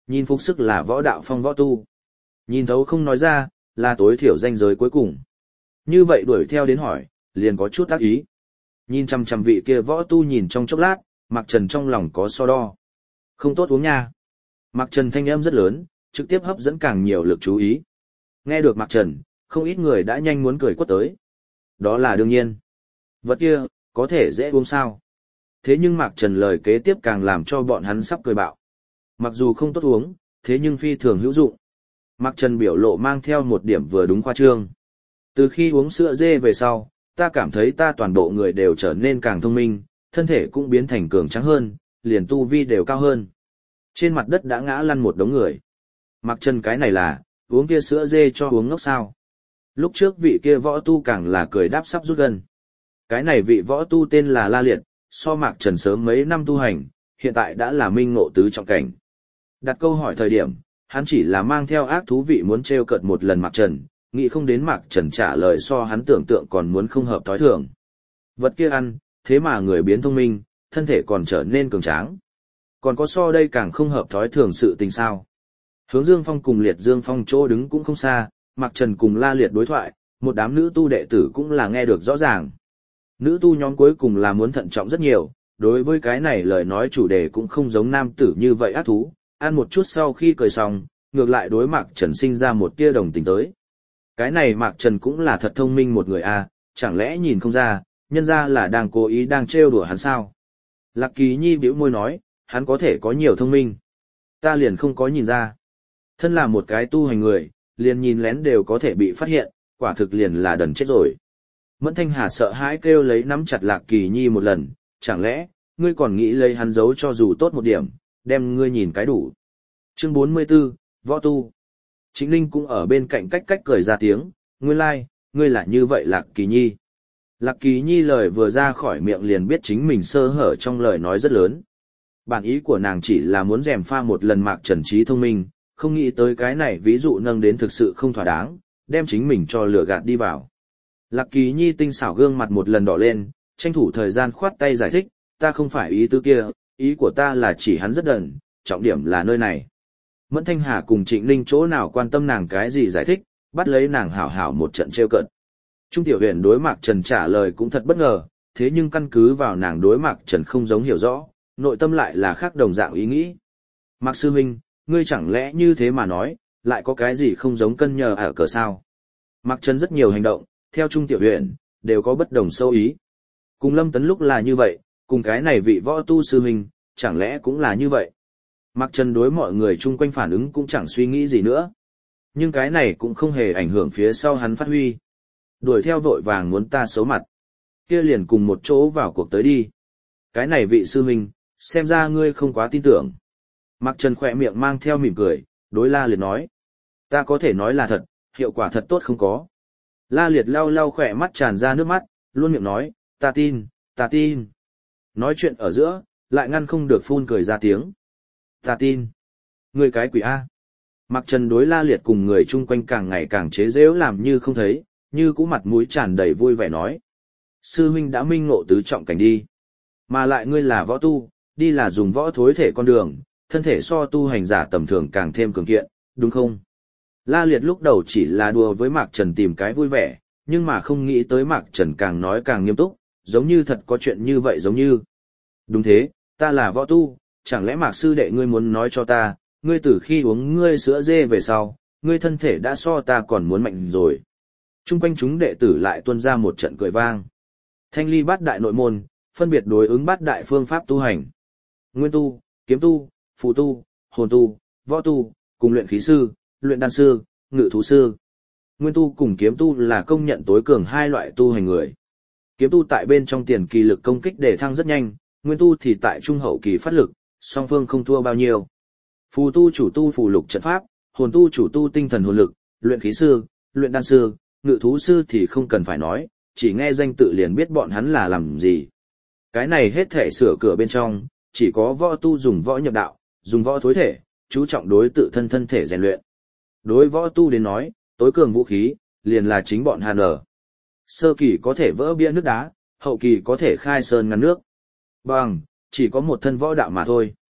Nhìn phục sức là võ đạo phong võ tu. Nhìn thấu không nói ra, là tối thiểu ranh giới cuối cùng. Như vậy đuổi theo đến hỏi, liền có chút ác ý. Nhìn chằm chằm vị kia võ tu nhìn trong chốc lát, Mạc Trần trong lòng có so đo. Không tốt uống nha. Mạc Trần thanh âm rất lớn, trực tiếp hấp dẫn càng nhiều lực chú ý. Nghe được Mạc Trần, không ít người đã nhanh muốn cười quất tới. Đó là đương nhiên. Vật kia, có thể dễ uống sao. Thế nhưng Mạc Trần lời kế tiếp càng làm cho bọn hắn sắp cười bạo. Mặc dù không tốt uống, thế nhưng phi thường hữu dụng. Mạc Trần biểu lộ mang theo một điểm vừa đúng khoa trương. Từ khi uống sữa dê về sau, ta cảm thấy ta toàn bộ người đều trở nên càng thông minh, thân thể cũng biến thành cường tráng hơn, liền tu vi đều cao hơn. Trên mặt đất đã ngã lăn một đống người. Mạc Trần cái này là, uống kia sữa dê cho uống ngốc sao. Lúc trước vị kia võ tu càng là cười đáp sắp rút gần. Cái này vị võ tu tên là La Liệt, so Mạc Trần sớm mấy năm tu hành, hiện tại đã là minh ngộ tứ trọng cảnh. Đặt câu hỏi thời điểm, hắn chỉ là mang theo ác thú vị muốn trêu cợt một lần Mạc Trần, nghĩ không đến Mạc Trần trả lời so hắn tưởng tượng còn muốn không hợp thói thường. Vật kia ăn, thế mà người biến thông minh, thân thể còn trở nên cường tráng. Còn có so đây càng không hợp thói thường sự tình sao. Hướng Dương Phong cùng Liệt Dương Phong chỗ đứng cũng không xa, Mạc Trần cùng La Liệt đối thoại, một đám nữ tu đệ tử cũng là nghe được rõ ràng. Nữ tu nhóm cuối cùng là muốn thận trọng rất nhiều, đối với cái này lời nói chủ đề cũng không giống nam tử như vậy ác thú, ăn một chút sau khi cười xong, ngược lại đối Mạc Trần sinh ra một tia đồng tình tới. Cái này Mạc Trần cũng là thật thông minh một người a, chẳng lẽ nhìn không ra, nhân ra là đang cố ý đang trêu đùa hắn sao? Lạc Kỳ Nhi bĩu môi nói, hắn có thể có nhiều thông minh. Ta liền không có nhìn ra. Thân là một cái tu hành người, liền nhìn lén đều có thể bị phát hiện, quả thực liền là đần chết rồi. Mẫn Thanh Hà sợ hãi kêu lấy nắm chặt Lạc Kỳ Nhi một lần, chẳng lẽ, ngươi còn nghĩ lấy hắn giấu cho dù tốt một điểm, đem ngươi nhìn cái đủ. Chương 44, Võ Tu. Trịnh Linh cũng ở bên cạnh cách cười ra tiếng, nguyên lai, ngươi là như vậy Lạc Kỳ Nhi. Lạc Kỳ Nhi lời vừa ra khỏi miệng liền biết chính mình sơ hở trong lời nói rất lớn. Bản ý của nàng chỉ là muốn rèm pha một lần Mạc Trần trí thông minh, không nghĩ tới cái này ví dụ nâng đến thực sự không thỏa đáng, đem chính mình cho lừa gạt đi vào. Lạc Kỳ Nhi tinh xảo gương mặt một lần đỏ lên, tranh thủ thời gian khoát tay giải thích, ta không phải ý tứ kia, ý của ta là chỉ hắn rất đần, trọng điểm là nơi này. Mẫn Thanh Hà cùng Trịnh Ninh chỗ nào quan tâm nàng cái gì giải thích, bắt lấy nàng hảo hảo một trận trêu cợt. Trung Tiểu Huyền đối Mạc Trần trả lời cũng thật bất ngờ, thế nhưng căn cứ vào nàng đối Mạc Trần không giống hiểu rõ, nội tâm lại là khác đồng dạng ý nghĩ. Mạc sư huynh, ngươi chẳng lẽ như thế mà nói, lại có cái gì không giống cân nhờ ở cờ sao? Mạc Trần rất nhiều hành động, theo Trung Tiểu Huyền, đều có bất đồng sâu ý. Cùng Lâm Tấn lúc là như vậy, cùng cái này vị võ tu sư huynh, chẳng lẽ cũng là như vậy? Mạc Trần đối mọi người chung quanh phản ứng cũng chẳng suy nghĩ gì nữa. Nhưng cái này cũng không hề ảnh hưởng phía sau hắn phát huy. Đuổi theo vội vàng muốn ta xấu mặt. Kia liền cùng một chỗ vào cuộc tới đi. Cái này vị sư huynh, xem ra ngươi không quá tin tưởng. Mạc Trần khỏe miệng mang theo mỉm cười, đối La Liệt nói. Ta có thể nói là thật, hiệu quả thật tốt không có. La Liệt lau lau khỏe mắt tràn ra nước mắt, luôn miệng nói, ta tin, ta tin. Nói chuyện ở giữa, lại ngăn không được phun cười ra tiếng. Ta tin. Ngươi cái quỷ A. Mạc Trần đối La Liệt cùng người chung quanh càng ngày càng chế giễu làm như không thấy, như cũ mặt mũi tràn đầy vui vẻ nói. Sư huynh đã minh ngộ tứ trọng cảnh đi. Mà lại ngươi là võ tu, đi là dùng võ thối thể con đường, thân thể so tu hành giả tầm thường càng thêm cường kiện, đúng không? La Liệt lúc đầu chỉ là đùa với Mạc Trần tìm cái vui vẻ, nhưng mà không nghĩ tới Mạc Trần càng nói càng nghiêm túc, giống như thật có chuyện như vậy giống như. Đúng thế, ta là võ tu, chẳng lẽ Mạc sư đệ ngươi muốn nói cho ta, ngươi từ khi uống ngươi sữa dê về sau, ngươi thân thể đã so ta còn muốn mạnh rồi. Trung quanh chúng đệ tử lại tuôn ra một trận cười vang. Thanh ly bát đại nội môn, phân biệt đối ứng bát đại phương pháp tu hành. Nguyên tu, kiếm tu, phù tu, hồn tu, võ tu, cùng luyện khí sư, luyện đan sư, ngự thú sư. Nguyên tu cùng kiếm tu là công nhận tối cường hai loại tu hành người. Kiếm tu tại bên trong tiền kỳ lực công kích để thăng rất nhanh, nguyên tu thì tại trung hậu kỳ phát lực, song phương không thua bao nhiêu. Phù tu chủ tu phù lục trận pháp, hồn tu chủ tu tinh thần hồn lực, luyện khí sư, luyện đan sư, ngự thú sư thì không cần phải nói, chỉ nghe danh tự liền biết bọn hắn là làm gì. Cái này hết thể sửa cửa bên trong, chỉ có võ tu dùng võ nhập đạo, dùng võ thối thể, chú trọng đối tự thân thân thể rèn luyện. Đối võ tu đến nói, tối cường vũ khí, liền là chính bọn Hàn ở. Sơ kỳ có thể vỡ bia nước đá, hậu kỳ có thể khai sơn ngăn nước. Bằng, chỉ có một thân võ đạo mà thôi.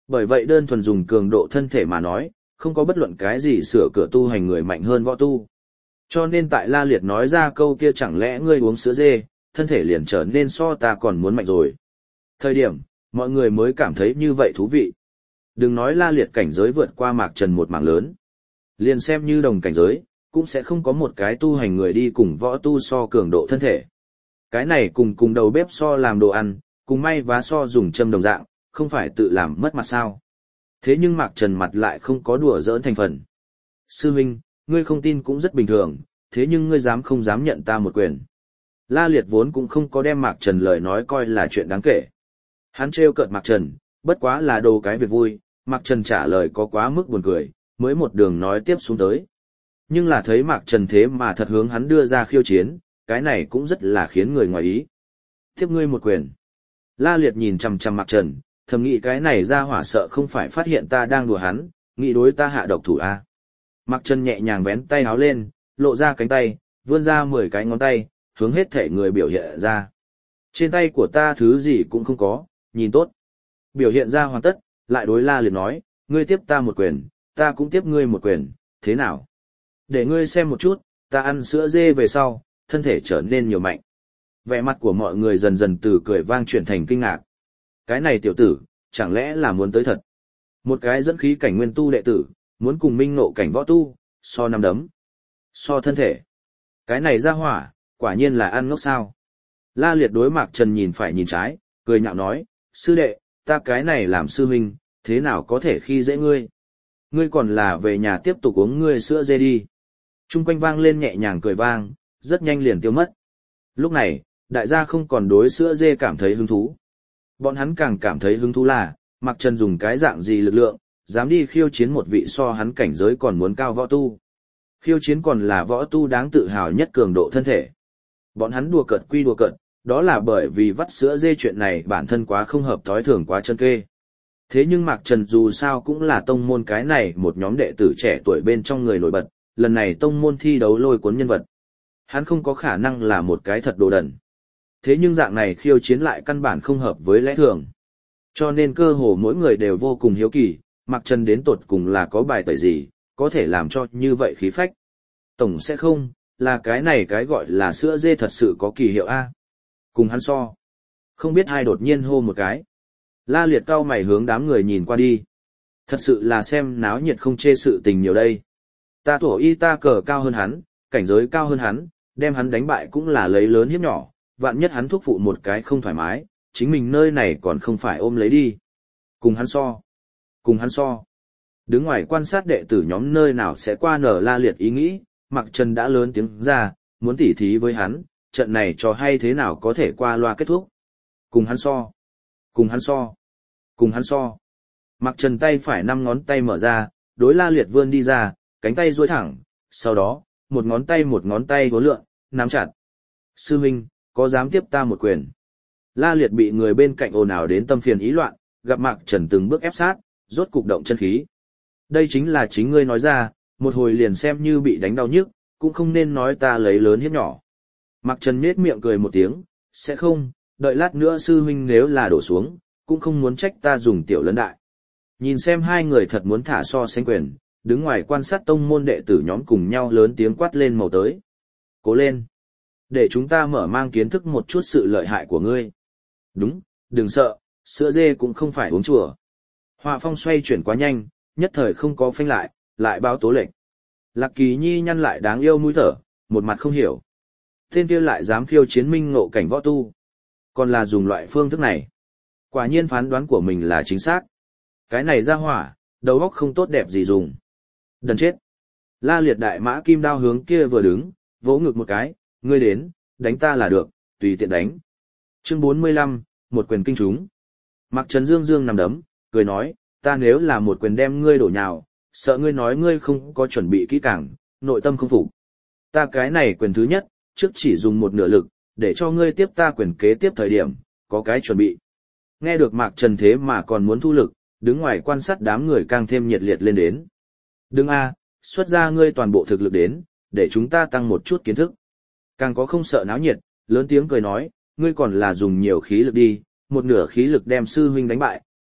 Bởi vậy đơn thuần dùng cường độ thân thể mà nói, không có bất luận cái gì sửa cửa tu hành người mạnh hơn võ tu. Cho nên tại La Liệt nói ra câu kia chẳng lẽ ngươi uống sữa dê, thân thể liền trở nên so ta còn muốn mạnh rồi. Thời điểm, mọi người mới cảm thấy như vậy thú vị. Đừng nói La Liệt cảnh giới vượt qua Mạc Trần một mảng lớn. Liền xem như đồng cảnh giới, cũng sẽ không có một cái tu hành người đi cùng võ tu so cường độ thân thể. Cái này cùng đầu bếp so làm đồ ăn, cùng may vá so dùng châm đồng dạng, không phải tự làm mất mặt sao. Thế nhưng Mạc Trần mặt lại không có đùa giỡn thành phần. Sư huynh, ngươi không tin cũng rất bình thường, thế nhưng ngươi dám không dám nhận ta một quyền. La Liệt vốn cũng không có đem Mạc Trần lời nói coi là chuyện đáng kể. Hắn trêu cợt Mạc Trần, bất quá là đồ cái việc vui, Mạc Trần trả lời có quá mức buồn cười, mới một đường nói tiếp xuống tới. Nhưng là thấy Mạc Trần thế mà thật hướng hắn đưa ra khiêu chiến, cái này cũng rất là khiến người ngoài ý. Tiếp ngươi một quyền. La Liệt nhìn chằm chằm Mạc Trần, thầm nghĩ cái này ra hỏa sợ không phải phát hiện ta đang đùa hắn, nghĩ đối ta hạ độc thủ a. Mạc Trần nhẹ nhàng vén tay áo lên, lộ ra cánh tay, vươn ra 10 cái ngón tay, hướng hết thể người biểu hiện ra. Trên tay của ta thứ gì cũng không có, nhìn tốt. Biểu hiện ra hoàn tất, lại đối La Liệt nói, ngươi tiếp ta một quyền, ta cũng tiếp ngươi một quyền, thế nào? Để ngươi xem một chút, ta ăn sữa dê về sau, thân thể trở nên nhiều mạnh. Vẻ mặt của mọi người dần dần từ cười vang chuyển thành kinh ngạc. Cái này tiểu tử, chẳng lẽ là muốn tới thật? Một cái dẫn khí cảnh nguyên tu đệ tử, muốn cùng minh nộ cảnh võ tu, so năm đấm, so thân thể. Cái này ra hỏa, quả nhiên là ăn ngốc sao. La Liệt đối Mạc Trần nhìn phải nhìn trái, cười nhạo nói, sư đệ, ta cái này làm sư huynh, thế nào có thể khi dễ ngươi? Ngươi còn là về nhà tiếp tục uống ngươi sữa dê đi. Trung quanh vang lên nhẹ nhàng cười vang, rất nhanh liền tiêu mất. Lúc này, đại gia không còn đối sữa dê cảm thấy hứng thú. Bọn hắn càng cảm thấy hứng thú là, Mạc Trần dùng cái dạng gì lực lượng, dám đi khiêu chiến một vị so hắn cảnh giới còn muốn cao võ tu. Khiêu chiến còn là võ tu đáng tự hào nhất cường độ thân thể. Bọn hắn đùa cợt quy đùa cợt, đó là bởi vì vắt sữa dê chuyện này bản thân quá không hợp thói thường quá chân kê. Thế nhưng Mạc Trần dù sao cũng là tông môn cái này một nhóm đệ tử trẻ tuổi bên trong người nổi bật, lần này tông môn thi đấu lôi cuốn nhân vật. Hắn không có khả năng là một cái thật đồ đần. Thế nhưng dạng này khiêu chiến lại căn bản không hợp với lẽ thường. Cho nên cơ hồ mỗi người đều vô cùng hiếu kỳ, Mạc Trần đến tột cùng là có bài tẩy gì, có thể làm cho như vậy khí phách. Tổng sẽ không, là cái này cái gọi là sữa dê thật sự có kỳ hiệu A. Cùng hắn so. Không biết ai đột nhiên hô một cái. La Liệt cau mày hướng đám người nhìn qua đi. Thật sự là xem náo nhiệt không chê sự tình nhiều đây. Ta tổ y ta cờ cao hơn hắn, cảnh giới cao hơn hắn, đem hắn đánh bại cũng là lấy lớn hiếp nhỏ, vạn nhất hắn thúc phụ một cái không thoải mái, chính mình nơi này còn không phải ôm lấy đi. Cùng hắn so. Cùng hắn so. Đứng ngoài quan sát đệ tử nhóm nơi nào sẽ qua nở La Liệt ý nghĩ, Mạc Trần đã lớn tiếng ra, muốn tỉ thí với hắn, trận này trò hay thế nào có thể qua loa kết thúc. Cùng hắn so. Cùng hắn so. Cùng hắn so. Mạc Trần tay phải 5 ngón tay mở ra, đối La Liệt vươn đi ra, cánh tay duỗi thẳng, sau đó, một ngón tay vỗ lượn, nắm chặt. Sư huynh, có dám tiếp ta một quyền? La Liệt bị người bên cạnh ồn ào đến tâm phiền ý loạn, gặp Mạc Trần từng bước ép sát, rốt cục động chân khí. Đây chính là chính ngươi nói ra, một hồi liền xem như bị đánh đau nhức, cũng không nên nói ta lấy lớn hiếp nhỏ. Mạc Trần nhếch miệng cười một tiếng, sẽ không, đợi lát nữa sư huynh nếu là đổ xuống, cũng không muốn trách ta dùng tiểu lấn đại. Nhìn xem hai người thật muốn thả so sánh quyền, đứng ngoài quan sát tông môn đệ tử nhóm cùng nhau lớn tiếng quát lên màu tới. Cố lên! Để chúng ta mở mang kiến thức một chút sự lợi hại của ngươi. Đúng, đừng sợ, sữa dê cũng không phải uống chùa. Họa phong xoay chuyển quá nhanh, nhất thời không có phanh lại báo tố lệnh. Lạc Kỳ Nhi nhăn lại đáng yêu mũi thở, một mặt không hiểu. Tên kia lại dám khiêu chiến minh ngộ cảnh võ tu. Còn là dùng loại phương thức này. Quả nhiên phán đoán của mình là chính xác. Cái này ra hỏa, đầu óc không tốt đẹp gì dùng. Đần chết. La Liệt đại mã kim đao hướng kia vừa đứng, vỗ ngực một cái, ngươi đến, đánh ta là được, tùy tiện đánh. Chương 45, một quyền kinh trúng. Mạc Trần dương dương nằm đấm, cười nói, ta nếu là một quyền đem ngươi đổ nhào, sợ ngươi nói ngươi không có chuẩn bị kỹ càng, nội tâm không phục. Ta cái này quyền thứ nhất, trước chỉ dùng một nửa lực, để cho ngươi tiếp ta quyền kế tiếp thời điểm, có cái chuẩn bị. Nghe được Mạc Trần thế mà còn muốn thu lực, đứng ngoài quan sát đám người càng thêm nhiệt liệt lên đến. Đừng xuất ra ngươi toàn bộ thực lực đến, để chúng ta tăng một chút kiến thức. Càng có không sợ náo nhiệt, lớn tiếng cười nói, ngươi còn là dùng nhiều khí lực đi, một nửa khí lực đem sư huynh đánh bại,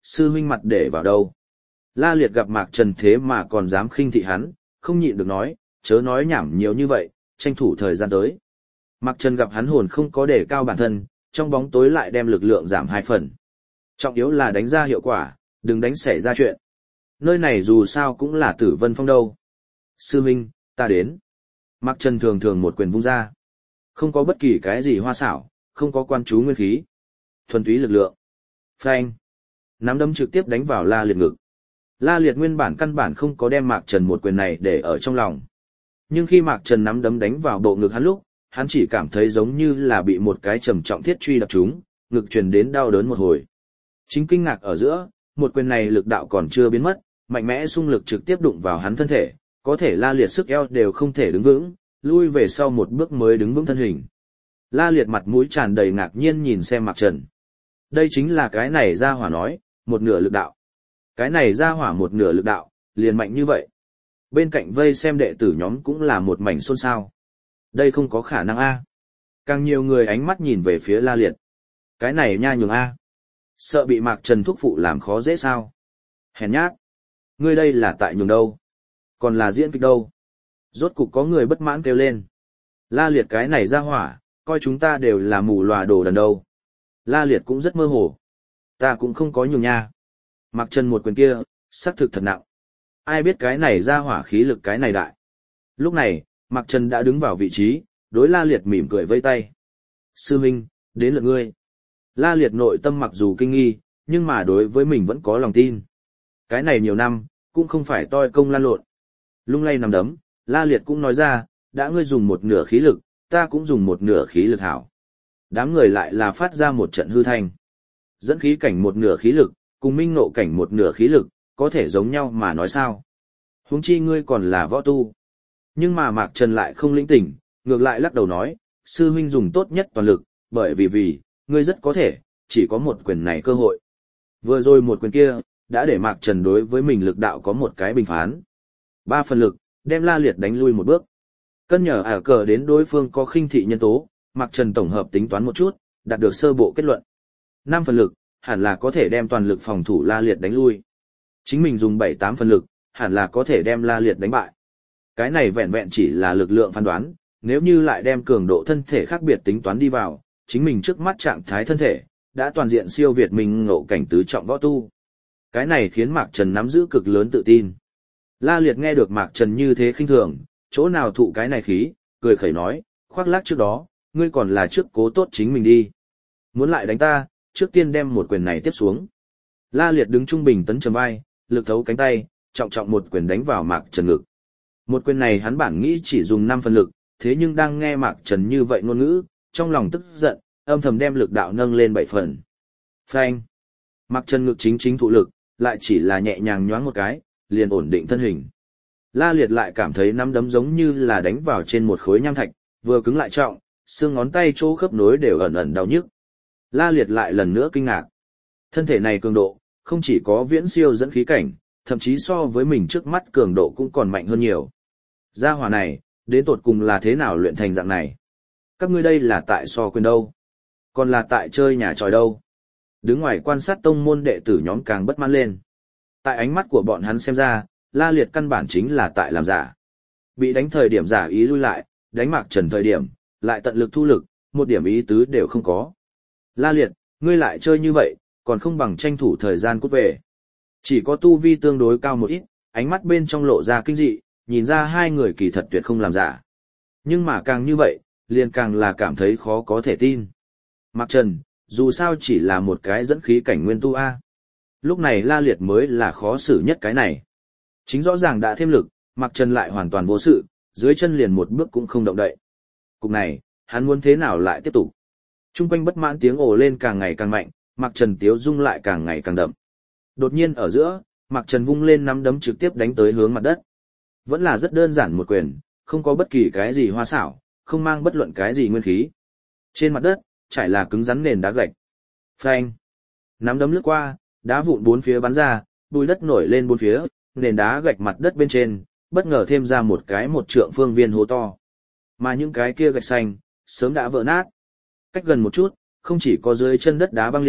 sư huynh mặt để vào đâu. La Liệt gặp Mạc Trần thế mà còn dám khinh thị hắn, không nhịn được nói, chớ nói nhảm nhiều như vậy, tranh thủ thời gian tới. Mạc Trần gặp hắn hồn không có đề cao bản thân, trong bóng tối lại đem lực lượng giảm 2 phần. Trọng yếu là đánh ra hiệu quả, đừng đánh xảy ra chuyện. Nơi này dù sao cũng là Tử Vân Phong đâu. Sư huynh, ta đến. Mạc Trần thường thường một quyền vung ra. Không có bất kỳ cái gì hoa xảo, không có quan chú nguyên khí. Thuần túy lực lượng. Phanh. Nắm đấm trực tiếp đánh vào La Liệt ngực. La Liệt nguyên bản căn bản không có đem Mạc Trần một quyền này để ở trong lòng. Nhưng khi Mạc Trần nắm đấm đánh vào bộ ngực hắn lúc, hắn chỉ cảm thấy giống như là bị một cái trầm trọng thiết truy đập trúng, ngực truyền đến đau đớn một hồi. Chính kinh ngạc ở giữa, một quyền này lực đạo còn chưa biến mất, mạnh mẽ xung lực trực tiếp đụng vào hắn thân thể, có thể La Liệt sức eo đều không thể đứng vững, lui về sau một bước mới đứng vững thân hình. La Liệt mặt mũi tràn đầy ngạc nhiên nhìn xem Mạc Trần. Đây chính là cái này ra hỏa nói, một nửa lực đạo. Cái này ra hỏa một nửa lực đạo, liền mạnh như vậy. Bên cạnh vây xem đệ tử nhóm cũng là một mảnh xôn xao. Đây không có khả năng a. Càng nhiều người ánh mắt nhìn về phía La Liệt. Cái này nha nhường a. Sợ bị Mạc Trần thúc phụ làm khó dễ sao? Hèn nhát. Ngươi đây là tại nhường đâu? Còn là diễn kịch đâu? Rốt cục có người bất mãn kêu lên. La Liệt cái này ra hỏa, coi chúng ta đều là mù lòa đồ đần đâu. La Liệt cũng rất mơ hồ. Ta cũng không có nhường nha. Mạc Trần một quyền kia, xác thực thật nặng. Ai biết cái này ra hỏa khí lực cái này đại. Lúc này, Mạc Trần đã đứng vào vị trí, đối La Liệt mỉm cười vây tay. Sư huynh, đến lượt ngươi. La Liệt nội tâm mặc dù kinh nghi, nhưng mà đối với mình vẫn có lòng tin. Cái này nhiều năm, cũng không phải toi công lan lộn. Lung lay nằm đấm, La Liệt cũng nói ra, đã ngươi dùng một nửa khí lực, ta cũng dùng một nửa khí lực hảo. Đám người lại là phát ra một trận hư thanh. Dẫn khí cảnh một nửa khí lực, cùng minh nộ cảnh một nửa khí lực, có thể giống nhau mà nói sao. Huống chi ngươi còn là võ tu. Nhưng mà Mạc Trần lại không lĩnh tỉnh, ngược lại lắc đầu nói, sư huynh dùng tốt nhất toàn lực, bởi vì, ngươi rất có thể, chỉ có một quyền này cơ hội. Vừa rồi một quyền kia, đã để Mạc Trần đối với mình lực đạo có một cái bình phán. 3 phần lực, đem La Liệt đánh lui một bước. Cân nhờ ả cờ đến đối phương có khinh thị nhân tố, Mạc Trần tổng hợp tính toán một chút, đạt được sơ bộ kết luận. 5 phần lực, hẳn là có thể đem toàn lực phòng thủ La Liệt đánh lui. Chính mình dùng 7-8 phần lực, hẳn là có thể đem La Liệt đánh bại. Cái này vẹn vẹn chỉ là lực lượng phán đoán, nếu như lại đem cường độ thân thể khác biệt tính toán đi vào, chính mình trước mắt trạng thái thân thể, đã toàn diện siêu việt mình ngộ cảnh tứ trọng võ tu. Cái này khiến Mạc Trần nắm giữ cực lớn tự tin. La Liệt nghe được Mạc Trần như thế khinh thường, chỗ nào thụ cái này khí, cười khẩy nói, khoác lác trước đó, ngươi còn là trước cố tốt chính mình đi. Muốn lại đánh ta, trước tiên đem một quyền này tiếp xuống. La Liệt đứng trung bình tấn trầm vai, lực thấu cánh tay, trọng trọng một quyền đánh vào Mạc Trần ngực. Một quyền này hắn bản nghĩ chỉ dùng 5 phần lực, thế nhưng đang nghe Mạc Trần như vậy ngôn ngữ, trong lòng tức giận, âm thầm đem lực đạo nâng lên 7 phần. Phanh! Mạc Trần ngực chính thụ lực, lại chỉ là nhẹ nhàng nhoáng một cái, liền ổn định thân hình. La Liệt lại cảm thấy nắm đấm giống như là đánh vào trên một khối nham thạch, vừa cứng lại trọng, xương ngón tay chỗ khớp nối đều ẩn ẩn đau nhức. La Liệt lại lần nữa kinh ngạc. Thân thể này cường độ, không chỉ có viễn siêu dẫn khí cảnh, thậm chí so với mình trước mắt cường độ cũng còn mạnh hơn nhiều. Gia hỏa này, đến tột cùng là thế nào luyện thành dạng này? Các ngươi đây là tại so quyền đâu? Còn là tại chơi nhà tròi đâu? Đứng ngoài quan sát tông môn đệ tử nhóm càng bất mãn lên. Tại ánh mắt của bọn hắn xem ra, La Liệt căn bản chính là tại làm giả. Bị đánh thời điểm giả ý lui lại, đánh Mạc Trần thời điểm, lại tận lực thu lực, một điểm ý tứ đều không có. La Liệt, ngươi lại chơi như vậy, còn không bằng tranh thủ thời gian cút về. Chỉ có tu vi tương đối cao một ít, ánh mắt bên trong lộ ra kinh dị, nhìn ra hai người kỳ thật tuyệt không làm giả. Nhưng mà càng như vậy, liền càng là cảm thấy khó có thể tin. Mạc Trần, dù sao chỉ là một cái dẫn khí cảnh nguyên tu A. Lúc này La Liệt mới là khó xử nhất cái này. Chính rõ ràng đã thêm lực, Mạc Trần lại hoàn toàn vô sự, dưới chân liền một bước cũng không động đậy. Cục này, hắn muốn thế nào lại tiếp tục? Trung quanh bất mãn tiếng ồ lên càng ngày càng mạnh, Mạc Trần tiếu dung lại càng ngày càng đậm. Đột nhiên ở giữa, Mạc Trần vung lên nắm đấm trực tiếp đánh tới hướng mặt đất. Vẫn là rất đơn giản một quyền, không có bất kỳ cái gì hoa xảo, không mang bất luận cái gì nguyên khí. Trên mặt đất, trải là cứng rắn nền đá gạch. Phanh! Nắm đấm lướt qua, đá vụn bốn phía bắn ra, bùi đất nổi lên bốn phía, nền đá gạch mặt đất bên trên, bất ngờ thêm ra một cái 1 trượng phương viên hố to. Mà những cái kia gạch xanh, sớm đã vỡ nát. Cách gần một chút, không chỉ có dưới chân đất đá băng liệt,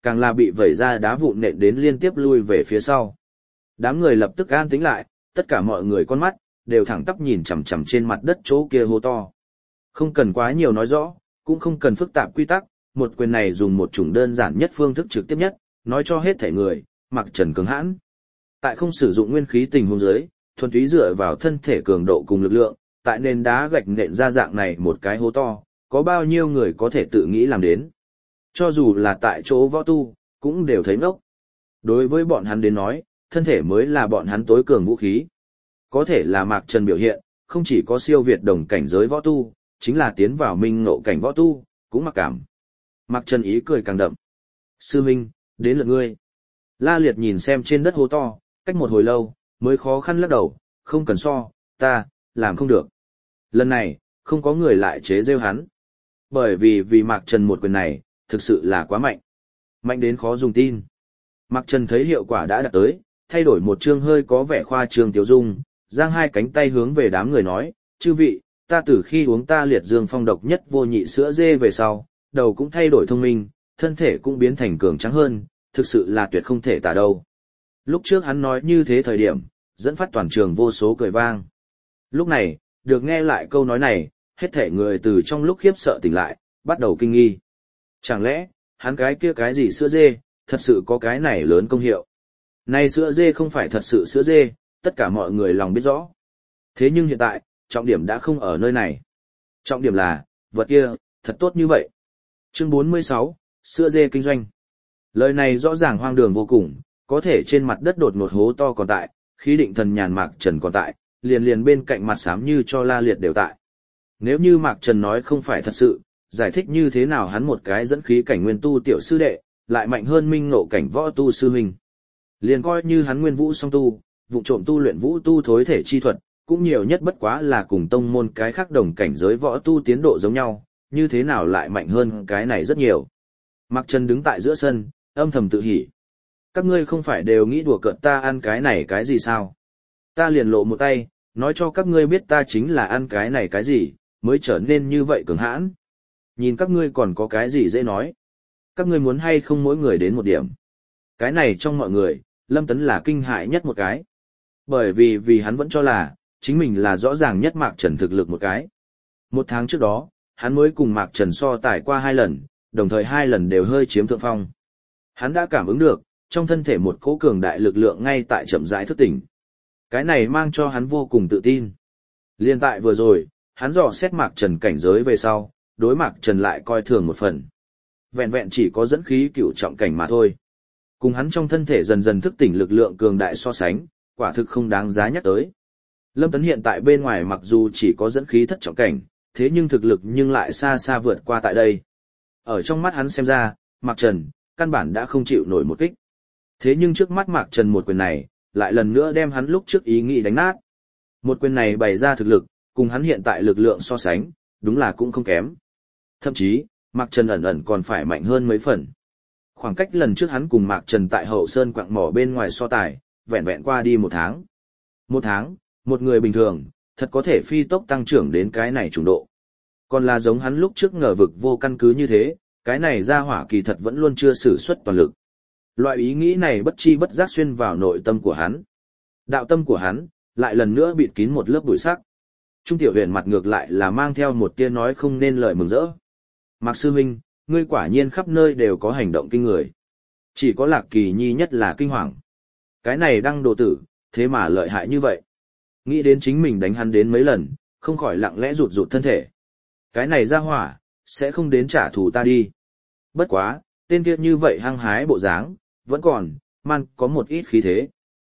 càng là bị vẩy ra đá vụn nện đến liên tiếp lui về phía sau. Đám người lập tức an tĩnh lại, tất cả mọi người con mắt đều thẳng tắp nhìn chằm chằm trên mặt đất chỗ kia hố to. Không cần quá nhiều nói rõ, cũng không cần phức tạp quy tắc, một quyền này dùng một chủng đơn giản nhất phương thức trực tiếp nhất, nói cho hết thể người, Mạc Trần cường hãn. Tại không sử dụng nguyên khí tình huống dưới, thuần túy dựa vào thân thể cường độ cùng lực lượng, tại nền đá gạch nện ra dạng này một cái hố to, có bao nhiêu người có thể tự nghĩ làm đến. Cho dù là tại chỗ võ tu, cũng đều thấy ngốc. Đối với bọn hắn đến nói, thân thể mới là bọn hắn tối cường vũ khí. Có thể là Mạc Trần biểu hiện, không chỉ có siêu việt đồng cảnh giới võ tu, chính là tiến vào minh ngộ cảnh võ tu, cũng mặc cảm. Mạc Trần ý cười càng đậm. Sư Minh, đến lượt ngươi. La Liệt nhìn xem trên đất hố to, cách một hồi lâu, mới khó khăn lắc đầu, không cần so, ta, làm không được. Lần này, không có người lại chế rêu hắn. Bởi vì Mạc Trần một quyền này, thực sự là quá mạnh. Mạnh đến khó dùng tin. Mạc Trần thấy hiệu quả đã đạt tới, thay đổi một chương hơi có vẻ khoa trương tiểu dung, giang hai cánh tay hướng về đám người nói, chư vị, ta từ khi uống ta liệt dương phong độc nhất vô nhị sữa dê về sau, đầu cũng thay đổi thông minh, thân thể cũng biến thành cường trắng hơn, thực sự là tuyệt không thể tả đâu. Lúc trước hắn nói như thế thời điểm, dẫn phát toàn trường vô số cười vang. Lúc này, được nghe lại câu nói này, hết thể người từ trong lúc khiếp sợ tỉnh lại, bắt đầu kinh nghi. Chẳng lẽ, hắn cái kia cái gì sữa dê, thật sự có cái này lớn công hiệu. Này sữa dê không phải thật sự sữa dê, tất cả mọi người lòng biết rõ. Thế nhưng hiện tại, trọng điểm đã không ở nơi này. Trọng điểm là, vật kia, thật tốt như vậy. Chương 46, sữa dê kinh doanh. Lời này rõ ràng hoang đường vô cùng, có thể trên mặt đất đột ngột hố to còn tại, khí định thần nhàn Mạc Trần còn tại, liền bên cạnh mặt xám như cho La Liệt đều tại. Nếu như Mạc Trần nói không phải thật sự, giải thích như thế nào hắn một cái dẫn khí cảnh nguyên tu tiểu sư đệ, lại mạnh hơn minh ngộ cảnh võ tu sư huynh. Liền coi như hắn nguyên vũ song tu, vụ trộm tu luyện vũ tu thối thể chi thuật, cũng nhiều nhất bất quá là cùng tông môn cái khác đồng cảnh giới võ tu tiến độ giống nhau, như thế nào lại mạnh hơn cái này rất nhiều. Mạc Trần đứng tại giữa sân, âm thầm tự hỉ. Các ngươi không phải đều nghĩ đùa cợt ta ăn cái này cái gì sao? Ta liền lộ một tay, nói cho các ngươi biết ta chính là ăn cái này cái gì, mới trở nên như vậy cường hãn. Nhìn các ngươi còn có cái gì dễ nói. Các ngươi muốn hay không mỗi người đến một điểm. Cái này trong mọi người, Lâm Tấn là kinh hại nhất một cái. Bởi vì hắn vẫn cho là, chính mình là rõ ràng nhất Mạc Trần thực lực một cái. Một tháng trước đó, hắn mới cùng Mạc Trần so tài qua 2 lần, đồng thời 2 lần đều hơi chiếm thượng phong. Hắn đã cảm ứng được, trong thân thể một cỗ cường đại lực lượng ngay tại chậm rãi thức tỉnh. Cái này mang cho hắn vô cùng tự tin. Liên tại vừa rồi, hắn dò xét Mạc Trần cảnh giới về sau, đối Mạc Trần lại coi thường một phần. Vẹn vẹn chỉ có dẫn khí cửu trọng cảnh mà thôi. Cùng hắn trong thân thể dần dần thức tỉnh lực lượng cường đại so sánh, quả thực không đáng giá nhắc tới. Lâm Tấn hiện tại bên ngoài mặc dù chỉ có dẫn khí thất trọng cảnh, thế nhưng thực lực nhưng lại xa xa vượt qua tại đây. Ở trong mắt hắn xem ra, Mạc Trần, căn bản đã không chịu nổi một kích. Thế nhưng trước mắt Mạc Trần một quyền này, lại lần nữa đem hắn lúc trước ý nghĩ đánh nát. Một quyền này bày ra thực lực, cùng hắn hiện tại lực lượng so sánh, đúng là cũng không kém. Thậm chí, Mạc Trần ẩn còn phải mạnh hơn mấy phần. Khoảng cách lần trước hắn cùng Mạc Trần tại Hậu Sơn quặng mỏ bên ngoài so tài, vẹn vẹn qua đi 1 tháng. 1 tháng, một người bình thường, thật có thể phi tốc tăng trưởng đến cái này trùng độ. Còn là giống hắn lúc trước ngờ vực vô căn cứ như thế, cái này ra hỏa kỳ thật vẫn luôn chưa sử xuất toàn lực. Loại ý nghĩ này bất chi bất giác xuyên vào nội tâm của hắn. Đạo tâm của hắn, lại lần nữa bịt kín một lớp bụi sắc. Trung Tiểu Huyền mặt ngược lại là mang theo một tia nói không nên lời mừng rỡ. Mạc sư huynh, ngươi quả nhiên khắp nơi đều có hành động kinh người. Chỉ có Lạc Kỳ Nhi nhất là kinh hoàng. Cái này đăng đồ tử, thế mà lợi hại như vậy. Nghĩ đến chính mình đánh hắn đến mấy lần, không khỏi lặng lẽ rụt rụt thân thể. Cái này ra hỏa, sẽ không đến trả thù ta đi. Bất quá, tên kia như vậy hăng hái bộ dáng, vẫn còn, man có một ít khí thế.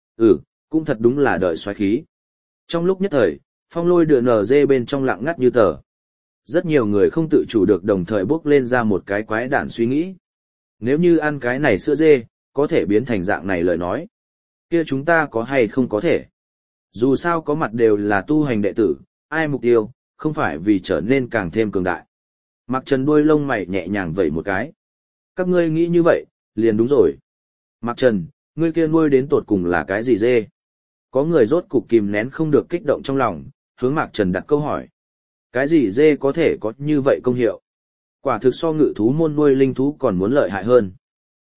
Cũng thật đúng là đợi xoáy khí. Trong lúc nhất thời, phong lôi đưa nở dê bên trong lặng ngắt như tờ. Rất nhiều người không tự chủ được đồng thời bốc lên ra một cái quái đản suy nghĩ. Nếu như ăn cái này sữa dê, có thể biến thành dạng này lời nói. Kia chúng ta có hay không có thể? Dù sao có mặt đều là tu hành đệ tử, ai mục tiêu, không phải vì trở nên càng thêm cường đại. Mạc Trần đuôi lông mày nhẹ nhàng vẩy một cái. Các ngươi nghĩ như vậy, liền đúng rồi. Mạc Trần, ngươi kia nuôi đến tột cùng là cái gì dê? Có người rốt cục kìm nén không được kích động trong lòng, hướng Mạc Trần đặt câu hỏi. Cái gì dê có thể có như vậy công hiệu? Quả thực so ngự thú môn nuôi linh thú còn muốn lợi hại hơn.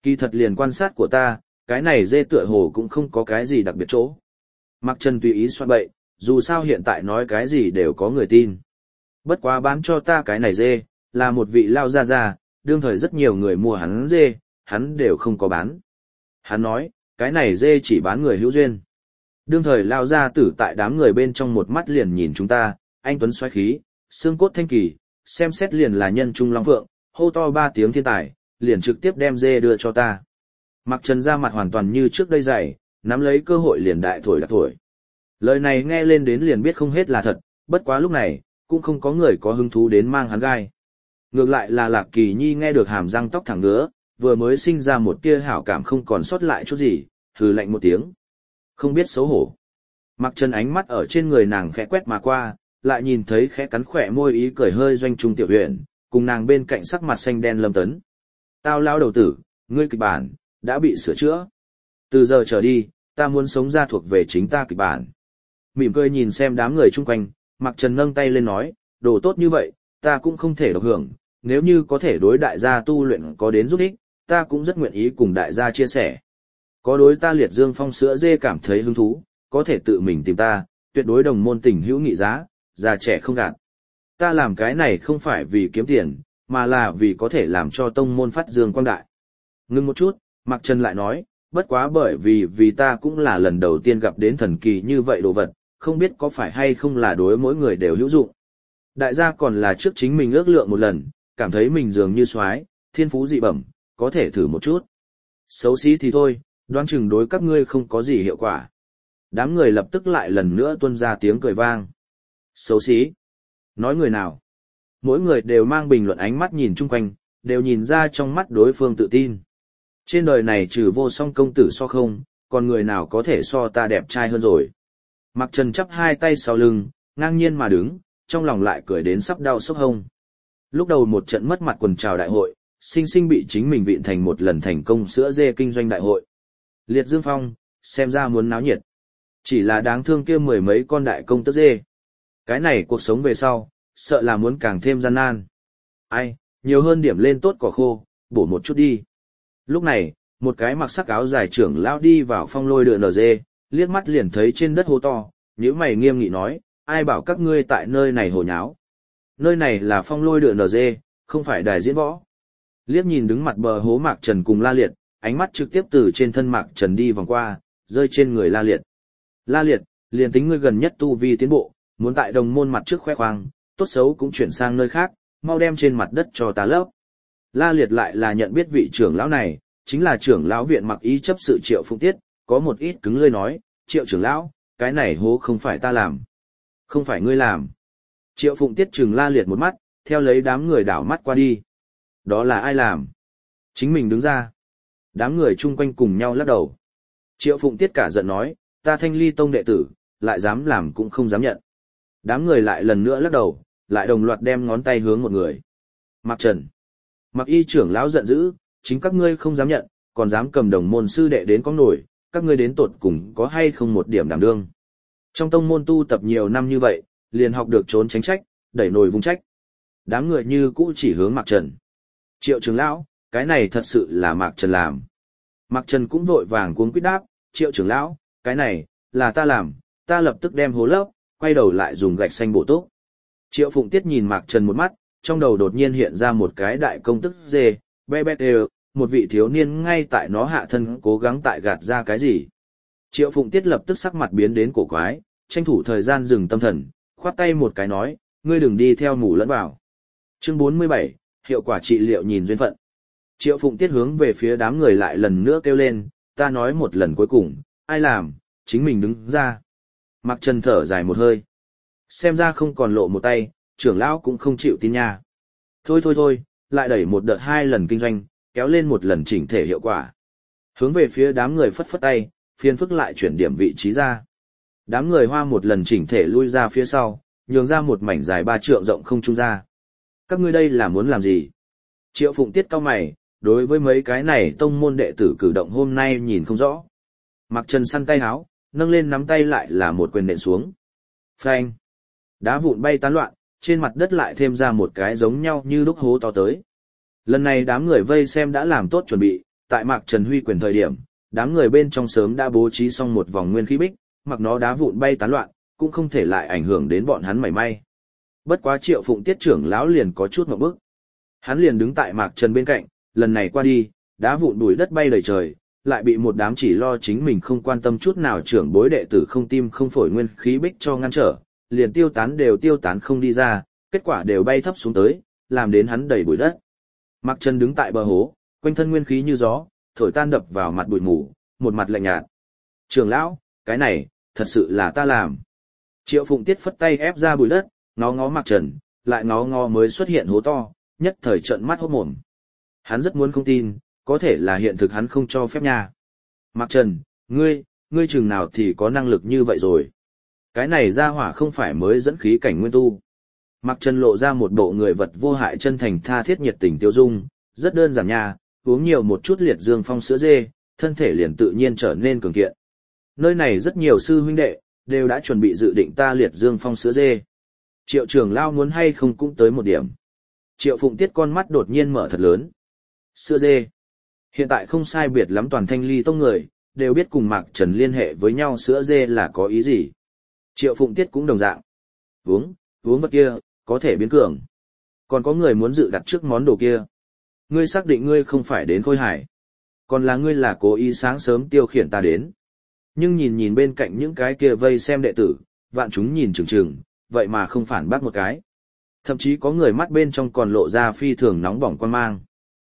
Kỳ thật liền quan sát của ta, cái này dê tựa hồ cũng không có cái gì đặc biệt chỗ. Mạc Trần tùy ý xoa bậy, dù sao hiện tại nói cái gì đều có người tin. Bất quá bán cho ta cái này dê, là một vị lao gia gia, đương thời rất nhiều người mua hắn dê, hắn đều không có bán. Hắn nói, cái này dê chỉ bán người hữu duyên. Đương thời lao gia tử tại đám người bên trong một mắt liền nhìn chúng ta, anh tuấn xoáy khí, xương cốt thanh kỳ, xem xét liền là nhân trung long phượng, hô to 3 tiếng thiên tài, liền trực tiếp đem dê đưa cho ta. Mạc Trần ra mặt hoàn toàn như trước đây dày, nắm lấy cơ hội liền đại thổi đặc thổi. Lời này nghe lên đến liền biết không hết là thật, bất quá lúc này, cũng không có người có hứng thú đến mang hắn gai. Ngược lại là Lạc Kỳ Nhi nghe được hàm răng tóc thẳng ngứa, vừa mới sinh ra một tia hảo cảm không còn sót lại chút gì, hừ lạnh một tiếng. Không biết xấu hổ. Mạc Trần ánh mắt ở trên người nàng khẽ quét mà qua, lại nhìn thấy khẽ cắn khỏe môi ý cười hơi doanh trung tiểu huyện, cùng nàng bên cạnh sắc mặt xanh đen Lâm Tấn. Tao lao đầu tử, ngươi kịch bản, đã bị sửa chữa. Từ giờ trở đi, ta muốn sống ra thuộc về chính ta kịch bản. Mỉm cười nhìn xem đám người chung quanh, Mạc Trần nâng tay lên nói, đồ tốt như vậy, ta cũng không thể độc hưởng, nếu như có thể đối đại gia tu luyện có đến giúp ích, ta cũng rất nguyện ý cùng đại gia chia sẻ. Có đối ta liệt dương phong sữa dê cảm thấy hứng thú, có thể tự mình tìm ta, tuyệt đối đồng môn tình hữu nghị giá, già trẻ không gạt. Ta làm cái này không phải vì kiếm tiền, mà là vì có thể làm cho tông môn phát dương quang đại. Ngưng một chút, Mạc Trần lại nói, bất quá bởi vì ta cũng là lần đầu tiên gặp đến thần kỳ như vậy đồ vật, không biết có phải hay không là đối mỗi người đều hữu dụng. Đại gia còn là trước chính mình ước lượng một lần, cảm thấy mình dường như soái, thiên phú dị bẩm, có thể thử một chút. Xấu xí thì thôi, đoán chừng đối các ngươi không có gì hiệu quả. Đám người lập tức lại lần nữa tuôn ra tiếng cười vang. Xấu xí? Nói người nào? Mỗi người đều mang bình luận ánh mắt nhìn chung quanh, đều nhìn ra trong mắt đối phương tự tin. Trên đời này trừ vô song công tử so không, còn người nào có thể so ta đẹp trai hơn rồi. Mạc Trần chắp hai tay sau lưng, ngang nhiên mà đứng, trong lòng lại cười đến sắp đau sốc hông. Lúc đầu một trận mất mặt quần trào đại hội, sinh sinh bị chính mình vịn thành một lần thành công sữa dê kinh doanh đại hội. Liệt Dương Phong, xem ra muốn náo nhiệt. Chỉ là đáng thương kia 10 mấy con đại công tước dê. Cái này cuộc sống về sau, sợ là muốn càng thêm gian nan. Ai, nhiều hơn điểm lên tốt cỏ khô, bổ một chút đi. Lúc này, một cái mặc sắc áo dài trưởng lão đi vào phong lôi đựa nở dê, liếc mắt liền thấy trên đất hố to, nhíu mày nghiêm nghị nói, ai bảo các ngươi tại nơi này hồ nháo. Nơi này là phong lôi đựa nở dê, không phải đài diễn võ. Liếc nhìn đứng mặt bờ hố Mạc Trần cùng La Liệt, ánh mắt trực tiếp từ trên thân Mạc Trần đi vòng qua, rơi trên người La Liệt. La Liệt, liền tính ngươi gần nhất tu vi tiến bộ, muốn tại đồng môn mặt trước khoe khoang, tốt xấu cũng chuyển sang nơi khác, mau đem trên mặt đất cho ta lấp. La Liệt lại là nhận biết vị trưởng lão này, chính là trưởng lão viện Mặc Y chấp sự Triệu Phụng Tiết, có một ít cứng lưỡi nói, Triệu trưởng lão, cái này hố không phải ta làm. Không phải ngươi làm. Triệu Phụng Tiết trừng La Liệt một mắt, theo lấy đám người đảo mắt qua đi. Đó là ai làm? Chính mình đứng ra. Đám người chung quanh cùng nhau lắc đầu. Triệu Phụng Tiết cả giận nói, ta Thanh Ly Tông đệ tử, lại dám làm cũng không dám nhận. Đám người lại lần nữa lắc đầu, lại đồng loạt đem ngón tay hướng một người. Mạc Trần. Mặc Y trưởng lão giận dữ, chính các ngươi không dám nhận, còn dám cầm đồng môn sư đệ đến có nổi, các ngươi đến tột cùng có hay không một điểm đảm đương. Trong tông môn tu tập nhiều năm như vậy, liền học được trốn tránh trách, đẩy nổi vung trách. Đám người như cũ chỉ hướng Mạc Trần. Triệu trưởng lão, cái này thật sự là Mạc Trần làm. Mạc Trần cũng vội vàng cuống quýt đáp, Triệu trưởng lão, cái này, là ta làm, ta lập tức đem hố lấp, quay đầu lại dùng gạch xanh bổ túc. Triệu Phụng Tiết nhìn Mạc Trần một mắt, trong đầu đột nhiên hiện ra một cái đại công tức dê, be be đều, một vị thiếu niên ngay tại nó hạ thân cố gắng tại gạt ra cái gì. Triệu Phụng Tiết lập tức sắc mặt biến đến cổ quái, tranh thủ thời gian dừng tâm thần, khoát tay một cái nói, ngươi đừng đi theo mù lẫn vào. Chương 47, hiệu quả trị liệu nhìn duyên phận. Triệu Phụng Tiết hướng về phía đám người lại lần nữa kêu lên, ta nói một lần cuối cùng, ai làm, chính mình đứng ra. Mạc Trần thở dài một hơi. Xem ra không còn lộ một tay, trưởng lão cũng không chịu tin nha. Thôi, lại đẩy một đợt 2 lần kinh doanh, kéo lên một lần chỉnh thể hiệu quả. Hướng về phía đám người phất phất tay, phiền phức lại chuyển điểm vị trí ra. Đám người hoa một lần chỉnh thể lui ra phía sau, nhường ra một mảnh dài 3 trượng rộng không trung ra. Các ngươi đây là muốn làm gì? Triệu Phụng Tiết cau mày, đối với mấy cái này tông môn đệ tử cử động hôm nay nhìn không rõ. Mạc Trần săn tay háo, nâng lên nắm tay lại là một quyền nện xuống. Phanh! Đá vụn bay tán loạn, trên mặt đất lại thêm ra một cái giống nhau như đúc hố to tới. Lần này đám người vây xem đã làm tốt chuẩn bị, tại Mạc Trần huy quyền thời điểm, đám người bên trong sớm đã bố trí xong một vòng nguyên khí bích, mặc nó đá vụn bay tán loạn, cũng không thể lại ảnh hưởng đến bọn hắn mảy may. Bất quá Triệu Phụng Tiết trưởng lão liền có chút ngượng bức. Hắn liền đứng tại Mạc Trần bên cạnh, lần này qua đi, đá vụn bụi đất bay đầy trời, lại bị một đám chỉ lo chính mình không quan tâm chút nào trưởng bối đệ tử không tim không phổi nguyên khí bích cho ngăn trở, liền tiêu tán không đi ra, kết quả đều bay thấp xuống tới, làm đến hắn đầy bụi đất. Mạc Trần đứng tại bờ hố, quanh thân nguyên khí như gió, thổi tan đập vào mặt bụi mù, một mặt lạnh nhạt. Trưởng lão, cái này, thật sự là ta làm. Triệu Phụng Tiết phất tay ép ra bụi đất, ngó ngó Mạc Trần, lại ngó ngó mới xuất hiện hố to, nhất thời trợn mắt hốt mồm. Hắn rất muốn không tin, có thể là hiện thực hắn không cho phép nha. Mạc Trần, ngươi chừng nào thì có năng lực như vậy rồi. Cái này ra hỏa không phải mới dẫn khí cảnh nguyên tu. Mạc Trần lộ ra một bộ người vật vô hại chân thành tha thiết nhiệt tình tiêu dung, rất đơn giản nha, uống nhiều một chút liệt dương phong sữa dê, thân thể liền tự nhiên trở nên cường kiện. Nơi này rất nhiều sư huynh đệ, đều đã chuẩn bị dự định ta liệt dương phong sữa dê. Triệu trưởng lao muốn hay không cũng tới một điểm. Triệu Phụng Tiết con mắt đột nhiên mở thật lớn. Sữa dê. Hiện tại không sai biệt lắm toàn Thanh Ly tông người, đều biết cùng Mạc Trần liên hệ với nhau sữa dê là có ý gì. Triệu Phụng Tiết cũng đồng dạng. Uống vật kia, có thể biến cường. Còn có người muốn dự đặt trước món đồ kia. Ngươi xác định ngươi không phải đến Khôi Hải. Còn là ngươi là cố ý sáng sớm tiêu khiển ta đến. Nhưng nhìn bên cạnh những cái kia vây xem đệ tử, vạn chúng nhìn chừng chừng, vậy mà không phản bác một cái. Thậm chí có người mắt bên trong còn lộ ra phi thường nóng bỏng quan mang.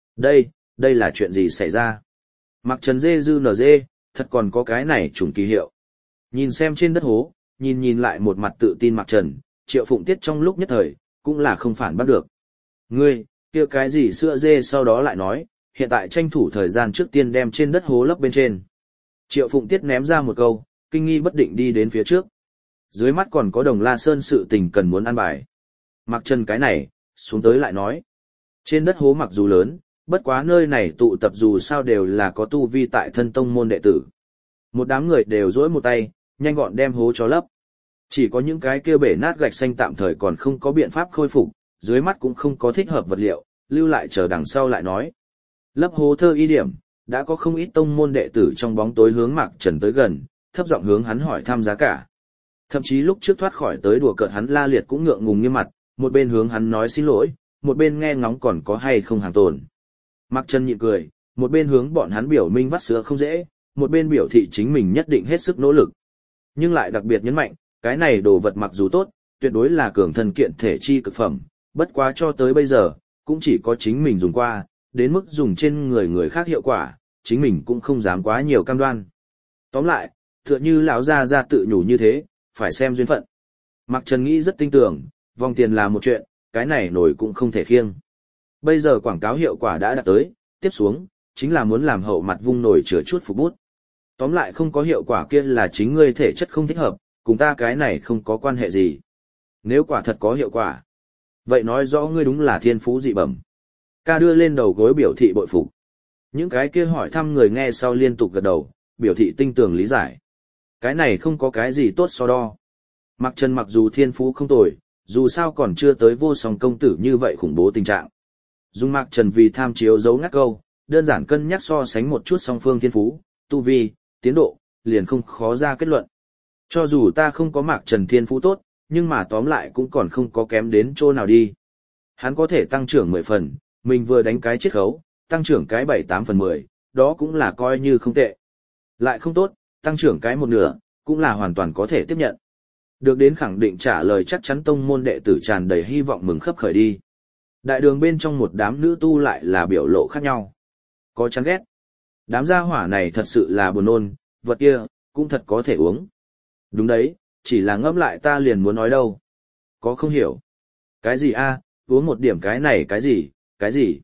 Đây là chuyện gì xảy ra? Mạc Trần dê dư nở dê, thật còn có cái này trùng kỳ hiệu. Nhìn xem trên đất hố, nhìn lại một mặt tự tin Mạc Trần, Triệu Phụng Tiết trong lúc nhất thời, cũng là không phản bắt được. Ngươi, kia cái gì sữa dê sau đó lại nói, hiện tại tranh thủ thời gian trước tiên đem trên đất hố lấp bên trên. Triệu Phụng Tiết ném ra một câu, kinh nghi bất định đi đến phía trước. Dưới mắt còn có Đồng La Sơn sự tình cần muốn an bài. Mạc Trần cái này, xuống tới lại nói. Trên đất hố mặc dù lớn, bất quá nơi này tụ tập dù sao đều là có tu vi tại thân tông môn đệ tử. Một đám người đều dỗi một tay, nhanh gọn đem hố cho lấp. Chỉ có những cái kia bể nát gạch xanh tạm thời còn không có biện pháp khôi phục, dưới mắt cũng không có thích hợp vật liệu, lưu lại chờ đằng sau lại nói. Lấp hố thơ y điểm, đã có không ít tông môn đệ tử trong bóng tối hướng Mạc Trần tới gần, thấp giọng hướng hắn hỏi thăm giá cả. Thậm chí lúc trước thoát khỏi tới đùa cợt hắn La Liệt cũng ngượng ngùng nghiêm mặt, một bên hướng hắn nói xin lỗi, một bên nghe ngóng còn có hay không hàng tồn. Mạc Trần nhịn cười, một bên hướng bọn hắn biểu minh vắt sữa không dễ, một bên biểu thị chính mình nhất định hết sức nỗ lực. Nhưng lại đặc biệt nhấn mạnh, cái này đồ vật mặc dù tốt, tuyệt đối là cường thân kiện thể chi cực phẩm, bất quá cho tới bây giờ, cũng chỉ có chính mình dùng qua, đến mức dùng trên người khác hiệu quả, chính mình cũng không dám quá nhiều cam đoan. Tóm lại, tựa như lão gia tự nhủ như thế, phải xem duyên phận. Mạc Trần nghĩ rất tin tưởng, vòng tiền là một chuyện, cái này nổi cũng không thể khiêng. Bây giờ quảng cáo hiệu quả đã đạt tới, tiếp xuống, chính là muốn làm hậu mặt vung nổi chứa chút phục bút. Tóm lại không có hiệu quả kia là chính ngươi thể chất không thích hợp, cùng ta cái này không có quan hệ gì. Nếu quả thật có hiệu quả, vậy nói rõ ngươi đúng là thiên phú dị bẩm. Ca đưa lên đầu gối biểu thị bội phục. Những cái kia hỏi thăm người nghe sau liên tục gật đầu, biểu thị tinh tường lý giải. Cái này không có cái gì tốt so đo. Mạc Trần mặc dù thiên phú không tồi, dù sao còn chưa tới vô song công tử như vậy khủng bố tình trạng. Dùng Mạc Trần vì tham chiếu dấu ngắt câu, đơn giản cân nhắc so sánh một chút song phương thiên phú, tu vi, tiến độ, liền không khó ra kết luận. Cho dù ta không có Mạc Trần thiên phú tốt, nhưng mà tóm lại cũng còn không có kém đến chỗ nào đi. Hắn có thể tăng trưởng 10 phần, mình vừa đánh cái chiết khấu, tăng trưởng cái 7-8 phần 10, đó cũng là coi như không tệ. Lại không tốt, tăng trưởng cái 1/2, cũng là hoàn toàn có thể tiếp nhận. Được đến khẳng định trả lời chắc chắn tông môn đệ tử tràn đầy hy vọng mừng khấp khởi đi. Đại đường bên trong một đám nữ tu lại là biểu lộ khác nhau. Có chán ghét. Đám gia hỏa này thật sự là buồn nôn, vật kia, cũng thật có thể uống. Đúng đấy, chỉ là ngẫm lại ta liền muốn nói đâu. Có không hiểu. Cái gì a, uống một điểm cái này cái gì.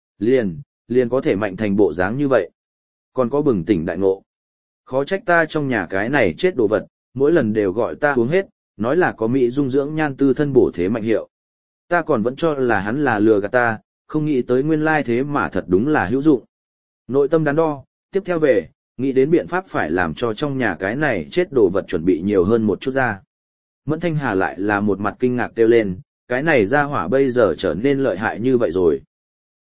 Liền có thể mạnh thành bộ dáng như vậy. Còn có bừng tỉnh đại ngộ. Khó trách ta trong nhà cái này chết đồ vật, mỗi lần đều gọi ta uống hết, nói là có mỹ dung dưỡng nhan tư thân bổ thế mạnh hiệu. Ta còn vẫn cho là hắn là lừa gạt ta, không nghĩ tới nguyên lai thế mà thật đúng là hữu dụng. Nội tâm đắn đo, tiếp theo về, nghĩ đến biện pháp phải làm cho trong nhà cái này chết đồ vật chuẩn bị nhiều hơn một chút ra. Mẫn Thanh Hà lại là một mặt kinh ngạc kêu lên, cái này ra hỏa bây giờ trở nên lợi hại như vậy rồi.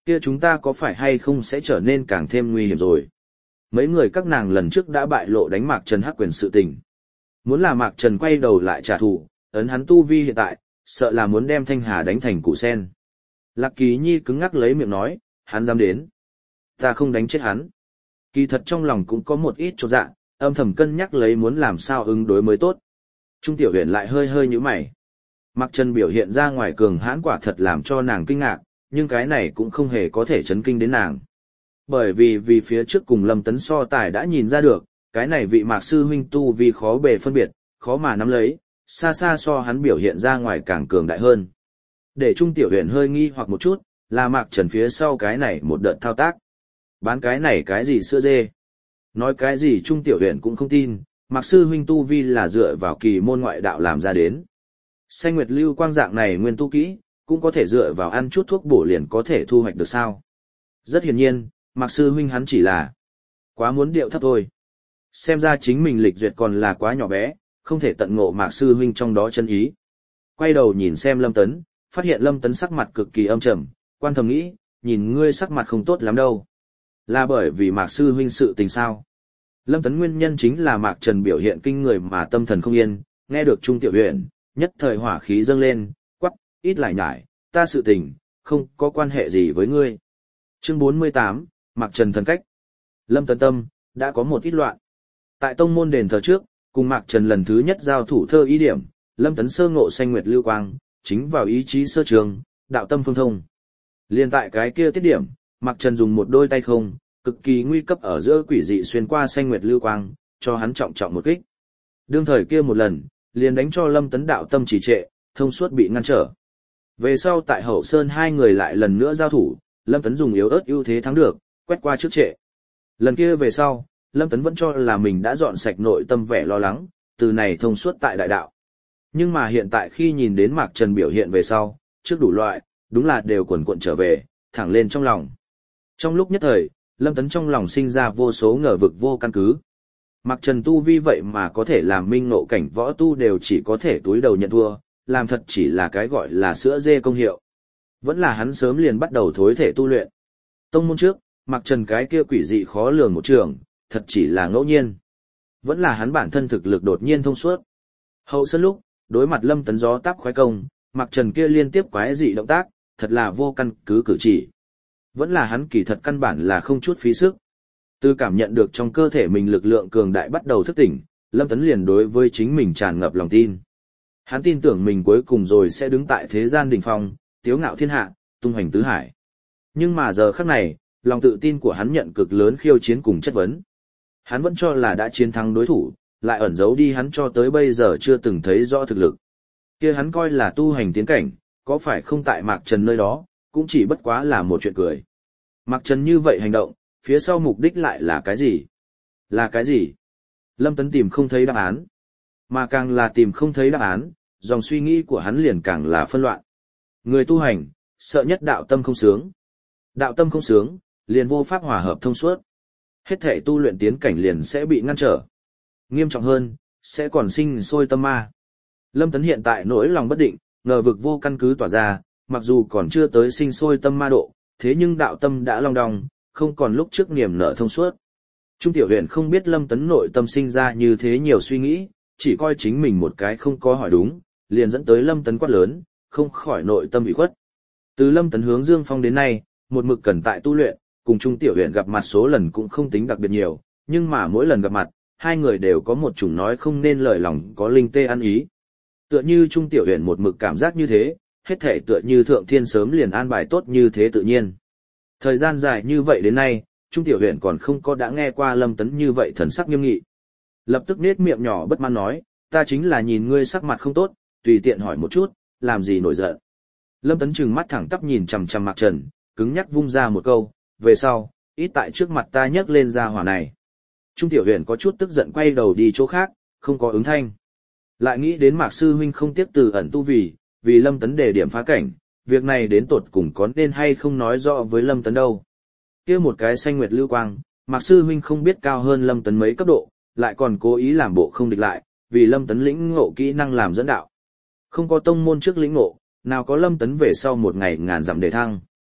Kia chúng ta có phải hay không sẽ trở nên càng thêm nguy hiểm rồi. Mấy người các nàng lần trước đã bại lộ đánh Mạc Trần hắc quyền sự tình. Muốn là Mạc Trần quay đầu lại trả thù, ấn hắn tu vi hiện tại, sợ là muốn đem Thanh Hà đánh thành củ sen. Lạc Kỳ Nhi cứng ngắc lấy miệng nói, hắn dám đến. Ta không đánh chết hắn. Kỳ thật trong lòng cũng có một ít chột dạ, âm thầm cân nhắc lấy muốn làm sao ứng đối mới tốt. Trung Tiểu Huyền lại hơi hơi nhíu mày. Mạc Trần biểu hiện ra ngoài cường hãn quả thật làm cho nàng kinh ngạc, nhưng cái này cũng không hề có thể chấn kinh đến nàng. Bởi vì phía trước cùng Lâm Tấn so tài đã nhìn ra được, cái này vị Mạc sư huynh tu vì khó bề phân biệt, khó mà nắm lấy, xa xa so hắn biểu hiện ra ngoài càng cường đại hơn. Để Trung Tiểu Huyền hơi nghi hoặc một chút, là Mạc Trần phía sau cái này một đợt thao tác. Bán cái này cái gì sữa dê? Nói cái gì Trung Tiểu Huyền cũng không tin, Mạc sư huynh tu vi là dựa vào kỳ môn ngoại đạo làm ra đến. Xanh Nguyệt Lưu Quang dạng này nguyên tu kỹ, cũng có thể dựa vào ăn chút thuốc bổ liền có thể thu hoạch được sao? Rất hiển nhiên, Mạc sư huynh hắn chỉ là quá muốn điệu thấp thôi. Xem ra chính mình lịch duyệt còn là quá nhỏ bé, không thể tận ngộ Mạc sư huynh trong đó chân ý. Quay đầu nhìn xem Lâm Tấn, phát hiện Lâm Tấn sắc mặt cực kỳ âm trầm, quan thầm nghĩ, nhìn ngươi sắc mặt không tốt lắm đâu. Là bởi vì Mạc sư huynh sự tình sao? Lâm Tấn nguyên nhân chính là Mạc Trần biểu hiện kinh người mà tâm thần không yên, nghe được Trung Tiểu Huyền, nhất thời hỏa khí dâng lên, quắc, ít lại nhải, ta sự tình, không có quan hệ gì với ngươi. Chương 48, Mạc Trần thần cách. Lâm Tấn tâm, đã có một ít loạn. Tại tông môn đền thờ trước, cùng Mạc Trần lần thứ nhất giao thủ thơ ý điểm, Lâm Tấn sơ ngộ Xanh Nguyệt Lưu Quang, chính vào ý chí sơ trường, đạo tâm phương thông. Liên tại cái kia tiết điểm, Mạc Trần dùng một đôi tay không, cực kỳ nguy cấp ở giữa quỷ dị xuyên qua Xanh Nguyệt Lưu Quang, cho hắn trọng trọng một kích. Đương thời kia một lần, liền đánh cho Lâm Tấn đạo tâm trì trệ, thông suốt bị ngăn trở. Về sau tại Hậu Sơn hai người lại lần nữa giao thủ, Lâm Tấn dùng yếu ớt ưu thế thắng được, quét qua trước trệ. Lần kia về sau, Lâm Tấn vẫn cho là mình đã dọn sạch nội tâm vẻ lo lắng, từ này thông suốt tại đại đạo. Nhưng mà hiện tại khi nhìn đến Mạc Trần biểu hiện về sau, trước đủ loại, đúng là đều quần cuộn trở về, thẳng lên trong lòng. Trong lúc nhất thời, Lâm Tấn trong lòng sinh ra vô số ngờ vực vô căn cứ. Mạc Trần tu vi vậy mà có thể làm minh ngộ cảnh võ tu đều chỉ có thể túi đầu nhận thua, làm thật chỉ là cái gọi là sữa dê công hiệu. Vẫn là hắn sớm liền bắt đầu thối thể tu luyện. Tông môn trước, Mạc Trần cái kia quỷ dị khó lường một trường, thật chỉ là ngẫu nhiên. Vẫn là hắn bản thân thực lực đột nhiên thông suốt. Hậu sân lúc, đối mặt Lâm Tấn gió táp khoái công, Mạc Trần kia liên tiếp quái dị động tác, thật là vô căn cứ cử chỉ. Vẫn là hắn kỳ thật căn bản là không chút phí sức. Từ cảm nhận được trong cơ thể mình lực lượng cường đại bắt đầu thức tỉnh, Lâm Tấn liền đối với chính mình tràn ngập lòng tin. Hắn tin tưởng mình cuối cùng rồi sẽ đứng tại thế gian đỉnh phong, tiếu ngạo thiên hạ, tung hoành tứ hải. Nhưng mà giờ khắc này, lòng tự tin của hắn nhận cực lớn khiêu chiến cùng chất vấn. Hắn vẫn cho là đã chiến thắng đối thủ, lại ẩn giấu đi hắn cho tới bây giờ chưa từng thấy rõ thực lực. Kia hắn coi là tu hành tiến cảnh, có phải không tại Mạc Trần nơi đó, cũng chỉ bất quá là một chuyện cười. Mạc Trần như vậy hành động, phía sau mục đích lại là cái gì? Là cái gì? Lâm Tấn tìm không thấy đáp án. Mà càng là tìm không thấy đáp án, dòng suy nghĩ của hắn liền càng là phân loạn. Người tu hành, sợ nhất đạo tâm không sướng. Đạo tâm không sướng, liền vô pháp hòa hợp thông suốt. Hết thể tu luyện tiến cảnh liền sẽ bị ngăn trở. Nghiêm trọng hơn, sẽ còn sinh sôi tâm ma. Lâm Tấn hiện tại nỗi lòng bất định, ngờ vực vô căn cứ tỏa ra, mặc dù còn chưa tới sinh sôi tâm ma độ, thế nhưng đạo tâm đã long đong, không còn lúc trước niềm nở thông suốt. Trung Tiểu Huyền không biết Lâm Tấn nội tâm sinh ra như thế nhiều suy nghĩ, chỉ coi chính mình một cái không có hỏi đúng, liền dẫn tới Lâm Tấn quát lớn, không khỏi nội tâm bị khuất. Từ Lâm Tấn hướng Dương Phong đến nay, một mực cần tại tu luyện, cùng Trung Tiểu Huyền gặp mặt số lần cũng không tính đặc biệt nhiều, nhưng mà mỗi lần gặp mặt, hai người đều có một chủng nói không nên lời lòng có linh tê ăn ý. Tựa như Trung Tiểu Huyền một mực cảm giác như thế, hết thể tựa như thượng thiên sớm liền an bài tốt như thế tự nhiên. Thời gian dài như vậy đến nay, Trung Tiểu Huyền còn không có đã nghe qua Lâm Tấn như vậy thần sắc nghiêm nghị. Lập tức nết miệng nhỏ bất mãn nói, ta chính là nhìn ngươi sắc mặt không tốt, tùy tiện hỏi một chút, làm gì nổi giận. Lâm Tấn trừng mắt thẳng tắp nhìn chằm chằm Mạc Trần, cứng nhắc vung ra một câu, về sau, ít tại trước mặt ta nhấc lên ra hỏa này. Trung Tiểu Huyền có chút tức giận quay đầu đi chỗ khác, không có ứng thanh. Lại nghĩ đến Mạc sư huynh không tiếc từ ẩn tu vì Lâm Tấn đề điểm phá cảnh, việc này đến tột cùng có nên hay không nói rõ với Lâm Tấn đâu. Kia một cái Xanh Nguyệt Lưu Quang, Mạc sư huynh không biết cao hơn Lâm Tấn mấy cấp độ, lại còn cố ý làm bộ không địch lại, vì Lâm Tấn lĩnh ngộ kỹ năng làm dẫn đạo. Không có tông môn trước lĩnh ngộ, nào có Lâm Tấn về sau một ngày ngàn dặm đề thăng.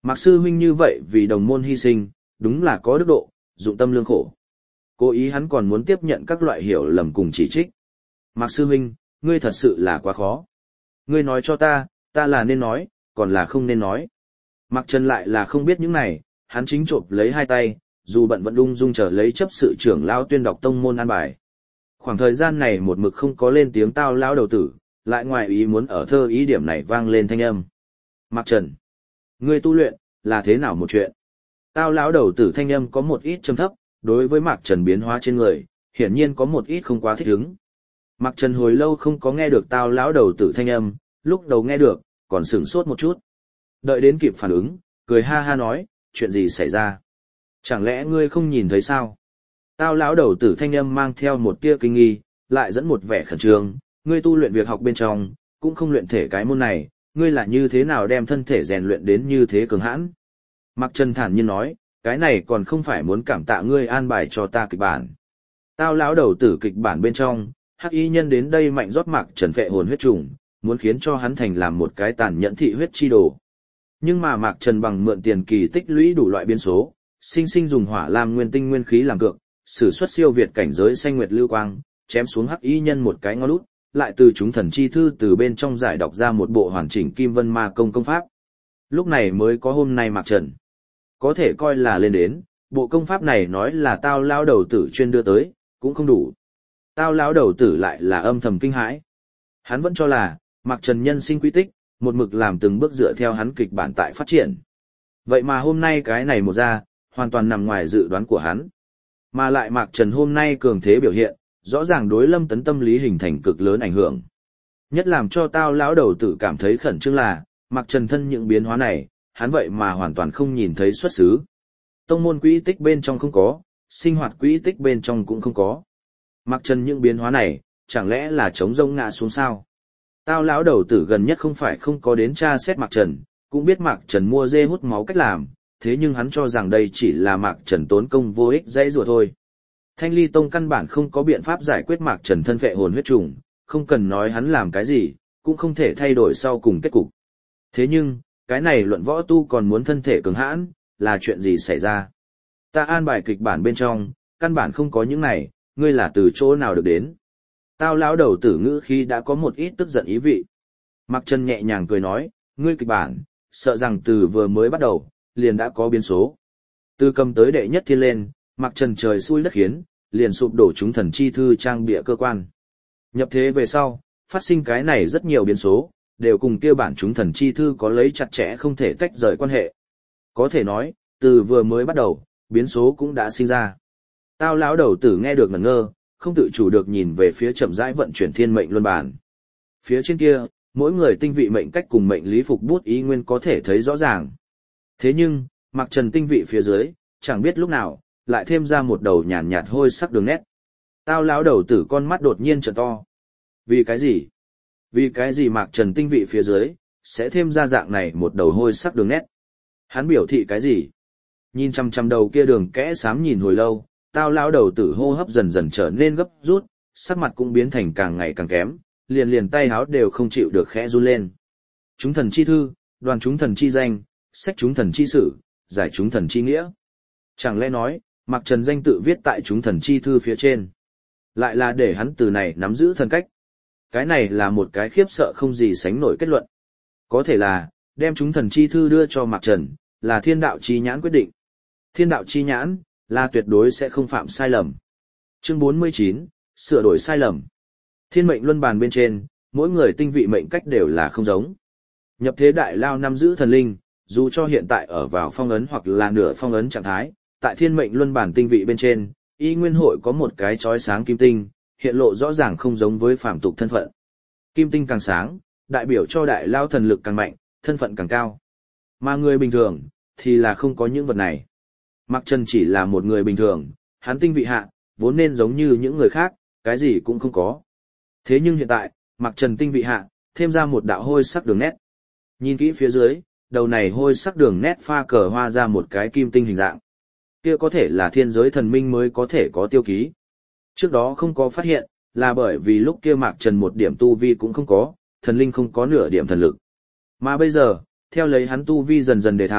Mạc sư huynh như vậy vì đồng môn hy sinh, đúng là có đức độ, dụng tâm lương khổ. Cố ý hắn còn muốn tiếp nhận các loại hiểu lầm cùng chỉ trích. Mạc sư huynh, ngươi thật sự là quá khó. Ngươi nói cho ta là nên nói, còn là không nên nói. Mạc Trần lại là không biết những này, hắn chính chộp lấy hai tay, dù bận vẫn ung dung chờ lấy chấp sự trưởng lão tuyên đọc tông môn an bài. Khoảng thời gian này một mực không có lên tiếng Tao lão đầu tử, lại ngoài ý muốn ở thơ ý điểm này vang lên thanh âm. Mạc Trần, ngươi tu luyện, là thế nào một chuyện? Tao lão đầu tử thanh âm có một ít trầm thấp, đối với Mạc Trần biến hóa trên người, hiển nhiên có một ít không quá thích ứng. Mạc Trần hồi lâu không có nghe được Tao lão đầu tử thanh âm, lúc đầu nghe được, còn sửng sốt một chút. Đợi đến kịp phản ứng, cười ha ha nói, chuyện gì xảy ra? Chẳng lẽ ngươi không nhìn thấy sao? Tao lão đầu tử thanh âm mang theo một tia kinh nghi, lại dẫn một vẻ khẩn trương, ngươi tu luyện việc học bên trong, cũng không luyện thể cái môn này, ngươi là như thế nào đem thân thể rèn luyện đến như thế cường hãn? Mạc Trần thản nhiên nói, cái này còn không phải muốn cảm tạ ngươi an bài cho ta kịch bản. Tao lão đầu tử kịch bản bên trong, hắc y nhân đến đây mạnh rót Mạc Trần phệ hồn huyết trùng, muốn khiến cho hắn thành làm một cái tàn nhẫn thị huyết chi đồ. Nhưng mà Mạc Trần bằng mượn tiền kỳ tích lũy đủ loại biến số, sinh sinh dùng hỏa lam nguyên tinh nguyên khí làm cược, sử xuất siêu việt cảnh giới xanh nguyệt lưu quang, chém xuống hắc y nhân một cái ngón út, lại từ chúng thần chi thư từ bên trong giải đọc ra một bộ hoàn chỉnh kim vân ma công công pháp. Lúc này mới có hôm nay Mạc Trần. Có thể coi là lên đến, bộ công pháp này nói là tao lão đầu tử chuyên đưa tới, cũng không đủ. Tao lão đầu tử lại là âm thầm kinh hãi. Hắn vẫn cho là, Mạc Trần nhân sinh quy tích, một mực làm từng bước dựa theo hắn kịch bản tại phát triển. Vậy mà hôm nay cái này một ra, hoàn toàn nằm ngoài dự đoán của hắn. Mà lại Mạc Trần hôm nay cường thế biểu hiện, rõ ràng đối Lâm Tấn tâm lý hình thành cực lớn ảnh hưởng. Nhất làm cho tao lão đầu tử cảm thấy khẩn trương là, Mạc Trần thân những biến hóa này, hắn vậy mà hoàn toàn không nhìn thấy xuất xứ. Tông môn quỹ tích bên trong không có, sinh hoạt quỹ tích bên trong cũng không có. Mạc Trần những biến hóa này, chẳng lẽ là trống rông ngã xuống sao? Tao lão đầu tử gần nhất không phải không có đến tra xét Mạc Trần, cũng biết Mạc Trần mua dê hút máu cách làm, thế nhưng hắn cho rằng đây chỉ là Mạc Trần tốn công vô ích dãy rủa thôi. Thanh Ly Tông căn bản không có biện pháp giải quyết Mạc Trần thân phệ hồn huyết trùng, không cần nói hắn làm cái gì, cũng không thể thay đổi sau cùng kết cục. Thế nhưng, cái này luận võ tu còn muốn thân thể cường hãn, là chuyện gì xảy ra? Ta an bài kịch bản bên trong, căn bản không có những này, ngươi là từ chỗ nào được đến? Tao lão đầu tử ngữ khi đã có một ít tức giận ý vị. Mạc Trần nhẹ nhàng cười nói, ngươi kịch bản, sợ rằng từ vừa mới bắt đầu, liền đã có biến số. Từ cầm tới đệ nhất thiên lên, Mạc Trần trời xui đất khiến, liền sụp đổ chúng thần chi thư trang bịa cơ quan. Nhập thế về sau, phát sinh cái này rất nhiều biến số, đều cùng kia bản chúng thần chi thư có lấy chặt chẽ không thể tách rời quan hệ. Có thể nói, từ vừa mới bắt đầu, biến số cũng đã sinh ra. Tao lão đầu tử nghe được ngẩn ngơ, không tự chủ được nhìn về phía chậm rãi vận chuyển thiên mệnh luân bản. Phía trên kia, mỗi người tinh vị mệnh cách cùng mệnh lý phục bút ý nguyên có thể thấy rõ ràng. Thế nhưng, Mạc Trần tinh vị phía dưới, chẳng biết lúc nào, lại thêm ra một đầu nhàn nhạt hôi sắc đường nét. Tao lão đầu tử con mắt đột nhiên trợn to. Vì cái gì? Vì cái gì Mạc Trần tinh vị phía dưới, sẽ thêm ra dạng này một đầu hôi sắc đường nét? Hắn biểu thị cái gì? Nhìn chăm chăm đầu kia đường kẽ xám nhìn hồi lâu, tao lão đầu tử hô hấp dần dần trở nên gấp rút, sắc mặt cũng biến thành càng ngày càng kém, liền tay háo đều không chịu được khẽ run lên. Chúng thần chi thư, đoàn chúng thần chi danh, sách chúng thần chi sử, giải chúng thần chi nghĩa. Chẳng lẽ nói, Mạc Trần danh tự viết tại chúng thần chi thư phía trên, lại là để hắn từ này nắm giữ thần cách. Cái này là một cái khiếp sợ không gì sánh nổi kết luận. Có thể là, đem chúng thần chi thư đưa cho Mạc Trần, là thiên đạo chi nhãn quyết định. Thiên đạo chi nhãn, là tuyệt đối sẽ không phạm sai lầm. Chương 49, sửa đổi sai lầm. Thiên mệnh luân bàn bên trên, mỗi người tinh vị mệnh cách đều là không giống. Nhập thế đại lao nắm giữ thần linh, dù cho hiện tại ở vào phong ấn hoặc là nửa phong ấn trạng thái, tại thiên mệnh luân bản tinh vị bên trên, y nguyên hội có một cái chói sáng kim tinh, hiện lộ rõ ràng không giống với phàm tục thân phận. Kim tinh càng sáng, đại biểu cho đại lao thần lực càng mạnh, thân phận càng cao. Mà người bình thường, thì là không có những vật này. Mạc Trần chỉ là một người bình thường, hắn tinh vị hạ, vốn nên giống như những người khác, cái gì cũng không có. Thế nhưng hiện tại, Mạc Trần tinh vị hạ, thêm ra một đạo hôi sắc đường nét. Nhìn kỹ phía dưới, đầu này hôi sắc đường nét pha cờ hoa ra một cái kim tinh hình dạng. Kia có thể là thiên giới thần minh mới có thể có tiêu ký. Trước đó không có phát hiện, là bởi vì lúc kia Mạc Trần một điểm tu vi cũng không có, thần linh không có nửa điểm thần lực. Mà bây giờ, theo lấy hắn tu vi dần dần đề thăng,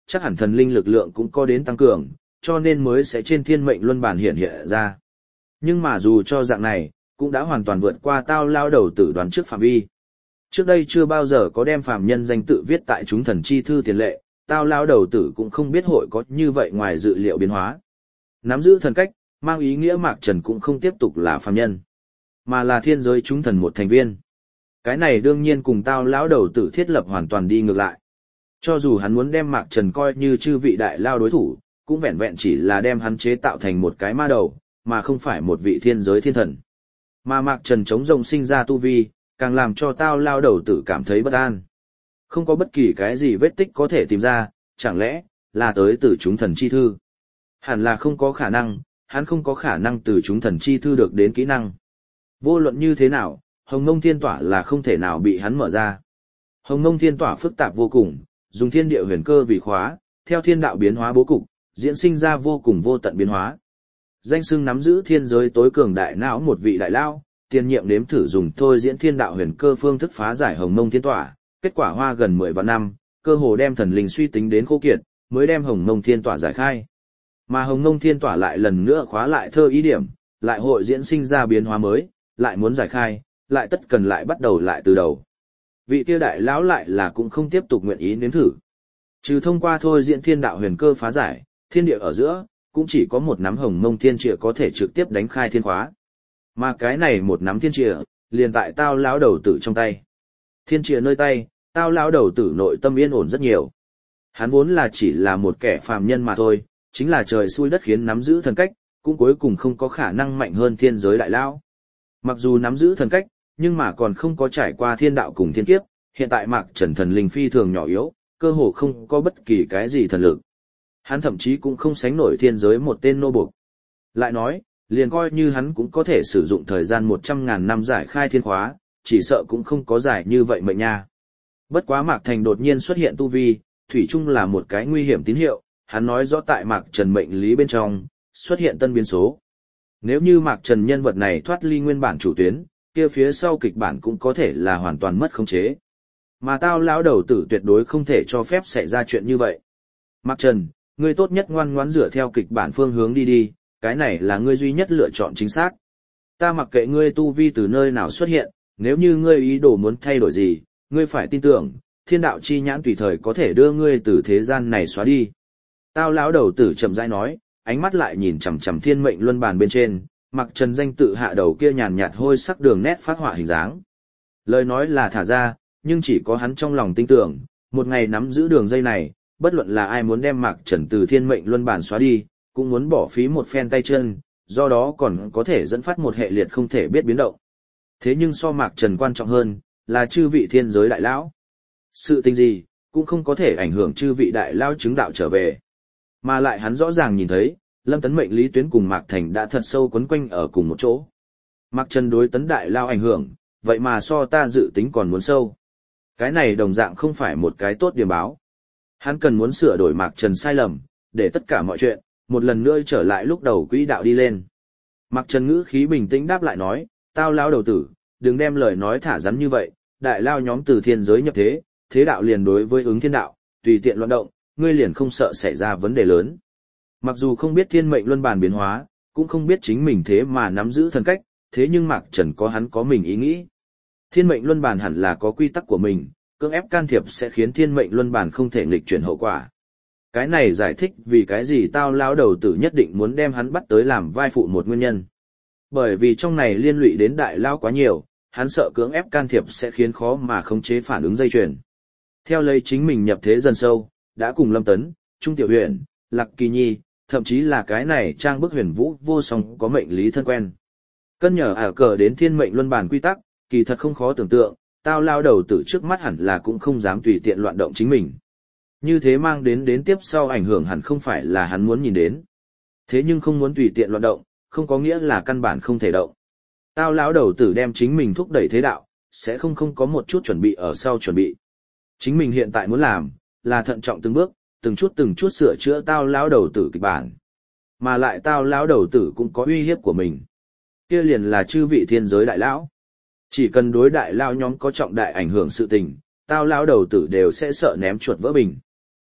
chắc hẳn thần linh lực lượng cũng có đến tăng cường, cho nên mới sẽ trên thiên mệnh luân bản hiện hiện ra. Nhưng mà dù cho dạng này, cũng đã hoàn toàn vượt qua tao lao đầu tử đoán trước phạm vi. Trước đây chưa bao giờ có đem phàm nhân danh tự viết tại chúng thần chi thư tiền lệ, tao lao đầu tử cũng không biết hội có như vậy ngoài dự liệu biến hóa. Nắm giữ thần cách, mang ý nghĩa Mạc Trần cũng không tiếp tục là phàm nhân, mà là thiên giới chúng thần một thành viên. Cái này đương nhiên cùng tao lão đầu tử thiết lập hoàn toàn đi ngược lại. Cho dù hắn muốn đem Mạc Trần coi như chư vị đại lao đối thủ, cũng vẹn vẹn chỉ là đem hắn chế tạo thành một cái ma đầu, mà không phải một vị thiên giới thiên thần. Mà Mạc Trần chống rồng sinh ra tu vi, càng làm cho tao lao đầu tử cảm thấy bất an. Không có bất kỳ cái gì vết tích có thể tìm ra, chẳng lẽ là tới từ chúng thần chi thư. Hẳn là không có khả năng, hắn không có khả năng từ chúng thần chi thư được đến kỹ năng. Vô luận như thế nào, Hồng Mông Thiên Tỏa là không thể nào bị hắn mở ra. Hồng Mông Thiên Tỏa phức tạp vô cùng, dùng thiên địa huyền cơ vì khóa, theo thiên đạo biến hóa bố cục, diễn sinh ra vô cùng vô tận biến hóa. Danh xưng nắm giữ thiên giới tối cường đại não một vị đại lao, tiền nhiệm nếm thử dùng thôi diễn thiên đạo huyền cơ phương thức phá giải Hồng Mông Thiên Tỏa, kết quả hoa gần 10 vạn năm, cơ hồ đem thần linh suy tính đến khô kiệt, mới đem Hồng Mông Thiên Tỏa giải khai. Mà Hồng Mông Thiên Tỏa lại lần nữa khóa lại thơ ý điểm, lại hội diễn sinh ra biến hóa mới, lại muốn giải khai, lại tất cần lại bắt đầu lại từ đầu. Vị kia đại lão lại là cũng không tiếp tục nguyện ý nếm thử. Trừ thông qua thôi diễn thiên đạo huyền cơ phá giải, thiên địa ở giữa, cũng chỉ có một nắm Hồng Mông Thiên Trịa có thể trực tiếp đánh khai thiên khóa. Mà cái này một nắm thiên trịa, liền tại tao lão đầu tử trong tay. Thiên trịa nơi tay, tao lão đầu tử nội tâm yên ổn rất nhiều. Hắn vốn là chỉ là một kẻ phàm nhân mà thôi, chính là trời xui đất khiến nắm giữ thần cách, cũng cuối cùng không có khả năng mạnh hơn thiên giới đại lão. Mặc dù nắm giữ thần cách, nhưng mà còn không có trải qua thiên đạo cùng thiên kiếp, hiện tại Mạc Trần thần linh phi thường nhỏ yếu, cơ hồ không có bất kỳ cái gì thần lực. Hắn thậm chí cũng không sánh nổi thiên giới một tên nô buộc. Lại nói, liền coi như hắn cũng có thể sử dụng thời gian 100.000 năm giải khai thiên khóa, chỉ sợ cũng không có giải như vậy mệnh nha. Bất quá Mạc Thành đột nhiên xuất hiện tu vi, thủy chung là một cái nguy hiểm tín hiệu, hắn nói rõ tại Mạc Trần mệnh lý bên trong, xuất hiện tân biến số. Nếu như Mạc Trần nhân vật này thoát ly nguyên bản chủ tuyến, kia phía sau kịch bản cũng có thể là hoàn toàn mất khống chế. Mà tao lão đầu tử tuyệt đối không thể cho phép xảy ra chuyện như vậy. Mạc Trần, ngươi tốt nhất ngoan ngoãn dựa theo kịch bản phương hướng đi đi, cái này là ngươi duy nhất lựa chọn chính xác. Ta mặc kệ ngươi tu vi từ nơi nào xuất hiện, nếu như ngươi ý đồ muốn thay đổi gì, ngươi phải tin tưởng, thiên đạo chi nhãn tùy thời có thể đưa ngươi từ thế gian này xóa đi. Tao lão đầu tử chậm rãi nói, ánh mắt lại nhìn chằm chằm thiên mệnh luân bàn bên trên, Mặc Trần danh tự hạ đầu kia nhàn nhạt hôi sắc đường nét phát họa hình dáng. Lời nói là thả ra, nhưng chỉ có hắn trong lòng tin tưởng, một ngày nắm giữ đường dây này, bất luận là ai muốn đem Mạc Trần từ thiên mệnh luân bàn xóa đi, cũng muốn bỏ phí một phen tay chân, do đó còn có thể dẫn phát một hệ liệt không thể biết biến động. Thế nhưng so Mạc Trần quan trọng hơn, là chư vị thiên giới đại lão. Sự tình gì, cũng không có thể ảnh hưởng chư vị đại lão chứng đạo trở về. Mà lại hắn rõ ràng nhìn thấy, Lâm Tấn mệnh lý tuyến cùng Mạc Thành đã thật sâu quấn quanh ở cùng một chỗ. Mạc Trần đối Tấn đại lao ảnh hưởng, vậy mà so ta dự tính còn muốn sâu. Cái này đồng dạng không phải một cái tốt điểm báo. Hắn cần muốn sửa đổi Mạc Trần sai lầm, để tất cả mọi chuyện, một lần nữa trở lại lúc đầu quỹ đạo đi lên. Mạc Trần ngữ khí bình tĩnh đáp lại nói, tao lao đầu tử, đừng đem lời nói thả rắn như vậy, đại lao nhóm từ thiên giới nhập thế, thế đạo liền đối với ứng thiên đạo, tùy tiện loạn động, ngươi liền không sợ xảy ra vấn đề lớn. Mặc dù không biết thiên mệnh luân bàn biến hóa, cũng không biết chính mình thế mà nắm giữ thần cách, thế nhưng Mạc Trần hắn có mình ý nghĩ. Thiên mệnh luân bàn hẳn là có quy tắc của mình, cưỡng ép can thiệp sẽ khiến thiên mệnh luân bàn không thể nghịch chuyển hậu quả. Cái này giải thích vì cái gì tao lao đầu tử nhất định muốn đem hắn bắt tới làm vai phụ một nguyên nhân. Bởi vì trong này liên lụy đến đại lao quá nhiều, hắn sợ cưỡng ép can thiệp sẽ khiến khó mà khống chế phản ứng dây chuyền. Theo lấy chính mình nhập thế dần sâu, đã cùng Lâm Tấn, Trung Tiểu Huyền, Lạc Kỳ Nhi, thậm chí là cái này trang bức huyền vũ vô song có mệnh lý thân quen. Cân nhờ ả cờ đến thiên mệnh luân bàn quy tắc, kỳ thật không khó tưởng tượng, tao lao đầu tử trước mắt hẳn là cũng không dám tùy tiện loạn động chính mình. Như thế mang đến tiếp sau ảnh hưởng hẳn không phải là hắn muốn nhìn đến. Thế nhưng không muốn tùy tiện loạn động, không có nghĩa là căn bản không thể động. Tao lão đầu tử đem chính mình thúc đẩy thế đạo, sẽ không có một chút chuẩn bị ở sau chuẩn bị. Chính mình hiện tại muốn làm, là thận trọng từng bước, từng chút sửa chữa tao lão đầu tử kịch bản. Mà lại tao lão đầu tử cũng có uy hiếp của mình. Kia liền là chư vị thiên giới đại lão. Chỉ cần đối đại lão nhóm có trọng đại ảnh hưởng sự tình, tao lão đầu tử đều sẽ sợ ném chuột vỡ bình.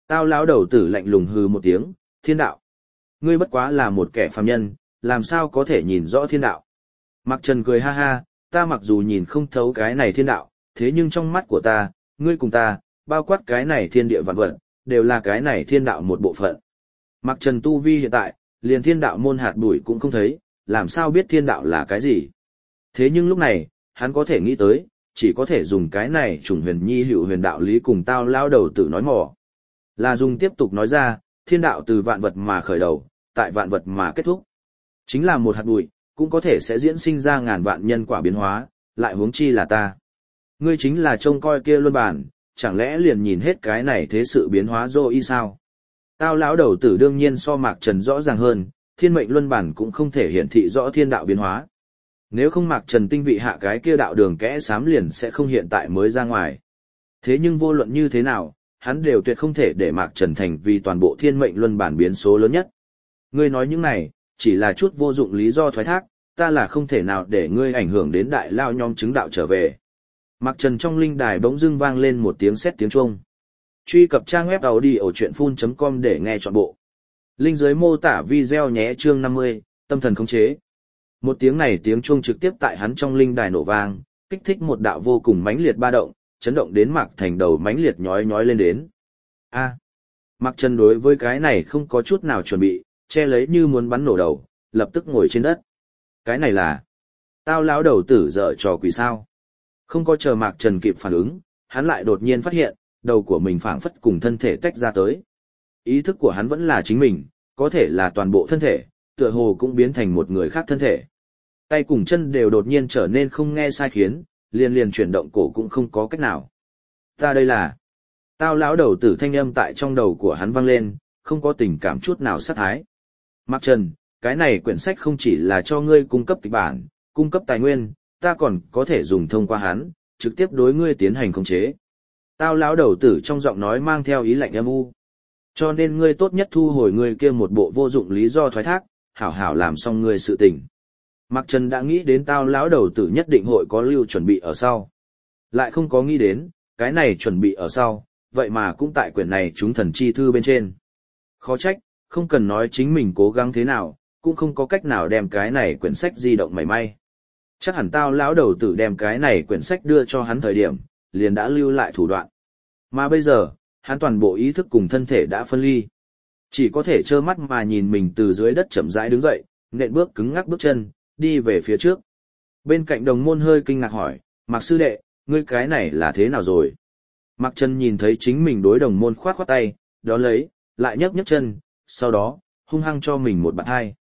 Tao lão đầu tử lạnh lùng hừ một tiếng, thiên đạo. Ngươi bất quá là một kẻ phàm nhân, làm sao có thể nhìn rõ thiên đạo. Mạc Trần cười ha ha, ta mặc dù nhìn không thấu cái này thiên đạo, thế nhưng trong mắt của ta, ngươi cùng ta, bao quát cái này thiên địa vạn vật, đều là cái này thiên đạo một bộ phận. Mạc Trần tu vi hiện tại, liền thiên đạo môn hạt bụi cũng không thấy, làm sao biết thiên đạo là cái gì. Thế nhưng lúc này, hắn có thể nghĩ tới, chỉ có thể dùng cái này trùng huyền nhi hữu huyền đạo lý cùng tao lao đầu tử nói mò. Là dùng tiếp tục nói ra, thiên đạo từ vạn vật mà khởi đầu, tại vạn vật mà kết thúc. Chính là một hạt bụi, cũng có thể sẽ diễn sinh ra ngàn vạn nhân quả biến hóa, lại huống chi là ta. Ngươi chính là trông coi kia luân bản, chẳng lẽ liền nhìn hết cái này thế sự biến hóa dô y sao? Tao lão đầu tử đương nhiên so Mạc Trần rõ ràng hơn, thiên mệnh luân bản cũng không thể hiển thị rõ thiên đạo biến hóa. Nếu không Mạc Trần tinh vị hạ cái kia đạo đường kẽ xám liền sẽ không hiện tại mới ra ngoài. Thế nhưng vô luận như thế nào, hắn đều tuyệt không thể để Mạc Trần thành vì toàn bộ thiên mệnh luân bản biến số lớn nhất. Ngươi nói những này, chỉ là chút vô dụng lý do thoái thác, ta là không thể nào để ngươi ảnh hưởng đến đại lao nhóm chứng đạo trở về. Mạc Trần trong linh đài bỗng dưng vang lên một tiếng sét tiếng chuông. Truy cập trang web audiochuyenphun.com để nghe trọn bộ. Link dưới mô tả video nhé chương 50, tâm thần khống chế. Một tiếng này tiếng chuông trực tiếp tại hắn trong linh đài nổ vang, kích thích một đạo vô cùng mãnh liệt ba động, chấn động đến Mạc Thành đầu mãnh liệt nhói nhói lên đến. A. Mạc Trần đối với cái này không có chút nào chuẩn bị, che lấy như muốn bắn nổ đầu, lập tức ngồi trên đất. Cái này là, tao lão đầu tử dở trò quỷ sao? Không có chờ Mạc Trần kịp phản ứng, hắn lại đột nhiên phát hiện, đầu của mình phảng phất cùng thân thể tách ra tới. Ý thức của hắn vẫn là chính mình, có thể là toàn bộ thân thể, tựa hồ cũng biến thành một người khác thân thể. Tay cùng chân đều đột nhiên trở nên không nghe sai khiến, liền chuyển động cổ cũng không có cách nào. Ta đây là, tao lão đầu tử thanh âm tại trong đầu của hắn vang lên, không có tình cảm chút nào sát thái. Mạc Trần, cái này quyển sách không chỉ là cho ngươi cung cấp kịch bản, cung cấp tài nguyên, ta còn có thể dùng thông qua hắn, trực tiếp đối ngươi tiến hành khống chế. Tao lão đầu tử trong giọng nói mang theo ý lạnh âm u. Cho nên ngươi tốt nhất thu hồi ngươi kia một bộ vô dụng lý do thoái thác, hảo hảo làm xong ngươi sự tình. Mạc Trần đã nghĩ đến tao lão đầu tử nhất định hội có lưu chuẩn bị ở sau. Lại không có nghĩ đến, cái này chuẩn bị ở sau, vậy mà cũng tại quyển này chúng thần chi thư bên trên. Khó trách, không cần nói chính mình cố gắng thế nào, cũng không có cách nào đem cái này quyển sách di động mảy may. Chắc hẳn tao lão đầu tử đem cái này quyển sách đưa cho hắn thời điểm, liền đã lưu lại thủ đoạn. Mà bây giờ, hắn toàn bộ ý thức cùng thân thể đã phân ly. Chỉ có thể trơ mắt mà nhìn mình từ dưới đất chậm rãi đứng dậy, nện bước cứng ngắc bước chân, đi về phía trước. Bên cạnh đồng môn hơi kinh ngạc hỏi, Mạc sư đệ, ngươi cái này là thế nào rồi? Mạc Trần nhìn thấy chính mình đối đồng môn khoát khoát tay, đón lấy, lại nhấc nhấc chân, sau đó, hung hăng cho mình một bạt hai.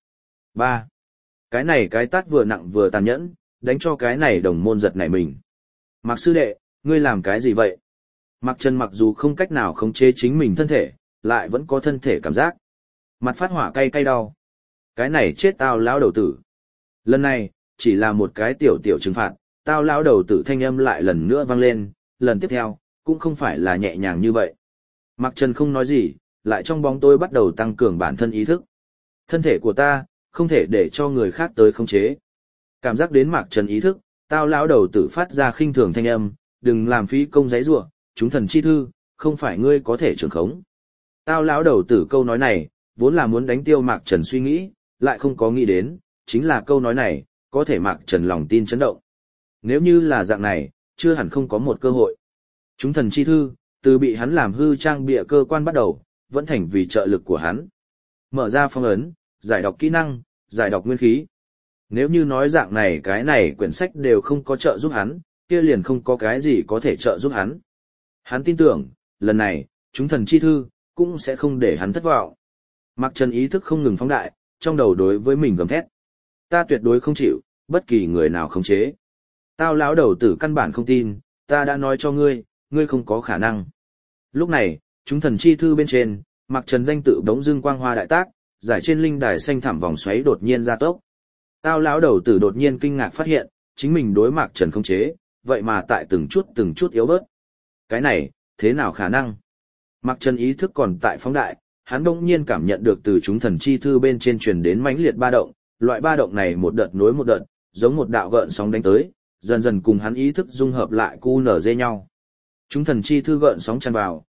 3. Cái này cái tát vừa nặng vừa tàn nhẫn, đánh cho cái này đồng môn giật nảy mình. Mạc sư đệ, ngươi làm cái gì vậy? Mạc Trần mặc dù không cách nào khống chế chính mình thân thể, lại vẫn có thân thể cảm giác. Mặt phát hỏa cay cay đau. Cái này chết tao lão đầu tử. Lần này, chỉ là một cái tiểu trừng phạt, tao lão đầu tử thanh âm lại lần nữa vang lên, lần tiếp theo, cũng không phải là nhẹ nhàng như vậy. Mạc Trần không nói gì, lại trong bóng tối bắt đầu tăng cường bản thân ý thức. Thân thể của ta, không thể để cho người khác tới khống chế. Cảm giác đến Mạc Trần ý thức, tao lão đầu tử phát ra khinh thường thanh âm, đừng làm phí công giấy rủa, chúng thần chi thư, không phải ngươi có thể trưởng khống. Tao lão đầu tử câu nói này, vốn là muốn đánh tiêu Mạc Trần suy nghĩ, lại không có nghĩ đến, chính là câu nói này, có thể Mạc Trần lòng tin chấn động. Nếu như là dạng này, chưa hẳn không có một cơ hội. Chúng thần chi thư, từ bị hắn làm hư trang bịa cơ quan bắt đầu, vẫn thành vì trợ lực của hắn. Mở ra phong ấn, giải đọc kỹ năng, giải đọc nguyên khí. Nếu như nói dạng này cái này quyển sách đều không có trợ giúp hắn, kia liền không có cái gì có thể trợ giúp hắn. Hắn tin tưởng, lần này, chúng thần chi thư, cũng sẽ không để hắn thất vọng. Mạc Trần ý thức không ngừng phóng đại, trong đầu đối với mình gầm thét. Ta tuyệt đối không chịu, bất kỳ người nào khống chế. Tao lão đầu tử căn bản không tin, ta đã nói cho ngươi, ngươi không có khả năng. Lúc này, chúng thần chi thư bên trên, Mạc Trần danh tự bỗng dưng quang hoa đại tác, giải trên linh đài xanh thẳm vòng xoáy đột nhiên gia tốc. Tao lão đầu tử đột nhiên kinh ngạc phát hiện, chính mình đối Mạc Trần khống chế, vậy mà tại từng chút yếu bớt. Cái này, thế nào khả năng? Mạc Trần ý thức còn tại phóng đại, hắn bỗng nhiên cảm nhận được từ chúng thần chi thư bên trên truyền đến mãnh liệt ba động, loại ba động này một đợt nối một đợt, giống một đạo gợn sóng đánh tới, dần dần cùng hắn ý thức dung hợp lại cu nở dê nhau. Chúng thần chi thư gợn sóng tràn vào,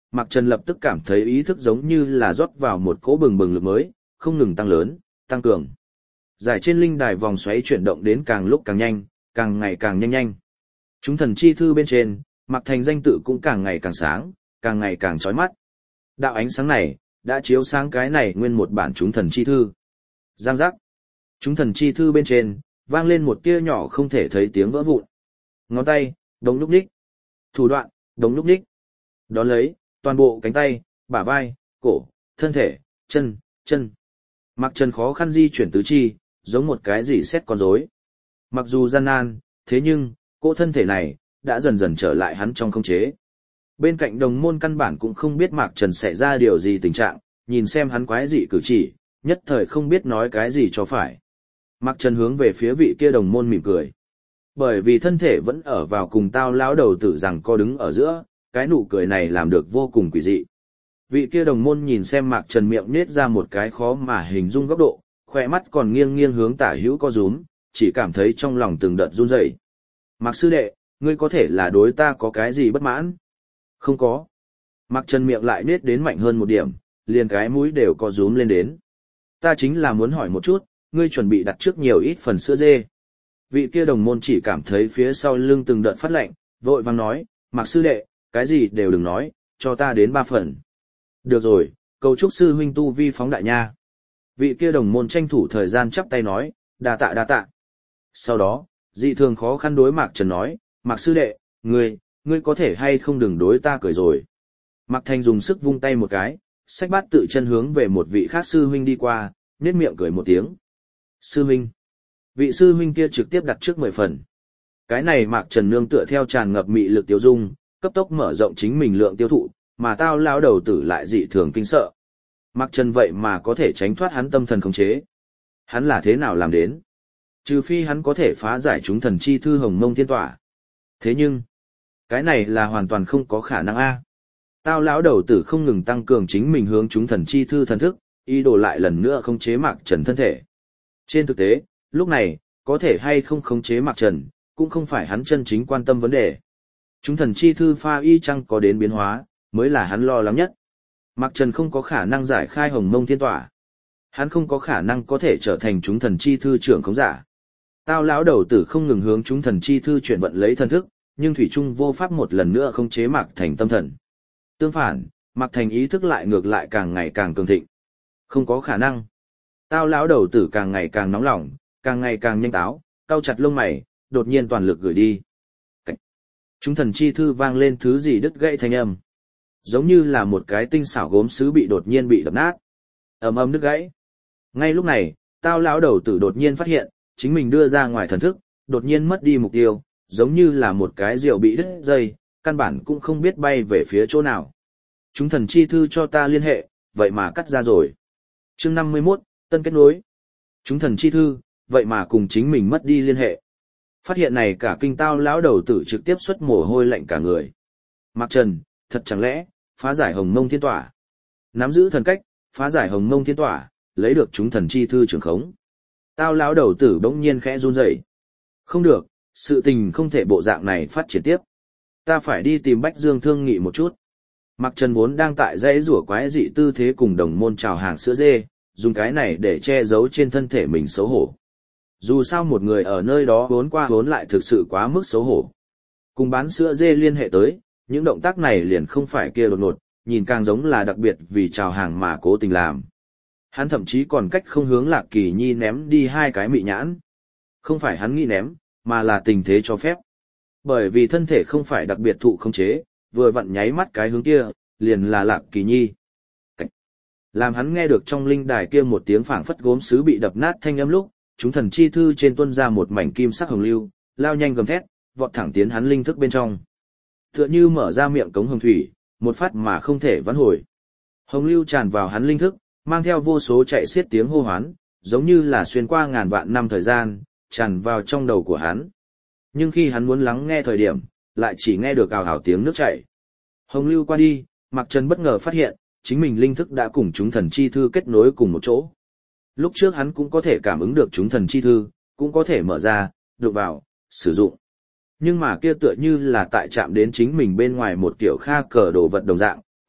Mạc Trần lập tức cảm thấy ý thức giống như là rót vào một cỗ bừng bừng lực mới, không ngừng tăng lớn, tăng cường. Giải trên linh đài vòng xoáy chuyển động đến càng lúc càng nhanh, càng ngày càng nhanh nhanh. Chúng thần chi thư bên trên, Mạc Thành danh tự cũng càng ngày càng sáng, càng ngày càng chói mắt. Đạo ánh sáng này, đã chiếu sáng cái này nguyên một bản chúng thần chi thư. Giang giác. Chúng thần chi thư bên trên, vang lên một tia nhỏ không thể thấy tiếng vỡ vụn. Ngón tay, đống lúc ních. Thủ đoạn, đống lúc ních. Đón lấy, toàn bộ cánh tay, bả vai, cổ, thân thể, chân, chân. Mạc Trần khó khăn di chuyển tứ chi, giống một cái gì xét con rối. Mặc dù gian nan, thế nhưng, cỗ thân thể này, đã dần dần trở lại hắn trong khống chế. Bên cạnh đồng môn căn bản cũng không biết Mạc Trần xảy ra điều gì tình trạng, nhìn xem hắn quái dị cử chỉ, nhất thời không biết nói cái gì cho phải. Mạc Trần hướng về phía vị kia đồng môn mỉm cười. Bởi vì thân thể vẫn ở vào cùng tao lão đầu tử rằng co đứng ở giữa, cái nụ cười này làm được vô cùng quỷ dị. Vị kia đồng môn nhìn xem Mạc Trần miệng nết ra một cái khó mà hình dung góc độ, khỏe mắt còn nghiêng nghiêng hướng tả hữu co rúm, chỉ cảm thấy trong lòng từng đợt run rẩy. Mạc sư đệ, ngươi có thể là đối ta có cái gì bất mãn? Không có. Mạc Trần miệng lại nết đến mạnh hơn một điểm, liền cái mũi đều co rúm lên đến. Ta chính là muốn hỏi một chút, ngươi chuẩn bị đặt trước nhiều ít phần sữa dê. Vị kia đồng môn chỉ cảm thấy phía sau lưng từng đợt phát lạnh, vội vàng nói, Mạc sư đệ, cái gì đều đừng nói, cho ta đến 3 phần. Được rồi, cầu chúc sư huynh tu vi phóng đại nha. Vị kia đồng môn tranh thủ thời gian chắp tay nói, đa tạ đa tạ. Sau đó, dị thường khó khăn đối Mạc Trần nói, Mạc sư đệ, ngươi có thể hay không đừng đối ta cười rồi. Mạc Thành dùng sức vung tay một cái, xách bát tự chân hướng về một vị khác sư huynh đi qua, nhếch miệng cười một tiếng. Sư huynh. Vị sư huynh kia trực tiếp đặt trước 10 phần. Cái này Mạc Trần nương tựa theo tràn ngập mị lực tiêu dung, cấp tốc mở rộng chính mình lượng tiêu thụ, mà tao lão đầu tử lại dị thường kinh sợ. Mạc Trần vậy mà có thể tránh thoát hắn tâm thần khống chế. Hắn là thế nào làm đến? Trừ phi hắn có thể phá giải chúng thần chi thư hồng mông thiên tỏa. Thế nhưng, cái này là hoàn toàn không có khả năng a. Tao lão đầu tử không ngừng tăng cường chính mình hướng chúng thần chi thư thần thức, ý đồ lại lần nữa khống chế Mạc Trần thân thể. Trên thực tế, lúc này, có thể hay không khống chế Mạc Trần, cũng không phải hắn chân chính quan tâm vấn đề. Chúng thần chi thư pha y chăng có đến biến hóa, mới là hắn lo lắng nhất. Mạc Trần không có khả năng giải khai hồng mông thiên tỏa. Hắn không có khả năng có thể trở thành chúng thần chi thư trưởng khống giả. Tao lão đầu tử không ngừng hướng chúng thần chi thư chuyển vận lấy thần thức, nhưng thủy trung vô pháp một lần nữa khống chế Mạc Thành tâm thần. Tương phản, Mạc Thành ý thức lại ngược lại càng ngày càng cường thịnh. Không có khả năng. Tao lão đầu tử càng ngày càng nóng lòng, càng ngày càng nhanh táo, cau chặt lông mày, đột nhiên toàn lực gửi đi. Cảnh. Chúng thần chi thư vang lên thứ gì đứt gãy thanh âm. Giống như là một cái tinh xảo gốm sứ bị đột nhiên bị đập nát. Ầm ầm đứt gãy. Ngay lúc này, tao lão đầu tử đột nhiên phát hiện, chính mình đưa ra ngoài thần thức, đột nhiên mất đi mục tiêu, giống như là một cái rượu bị đứt dây, căn bản cũng không biết bay về phía chỗ nào. Chúng thần chi thư cho ta liên hệ, vậy mà cắt ra rồi. Chương 51, tân kết nối. Chúng thần chi thư, vậy mà cùng chính mình mất đi liên hệ. Phát hiện này cả kinh tao lão đầu tử trực tiếp xuất mồ hôi lạnh cả người. Mạc Trần, thật chẳng lẽ, phá giải hồng mông thiên tỏa. Nắm giữ thần cách, phá giải hồng mông thiên tỏa, lấy được chúng thần chi thư trường khống. Tao lão đầu tử bỗng nhiên khẽ run rẩy. Không được, sự tình không thể bộ dạng này phát triển tiếp. Ta phải đi tìm Bách Dương thương nghị một chút. Mạc Trần vốn đang tại dãy rủa quái dị tư thế cùng đồng môn chào hàng sữa dê, dùng cái này để che giấu trên thân thể mình xấu hổ. Dù sao một người ở nơi đó vốn qua vốn lại thực sự quá mức xấu hổ. Cùng bán sữa dê liên hệ tới, những động tác này liền không phải kia đột ngột, nhìn càng giống là đặc biệt vì chào hàng mà cố tình làm. Hắn thậm chí còn cách không hướng Lạc Kỳ Nhi ném đi 2 cái mị nhãn. Không phải hắn nghĩ ném, mà là tình thế cho phép. Bởi vì thân thể không phải đặc biệt thụ khống chế, vừa vặn nháy mắt cái hướng kia, liền là Lạc Kỳ Nhi. Làm hắn nghe được trong linh đài kia một tiếng phảng phất gốm sứ bị đập nát thanh âm lúc, chúng thần chi thư trên tuôn ra một mảnh kim sắc hồng lưu, lao nhanh gầm thét, vọt thẳng tiến hắn linh thức bên trong. Tựa như mở ra miệng cống hồng thủy, một phát mà không thể vãn hồi. Hồng lưu tràn vào hắn linh thức, mang theo vô số chạy xiết tiếng hô hoán, giống như là xuyên qua ngàn vạn năm thời gian, tràn vào trong đầu của hắn. Nhưng khi hắn muốn lắng nghe thời điểm, lại chỉ nghe được ào ào tiếng nước chảy. Hồng lưu qua đi, Mạc Trần bất ngờ phát hiện, chính mình linh thức đã cùng chúng thần chi thư kết nối cùng một chỗ. Lúc trước hắn cũng có thể cảm ứng được chúng thần chi thư, cũng có thể mở ra, đụng vào, sử dụng. Nhưng mà kia tựa như là tại chạm đến chính mình bên ngoài một kiểu kha cờ đồ vật đồng dạng,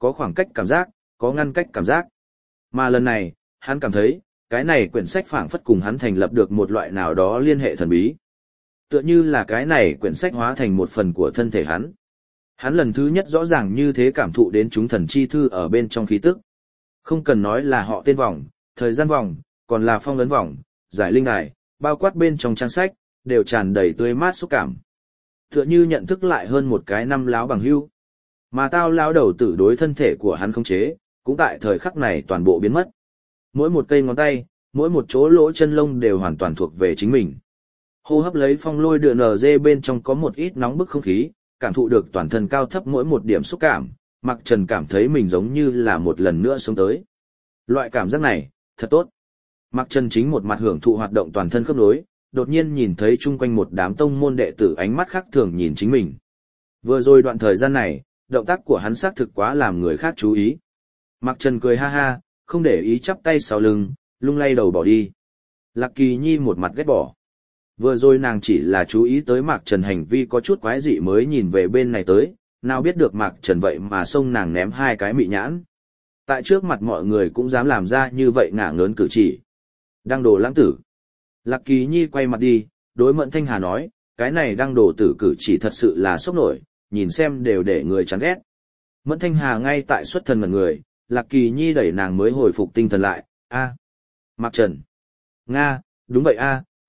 có khoảng cách cảm giác, có ngăn cách cảm giác. Mà lần này, hắn cảm thấy, cái này quyển sách phảng phất cùng hắn thành lập được một loại nào đó liên hệ thần bí. Tựa như là cái này quyển sách hóa thành một phần của thân thể hắn. Hắn lần thứ nhất rõ ràng như thế cảm thụ đến chúng thần chi thư ở bên trong khí tức. Không cần nói là họ tên vòng, thời gian vòng, còn là phong ấn vòng, giải linh đài, bao quát bên trong trang sách, đều tràn đầy tươi mát xúc cảm. Tựa như nhận thức lại hơn một cái năm láo bằng hưu. Mà tao lão đầu tử đối thân thể của hắn không chế, cũng tại thời khắc này toàn bộ biến mất. Mỗi một cây ngón tay, mỗi một chỗ lỗ chân lông đều hoàn toàn thuộc về chính mình. Hô hấp lấy phong lôi đưa nở dê bên trong có một ít nóng bức không khí, cảm thụ được toàn thân cao thấp mỗi một điểm xúc cảm, Mạc Trần cảm thấy mình giống như là một lần nữa sống tới. Loại cảm giác này, thật tốt. Mạc Trần chính một mặt hưởng thụ hoạt động toàn thân khớp nối, đột nhiên nhìn thấy chung quanh một đám tông môn đệ tử ánh mắt khác thường nhìn chính mình. Vừa rồi đoạn thời gian này, động tác của hắn xác thực quá làm người khác chú ý. Mạc Trần cười ha ha, không để ý chắp tay sau lưng, lung lay đầu bỏ đi. Lạc Kỳ Nhi một mặt ghét bỏ. Vừa rồi nàng chỉ là chú ý tới Mạc Trần hành vi có chút quái dị mới nhìn về bên này tới, nào biết được Mạc Trần vậy mà xông nàng ném hai cái mị nhãn. Tại trước mặt mọi người cũng dám làm ra như vậy ngả ngớn cử chỉ. Đăng đồ lãng tử. Lạc Kỳ Nhi quay mặt đi, đối Mẫn Thanh Hà nói, cái này đăng đồ tử cử chỉ thật sự là sốc nổi, nhìn xem đều để người chán ghét. Mẫn Thanh Hà ngay tại xuất thần ngẩn người, Lạc Kỳ Nhi đẩy nàng mới hồi phục tinh thần lại, Mạc Trần. Nga, đúng vậy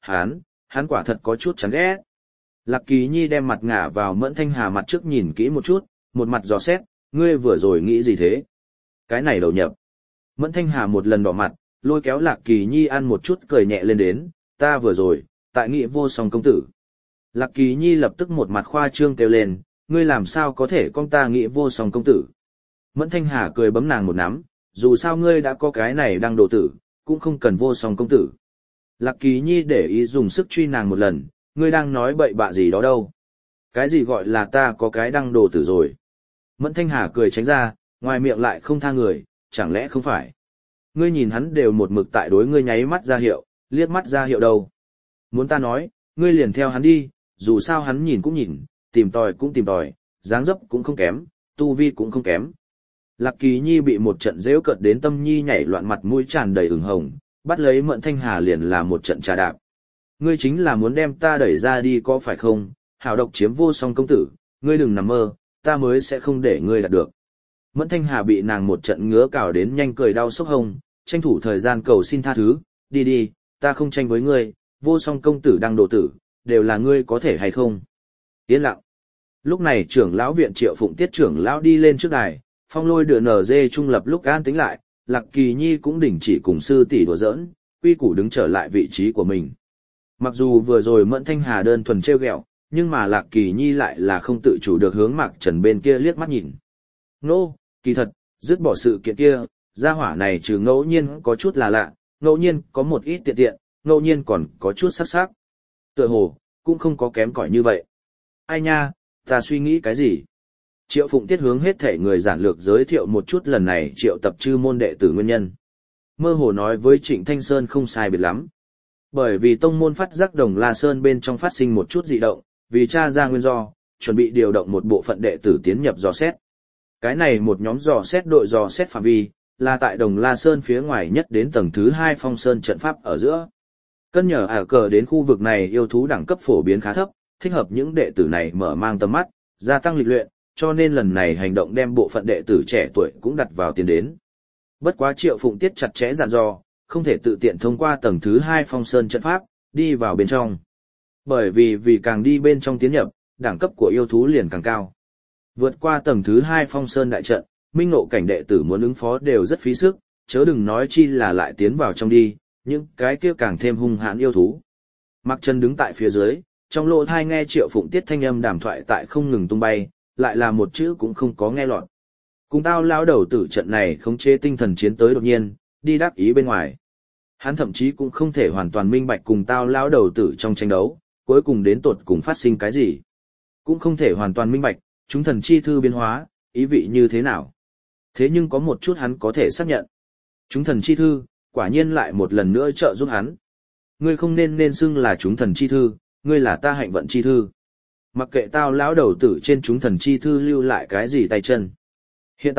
hắn quả thật có chút chán ghét. Lạc Kỳ Nhi đem mặt ngả vào Mẫn Thanh Hà mặt trước nhìn kỹ một chút, một mặt dò xét, ngươi vừa rồi nghĩ gì thế? Cái này đầu nhập. Mẫn Thanh Hà một lần đỏ mặt, lôi kéo Lạc Kỳ Nhi ăn một chút cười nhẹ lên đến, ta vừa rồi, tại nghị vô song công tử. Lạc Kỳ Nhi lập tức một mặt khoa trương kêu lên, ngươi làm sao có thể con ta nghị vô song công tử. Mẫn Thanh Hà cười bấm nàng một nắm, dù sao ngươi đã có cái này đang đồ tử, cũng không cần vô song công tử. Lạc Kỳ Nhi để ý dùng sức truy nàng một lần, ngươi đang nói bậy bạ gì đó đâu. Cái gì gọi là ta có cái đăng đồ tử rồi. Mẫn Thanh Hà cười tránh ra, ngoài miệng lại không tha người, chẳng lẽ không phải. Ngươi nhìn hắn đều một mực tại đối ngươi nháy mắt ra hiệu, liếc mắt ra hiệu đâu. Muốn ta nói, ngươi liền theo hắn đi, dù sao hắn nhìn cũng nhìn, tìm tòi cũng tìm tòi, dáng dấp cũng không kém, tu vi cũng không kém. Lạc Kỳ Nhi bị một trận giễu cợt đến tâm nhi nhảy loạn mặt mũi tràn đầy ửng hồng, bắt lấy Mẫn Thanh Hà liền là một trận trà đạp. Ngươi chính là muốn đem ta đẩy ra đi có phải không, hảo độc chiếm vô song công tử, ngươi đừng nằm mơ, ta mới sẽ không để ngươi đạt được. Mẫn Thanh Hà bị nàng một trận ngứa cào đến nhanh cười đau sốc hông, tranh thủ thời gian cầu xin tha thứ, đi, ta không tranh với ngươi, vô song công tử đang độ tử, đều là ngươi có thể hay không. Yên lặng. Lúc này trưởng lão viện Triệu Phụng Tiết trưởng lão đi lên trước đài, phong lôi đưa nở dê trung lập lúc an tính lại, Lạc Kỳ Nhi cũng đình chỉ cùng sư tỷ đùa giỡn, quy củ đứng trở lại vị trí của mình. Mặc dù vừa rồi Mẫn Thanh Hà đơn thuần trêu ghẹo, nhưng mà Lạc Kỳ Nhi lại là không tự chủ được hướng Mạc Trần bên kia liếc mắt nhìn. Nô, kỳ thật, dứt bỏ sự kiện kia, gia hỏa này trừ ngẫu nhiên có chút là lạ, ngẫu nhiên có một ít tiện, ngẫu nhiên còn có chút sắc sắc. Tựa hồ, cũng không có kém cỏi như vậy. Ai nha, ta suy nghĩ cái gì? Triệu Phụng Tiết hướng hết thể người giản lược giới thiệu một chút lần này Triệu tập chư môn đệ tử nguyên nhân. Mơ hồ nói với Trịnh Thanh Sơn không sai biệt lắm. Bởi vì tông môn phát giác Đồng La Sơn bên trong phát sinh một chút dị động, vì tra ra nguyên do, chuẩn bị điều động một bộ phận đệ tử tiến nhập dò xét. Cái này một nhóm dò xét đội dò xét phạm vi, là tại Đồng La Sơn phía ngoài nhất đến tầng thứ 2 Phong Sơn trận pháp ở giữa. Cân nhờ ả cờ đến khu vực này yêu thú đẳng cấp phổ biến khá thấp, thích hợp những đệ tử này mở mang tầm mắt, gia tăng lịch luyện, cho nên lần này hành động đem bộ phận đệ tử trẻ tuổi cũng đặt vào tiền đến. Bất quá Triệu Phụng Tiết chặt chẽ dặn dò, không thể tự tiện thông qua tầng thứ 2 Phong Sơn trận pháp, đi vào bên trong. Bởi vì càng đi bên trong tiến nhập, đẳng cấp của yêu thú liền càng cao. Vượt qua tầng thứ 2 Phong Sơn đại trận, minh ngộ cảnh đệ tử muốn ứng phó đều rất phí sức, chớ đừng nói chi là lại tiến vào trong đi, những cái kia càng thêm hung hãn yêu thú. Mạc Trần đứng tại phía dưới, trong lỗ tai nghe Triệu Phụng Tiết thanh âm đàm thoại tại không ngừng tung bay, lại là một chữ cũng không có nghe lọt. Cùng tao lao đầu tử trận này khống chế tinh thần chiến tới đột nhiên, đi đáp ý bên ngoài. Hắn thậm chí cũng không thể hoàn toàn minh bạch cùng tao lao đầu tử trong tranh đấu, cuối cùng đến tột cùng phát sinh cái gì. Cũng không thể hoàn toàn minh bạch, chúng thần chi thư biến hóa, ý vị như thế nào. Thế nhưng có một chút hắn có thể xác nhận. Chúng thần chi thư, quả nhiên lại một lần nữa trợ giúp hắn. Ngươi không nên xưng là chúng thần chi thư, ngươi là ta hạnh vận chi thư. Mặc kệ tao lão đầu tử trên chúng thần chi thư lưu lại cái gì tay chân. Hiện tại,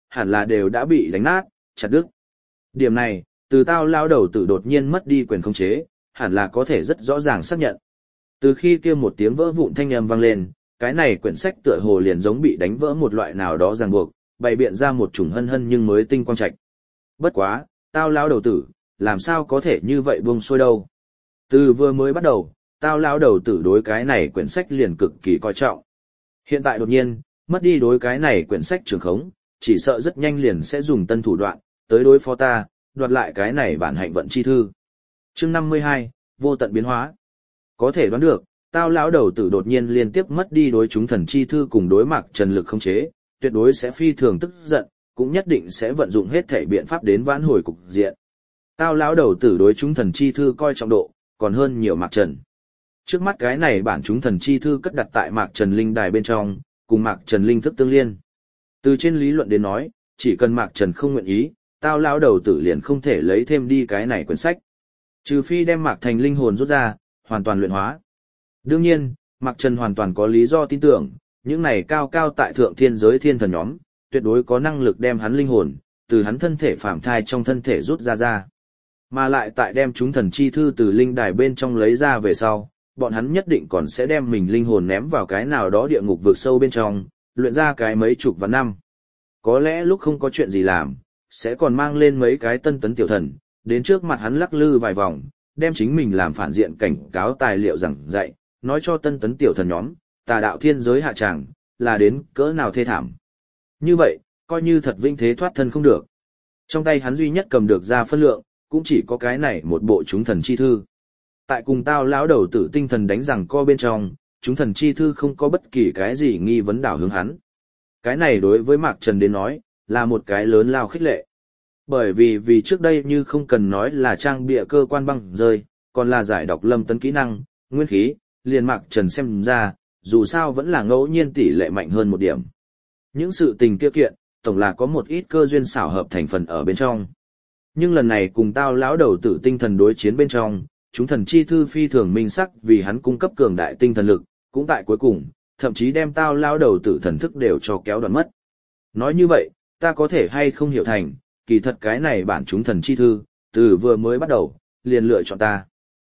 hẳn là đều đã bị đánh nát, chặt đứt. Điểm này, từ Tao lão đầu tử đột nhiên mất đi quyền khống chế, hẳn là có thể rất rõ ràng xác nhận. Từ khi kia một tiếng vỡ vụn thanh âm vang lên, cái này quyển sách tựa hồ liền giống bị đánh vỡ một loại nào đó ràng buộc, bày biện ra một chủng hân hân nhưng mới tinh quang trạch. Bất quá, Tao lão đầu tử, làm sao có thể như vậy buông xuôi đâu. Từ vừa mới bắt đầu, Tao lão đầu tử đối cái này quyển sách liền cực kỳ coi trọng. Hiện tại đột nhiên, mất đi đối cái này quyển sách trường khống, chỉ sợ rất nhanh liền sẽ dùng tân thủ đoạn, tới đối phó ta, đoạt lại cái này bản hạnh vận chi thư. Chương 52, vô tận biến hóa. Có thể đoán được, Tao lão đầu tử đột nhiên liên tiếp mất đi đối chúng thần chi thư cùng đối Mạc Trần lực không chế, tuyệt đối sẽ phi thường tức giận, cũng nhất định sẽ vận dụng hết thể biện pháp đến vãn hồi cục diện. Tao lão đầu tử đối chúng thần chi thư coi trọng độ, còn hơn nhiều Mạc Trần. Trước mắt cái này bản chúng thần chi thư cất đặt tại Mạc Trần linh đài bên trong, cùng Mạc Trần linh thức tương liên. Từ trên lý luận đến nói, chỉ cần Mạc Trần không nguyện ý, Tao lão đầu tử liền không thể lấy thêm đi cái này quyển sách. Trừ phi đem Mạc Thành linh hồn rút ra, hoàn toàn luyện hóa. Đương nhiên, Mạc Trần hoàn toàn có lý do tin tưởng, những này cao cao tại thượng thiên giới thiên thần nhóm, tuyệt đối có năng lực đem hắn linh hồn, từ hắn thân thể phàm thai trong thân thể rút ra. Mà lại tại đem chúng thần chi thư từ linh đài bên trong lấy ra về sau, bọn hắn nhất định còn sẽ đem mình linh hồn ném vào cái nào đó địa ngục vực sâu bên trong, luyện ra cái mấy chục vạn năm. Có lẽ lúc không có chuyện gì làm, sẽ còn mang lên mấy cái tân tấn tiểu thần, đến trước mặt hắn lắc lư vài vòng, đem chính mình làm phản diện cảnh cáo tài liệu giảng dạy, nói cho tân tấn tiểu thần nhóm, tà đạo thiên giới hạ tràng, là đến cỡ nào thê thảm. Như vậy, coi như thật vinh thế thoát thân không được. Trong tay hắn duy nhất cầm được ra phân lượng, cũng chỉ có cái này một bộ chúng thần chi thư. Tại cùng Tao lão đầu tử tinh thần đánh rằng co bên trong, chúng thần chi thư không có bất kỳ cái gì nghi vấn đảo hướng hắn. Cái này đối với Mạc Trần đến nói, là một cái lớn lao khích lệ. Bởi vì trước đây như không cần nói là trang bịa cơ quan băng rơi, còn là giải đọc lâm tấn kỹ năng, nguyên khí, liền Mạc Trần xem ra, dù sao vẫn là ngẫu nhiên tỷ lệ mạnh hơn một điểm. Những sự tình kia kiện, tổng là có một ít cơ duyên xảo hợp thành phần ở bên trong. Nhưng lần này cùng Tao lão đầu tử tinh thần đối chiến bên trong, chúng thần chi thư phi thường minh sắc vì hắn cung cấp cường đại tinh thần lực, cũng tại cuối cùng, thậm chí đem Tao lão đầu tử thần thức đều cho kéo đoạn mất. Nói như vậy, ta có thể hay không hiểu thành, kỳ thật cái này bản chúng thần chi thư, từ vừa mới bắt đầu, liền lựa chọn ta.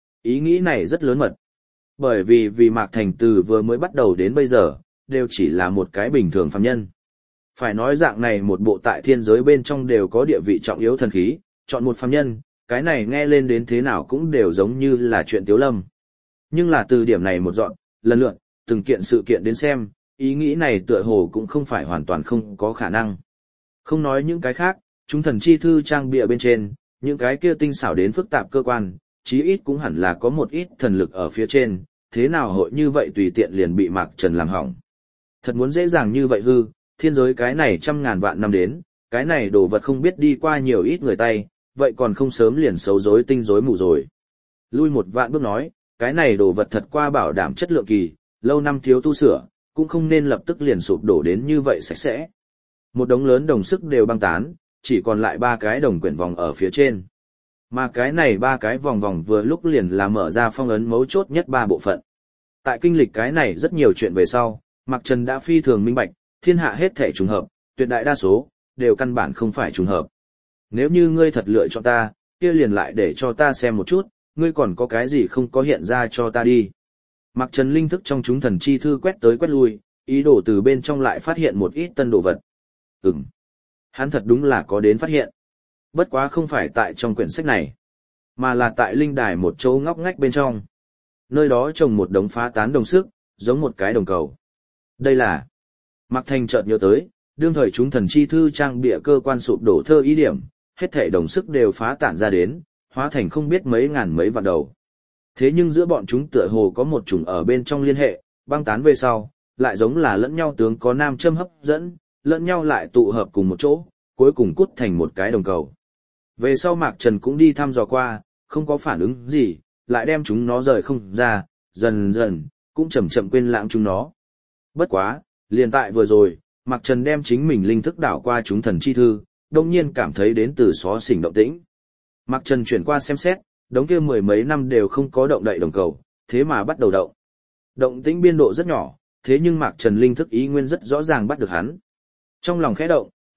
Ý nghĩ này rất lớn mật. Bởi vì Mạc Thành từ vừa mới bắt đầu đến bây giờ, đều chỉ là một cái bình thường phàm nhân. Phải nói dạng này một bộ tại thiên giới bên trong đều có địa vị trọng yếu thần khí, chọn một phàm nhân, cái này nghe lên đến thế nào cũng đều giống như là chuyện tiếu lâm. Nhưng là từ điểm này một dọn, lần lượt, từng kiện sự kiện đến xem, ý nghĩ này tựa hồ cũng không phải hoàn toàn không có khả năng. Không nói những cái khác, chúng thần chi thư trang bìa bên trên, những cái kia tinh xảo đến phức tạp cơ quan, chí ít cũng hẳn là có một ít thần lực ở phía trên, thế nào hội như vậy tùy tiện liền bị Mạc Trần làm hỏng. Thật muốn dễ dàng như vậy hư, thiên giới cái này trăm ngàn vạn năm đến, cái này đồ vật không biết đi qua nhiều ít người tay, vậy còn không sớm liền xấu rối tinh rối mù rồi. Lui một vạn bước nói, cái này đồ vật thật qua bảo đảm chất lượng kỳ, lâu năm thiếu tu sửa, cũng không nên lập tức liền sụp đổ đến như vậy sạch sẽ. Một đống lớn đồng sức đều băng tán, chỉ còn lại 3 cái đồng quyển vòng ở phía trên. Mà cái này 3 cái vòng vòng vừa lúc liền là mở ra phong ấn mấu chốt nhất 3 bộ phận. Tại kinh lịch cái này rất nhiều chuyện về sau, Mạc Trần đã phi thường minh bạch, thiên hạ hết thể trùng hợp, tuyệt đại đa số, đều căn bản không phải trùng hợp. Nếu như ngươi thật lựa chọn ta, kia liền lại để cho ta xem một chút, ngươi còn có cái gì không có hiện ra cho ta đi. Mạc Trần linh thức trong chúng thần chi thư quét tới quét lui, ý đồ từ bên trong lại phát hiện một ít tân đồ vật. Hắn thật đúng là có đến phát hiện. Bất quá không phải tại trong quyển sách này, mà là tại linh đài một chỗ ngóc ngách bên trong. Nơi đó trồng một đống phá tán đồng sức, giống một cái đồng cầu. Đây là... Mạc Thành chợt nhớ tới, đương thời chúng thần chi thư trang bịa cơ quan sụp đổ thơ ý điểm, hết thảy đồng sức đều phá tản ra đến, hóa thành không biết mấy ngàn mấy vạn đầu. Thế nhưng giữa bọn chúng tựa hồ có một chủng ở bên trong liên hệ, băng tán về sau, lại giống là lẫn nhau tướng có nam châm hấp dẫn, lẫn nhau lại tụ hợp cùng một chỗ, cuối cùng cút thành một cái đồng cầu. Về sau Mạc Trần cũng đi thăm dò qua, không có phản ứng gì, lại đem chúng nó rời không ra, dần dần, cũng chậm chậm quên lãng chúng nó. Bất quá, liền tại vừa rồi, Mạc Trần đem chính mình linh thức đảo qua chúng thần chi thư, đồng nhiên cảm thấy đến từ xó xỉnh động tĩnh. Mạc Trần chuyển qua xem xét, đống kia 10 mấy năm đều không có động đậy đồng cầu, thế mà bắt đầu động. Động tĩnh biên độ rất nhỏ, thế nhưng Mạc Trần linh thức ý nguyên rất rõ ràng bắt được hắn. Trong lòng khẽ động,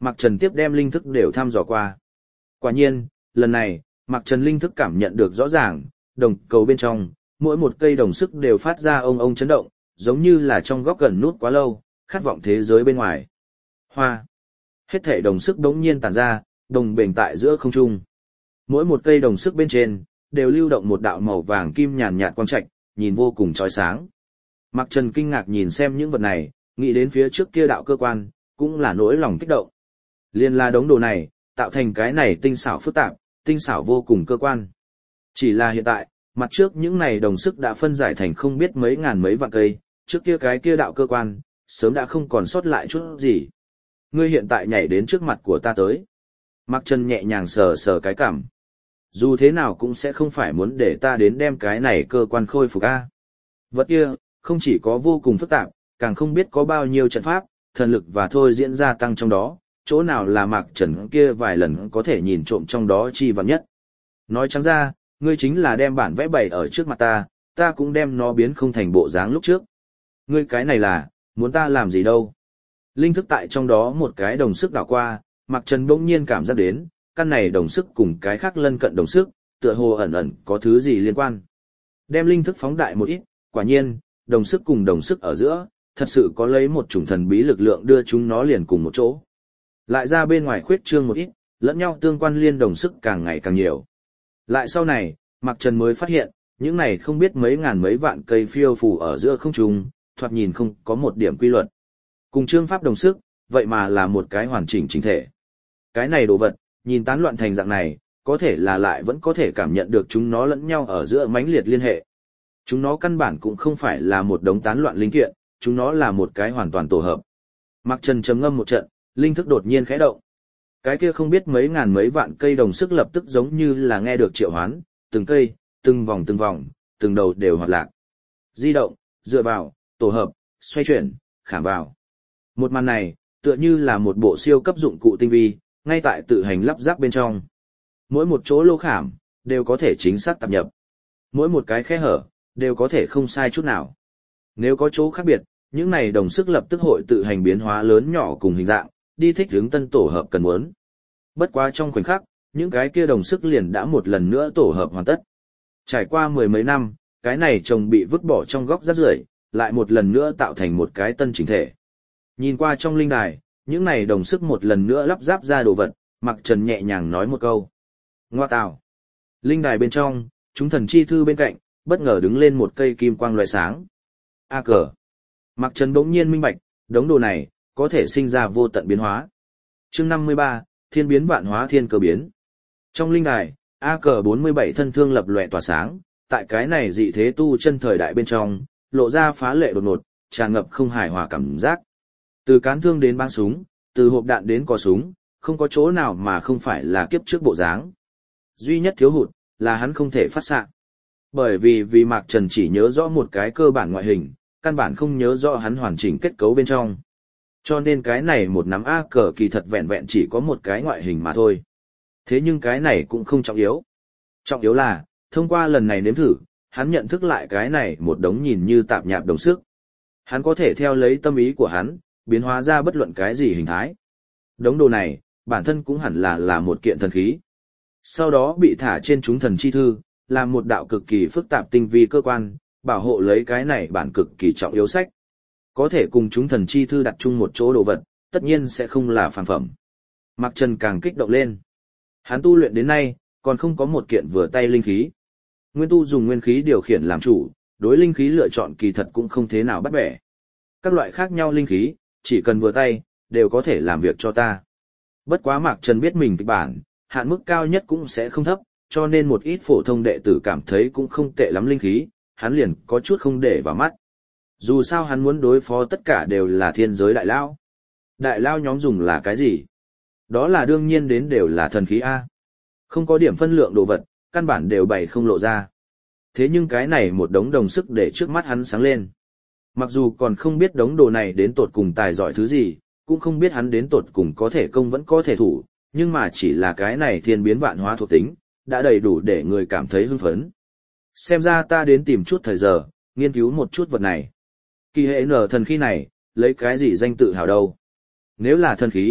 Mạc Trần tiếp đem linh thức đều thăm dò qua. Quả nhiên, lần này, Mạc Trần linh thức cảm nhận được rõ ràng, đồng cầu bên trong, mỗi một cây đồng sức đều phát ra ông chấn động, giống như là trong góc gần nút quá lâu, khát vọng thế giới bên ngoài. Hoa. Hết thể đồng sức đống nhiên tản ra, đồng bền tại giữa không trung. Mỗi một cây đồng sức bên trên, đều lưu động một đạo màu vàng kim nhàn nhạt quang trạch, nhìn vô cùng chói sáng. Mạc Trần kinh ngạc nhìn xem những vật này, nghĩ đến phía trước kia đạo cơ quan, cũng là nỗi lòng kích động. Liên la đống đồ này, tạo thành cái này tinh xảo phức tạp, tinh xảo vô cùng cơ quan. Chỉ là hiện tại, mặt trước những này đồng sức đã phân giải thành không biết mấy ngàn mấy vạn cây, trước kia cái kia đạo cơ quan, sớm đã không còn sót lại chút gì. Ngươi hiện tại nhảy đến trước mặt của ta tới. Mạc Trần nhẹ nhàng sờ sờ cái cằm. Dù thế nào cũng sẽ không phải muốn để ta đến đem cái này cơ quan khôi phục a. Vật kia, không chỉ có vô cùng phức tạp, càng không biết có bao nhiêu trận pháp, thần lực và thôi diễn gia tăng trong đó, chỗ nào là Mạc Trần kia vài lần có thể nhìn trộm trong đó chi vật nhất. Nói trắng ra, ngươi chính là đem bản vẽ bày ở trước mặt ta, ta cũng đem nó biến không thành bộ dáng lúc trước. Ngươi cái này là, muốn ta làm gì đâu. Linh thức tại trong đó một cái đồng sức đảo qua, Mạc Trần bỗng nhiên cảm giác đến, căn này đồng sức cùng cái khác lân cận đồng sức, tựa hồ ẩn ẩn có thứ gì liên quan. Đem linh thức phóng đại một ít, quả nhiên, đồng sức cùng đồng sức ở giữa, thật sự có lấy một chủng thần bí lực lượng đưa chúng nó liền cùng một chỗ. Lại ra bên ngoài khuyết trương một ít, lẫn nhau tương quan liên đồng sức càng ngày càng nhiều. Lại sau này, Mạc Trần mới phát hiện, những này không biết mấy ngàn mấy vạn cây phiêu phù ở giữa không trung, thoạt nhìn không có một điểm quy luật. Cùng chương pháp đồng sức, vậy mà là một cái hoàn chỉnh chính thể. Cái này đồ vật, nhìn tán loạn thành dạng này, có thể là lại vẫn có thể cảm nhận được chúng nó lẫn nhau ở giữa mãnh liệt liên hệ. Chúng nó căn bản cũng không phải là một đống tán loạn linh kiện, chúng nó là một cái hoàn toàn tổ hợp. Mạc Trần trầm ngâm một trận, linh thức đột nhiên khẽ động. Cái kia không biết mấy ngàn mấy vạn cây đồng sức lập tức giống như là nghe được triệu hoán, từng cây, từng vòng, từng đầu đều hoạt lạc. Di động, dựa vào, tổ hợp, xoay chuyển, khảm vào. Một màn này, tựa như là một bộ siêu cấp dụng cụ tinh vi, ngay tại tự hành lắp ráp bên trong. Mỗi một chỗ lỗ khảm, đều có thể chính xác tập nhập. Mỗi một cái khe hở, đều có thể không sai chút nào. Nếu có chỗ khác biệt, những này đồng sức lập tức hội tự hành biến hóa lớn nhỏ cùng hình dạng, đi thích hướng tân tổ hợp cần muốn. Bất quá trong khoảnh khắc, những cái kia đồng sức liền đã một lần nữa tổ hợp hoàn tất. Trải qua mười mấy năm, cái này chồng bị vứt bỏ trong góc rác rưởi, lại một lần nữa tạo thành một cái tân chỉnh thể. Nhìn qua trong linh đài, những này đồng sức một lần nữa lắp ráp ra đồ vật, Mạc Trần nhẹ nhàng nói một câu. Ngoa tào. Linh đài bên trong, chúng thần chi thư bên cạnh, bất ngờ đứng lên một cây kim quang loại sáng. A cờ. Mạc Trần bỗng nhiên minh bạch, đống đồ này, có thể sinh ra vô tận biến hóa. Chương 53, Thiên biến vạn hóa thiên cơ biến. Trong linh đài, A cờ 47 thân thương lập lòe tỏa sáng, tại cái này dị thế tu chân thời đại bên trong, lộ ra phá lệ đột ngột, tràn ngập không hài hòa cảm giác. Từ cán thương đến băng súng, từ hộp đạn đến cò súng, không có chỗ nào mà không phải là kiếp trước bộ dáng. Duy nhất thiếu hụt, là hắn không thể phát xạ. Bởi vì Mạc Trần chỉ nhớ rõ một cái cơ bản ngoại hình, căn bản không nhớ rõ hắn hoàn chỉnh kết cấu bên trong. Cho nên cái này một nắm A cờ kỳ thật vẹn vẹn chỉ có một cái ngoại hình mà thôi. Thế nhưng cái này cũng không trọng yếu. Trọng yếu là, thông qua lần này nếm thử, hắn nhận thức lại cái này một đống nhìn như tạp nhạp đồng sức. Hắn có thể theo lấy tâm ý của hắn, biến hóa ra bất luận cái gì hình thái. Đống đồ này, bản thân cũng hẳn là một kiện thần khí. Sau đó bị thả trên chúng thần chi thư, làm một đạo cực kỳ phức tạp tinh vi cơ quan, bảo hộ lấy cái này bản cực kỳ trọng yếu sách. Có thể cùng chúng thần chi thư đặt chung một chỗ đồ vật, tất nhiên sẽ không là phàm phẩm. Mạc Trần càng kích động lên. Hắn tu luyện đến nay, còn không có một kiện vừa tay linh khí. Nguyên tu dùng nguyên khí điều khiển làm chủ, đối linh khí lựa chọn kỳ thật cũng không thế nào bắt bẻ. Các loại khác nhau linh khí, chỉ cần vừa tay, đều có thể làm việc cho ta. Bất quá Mạc Trần biết mình kịch bản, hạn mức cao nhất cũng sẽ không thấp, cho nên một ít phổ thông đệ tử cảm thấy cũng không tệ lắm linh khí, hắn liền có chút không để vào mắt. Dù sao hắn muốn đối phó tất cả đều là thiên giới đại lao. Đại lao nhóm dùng là cái gì? Đó là đương nhiên đến đều là thần khí A. Không có điểm phân lượng đồ vật, căn bản đều bày không lộ ra. Thế nhưng cái này một đống đồng sức để trước mắt hắn sáng lên. Mặc dù còn không biết đống đồ này đến tột cùng tài giỏi thứ gì, cũng không biết hắn đến tột cùng có thể công vẫn có thể thủ, nhưng mà chỉ là cái này thiên biến vạn hóa thuộc tính, đã đầy đủ để người cảm thấy hưng phấn. Xem ra ta đến tìm chút thời giờ, nghiên cứu một chút vật này. Kỳ hệ nở thần khí này, lấy cái gì danh tự hào đâu? Nếu là thần khí,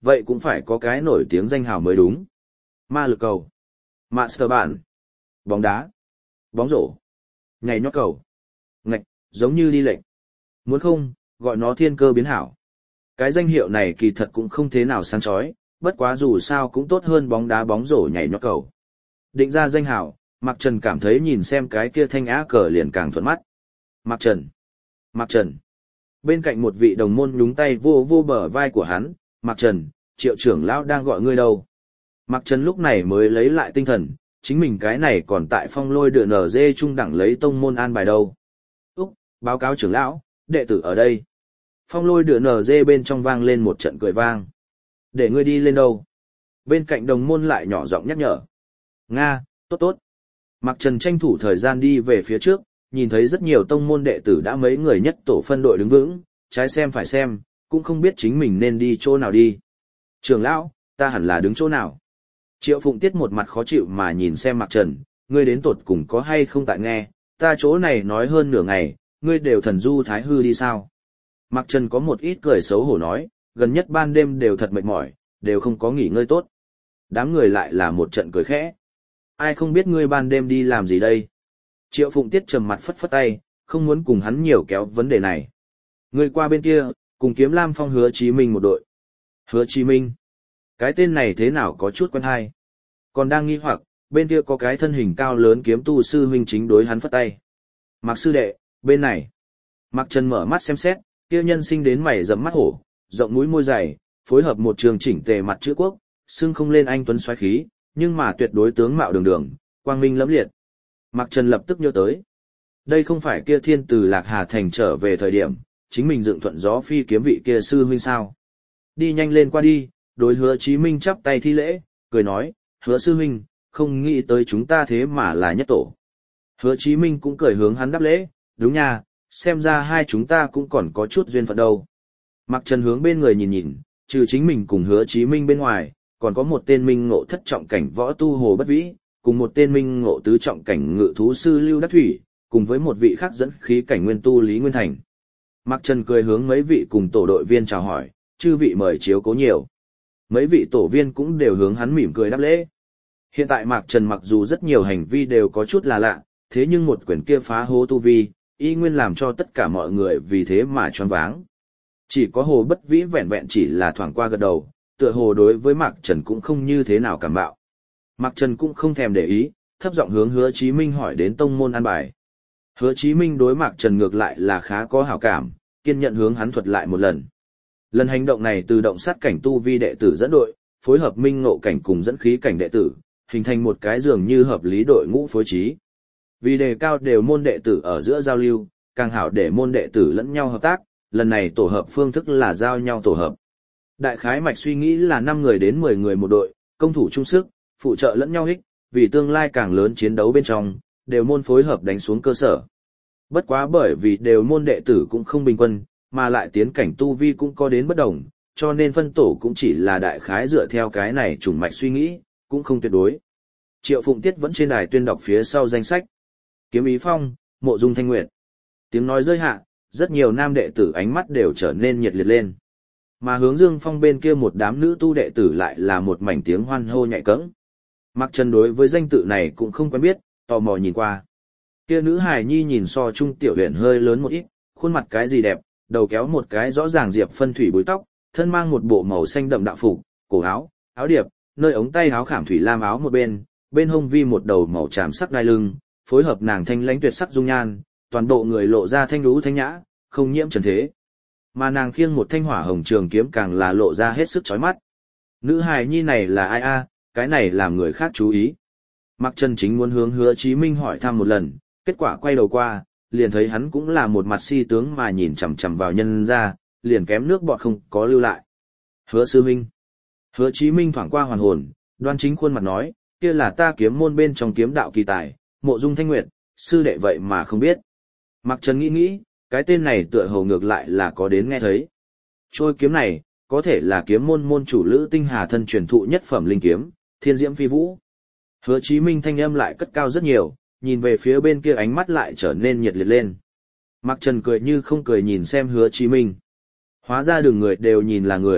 vậy cũng phải có cái nổi tiếng danh hào mới đúng. Ma lực cầu, Master bản, bóng đá, bóng rổ, nhảy nhót cầu. Ngạch, giống như đi lệnh. Muốn không, gọi nó thiên cơ biến hảo. Cái danh hiệu này kỳ thật cũng không thế nào sáng chói, bất quá dù sao cũng tốt hơn bóng đá bóng rổ nhảy nhót cầu. Định ra danh hảo, Mạc Trần cảm thấy nhìn xem cái kia thanh á cờ liền càng thuận mắt. Mạc Trần. Mạc Trần. Bên cạnh một vị đồng môn nhúng tay vô vô bờ vai của hắn, Mạc Trần, Triệu trưởng lão đang gọi ngươi đâu. Mạc Trần lúc này mới lấy lại tinh thần, chính mình cái này còn tại Phong Lôi Đựa Nở Dê trung đẳng lấy tông môn an bài đâu. Úc, báo cáo trưởng lão, đệ tử ở đây. Phong Lôi Đựa Nở Dê bên trong vang lên một trận cười vang. Để ngươi đi lên đâu? Bên cạnh đồng môn lại nhỏ giọng nhắc nhở. Nga, tốt tốt. Mạc Trần tranh thủ thời gian đi về phía trước, nhìn thấy rất nhiều tông môn đệ tử đã mấy người nhất tổ phân đội đứng vững, trái xem phải xem, cũng không biết chính mình nên đi chỗ nào đi. Trưởng lão, ta hẳn là đứng chỗ nào? Triệu Phụng Tiết một mặt khó chịu mà nhìn xem Mạc Trần, ngươi đến tột cùng có hay không tại nghe, ta chỗ này nói hơn nửa ngày, ngươi đều thần du thái hư đi sao? Mạc Trần có một ít cười xấu hổ nói, gần nhất ban đêm đều thật mệt mỏi, đều không có nghỉ ngơi tốt. Đám người lại là một trận cười khẽ. Ai không biết ngươi ban đêm đi làm gì đây? Triệu Phụng Tiết trầm mặt phất phất tay, không muốn cùng hắn nhiều kéo vấn đề này. Ngươi qua bên kia, cùng Kiếm Lam Phong Hứa Chí Minh một đội. Hứa Chí Minh? Cái tên này thế nào có chút quen hay? Còn đang nghi hoặc, bên kia có cái thân hình cao lớn kiếm tu sư huynh chính đối hắn phất tay. Mạc sư đệ, bên này. Mạc Trần mở mắt xem xét, kia nhân sinh đến mày rậm mắt hổ, rộng mũi môi dày, phối hợp một trường chỉnh tề mặt chữ quốc, xưng không lên anh tuấn xoáy khí, nhưng mà tuyệt đối tướng mạo đường đường, quang minh lẫm liệt. Mạc Trần lập tức nhớ tới. Đây không phải kia thiên từ Lạc Hà Thành trở về thời điểm, chính mình dựng thuận gió phi kiếm vị kia sư huynh sao. Đi nhanh lên qua đi, đối Hứa Chí Minh chắp tay thi lễ, cười nói, Hứa sư huynh, không nghĩ tới chúng ta thế mà là nhất tổ. Hứa Chí Minh cũng cười hướng hắn đáp lễ, đúng nha, xem ra hai chúng ta cũng còn có chút duyên phận đâu. Mạc Trần hướng bên người nhìn nhìn, trừ chính mình cùng Hứa Chí Minh bên ngoài, còn có một tên minh ngộ thất trọng cảnh võ tu Hồ Bất Vĩ, cùng một tên minh ngộ tứ trọng cảnh ngự thú sư Lưu Đắc Thủy, cùng với một vị khác dẫn khí cảnh nguyên tu Lý Nguyên Thành. Mạc Trần cười hướng mấy vị cùng tổ đội viên chào hỏi, chư vị mời chiếu cố nhiều. Mấy vị tổ viên cũng đều hướng hắn mỉm cười đáp lễ. Hiện tại Mạc Trần mặc dù rất nhiều hành vi đều có chút là lạ, thế nhưng một quyển kia phá hố tu vi, y nguyên làm cho tất cả mọi người vì thế mà choáng váng. Chỉ có Hồ Bất Vĩ vẹn vẹn chỉ là thoảng qua gật đầu, tựa hồ đối với Mạc Trần cũng không như thế nào cảm bạo. Mạc Trần cũng không thèm để ý, thấp giọng hướng Hứa Chí Minh hỏi đến tông môn an bài. Hứa Chí Minh đối Mạc Trần ngược lại là khá có hảo cảm, kiên nhận hướng hắn thuật lại một lần. Lần hành động này từ động sát cảnh tu vi đệ tử dẫn đội, phối hợp minh ngộ cảnh cùng dẫn khí cảnh đệ tử, hình thành một cái dường như hợp lý đội ngũ phối trí. Vì đề cao đều môn đệ tử ở giữa giao lưu, càng hảo để môn đệ tử lẫn nhau hợp tác, lần này tổ hợp phương thức là giao nhau tổ hợp. Đại khái mạch suy nghĩ là 5 người đến 10 người một đội, công thủ chung sức, phụ trợ lẫn nhau ích, vì tương lai càng lớn chiến đấu bên trong, đều môn phối hợp đánh xuống cơ sở. Bất quá bởi vì đều môn đệ tử cũng không bình quân, mà lại tiến cảnh tu vi cũng có đến bất đồng, cho nên phân tổ cũng chỉ là đại khái dựa theo cái này chủng mạch suy nghĩ, cũng không tuyệt đối. Triệu Phụng Tiết vẫn trên đài tuyên đọc phía sau danh sách. Kiếm Ý Phong, Mộ Dung Thanh Nguyệt. Tiếng nói rơi hạ, rất nhiều nam đệ tử ánh mắt đều trở nên nhiệt liệt lên. Mà hướng Dương Phong bên kia một đám nữ tu đệ tử lại là một mảnh tiếng hoan hô nhạy cẫng. Mạc Trần đối với danh tự này cũng không quen biết, tò mò nhìn qua. Kia nữ hài nhi nhìn so Trung Tiểu Huyền hơi lớn một ít, khuôn mặt cái gì đẹp, đầu kéo một cái rõ ràng diệp phân thủy búi tóc, thân mang một bộ màu xanh đậm đạo phục, cổ áo, áo điệp, nơi ống tay áo khảm thủy lam áo một bên hông vi một đầu màu tràm sắc đai lưng, phối hợp nàng thanh lãnh tuyệt sắc dung nhan, toàn bộ người lộ ra thanh đú thanh nhã, không nhiễm trần thế. Mà nàng khiêng một thanh hỏa hồng trường kiếm càng là lộ ra hết sức chói mắt. Nữ hài nhi này là ai a? Cái này làm người khác chú ý. Mạc Trần chính muốn hướng Hứa Chí Minh hỏi thăm một lần, kết quả quay đầu qua, liền thấy hắn cũng là một mặt si tướng mà nhìn chằm chằm vào nhân ra, liền kém nước bọt không có lưu lại. Hứa sư huynh. Hứa Chí Minh thoảng qua hoàn hồn, đoan chính khuôn mặt nói, kia là ta kiếm môn bên trong kiếm đạo kỳ tài, Mộ Dung Thanh Nguyệt, sư đệ vậy mà không biết. Mạc Trần nghĩ, cái tên này tựa hồ ngược lại là có đến nghe thấy. Trôi kiếm này, có thể là kiếm môn môn chủ Lữ Tinh Hà thân truyền thụ nhất phẩm linh kiếm, Thiên Diễm Phi Vũ. Hứa Chí Minh thanh âm lại cất cao rất nhiều, nhìn về phía bên kia ánh mắt lại trở nên nhiệt liệt lên. Mạc Trần cười như không cười nhìn xem Hứa Chí Minh. Hóa ra đường người đều nhìn là người,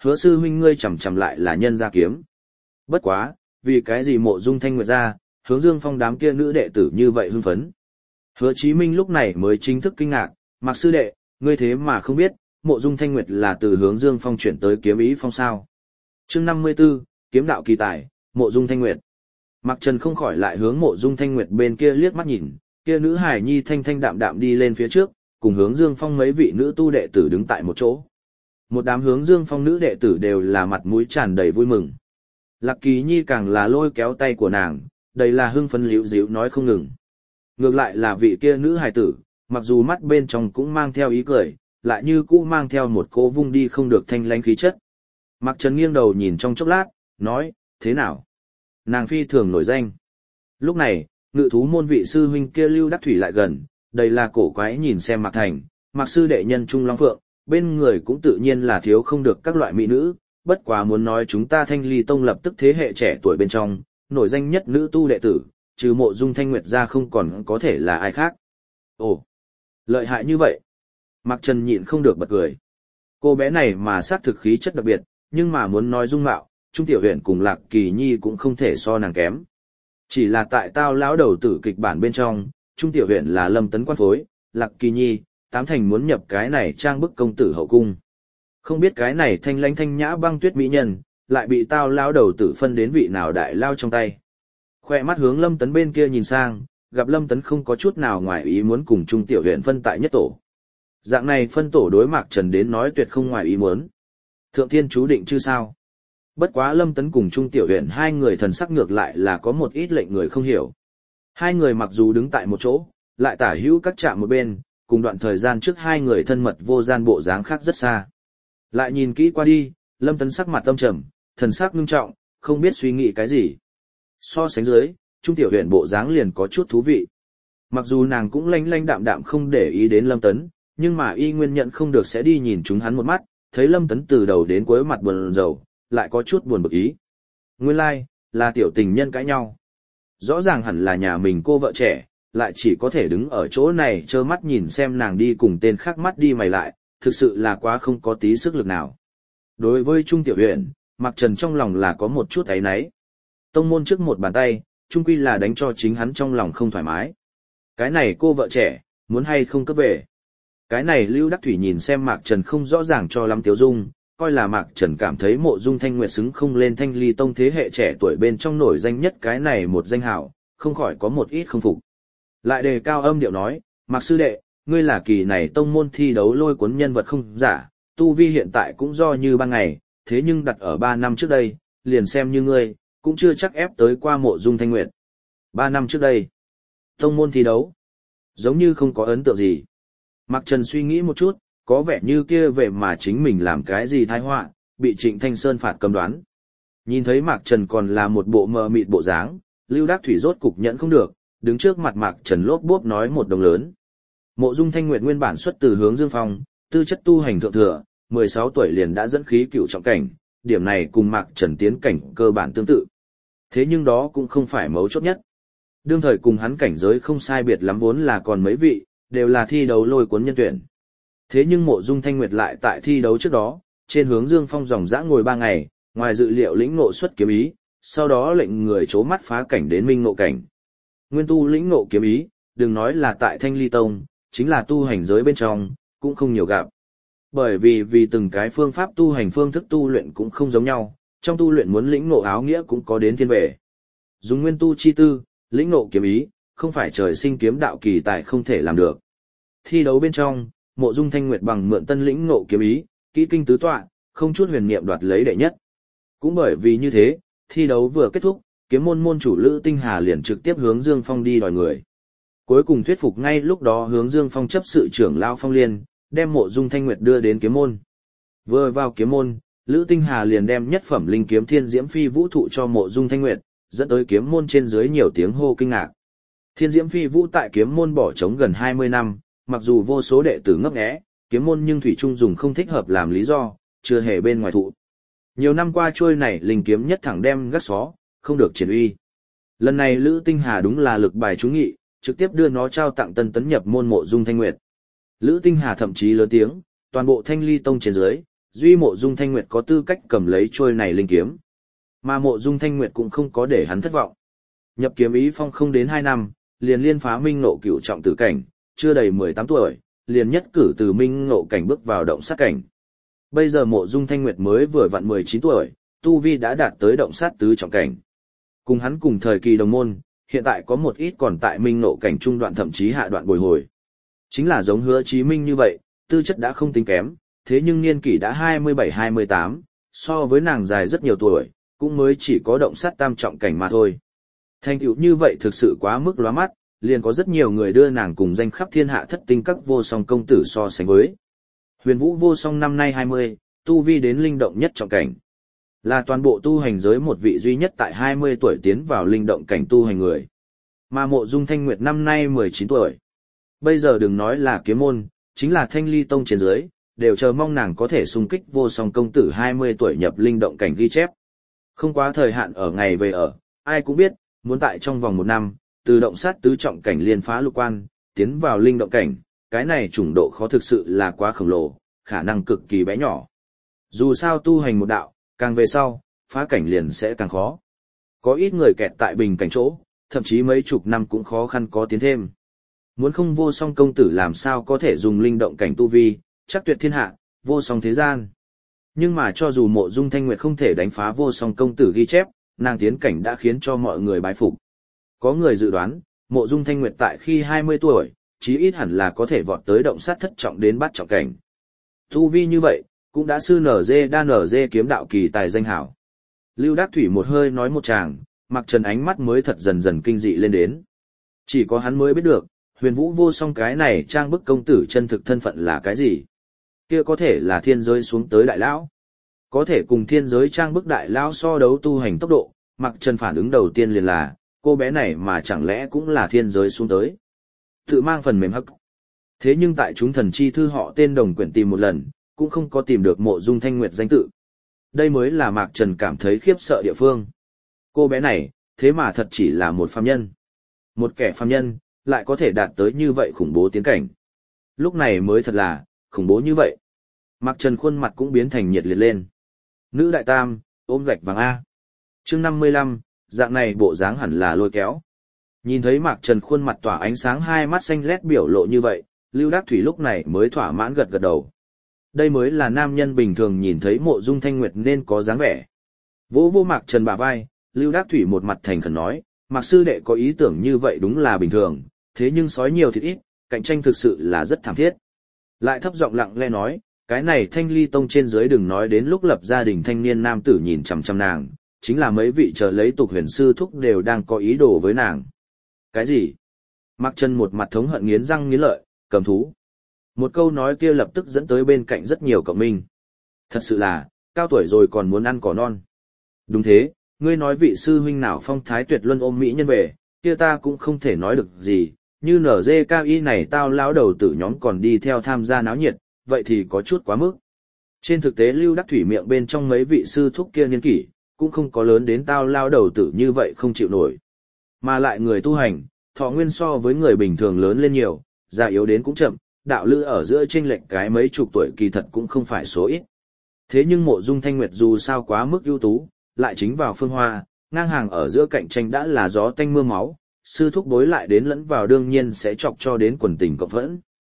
hứa sư huynh ngươi chằm chằm lại là nhân gia kiếm. Bất quá, vì cái gì Mộ Dung Thanh Nguyệt ra, Hướng Dương Phong đám kia nữ đệ tử như vậy hưng phấn. Hứa Chí Minh lúc này mới chính thức kinh ngạc, Mạc sư đệ, ngươi thế mà không biết, Mộ Dung Thanh Nguyệt là từ Hướng Dương Phong chuyển tới Kiếm Ý Phong sao. Chương 54, Kiếm đạo kỳ tài, Mộ Dung Thanh Nguyệt. Mạc Trần không khỏi lại hướng Mộ Dung Thanh Nguyệt bên kia liếc mắt nhìn, kia nữ hải nhi thanh thanh đạm đạm đi lên phía trước, cùng Hướng Dương Phong mấy vị nữ tu đệ tử đứng tại một chỗ. Một đám Hướng Dương Phong nữ đệ tử đều là mặt mũi tràn đầy vui mừng. Lạc Kỳ Nhi càng là lôi kéo tay của nàng, đầy là hưng phấn líu díu nói không ngừng. Ngược lại là vị kia nữ hài tử, mặc dù mắt bên trong cũng mang theo ý cười, lại như cũ mang theo một cô vung đi không được thanh lãnh khí chất. Mạc Trần nghiêng đầu nhìn trong chốc lát, nói, thế nào? Nàng phi thường nổi danh. Lúc này, ngự thú môn vị sư huynh kia Lưu Đắc Thủy lại gần, đầy là cổ quái nhìn xem Mạc Thành, Mạc sư đệ nhân Trung Long Phượng, bên người cũng tự nhiên là thiếu không được các loại mỹ nữ, bất quá muốn nói chúng ta Thanh Ly Tông lập tức thế hệ trẻ tuổi bên trong, nổi danh nhất nữ tu đệ tử, trừ Mộ Dung Thanh Nguyệt ra không còn có thể là ai khác. Ồ, lợi hại như vậy. Mạc Trần nhịn không được bật cười. Cô bé này mà xác thực khí chất đặc biệt, nhưng mà muốn nói dung mạo, Trung Tiểu Huyền cùng Lạc Kỳ Nhi cũng không thể so nàng kém. Chỉ là tại tao lão đầu tử kịch bản bên trong, Trung Tiểu Huyền là Lâm Tấn quan phối, Lạc Kỳ Nhi, tám thành muốn nhập cái này trang bức công tử hậu cung. Không biết cái này thanh lãnh thanh nhã băng tuyết mỹ nhân, lại bị tao lão đầu tử phân đến vị nào đại lao trong tay. Khoe mắt hướng Lâm Tấn bên kia nhìn sang, gặp Lâm Tấn không có chút nào ngoài ý muốn cùng Trung Tiểu Huyền phân tại nhất tổ. Dạng này phân tổ đối Mạc Trần đến nói tuyệt không ngoài ý muốn. Thượng thiên chú định chứ sao. Bất quá Lâm Tấn cùng Trung Tiểu Huyền hai người thần sắc ngược lại là có một ít lệnh người không hiểu. Hai người mặc dù đứng tại một chỗ, lại tả hữu các chạm một bên, cùng đoạn thời gian trước hai người thân mật vô gian bộ dáng khác rất xa. Lại nhìn kỹ qua đi, Lâm Tấn sắc mặt tâm trầm, thần sắc ngưng trọng, không biết suy nghĩ cái gì. So sánh dưới, Trung Tiểu Huyền bộ dáng liền có chút thú vị. Mặc dù nàng cũng lanh lanh đạm đạm không để ý đến Lâm Tấn, nhưng mà y nguyên nhận không được sẽ đi nhìn chúng hắn một mắt, thấy Lâm Tấn từ đầu đến cuối mặt buồn rầu, lại có chút buồn bực ý. Nguyên lai, là tiểu tình nhân cãi nhau. Rõ ràng hẳn là nhà mình cô vợ trẻ, lại chỉ có thể đứng ở chỗ này trơ mắt nhìn xem nàng đi cùng tên khác mắt đi mày lại, thực sự là quá không có tí sức lực nào. Đối với Trung Tiểu Huyền, Mạc Trần trong lòng là có một chút áy náy. Tông môn trước một bàn tay, chung quy là đánh cho chính hắn trong lòng không thoải mái. Cái này cô vợ trẻ, muốn hay không cấp về. Cái này Lưu Đắc Thủy nhìn xem Mạc Trần không rõ ràng cho lắm tiếu dung, coi là Mạc Trần cảm thấy Mộ Dung Thanh Nguyệt xứng không lên Thanh Ly Tông thế hệ trẻ tuổi bên trong nổi danh nhất cái này một danh hào, không khỏi có một ít không phục. Lại đề cao âm điệu nói, Mạc sư đệ, ngươi là kỳ này tông môn thi đấu lôi cuốn nhân vật không giả, tu vi hiện tại cũng do như ban ngày, thế nhưng đặt ở 3 năm trước đây, liền xem như ngươi, cũng chưa chắc ép tới qua Mộ Dung Thanh Nguyệt. 3 năm trước đây, tông môn thi đấu, giống như không có ấn tượng gì. Mạc Trần suy nghĩ một chút, có vẻ như kia vậy mà chính mình làm cái gì tai họa, bị Trịnh Thanh Sơn phạt cầm đoán. Nhìn thấy Mạc Trần còn là một bộ mờ mịt bộ dáng, Lưu Đắc Thủy rốt cục nhận không được, đứng trước mặt Mạc Trần lốp bốp nói một đồng lớn. Mộ Dung Thanh Nguyệt nguyên bản xuất từ Hướng Dương Phong, tư chất tu hành thượng thừa, 16 tuổi liền đã dẫn khí cửu trọng cảnh, điểm này cùng Mạc Trần tiến cảnh cơ bản tương tự. Thế nhưng đó cũng không phải mấu chốt nhất. Đương thời cùng hắn cảnh giới không sai biệt lắm vốn là còn mấy vị, đều là thi đấu lôi cuốn nhân tuyển. Thế nhưng Mộ Dung Thanh Nguyệt lại tại thi đấu trước đó, trên Hướng Dương Phong dòng dã ngồi 3 ngày, ngoài dự liệu lĩnh ngộ xuất kiếm ý, sau đó lệnh người chố mắt phá cảnh đến minh ngộ cảnh. Nguyên tu lĩnh ngộ kiếm ý, đừng nói là tại Thanh Ly Tông, chính là tu hành giới bên trong, cũng không nhiều gặp. Bởi vì từng cái phương pháp tu hành phương thức tu luyện cũng không giống nhau, trong tu luyện muốn lĩnh ngộ áo nghĩa cũng có đến thiên về. Dùng nguyên tu chi tư, lĩnh ngộ kiếm ý, không phải trời sinh kiếm đạo kỳ tài không thể làm được. Thi đấu bên trong, Mộ Dung Thanh Nguyệt bằng mượn tân lĩnh ngộ kiếm ý, kỹ kinh tứ tọa, không chút huyền niệm đoạt lấy đệ nhất. Cũng bởi vì như thế, thi đấu vừa kết thúc, kiếm môn môn chủ Lữ Tinh Hà liền trực tiếp hướng Dương Phong đi đòi người. Cuối cùng thuyết phục ngay lúc đó hướng Dương Phong chấp sự trưởng lão Phong Liên, đem Mộ Dung Thanh Nguyệt đưa đến kiếm môn. Vừa vào kiếm môn, Lữ Tinh Hà liền đem nhất phẩm linh kiếm Thiên Diễm Phi Vũ thụ cho Mộ Dung Thanh Nguyệt, dẫn tới kiếm môn trên dưới nhiều tiếng hô kinh ngạc. Thiên Diễm Phi Vũ tại kiếm môn bỏ trống gần 20 năm, mặc dù vô số đệ tử ngấp nghé, kiếm môn nhưng thủy trung dùng không thích hợp làm lý do, chưa hề bên ngoài thụ. Nhiều năm qua trôi này linh kiếm nhất thẳng đem gắt xó, không được triển uy. Lần này Lữ Tinh Hà đúng là lực bài trúng nghị, trực tiếp đưa nó trao tặng tân tấn nhập môn Mộ Dung Thanh Nguyệt. Lữ Tinh Hà thậm chí lớn tiếng, toàn bộ Thanh Ly Tông trên dưới, duy Mộ Dung Thanh Nguyệt có tư cách cầm lấy trôi này linh kiếm. Mà Mộ Dung Thanh Nguyệt cũng không có để hắn thất vọng. Nhập kiếm ý phong không đến 2 năm, liền liên phá minh ngộ cửu trọng tử cảnh, chưa đầy 18 tuổi, liền nhất cử từ minh ngộ cảnh bước vào động sát cảnh. Bây giờ Mộ Dung Thanh Nguyệt mới vừa vặn 19 tuổi, tu vi đã đạt tới động sát tứ trọng cảnh. Cùng hắn cùng thời kỳ đồng môn, hiện tại có một ít còn tại minh ngộ cảnh trung đoạn thậm chí hạ đoạn bồi hồi. Chính là giống Hứa Chí Minh như vậy, tư chất đã không tính kém, thế nhưng niên kỷ đã 27-28, so với nàng dài rất nhiều tuổi, cũng mới chỉ có động sát tam trọng cảnh mà thôi. Thành tựu như vậy thực sự quá mức lóa mắt, liền có rất nhiều người đưa nàng cùng danh khắp thiên hạ thất tinh các vô song công tử so sánh với. Huyền Vũ Vô Song năm nay 20, tu vi đến linh động nhất trọng cảnh. Là toàn bộ tu hành giới một vị duy nhất tại 20 tuổi tiến vào linh động cảnh tu hành người. Mà Mộ Dung Thanh Nguyệt năm nay 19 tuổi. Bây giờ đừng nói là kiếm môn, chính là Thanh Ly Tông trên dưới, đều chờ mong nàng có thể xung kích vô song công tử 20 tuổi nhập linh động cảnh ghi chép. Không quá thời hạn ở ngày về ở, ai cũng biết, muốn tại trong vòng 1 năm, từ động sát tứ trọng cảnh liên phá lục quan, tiến vào linh động cảnh, cái này chủng độ khó thực sự là quá khổng lồ, khả năng cực kỳ bé nhỏ. Dù sao tu hành một đạo, càng về sau, phá cảnh liền sẽ càng khó. Có ít người kẹt tại bình cảnh chỗ, thậm chí mấy chục năm cũng khó khăn có tiến thêm. Muốn không vô song công tử làm sao có thể dùng linh động cảnh tu vi, chắc tuyệt thiên hạ, vô song thế gian. Nhưng mà cho dù Mộ Dung Thanh Nguyệt không thể đánh phá vô song công tử ghi chép, nàng tiến cảnh đã khiến cho mọi người bái phục. Có người dự đoán, Mộ Dung Thanh Nguyệt tại khi 20 tuổi, chí ít hẳn là có thể vọt tới động sát thất trọng đến bát trọng cảnh. Tu vi như vậy, cũng đã sư nở dê đa nở dê kiếm đạo kỳ tài danh hảo. Lưu Đắc Thủy một hơi nói một tràng, Mặc Trần ánh mắt mới thật dần dần kinh dị lên đến. Chỉ có hắn mới biết được, Huyền Vũ Vô Song cái này trang bức công tử chân thực thân phận là cái gì. Kia có thể là thiên giới xuống tới đại lão. Có thể cùng thiên giới trang bức đại lão so đấu tu hành tốc độ, Mặc Trần phản ứng đầu tiên liền là, cô bé này mà chẳng lẽ cũng là thiên giới xuống tới. Tự mang phần mềm hắc. Thế nhưng tại chúng thần chi thư họ tên đồng quyển tìm một lần, cũng không có tìm được Mộ Dung Thanh Nguyệt danh tự. Đây mới là Mạc Trần cảm thấy khiếp sợ địa phương. Cô bé này, thế mà thật chỉ là một phàm nhân. Một kẻ phàm nhân, lại có thể đạt tới như vậy khủng bố tiến cảnh. Lúc này mới thật là, khủng bố như vậy. Mạc Trần khuôn mặt cũng biến thành nhiệt liệt lên. Nữ đại tam, ôm gạch vàng A. Chương 55, dạng này bộ dáng hẳn là lôi kéo. Nhìn thấy Mạc Trần khuôn mặt tỏa ánh sáng hai mắt xanh lét biểu lộ như vậy, Lưu Đắc Thủy lúc này mới thỏa mãn gật gật đầu. Đây mới là nam nhân bình thường nhìn thấy Mộ Dung Thanh Nguyệt nên có dáng vẻ. Vỗ vô Mạc Trần bả vai, Lưu Đắc Thủy một mặt thành khẩn nói, Mạc sư đệ có ý tưởng như vậy đúng là bình thường, thế nhưng sói nhiều thịt ít, cạnh tranh thực sự là rất thảm thiết. Lại thấp giọng lặng lẽ nói, cái này Thanh Ly Tông trên dưới đừng nói đến lúc lập gia đình thanh niên nam tử nhìn chằm chằm nàng, chính là mấy vị chờ lấy tục huyền sư thúc đều đang có ý đồ với nàng. Cái gì? Mạc Trần một mặt thống hận nghiến răng nghiến lợi, cầm thú. Một câu nói kia lập tức dẫn tới bên cạnh rất nhiều cộng minh. Thật sự là, cao tuổi rồi còn muốn ăn cỏ non. Đúng thế, ngươi nói vị sư huynh nào phong thái tuyệt luân ôm mỹ nhân về, kia ta cũng không thể nói được gì, như nở dê cao y này tao lão đầu tử nhóm còn đi theo tham gia náo nhiệt, vậy thì có chút quá mức. Trên thực tế Lưu Đắc Thủy miệng bên trong mấy vị sư thúc kia niên kỷ, cũng không có lớn đến tao lao đầu tử như vậy không chịu nổi. Mà lại người tu hành, thọ nguyên so với người bình thường lớn lên nhiều, già yếu đến cũng chậm, đạo lữ ở giữa chênh lệch cái mấy chục tuổi kỳ thật cũng không phải số ít. Thế nhưng Mộ Dung Thanh Nguyệt dù sao quá mức ưu tú, lại chính vào phương hoa, ngang hàng ở giữa cạnh tranh đã là gió tanh mưa máu, sư thúc bối lại đến lẫn vào đương nhiên sẽ chọc cho đến quần tình cộng phẫn.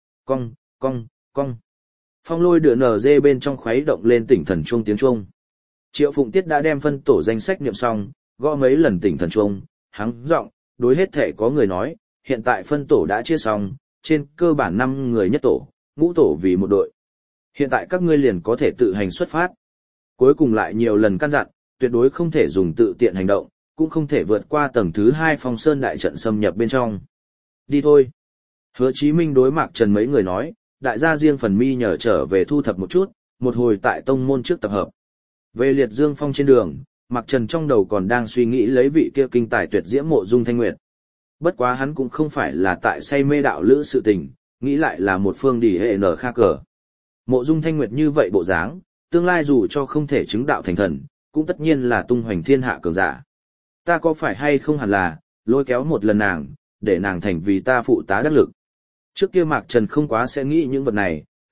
Cong. Phong lôi đưa nở dê bên trong khuấy động lên tỉnh thần chuông tiếng chuông. Triệu Phụng Tiết đã đem phân tổ danh sách niệm xong, gõ mấy lần tỉnh thần chuông, hắng giọng, đối hết thể có người nói, hiện tại phân tổ đã chia xong, trên cơ bản 5 người nhất tổ, ngũ tổ vì một đội. Hiện tại các ngươi liền có thể tự hành xuất phát. Cuối cùng lại nhiều lần căn dặn, tuyệt đối không thể dùng tự tiện hành động, cũng không thể vượt qua tầng thứ 2 Phong Sơn đại trận xâm nhập bên trong. Đi thôi. Hứa Chí Minh đối Mạc Trần mấy người nói, đại gia riêng phần mi nhờ trở về thu thập một chút, một hồi tại tông môn trước tập hợp. Về Liệt Dương Phong trên đường, Mạc Trần trong đầu còn đang suy nghĩ lấy vị kia kinh tài tuyệt diễm Mộ Dung Thanh Nguyệt. Bất quá hắn cũng không phải là tại say mê đạo lữ sự tình, nghĩ lại là một phương đỉ hệ nở kha cờ. Mộ Dung Thanh Nguyệt như vậy bộ dáng, tương lai dù cho không thể chứng đạo thành thần, cũng tất nhiên là tung hoành thiên hạ cường giả. Ta có phải hay không hẳn là, lôi kéo một lần nàng, để nàng thành vì ta phụ tá đắc lực. Trước kia Mạc Trần không quá sẽ nghĩ những vật này,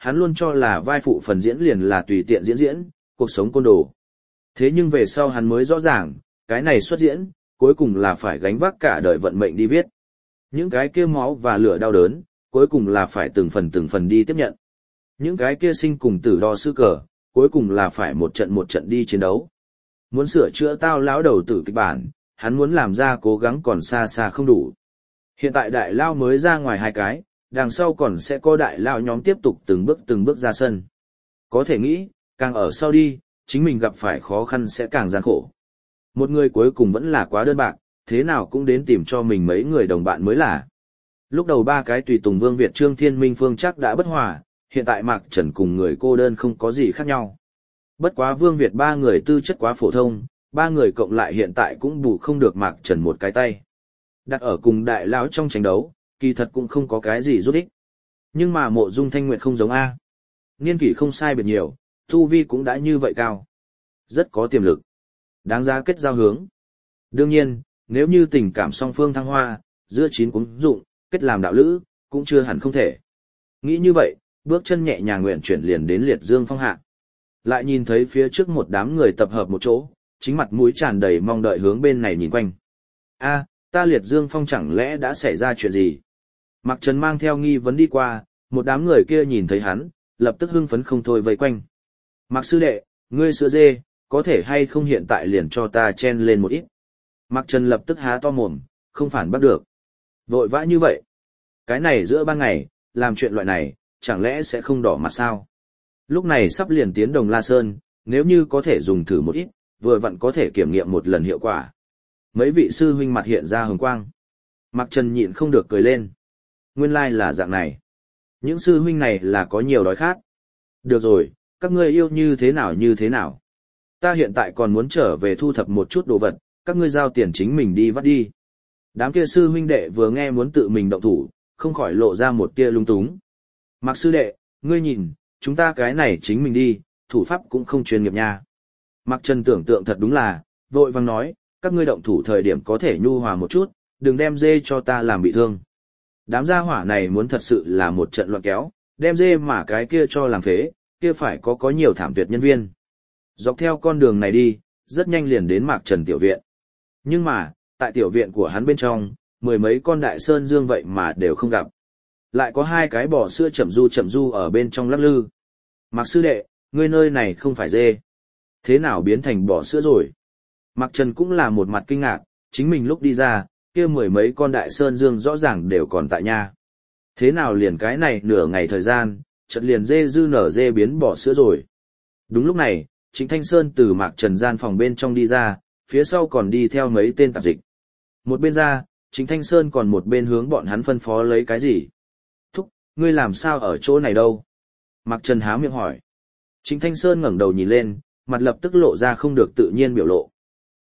hắn luôn cho là vai phụ phần diễn liền là tùy tiện diễn diễn, cuộc sống côn đồ. Thế nhưng về sau hắn mới rõ ràng, cái này xuất diễn, cuối cùng là phải gánh vác cả đời vận mệnh đi viết. Những cái kia máu và lửa đau đớn, cuối cùng là phải từng phần đi tiếp nhận. Những cái kia sinh cùng tử đo sư cờ, cuối cùng là phải một trận đi chiến đấu. Muốn sửa chữa tao lão đầu tử kịch bản, hắn muốn làm ra cố gắng còn xa xa không đủ. Hiện tại đại lao mới ra ngoài 2 cái, đằng sau còn sẽ có đại lao nhóm tiếp tục từng bước ra sân. Có thể nghĩ, càng ở sau đi, chính mình gặp phải khó khăn sẽ càng gian khổ. Một người cuối cùng vẫn là quá đơn bạc, thế nào cũng đến tìm cho mình mấy người đồng bạn mới là. Lúc đầu 3 cái tùy tùng Vương Việt Trương Thiên Minh Phương chắc đã bất hòa, hiện tại Mạc Trần cùng người cô đơn không có gì khác nhau. Bất quá Vương Việt 3 người tư chất quá phổ thông, 3 người cộng lại hiện tại cũng bù không được Mạc Trần một cái tay. Đặt ở cùng đại lão trong tranh đấu, kỳ thật cũng không có cái gì rút ích. Nhưng mà Mộ Dung Thanh Nguyệt không giống A. Niên kỷ không sai biệt nhiều, tu vi cũng đã như vậy cao. Rất có tiềm lực. Đáng giá kết giao hướng. Đương nhiên, nếu như tình cảm song phương thăng hoa, giữa chín cũng dụng, kết làm đạo lữ, cũng chưa hẳn không thể. Nghĩ như vậy, bước chân nhẹ nhàng nguyện chuyển liền đến Liệt Dương Phong hạ. Lại nhìn thấy phía trước một đám người tập hợp một chỗ, chính mặt mũi tràn đầy mong đợi hướng bên này nhìn quanh. A, ta Liệt Dương Phong chẳng lẽ đã xảy ra chuyện gì? Mạc Trần mang theo nghi vấn đi qua, một đám người kia nhìn thấy hắn, lập tức hưng phấn không thôi vây quanh. Mạc sư đệ, ngươi sữa dê, có thể hay không hiện tại liền cho ta chen lên một ít. Mạc Trần lập tức há to mồm, không phản bắt được. Vội vã như vậy. Cái này giữa ban ngày, làm chuyện loại này, chẳng lẽ sẽ không đỏ mặt sao? Lúc này sắp liền tiến Đồng La Sơn, nếu như có thể dùng thử một ít, vừa vặn có thể kiểm nghiệm một lần hiệu quả. Mấy vị sư huynh mặt hiện ra hồng quang. Mạc Trần nhịn không được cười lên. Nguyên lai là dạng này. Những sư huynh này là có nhiều đói khát. Được rồi, các ngươi yêu như thế nào như thế nào. Ta hiện tại còn muốn trở về thu thập một chút đồ vật, các ngươi giao tiền chính mình đi vắt đi. Đám kia sư huynh đệ vừa nghe muốn tự mình động thủ, không khỏi lộ ra một tia lung túng. Mạc sư đệ, ngươi nhìn, chúng ta cái này chính mình đi, thủ pháp cũng không chuyên nghiệp nha. Mạc Trần tưởng tượng thật đúng là, vội vàng nói, các ngươi động thủ thời điểm có thể nhu hòa một chút, đừng đem dê cho ta làm bị thương. Đám gia hỏa này muốn thật sự là một trận loạn kéo, đem dê mà cái kia cho làm phế, kia phải có nhiều thảm tuyệt nhân viên. Dọc theo con đường này đi, rất nhanh liền đến Mạc Trần tiểu viện. Nhưng mà, tại tiểu viện của hắn bên trong, 10 mấy con đại sơn dương vậy mà đều không gặp. Lại có 2 cái bò sữa chậm du ở bên trong lắc lư. Mạc sư đệ, ngươi nơi này không phải dê. Thế nào biến thành bò sữa rồi? Mạc Trần cũng là một mặt kinh ngạc, chính mình lúc đi ra, kia 10 mấy con đại sơn dương rõ ràng đều còn tại nhà. Thế nào liền cái này nửa ngày thời gian, chợt liền dê dư nở dê biến bò sữa rồi. Đúng lúc này, Trịnh Thanh Sơn từ Mạc Trần gian phòng bên trong đi ra, phía sau còn đi theo mấy tên tạp dịch. Một bên ra, Trịnh Thanh Sơn còn một bên hướng bọn hắn phân phó lấy cái gì. Thúc, ngươi làm sao ở chỗ này đâu? Mạc Trần há miệng hỏi. Trịnh Thanh Sơn ngẩng đầu nhìn lên, mặt lập tức lộ ra không được tự nhiên biểu lộ.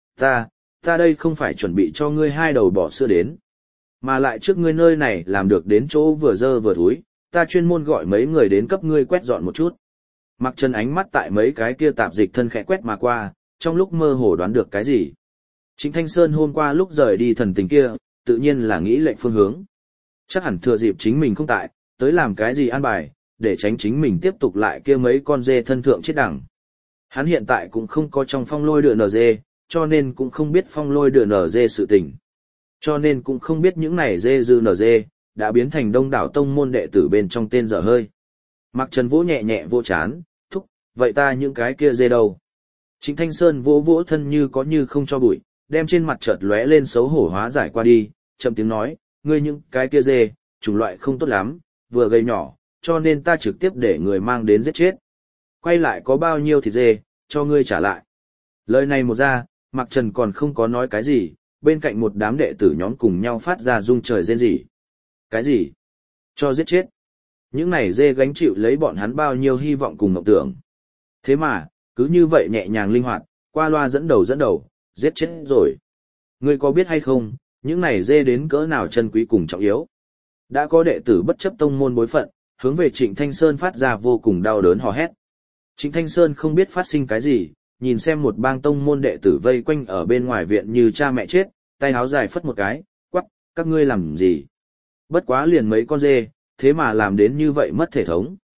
Ta đây không phải chuẩn bị cho ngươi 2 đầu bò sữa đến. Mà lại trước ngươi nơi này làm được đến chỗ vừa dơ vừa thúi, ta chuyên môn gọi mấy người đến cấp ngươi quét dọn một chút. Mạc Trần ánh mắt tại mấy cái kia tạp dịch thân khẽ quét mà qua, trong lúc mơ hồ đoán được cái gì. Trịnh Thanh Sơn hôm qua lúc rời đi thần tình kia, tự nhiên là nghĩ lệnh phương hướng. Chắc hẳn thừa dịp chính mình không tại, tới làm cái gì an bài, để tránh chính mình tiếp tục lại kia mấy con dê thân thượng chết đẳng. Hắn hiện tại cũng không có trong phong lôi đựa NG, cho nên cũng không biết phong lôi đựa NG sự tình. Cho nên cũng không biết những này dê dư NG, đã biến thành đông đảo tông môn đệ tử bên trong tên dở hơi. Mạc Trần vỗ nhẹ nhẹ vô chán, thúc, vậy ta những cái kia dê đâu? Trịnh Thanh Sơn vỗ thân như có như không cho bụi, đem trên mặt chợt lóe lên xấu hổ hóa giải qua đi, chậm tiếng nói, ngươi những cái kia dê, chủng loại không tốt lắm, vừa gầy nhỏ, cho nên ta trực tiếp để người mang đến giết chết. Quay lại có bao nhiêu thịt dê, cho ngươi trả lại. Lời này một ra, Mạc Trần còn không có nói cái gì, bên cạnh một đám đệ tử nhóm cùng nhau phát ra rung trời rên rỉ. Cái gì? Cho giết chết. Những này dê gánh chịu lấy bọn hắn bao nhiêu hy vọng cùng mộng tưởng. Thế mà, cứ như vậy nhẹ nhàng linh hoạt, qua loa dẫn đầu, giết chết rồi. Ngươi có biết hay không, những này dê đến cỡ nào chân quý cùng trọng yếu. Đã có đệ tử bất chấp tông môn bối phận, hướng về Trịnh Thanh Sơn phát ra vô cùng đau đớn hò hét. Trịnh Thanh Sơn không biết phát sinh cái gì, nhìn xem một bang tông môn đệ tử vây quanh ở bên ngoài viện như cha mẹ chết, tay áo dài phất một cái, quắc, các ngươi làm gì? Bất quá liền mấy con dê, thế mà làm đến như vậy mất thể thống.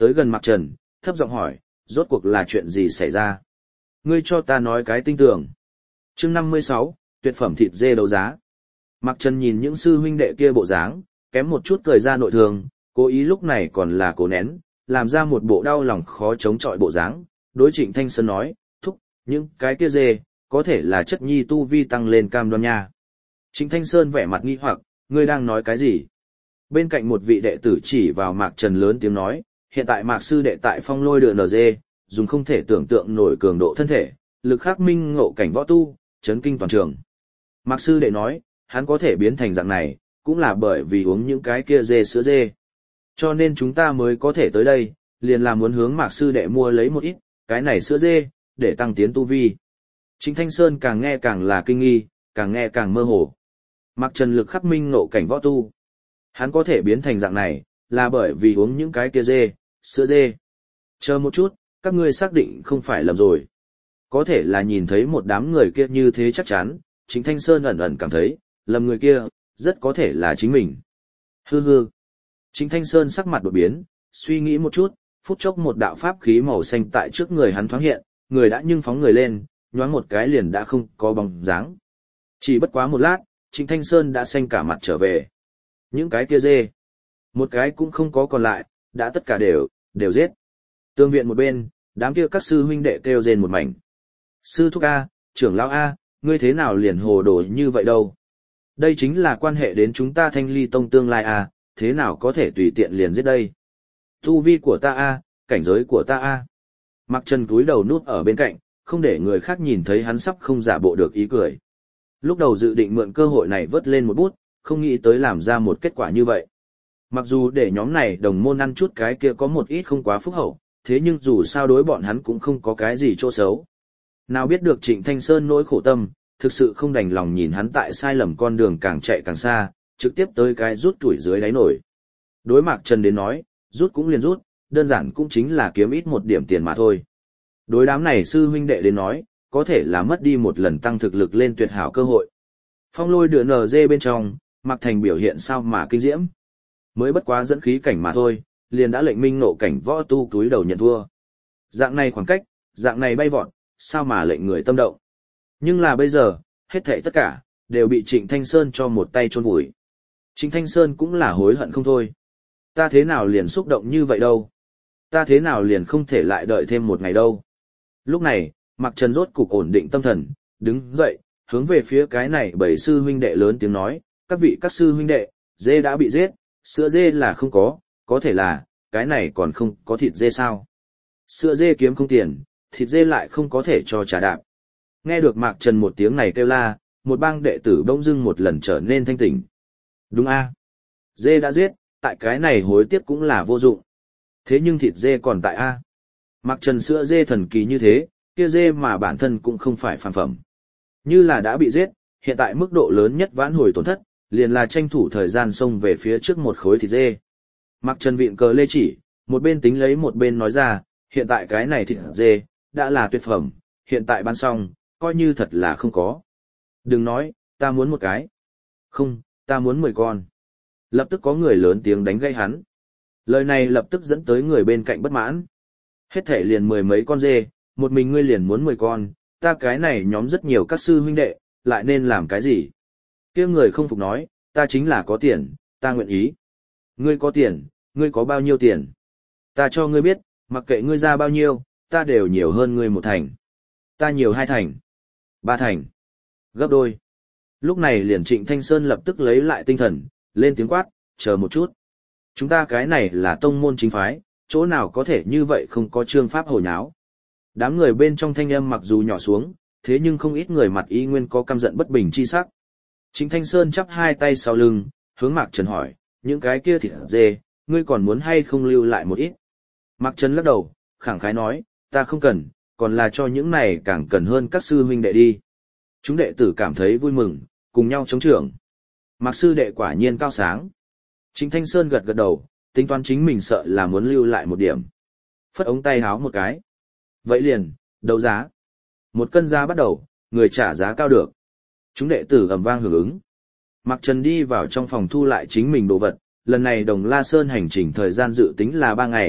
tới gần Mạc Trần, thấp giọng hỏi, rốt cuộc là chuyện gì xảy ra? Ngươi cho ta nói cái tinh tường. Chương 56, tuyệt phẩm thịt dê đấu giá. Mạc Trần nhìn những sư huynh đệ kia bộ dáng, kém một chút cười ra nội thương, cố ý lúc này còn là cố nén, làm ra một bộ đau lòng khó chống chọi bộ dáng, đối Trịnh Thanh Sơn nói, thúc, những cái kia dê, có thể là chất nhi tu vi tăng lên cam đoan nha. Trịnh Thanh Sơn vẻ mặt nghi hoặc, ngươi đang nói cái gì? Bên cạnh một vị đệ tử chỉ vào Mạc Trần lớn tiếng nói, hiện tại Mạc sư đệ tại Phong Lôi Đường NG, dùng không thể tưởng tượng nổi cường độ thân thể, lực khắc minh ngộ cảnh võ tu, chấn kinh toàn trường. Mạc sư đệ nói, hắn có thể biến thành dạng này, cũng là bởi vì uống những cái kia dê sữa dê. Cho nên chúng ta mới có thể tới đây, liền là muốn hướng Mạc sư đệ mua lấy một ít, cái này sữa dê, để tăng tiến tu vi. Trịnh Thanh Sơn càng nghe càng là kinh nghi, càng nghe càng mơ hồ. Mạc Trần lực khắc minh ngộ cảnh võ tu. Hắn có thể biến thành dạng này, là bởi vì uống những cái kia dê, sữa dê. Chờ một chút, các ngươi xác định không phải lầm rồi. Có thể là nhìn thấy một đám người kia như thế chắc chắn, Trịnh Thanh Sơn ẩn ẩn cảm thấy, lầm người kia, rất có thể là chính mình. Hư hư. Trịnh Thanh Sơn sắc mặt đột biến, suy nghĩ một chút, phút chốc một đạo pháp khí màu xanh tại trước người hắn thoáng hiện, người đã nhưng phóng người lên, nhoáng một cái liền đã không có bóng dáng. Chỉ bất quá một lát, Trịnh Thanh Sơn đã xanh cả mặt trở về. Những cái kia dê, một cái cũng không có còn lại, đã tất cả đều giết. Tương viện một bên, đám kia các sư huynh đệ kêu rên một mảnh. Sư thúc A, trưởng lão A, ngươi thế nào liền hồ đồ như vậy đâu? Đây chính là quan hệ đến chúng ta Thanh Ly Tông tương lai A, thế nào có thể tùy tiện liền giết đây? Tu vi của ta A, cảnh giới của ta A. Mạc Trần cúi đầu núp ở bên cạnh, không để người khác nhìn thấy hắn sắp không giả bộ được ý cười. Lúc đầu dự định mượn cơ hội này vớt lên một bút, không nghĩ tới làm ra một kết quả như vậy. Mặc dù để nhóm này đồng môn ăn chút cái kia có một ít không quá phúc hậu, thế nhưng dù sao đối bọn hắn cũng không có cái gì chỗ xấu. Nào biết được Trịnh Thanh Sơn nỗi khổ tâm, thực sự không đành lòng nhìn hắn tại sai lầm con đường càng chạy càng xa, trực tiếp tới cái rút tuổi dưới đáy nổi. Đối Mạc Trần đến nói, rút cũng liền rút, đơn giản cũng chính là kiếm ít một điểm tiền mà thôi. Đối đám này sư huynh đệ đến nói, có thể là mất đi một lần tăng thực lực lên tuyệt hảo cơ hội. Phong Lôi Đường NG bên trong, Mạc Thành biểu hiện sao mà kinh diễm. Mới bất quá dẫn khí cảnh mà thôi, liền đã lệnh minh nộ cảnh võ tu túi đầu nhận thua. Dạng này khoảng cách, dạng này bay vọt, sao mà lệnh người tâm động. Nhưng là bây giờ, hết thảy tất cả, đều bị Trịnh Thanh Sơn cho một tay chôn vùi. Trịnh Thanh Sơn cũng là hối hận không thôi. Ta thế nào liền xúc động như vậy đâu? Ta thế nào liền không thể lại đợi thêm một ngày đâu? Lúc này, Mạc Trần rốt cục ổn định tâm thần, đứng dậy, hướng về phía cái này bảy sư huynh đệ lớn tiếng nói, các sư huynh đệ, dê đã bị giết, sữa dê là không có thể là, cái này còn không có thịt dê sao? Sữa dê kiếm không tiền, thịt dê lại không có thể cho trả đạp. Nghe được Mạc Trần một tiếng này kêu la, một bang đệ tử bỗng dưng một lần trở nên thanh tỉnh. Đúng a, dê đã giết, tại cái này hối tiếc cũng là vô dụng. Thế nhưng thịt dê còn tại a. Mạc Trần sữa dê thần kỳ như thế, kia dê mà bản thân cũng không phải phàm phẩm. Như là đã bị giết, hiện tại mức độ lớn nhất vãn hồi tổn thất, liền là tranh thủ thời gian xông về phía trước một khối thịt dê. Mạc Trần vịn cờ lê chỉ, một bên tính lấy một bên nói ra, hiện tại cái này thịt dê, đã là tuyệt phẩm, hiện tại bán xong, coi như thật là không có. Đừng nói, ta muốn một cái. Không, ta muốn 10 con. Lập tức có người lớn tiếng đánh gây hắn. Lời này lập tức dẫn tới người bên cạnh bất mãn. Hết thể liền 10 mấy con dê, một mình ngươi liền muốn 10 con, ta cái này nhóm rất nhiều các sư huynh đệ, lại nên làm cái gì? Kia người không phục nói, ta chính là có tiền, ta nguyện ý. Ngươi có tiền, ngươi có bao nhiêu tiền? Ta cho ngươi biết, mặc kệ ngươi ra bao nhiêu, ta đều nhiều hơn ngươi 1 thành. Ta nhiều 2 thành, 3 thành, gấp đôi. Lúc này liền Trịnh Thanh Sơn lập tức lấy lại tinh thần, lên tiếng quát, chờ một chút. Chúng ta cái này là tông môn chính phái, chỗ nào có thể như vậy không có chương pháp hồi nháo. Đám người bên trong thanh âm mặc dù nhỏ xuống, thế nhưng không ít người mặt y nguyên có căm giận bất bình chi sắc. Trịnh Thanh Sơn chắp hai tay sau lưng, hướng Mạc Trần hỏi, những cái kia thịt dê, ngươi còn muốn hay không lưu lại một ít? Mạc Trần lắc đầu, khẳng khái nói, ta không cần, còn là cho những này càng cần hơn các sư huynh đệ đi. Chúng đệ tử cảm thấy vui mừng, cùng nhau chống trưởng. Mạc sư đệ quả nhiên cao sáng. Trịnh Thanh Sơn gật gật đầu, tính toán chính mình sợ là muốn lưu lại một điểm. Phất ống tay háo một cái. Vậy liền, đấu giá. 1 cân giá bắt đầu, người trả giá cao được. Chúng đệ tử ầm vang hưởng ứng. Mạc Trần đi vào trong phòng thu lại chính mình đồ vật, lần này Đồng La Sơn hành trình thời gian dự tính là 3 ngày,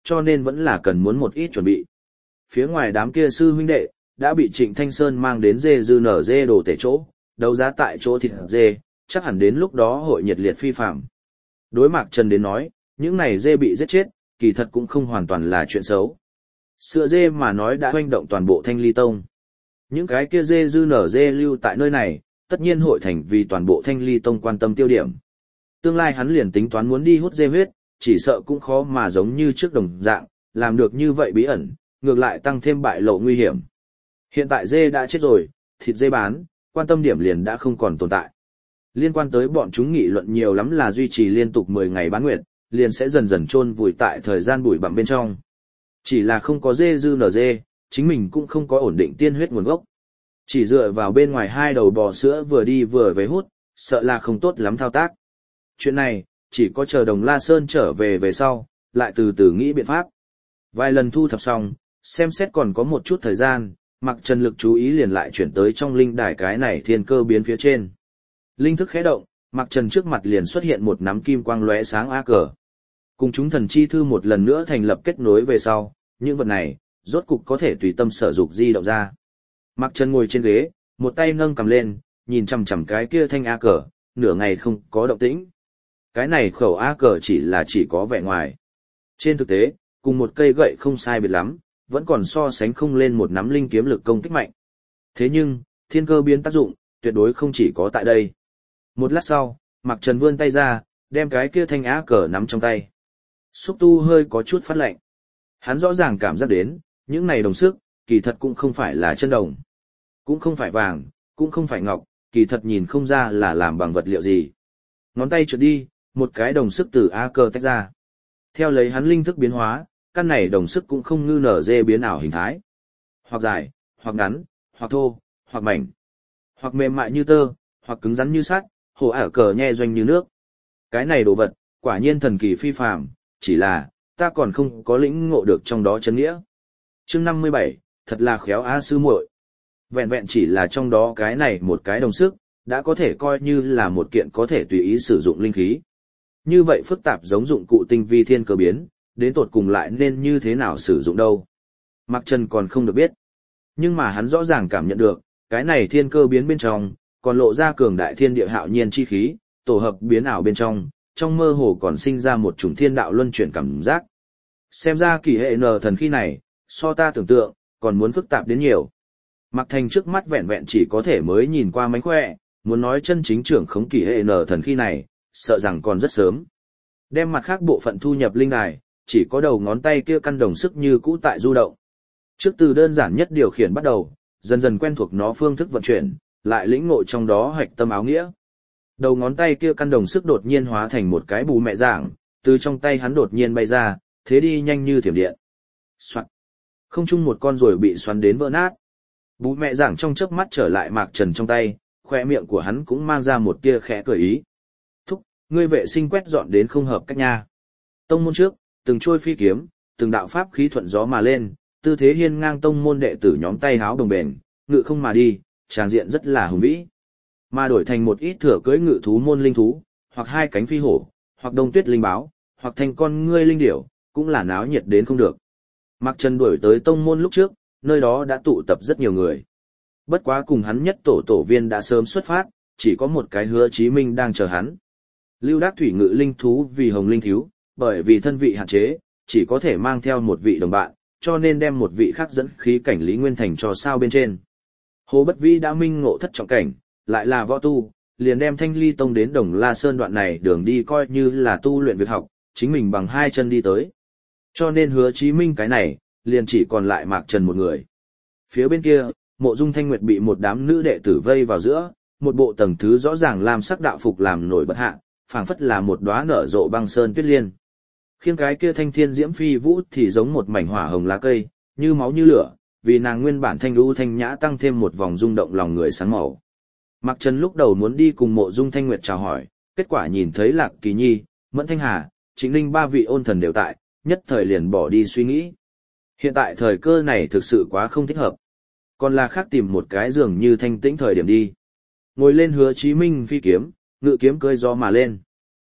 cho nên vẫn là cần muốn một ít chuẩn bị. Phía ngoài đám kia sư huynh đệ, đã bị Trịnh Thanh Sơn mang đến dê dư nở dê đồ tể chỗ, đấu giá tại chỗ thịt dê, chắc hẳn đến lúc đó hội nhiệt liệt phi phạm. Đối Mạc Trần đến nói, những này dê bị giết chết, kỳ thật cũng không hoàn toàn là chuyện xấu. Sữa dê mà nói đã hoành động toàn bộ Thanh Ly Tông. Những cái kia dê dư nở dê lưu tại nơi này, tất nhiên hội thành vì toàn bộ Thanh Ly Tông quan tâm tiêu điểm. Tương lai hắn liền tính toán muốn đi hút dê huyết, chỉ sợ cũng khó mà giống như trước đồng dạng, làm được như vậy bí ẩn, ngược lại tăng thêm bại lộ nguy hiểm. Hiện tại dê đã chết rồi, thịt dê bán, quan tâm điểm liền đã không còn tồn tại. Liên quan tới bọn chúng nghị luận nhiều lắm là duy trì liên tục 10 ngày bán nguyệt, liền sẽ dần dần chôn vùi tại thời gian bụi bặm bên trong. Chỉ là không có dê dư nở dê, chính mình cũng không có ổn định tiên huyết nguồn gốc. Chỉ dựa vào bên ngoài hai đầu bò sữa vừa đi vừa về hút, sợ là không tốt lắm thao tác. Chuyện này, chỉ có chờ Đồng La Sơn trở về sau, lại từ từ nghĩ biện pháp. Vài lần thu thập xong, xem xét còn có một chút thời gian, Mạc Trần lực chú ý liền lại chuyển tới trong linh đài cái này thiên cơ biến phía trên. Linh thức khẽ động, Mạc Trần trước mặt liền xuất hiện một nắm kim quang lóe sáng A cờ. Cùng chúng thần chi thư một lần nữa thành lập kết nối về sau, những vật này, rốt cục có thể tùy tâm sở dục di động ra. Mạc Trần ngồi trên ghế, một tay nâng cầm lên, nhìn chằm chằm cái kia thanh A cờ, nửa ngày không có động tĩnh. Cái này khẩu A cờ chỉ có vẻ ngoài. Trên thực tế, cùng một cây gậy không sai biệt lắm, vẫn còn so sánh không lên một nắm linh kiếm lực công kích mạnh. Thế nhưng, thiên cơ biến tác dụng, tuyệt đối không chỉ có tại đây. Một lát sau, Mạc Trần vươn tay ra, đem cái kia thanh á cờ nắm trong tay. Xúc tu hơi có chút phát lạnh. Hắn rõ ràng cảm giác đến, những này đồng sức, kỳ thật cũng không phải là chân đồng. Cũng không phải vàng, cũng không phải ngọc, kỳ thật nhìn không ra là làm bằng vật liệu gì. Ngón tay trượt đi, một cái đồng sức từ á cờ tách ra. Theo lấy hắn linh thức biến hóa, căn này đồng sức cũng không ngư nở dê biến ảo hình thái. Hoặc dài, hoặc ngắn, hoặc thô, hoặc mảnh. Hoặc mềm mại như tơ, hoặc cứng rắn như sắt, hồ ả cờ nhe doanh như nước. Cái này đồ vật, quả nhiên thần kỳ phi phàm, chỉ là, ta còn không có lĩnh ngộ được trong đó chân nghĩa. Chương 57, thật là khéo á sư muội. Vẹn vẹn chỉ là trong đó cái này một cái đồng sức, đã có thể coi như là một kiện có thể tùy ý sử dụng linh khí. Như vậy phức tạp giống dụng cụ tinh vi thiên cơ biến, đến tột cùng lại nên như thế nào sử dụng đâu. Mạc Trần còn không được biết. Nhưng mà hắn rõ ràng cảm nhận được, cái này thiên cơ biến bên trong, còn lộ ra cường đại thiên địa hạo nhiên chi khí, tổ hợp biến ảo bên trong mơ hồ còn sinh ra một chủng thiên đạo luân chuyển cảm giác. Xem ra kỳ hệ nờ thần khí này, so ta tưởng tượng, còn muốn phức tạp đến nhiều. Mạc Thành trước mắt vẹn vẹn chỉ có thể mới nhìn qua mánh khỏe, muốn nói chân chính trưởng khống kỳ hệ nờ thần khí này, sợ rằng còn rất sớm. Đem mặt khác bộ phận thu nhập linh đài, chỉ có đầu ngón tay kia căn đồng sức như cũ tại du động. Trước từ đơn giản nhất điều khiển bắt đầu, dần dần quen thuộc nó phương thức vận chuyển, lại lĩnh ngộ trong đó hạch tâm áo nghĩa. Đầu ngón tay kia căn đồng sức đột nhiên hóa thành một cái bù mẹ giảng, từ trong tay hắn đột nhiên bay ra, thế đi nhanh như thiểm điện. Soạn. Không chung một con rồi bị xoắn đến vỡ nát. Bù mẹ giảng trong chớp mắt trở lại Mạc Trần trong tay, khoe miệng của hắn cũng mang ra một tia khẽ cười ý. Thúc, ngươi vệ sinh quét dọn đến không hợp cách nha. Tông môn trước, từng trôi phi kiếm, từng đạo pháp khí thuận gió mà lên, tư thế hiên ngang tông môn đệ tử nhóm tay háo đồng bền, ngự không mà đi, tràng diện rất là hùng vĩ. Mà đổi thành một ít thừa cưỡi ngự thú môn linh thú, hoặc hai cánh phi hổ, hoặc đông tuyết linh báo, hoặc thành con ngươi linh điểu, cũng là náo nhiệt đến không được. Mạc Trần đuổi tới tông môn lúc trước, nơi đó đã tụ tập rất nhiều người. Bất quá cùng hắn nhất tổ viên đã sớm xuất phát, chỉ có một cái Hứa Chí Minh đang chờ hắn. Lưu Đắc thủy ngự linh thú vì hồng linh thiếu, bởi vì thân vị hạn chế, chỉ có thể mang theo một vị đồng bạn, cho nên đem một vị khác dẫn khí cảnh Lý Nguyên Thành cho sao bên trên. Hồ Bất Vĩ đã minh ngộ thất trọng cảnh, lại là võ tu, liền đem Thanh Ly Tông đến Đồng La Sơn đoạn này đường đi coi như là tu luyện việc học, chính mình bằng hai chân đi tới. Cho nên Hứa Chí Minh cái này, liền chỉ còn lại Mạc Trần một người. Phía bên kia, Mộ Dung Thanh Nguyệt bị một đám nữ đệ tử vây vào giữa, một bộ tầng thứ rõ ràng làm sắc đạo phục làm nổi bật hạ, phảng phất là một đóa nở rộ băng sơn tuyết liên. Khiêng cái kia thanh thiên diễm phi vũ thì giống một mảnh hỏa hồng lá cây, như máu như lửa, vì nàng nguyên bản thanh lưu thanh nhã tăng thêm một vòng rung động lòng người sáng màu. Mạc Trần lúc đầu muốn đi cùng Mộ Dung Thanh Nguyệt chào hỏi, kết quả nhìn thấy Lạc Kỳ Nhi, Mẫn Thanh Hà, Trịnh Linh ba vị ôn thần đều tại, nhất thời liền bỏ đi suy nghĩ. Hiện tại thời cơ này thực sự quá không thích hợp. Còn là khác tìm một cái giường như thanh tĩnh thời điểm đi. Ngồi lên Hứa Chí Minh phi kiếm, ngự kiếm cưỡi gió mà lên.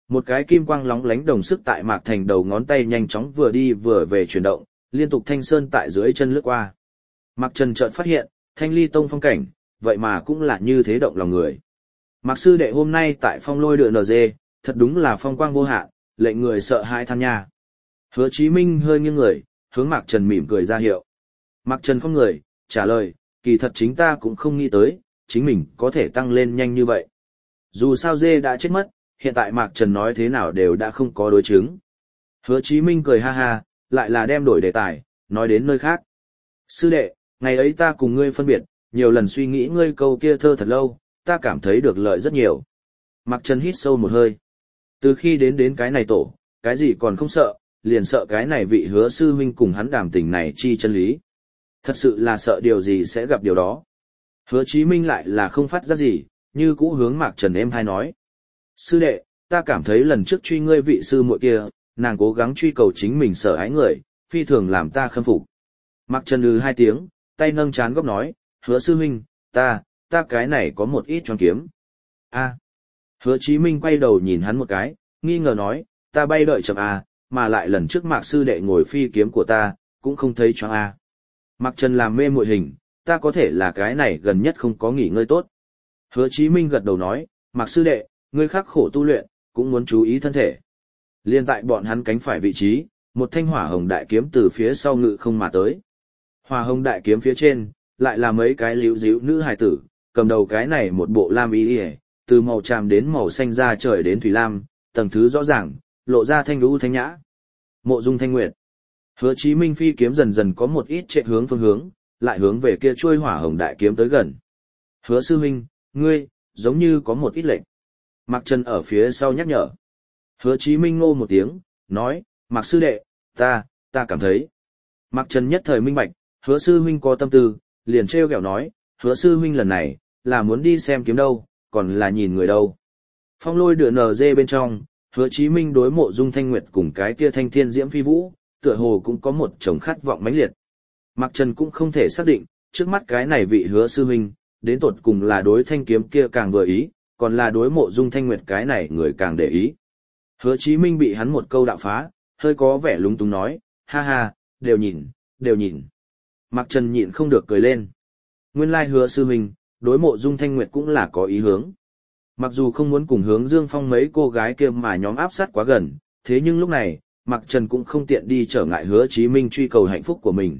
Một cái kim quang lóng lánh đồng sức tại Mạc Thành đầu ngón tay nhanh chóng vừa đi vừa về chuyển động, liên tục thanh sơn tại dưới chân lướt qua. Mạc Trần chợt phát hiện, Thanh Ly Tông phong cảnh, vậy mà cũng là như thế động lòng người. Mạc sư đệ hôm nay tại Phong Lôi Đựa NG, thật đúng là phong quang vô hạn, lệnh người sợ hãi than nha. Hứa Chí Minh hơi nghiêng người, hướng Mạc Trần mỉm cười ra hiệu. Mạc Trần không người, trả lời, kỳ thật chính ta cũng không nghĩ tới, chính mình có thể tăng lên nhanh như vậy. Dù sao dê đã chết mất, hiện tại Mạc Trần nói thế nào đều đã không có đối chứng. Hứa Chí Minh cười ha ha, lại là đem đổi đề tài, nói đến nơi khác. Sư đệ, ngày ấy ta cùng ngươi phân biệt, nhiều lần suy nghĩ ngươi câu kia thơ thật lâu, ta cảm thấy được lợi rất nhiều. Mạc Trần hít sâu một hơi. Từ khi đến cái này tổ, cái gì còn không sợ, liền sợ cái này vị Hứa sư huynh cùng hắn đàm tình này chi chân lý. Thật sự là sợ điều gì sẽ gặp điều đó. Hứa Chí Minh lại là không phát giác gì, như cũ hướng Mạc Trần êm hai nói. Sư đệ, ta cảm thấy lần trước truy ngươi vị sư muội kia, nàng cố gắng truy cầu chính mình sợ ái người, phi thường làm ta khâm phục. Mạc Trần hai tiếng, tay nâng chán góc nói, Hứa sư huynh, ta cái này có một ít choáng kiếm. A. Hứa Chí Minh quay đầu nhìn hắn một cái, nghi ngờ nói, ta bay đợi chậm a, mà lại lần trước Mạc sư đệ ngồi phi kiếm của ta, cũng không thấy choáng a. Mạc Trần làm mê muội hình, ta có thể là cái này gần nhất không có nghỉ ngơi tốt. Hứa Chí Minh gật đầu nói, Mạc sư đệ, ngươi khắc khổ tu luyện, cũng muốn chú ý thân thể. Liên tại bọn hắn cánh phải vị trí, một thanh hỏa hồng đại kiếm từ phía sau ngự không mà tới. Hỏa hồng đại kiếm phía trên, lại là mấy cái líu díu nữ hài tử, cầm đầu cái này một bộ lam y y, từ màu tràm đến màu xanh da trời đến thủy lam, tầng thứ rõ ràng, lộ ra thanh lũ thanh nhã. Mộ Dung Thanh Nguyệt. Hứa Chí Minh phi kiếm dần dần có một ít trệ hướng phương hướng, lại hướng về kia chuôi hỏa hồng đại kiếm tới gần. Hứa sư huynh, ngươi, giống như có một ít lệnh. Mạc Trần ở phía sau nhắc nhở. Hứa Chí Minh ngô một tiếng, nói, Mạc sư đệ, ta cảm thấy. Mạc Trần nhất thời minh bạch, Hứa sư huynh có tâm tư, liền trêu ghẹo nói, Hứa sư huynh lần này, là muốn đi xem kiếm đâu, còn là nhìn người đâu. Phong Lôi Đựa NG bên trong, Hứa Chí Minh đối Mộ Dung Thanh Nguyệt cùng cái kia Thanh Thiên Diễm Phi Vũ, tựa hồ cũng có một chồng khát vọng mãnh liệt. Mạc Trần cũng không thể xác định, trước mắt cái này vị Hứa sư huynh, đến tột cùng là đối thanh kiếm kia càng vừa ý, còn là đối Mộ Dung Thanh Nguyệt cái này người càng để ý. Hứa Chí Minh bị hắn một câu đạo phá, hơi có vẻ lúng túng nói, ha ha, đều nhìn. Mạc Trần nhịn không được cười lên. Nguyên lai Hứa sư huynh, đối Mộ Dung Thanh Nguyệt cũng là có ý hướng. Mặc dù không muốn cùng Hướng Dương Phong mấy cô gái kia mà nhóm áp sát quá gần, thế nhưng lúc này, Mạc Trần cũng không tiện đi trở ngại Hứa Chí Minh truy cầu hạnh phúc của mình.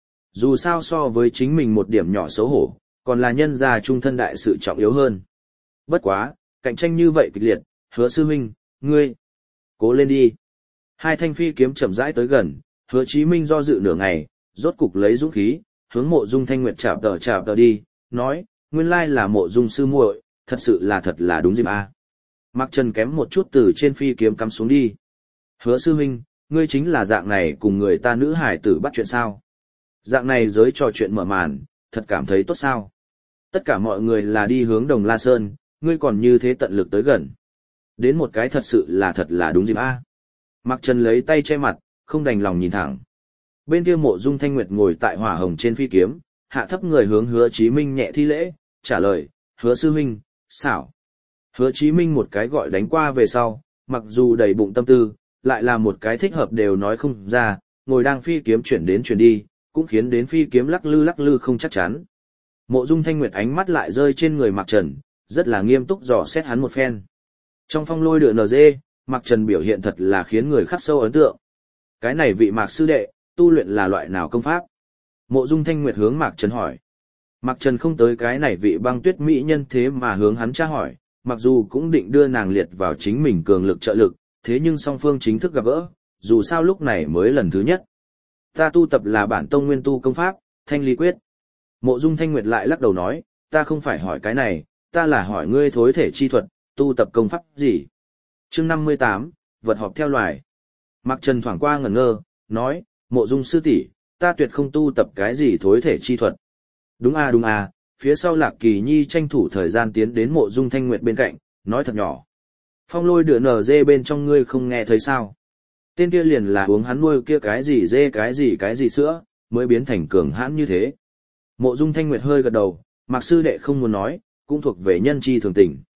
Dù sao so với chính mình một điểm nhỏ xấu hổ, còn là nhân gia trung thân đại sự trọng yếu hơn. Bất quá, cạnh tranh như vậy kịch liệt, Hứa sư huynh, ngươi, cố lên đi. Hai thanh phi kiếm chậm rãi tới gần, Hứa Chí Minh do dự nửa ngày, rốt cục lấy dũng khí, hướng Mộ Dung Thanh Nguyệt chào tờ đi, nói, nguyên lai là Mộ Dung sư muội, thật là đúng dịp a. Mạc Trần kém một chút từ trên phi kiếm cắm xuống đi. Hứa sư huynh, ngươi chính là dạng này cùng người ta nữ hải tử bắt chuyện sao? Dạng này giới trò chuyện mở màn, thật cảm thấy tốt sao? Tất cả mọi người là đi hướng Đồng La Sơn, ngươi còn như thế tận lực tới gần. Đến một cái thật là đúng dịp a. Mạc Trần lấy tay che mặt, không đành lòng nhìn thẳng. Bên kia Mộ Dung Thanh Nguyệt ngồi tại hỏa hồng trên phi kiếm, hạ thấp người hướng Hứa Chí Minh nhẹ thi lễ, trả lời, Hứa sư huynh, xảo. Hứa Chí Minh một cái gọi đánh qua về sau, mặc dù đầy bụng tâm tư, lại là một cái thích hợp đều nói không ra, ngồi đang phi kiếm chuyển đến chuyển đi, cũng khiến đến phi kiếm lắc lư không chắc chắn. Mộ Dung Thanh Nguyệt ánh mắt lại rơi trên người Mạc Trần, rất là nghiêm túc dò xét hắn một phen. Trong Phong Lôi Đựa NG, Mạc Trần biểu hiện thật là khiến người khắc sâu ấn tượng. Cái này vị Mạc sư đệ, tu luyện là loại nào công pháp? Mộ Dung Thanh Nguyệt hướng Mạc Trần hỏi. Mạc Trần không tới cái này vị băng tuyết mỹ nhân thế mà hướng hắn tra hỏi, mặc dù cũng định đưa nàng liệt vào chính mình cường lực trợ lực, thế nhưng song phương chính thức gặp gỡ, dù sao lúc này mới lần thứ nhất. Ta tu tập là bản tông nguyên tu công pháp, Thanh Ly Quyết. Mộ Dung Thanh Nguyệt lại lắc đầu nói, ta không phải hỏi cái này, ta là hỏi ngươi thối thể chi thuật, tu tập công pháp gì? Chương 58, vật họp theo loài. Mạc Trần thoảng qua ngẩn ngơ, nói, Mộ Dung sư tỷ, ta tuyệt không tu tập cái gì thối thể chi thuật. Đúng à, phía sau Lạc Kỳ Nhi tranh thủ thời gian tiến đến Mộ Dung Thanh Nguyệt bên cạnh, nói thật nhỏ. Phong Lôi Đựa NG bên trong ngươi không nghe thấy sao? Tên kia liền là uống hắn nuôi kia cái gì dê cái gì sữa, mới biến thành cường hãn như thế. Mộ Dung Thanh Nguyệt hơi gật đầu, Mạc sư đệ không muốn nói, cũng thuộc về nhân chi thường tình.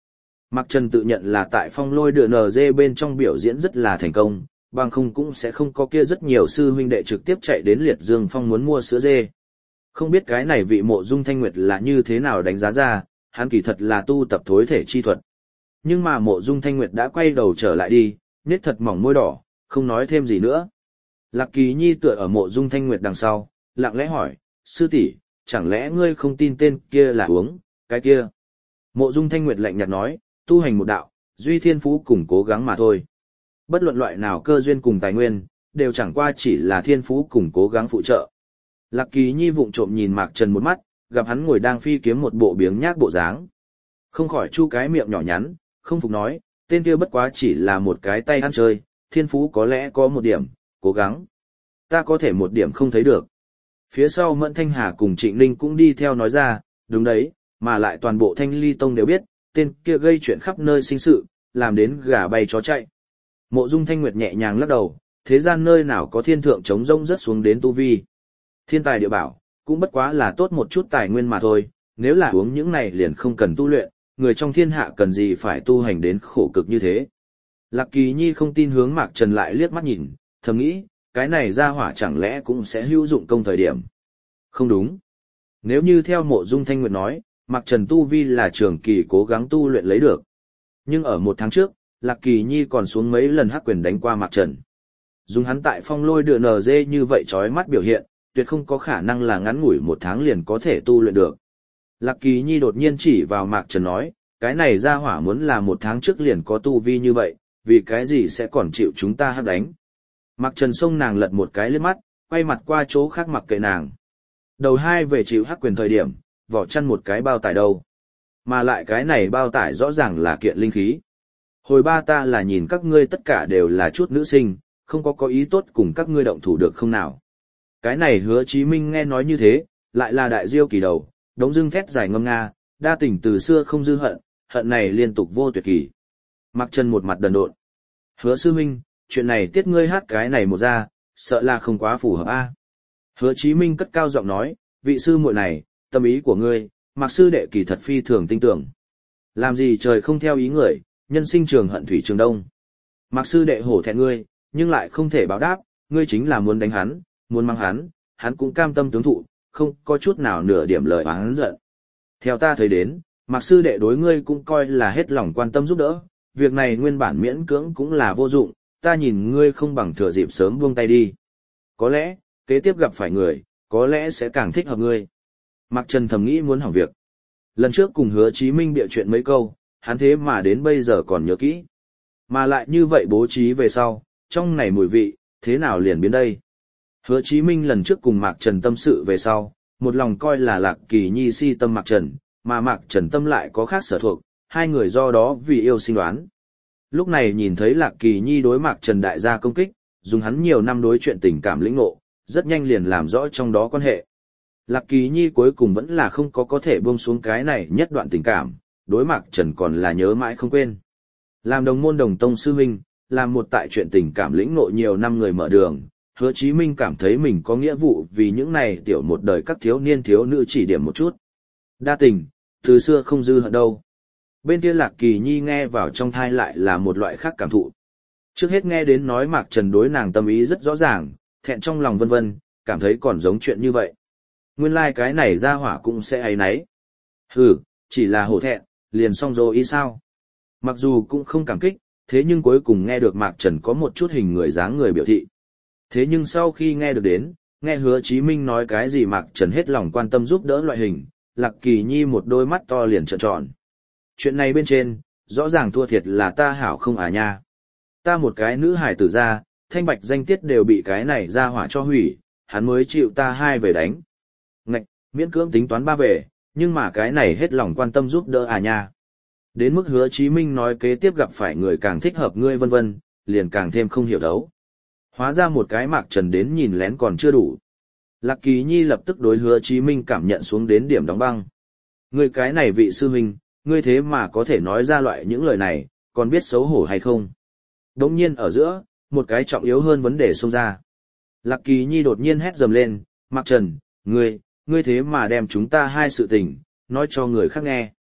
Mạc Trần tự nhận là tại phong lôi đưa NG bên trong biểu diễn rất là thành công, bằng không cũng sẽ không có kia rất nhiều sư huynh đệ trực tiếp chạy đến Liệt Dương Phong muốn mua sữa dê. Không biết cái này vị Mộ Dung Thanh Nguyệt là như thế nào đánh giá ra, hắn kỳ thật là tu tập thối thể chi thuật. Nhưng mà Mộ Dung Thanh Nguyệt đã quay đầu trở lại đi, nét thật mỏng môi đỏ, không nói thêm gì nữa. Lạc Kỳ Nhi tựa ở Mộ Dung Thanh Nguyệt đằng sau, lặng lẽ hỏi, sư tỷ, chẳng lẽ ngươi không tin tên kia là uống, cái kia? Mộ Dung Thanh Nguyệt lạnh nhạt nói, tu hành một đạo, duy thiên phú cùng cố gắng mà thôi. Bất luận loại nào cơ duyên cùng tài nguyên, đều chẳng qua chỉ là thiên phú cùng cố gắng phụ trợ. Lạc Kỳ Nhi vụng trộm nhìn Mạc Trần một mắt, gặp hắn ngồi đang phi kiếm một bộ biếng nhác bộ dáng. Không khỏi chu cái miệng nhỏ nhắn, không phục nói, tên kia bất quá chỉ là một cái tay ăn chơi, thiên phú có lẽ có một điểm, cố gắng. Ta có thể một điểm không thấy được. Phía sau Mẫn Thanh Hà cùng Trịnh Ninh cũng đi theo nói ra, đúng đấy, mà lại toàn bộ Thanh Ly Tông đều biết, tên kia gây chuyện khắp nơi sinh sự, làm đến gà bay chó chạy. Mộ Dung Thanh Nguyệt nhẹ nhàng lắc đầu, thế gian nơi nào có thiên thượng chống rông rất xuống đến tu vi. Thiên tài địa bảo, cũng bất quá là tốt một chút tài nguyên mà thôi, nếu là uống những này liền không cần tu luyện, người trong thiên hạ cần gì phải tu hành đến khổ cực như thế. Lạc Kỳ Nhi không tin hướng Mạc Trần lại liếc mắt nhìn, thầm nghĩ, cái này ra hỏa chẳng lẽ cũng sẽ hữu dụng công thời điểm. Không đúng. Nếu như theo Mộ Dung Thanh Nguyệt nói, Mạc Trần tu vi là trường kỳ cố gắng tu luyện lấy được. Nhưng ở một tháng trước, Lạc Kỳ Nhi còn xuống mấy lần hắc quyền đánh qua Mạc Trần. Dùng hắn tại phong lôi đưa NG như vậy chói mắt biểu hiện, tuyệt không có khả năng là ngắn ngủi một tháng liền có thể tu luyện được. Lạc Kỳ Nhi đột nhiên chỉ vào Mạc Trần nói, cái này ra hỏa muốn là một tháng trước liền có tu vi như vậy, vì cái gì sẽ còn chịu chúng ta hắc đánh. Mạc Trần xông nàng lật một cái liếc mắt, quay mặt qua chỗ khác mặc kệ nàng. Đầu hai về chịu hắc quyền thời điểm, vỏ chăn một cái bao tải đâu. Mà lại cái này bao tải rõ ràng là kiện linh khí. Hồi ba ta là nhìn các ngươi tất cả đều là chút nữ sinh, không có ý tốt cùng các ngươi động thủ được không nào. Cái này Hứa Chí Minh nghe nói như thế, lại là đại diêu kỳ đầu, đống dưng thét dài ngâm nga, đa tình từ xưa không dư hận, hận này liên tục vô tuyệt kỳ. Mạc Trần một mặt đần độn. Hứa sư huynh, chuyện này tiết ngươi hát cái này một ra, sợ là không quá phù hợp a. Hứa Chí Minh cất cao giọng nói, vị sư muội này, tâm ý của ngươi, Mạc sư đệ kỳ thật phi thường tinh tưởng. Làm gì trời không theo ý người, nhân sinh trường hận thủy trường đông. Mạc sư đệ hổ thẹn ngươi, nhưng lại không thể báo đáp, ngươi chính là muốn đánh hắn, muốn mang hắn, hắn cũng cam tâm tướng thụ, không có chút nào nửa điểm lời oán giận. Theo ta thấy đến, Mạc sư đệ đối ngươi cũng coi là hết lòng quan tâm giúp đỡ, việc này nguyên bản miễn cưỡng cũng là vô dụng, ta nhìn ngươi không bằng thừa dịp sớm buông tay đi. Có lẽ, kế tiếp gặp phải người, có lẽ sẽ càng thích hợp ngươi. Mạc Trần thầm nghĩ muốn hỏng việc. Lần trước cùng Hứa Chí Minh bịa chuyện mấy câu, hắn thế mà đến bây giờ còn nhớ kỹ. Mà lại như vậy bố trí về sau, trong này mùi vị, thế nào liền biến đây? Hứa Chí Minh lần trước cùng Mạc Trần tâm sự về sau, một lòng coi là Lạc Kỳ Nhi si tâm Mạc Trần, mà Mạc Trần tâm lại có khác sở thuộc, hai người do đó vì yêu sinh đoán. Lúc này nhìn thấy Lạc Kỳ Nhi đối Mạc Trần đại gia công kích, dùng hắn nhiều năm đối chuyện tình cảm lĩnh ngộ, rất nhanh liền làm rõ trong đó quan hệ. Lạc Kỳ Nhi cuối cùng vẫn là không có thể buông xuống cái này nhất đoạn tình cảm, đối Mạc Trần còn là nhớ mãi không quên. Làm đồng môn đồng tông sư huynh, làm một tại chuyện tình cảm lĩnh ngộ nhiều năm người mở đường, Hứa Chí Minh cảm thấy mình có nghĩa vụ vì những này tiểu một đời các thiếu niên thiếu nữ chỉ điểm một chút. Đa tình, từ xưa không dư hận đâu. Bên kia Lạc Kỳ Nhi nghe vào trong thai lại là một loại khác cảm thụ. Trước hết nghe đến nói Mạc Trần đối nàng tâm ý rất rõ ràng, thẹn trong lòng vân vân, cảm thấy còn giống chuyện như vậy. Nguyên lai cái này ra hỏa cũng sẽ ấy nấy. Hừ, chỉ là hổ thẹn, liền xong rồi ý sao. Mặc dù cũng không cảm kích, thế nhưng cuối cùng nghe được Mạc Trần có một chút hình người dáng người biểu thị. Thế nhưng sau khi nghe được đến, nghe Hứa Chí Minh nói cái gì Mạc Trần hết lòng quan tâm giúp đỡ loại hình, Lạc Kỳ Nhi một đôi mắt to liền trợn tròn. Chuyện này bên trên, rõ ràng thua thiệt là ta hảo không à nha. Ta một cái nữ hải tử ra, thanh bạch danh tiết đều bị cái này ra hỏa cho hủy, hắn mới chịu ta hai về đánh. Ngạch, miễn cưỡng tính toán ba về, nhưng mà cái này hết lòng quan tâm giúp đỡ à nha. Đến mức Hứa Chí Minh nói kế tiếp gặp phải người càng thích hợp ngươi vân vân, liền càng thêm không hiểu đấu. Hóa ra một cái Mạc Trần đến nhìn lén còn chưa đủ. Lạc Kỳ Nhi lập tức đối Hứa Chí Minh cảm nhận xuống đến điểm đóng băng. Ngươi cái này vị sư huynh, ngươi thế mà có thể nói ra loại những lời này, còn biết xấu hổ hay không? Đống nhiên ở giữa, một cái trọng yếu hơn vấn đề xông ra. Lạc Kỳ Nhi đột nhiên hét dầm lên, Mạc Trần, ngươi thế mà đem chúng ta hai sự tình, nói cho người khác nghe.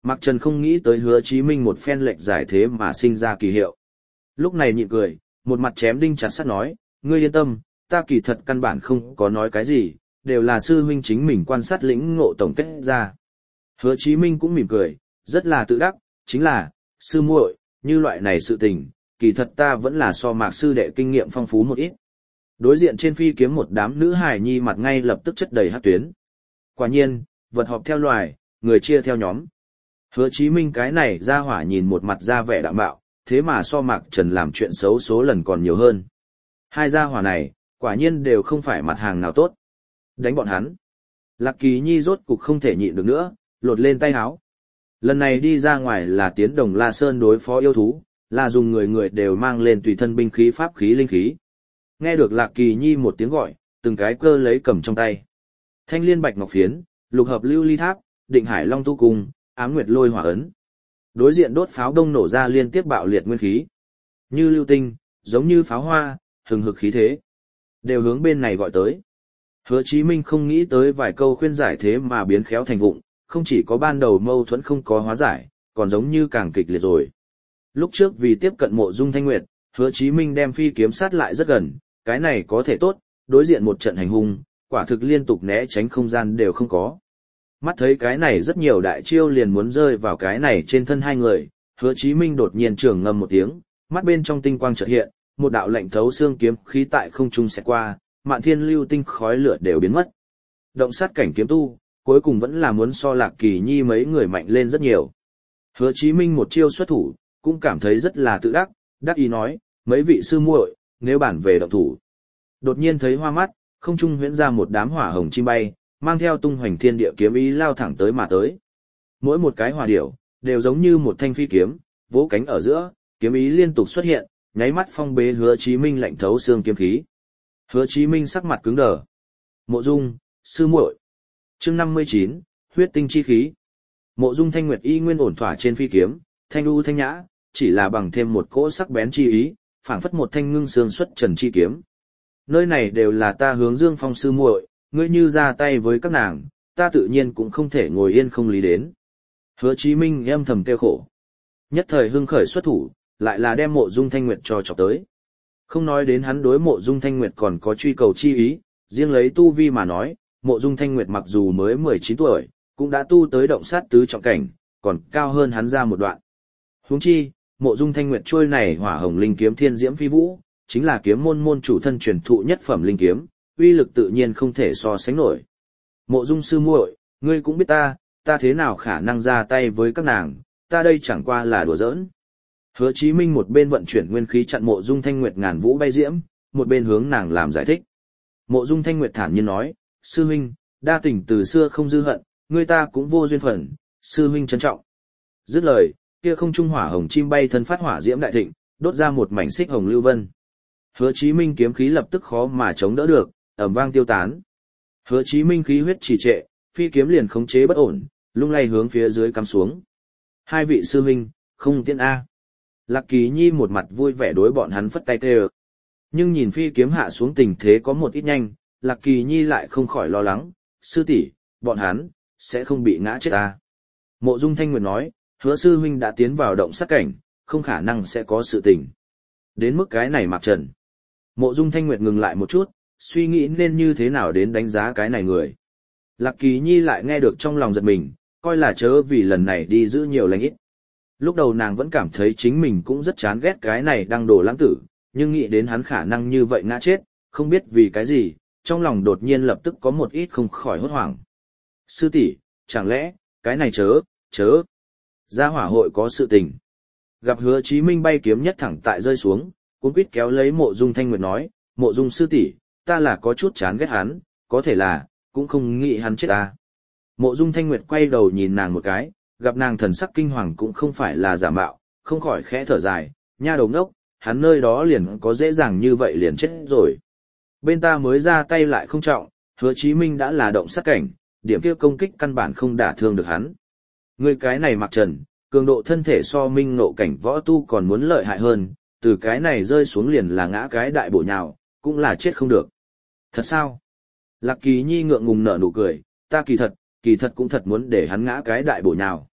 Mạc Trần không nghĩ tới Hứa Chí Minh một phen lệch giải thế mà sinh ra kỳ hiệu. Lúc này nhịn cười, một mặt chém đinh chặt sắt nói, ngươi yên tâm, ta kỳ thật căn bản không có nói cái gì, đều là sư huynh chính mình quan sát lĩnh ngộ tổng kết ra. Hứa Chí Minh cũng mỉm cười, rất là tự đắc, chính là, sư muội, như loại này sự tình, kỳ thật ta vẫn là so Mạc sư đệ kinh nghiệm phong phú một ít. Đối diện trên phi kiếm một đám nữ hài nhi mặt ngay lập tức chất đầy hắc tuyến. Quả nhiên, vật họp theo loài, người chia theo nhóm. Hứa Chí Minh cái này ra hỏa nhìn một mặt ra vẻ đạm bạo, thế mà so Mạc Trần làm chuyện xấu số lần còn nhiều hơn. Hai gia hỏa này, quả nhiên đều không phải mặt hàng nào tốt. Đánh bọn hắn. Lạc Kỳ Nhi rốt cục không thể nhịn được nữa, lột lên tay áo. Lần này đi ra ngoài là tiến Đồng La Sơn đối phó yêu thú, là dùng người người đều mang lên tùy thân binh khí pháp khí linh khí. Nghe được Lạc Kỳ Nhi một tiếng gọi, từng cái cơ lấy cầm trong tay. Thanh liên bạch ngọc phiến, lục hợp lưu ly tháp, định hải long tu cung, ám nguyệt lôi hỏa ấn. Đối diện đốt pháo đông nổ ra liên tiếp bạo liệt nguyên khí. Như lưu tinh, giống như pháo hoa, hừng hực khí thế. Đều hướng bên này gọi tới. Hứa Chí Minh không nghĩ tới vài câu khuyên giải thế mà biến khéo thành vụng, không chỉ có ban đầu mâu thuẫn không có hóa giải, còn giống như càng kịch liệt rồi. Lúc trước vì tiếp cận Mộ Dung Thanh Nguyệt, Hứa Chí Minh đem phi kiếm sát lại rất gần, cái này có thể tốt, đối diện một trận hành hung, quả thực liên tục né tránh không gian đều không có. Mắt thấy cái này rất nhiều đại chiêu liền muốn rơi vào cái này trên thân hai người, Hứa Chí Minh đột nhiên trường ngâm một tiếng, mắt bên trong tinh quang chợt hiện, một đạo lạnh thấu xương kiếm khí tại không trung xẹt qua, mạn thiên lưu tinh khói lửa đều biến mất. Động sát cảnh kiếm tu, cuối cùng vẫn là muốn so Lạc Kỳ Nhi mấy người mạnh lên rất nhiều. Hứa Chí Minh một chiêu xuất thủ, cũng cảm thấy rất là tự đắc, đắc ý nói, mấy vị sư muội, nếu bản về động thủ. Đột nhiên thấy hoa mắt, không trung huyễn ra một đám hỏa hồng chim bay, mang theo tung hoành thiên địa kiếm ý lao thẳng tới mà tới. Mỗi một cái hỏa điểu, đều giống như một thanh phi kiếm, vỗ cánh ở giữa, kiếm ý liên tục xuất hiện, nháy mắt phong bế Hứa Chí Minh lạnh thấu xương kiếm khí. Hứa Chí Minh sắc mặt cứng đờ. Mộ Dung, sư muội. Chương 59, huyết tinh chi khí. Mộ Dung Thanh Nguyệt y nguyên ổn thỏa trên phi kiếm, thanh u thanh nhã, chỉ là bằng thêm một cỗ sắc bén chi ý, phảng phất một thanh ngưng xương xuất trần chi kiếm. Nơi này đều là ta hướng Dương Phong sư muội, ngươi như ra tay với các nàng, ta tự nhiên cũng không thể ngồi yên không lý đến. Hứa Chí Minh âm thầm kêu khổ. Nhất thời hưng khởi xuất thủ, lại là đem Mộ Dung Thanh Nguyệt cho chọc tới. Không nói đến hắn đối Mộ Dung Thanh Nguyệt còn có truy cầu chi ý, riêng lấy tu vi mà nói, Mộ Dung Thanh Nguyệt mặc dù mới 19 tuổi, cũng đã tu tới động sát tứ trọng cảnh, còn cao hơn hắn ra một đoạn. Huống chi, Mộ Dung Thanh Nguyệt trôi này hỏa hồng linh kiếm thiên diễm phi vũ, chính là kiếm môn môn chủ thân truyền thụ nhất phẩm linh kiếm, uy lực tự nhiên không thể so sánh nổi. Mộ Dung sư muội, ngươi cũng biết ta thế nào khả năng ra tay với các nàng, ta đây chẳng qua là đùa giỡn. Hứa Chí Minh một bên vận chuyển nguyên khí chặn Mộ Dung Thanh Nguyệt ngàn vũ bay diễm, một bên hướng nàng làm giải thích. Mộ Dung Thanh Nguyệt thản nhiên nói, sư huynh, đa tình từ xưa không dư hận, người ta cũng vô duyên phận, sư huynh trân trọng. Dứt lời, kia không trung hỏa hồng chim bay thân phát hỏa diễm đại thịnh, đốt ra một mảnh xích hồng lưu vân. Hứa Chí Minh kiếm khí lập tức khó mà chống đỡ được, ầm vang tiêu tán. Hứa Chí Minh khí huyết trì trệ, phi kiếm liền khống chế bất ổn, lung lay hướng phía dưới cắm xuống. Hai vị sư huynh, không tiện a. Lạc Kỳ Nhi một mặt vui vẻ đối bọn hắn phất tay kêu. Nhưng nhìn phi kiếm hạ xuống tình thế có một ít nhanh, Lạc Kỳ Nhi lại không khỏi lo lắng, sư tỷ, bọn hắn sẽ không bị ngã chết ta. Mộ Dung Thanh Nguyệt nói, Hứa sư huynh đã tiến vào động sát cảnh, không khả năng sẽ có sự tình. Đến mức cái này Mạc Trần. Mộ Dung Thanh Nguyệt ngừng lại một chút, suy nghĩ nên như thế nào đến đánh giá cái này người. Lạc Kỳ Nhi lại nghe được trong lòng giật mình, coi là chớ vì lần này đi giữ nhiều lành ít. Lúc đầu nàng vẫn cảm thấy chính mình cũng rất chán ghét cái này đang đổ lãng tử, nhưng nghĩ đến hắn khả năng như vậy ngã chết, không biết vì cái gì, trong lòng đột nhiên lập tức có một ít không khỏi hốt hoảng. Sư tỷ, chẳng lẽ, cái này chớ, gia hỏa hội có sự tình. Gặp Hứa Chí Minh bay kiếm nhất thẳng tại rơi xuống, cuống quýt kéo lấy Mộ Dung Thanh Nguyệt nói, Mộ Dung sư tỷ, ta là có chút chán ghét hắn, có thể là, cũng không nghĩ hắn chết ta. Mộ Dung Thanh Nguyệt quay đầu nhìn nàng một cái, gặp nàng thần sắc kinh hoàng cũng không phải là giả mạo, không khỏi khẽ thở dài, nha đầu ngốc, hắn nơi đó liền có dễ dàng như vậy liền chết rồi. Bên ta mới ra tay lại không trọng, Hứa Chí Minh đã là động sát cảnh, điểm kia công kích căn bản không đả thương được hắn. Người cái này Mạc Trần, cường độ thân thể so minh ngộ cảnh võ tu còn muốn lợi hại hơn, từ cái này rơi xuống liền là ngã cái đại bổ nhào, cũng là chết không được. Thật sao? Lạc Kỳ Nhi ngượng ngùng nở nụ cười, ta kỳ thật cũng thật muốn để hắn ngã cái đại bổ nhào.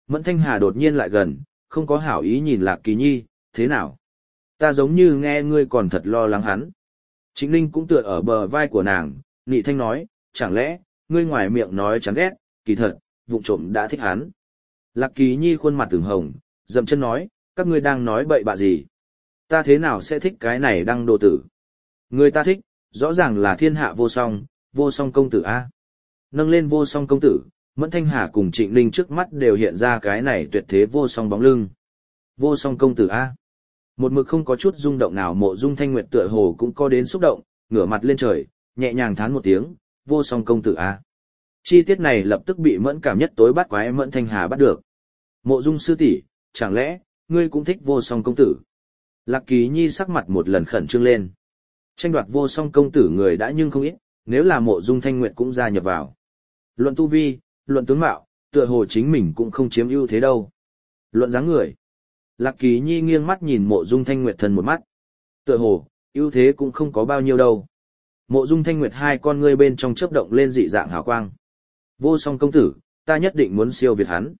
Mẫn Thanh Hà đột nhiên lại gần, không có hảo ý nhìn Lạc Kỳ Nhi, thế nào? Ta giống như nghe ngươi còn thật lo lắng hắn. Trịnh Ninh cũng tựa ở bờ vai của nàng, nị thanh nói, chẳng lẽ, ngươi ngoài miệng nói chán ghét, kỳ thật, vụng trộm đã thích hắn. Lạc Kỳ Nhi khuôn mặt từng hồng, dậm chân nói, các ngươi đang nói bậy bạ gì? Ta thế nào sẽ thích cái này đăng đồ tử? Người ta thích, rõ ràng là thiên hạ vô song công tử A. Nâng lên vô song công tử, Mẫn Thanh Hà cùng Trịnh Ninh trước mắt đều hiện ra cái này tuyệt thế vô song bóng lưng. Vô song công tử A. Một mực không có chút rung động nào Mộ Dung Thanh Nguyệt tựa hồ cũng có đến xúc động, ngửa mặt lên trời, nhẹ nhàng thán một tiếng, vô song công tử A. Chi tiết này lập tức bị mẫn cảm nhất tối bắt quái Mẫn Thanh Hà bắt được. Mộ Dung sư tỷ, chẳng lẽ, ngươi cũng thích vô song công tử? Lạc Kỳ Nhi sắc mặt một lần khẩn trương lên. Tranh đoạt vô song công tử người đã nhưng không ít, nếu là Mộ Dung Thanh Nguyệt cũng gia nhập vào. Luận tu vi, luận tướng mạo, tựa hồ chính mình cũng không chiếm ưu thế đâu. Luận dáng người. Lạc Kỳ Nhi nghiêng mắt nhìn Mộ Dung Thanh Nguyệt thân một mắt. Tựa hồ, ưu thế cũng không có bao nhiêu đâu. Mộ Dung Thanh Nguyệt hai con ngươi bên trong chớp động lên dị dạng hào quang. Vô song công tử, ta nhất định muốn siêu việt hắn.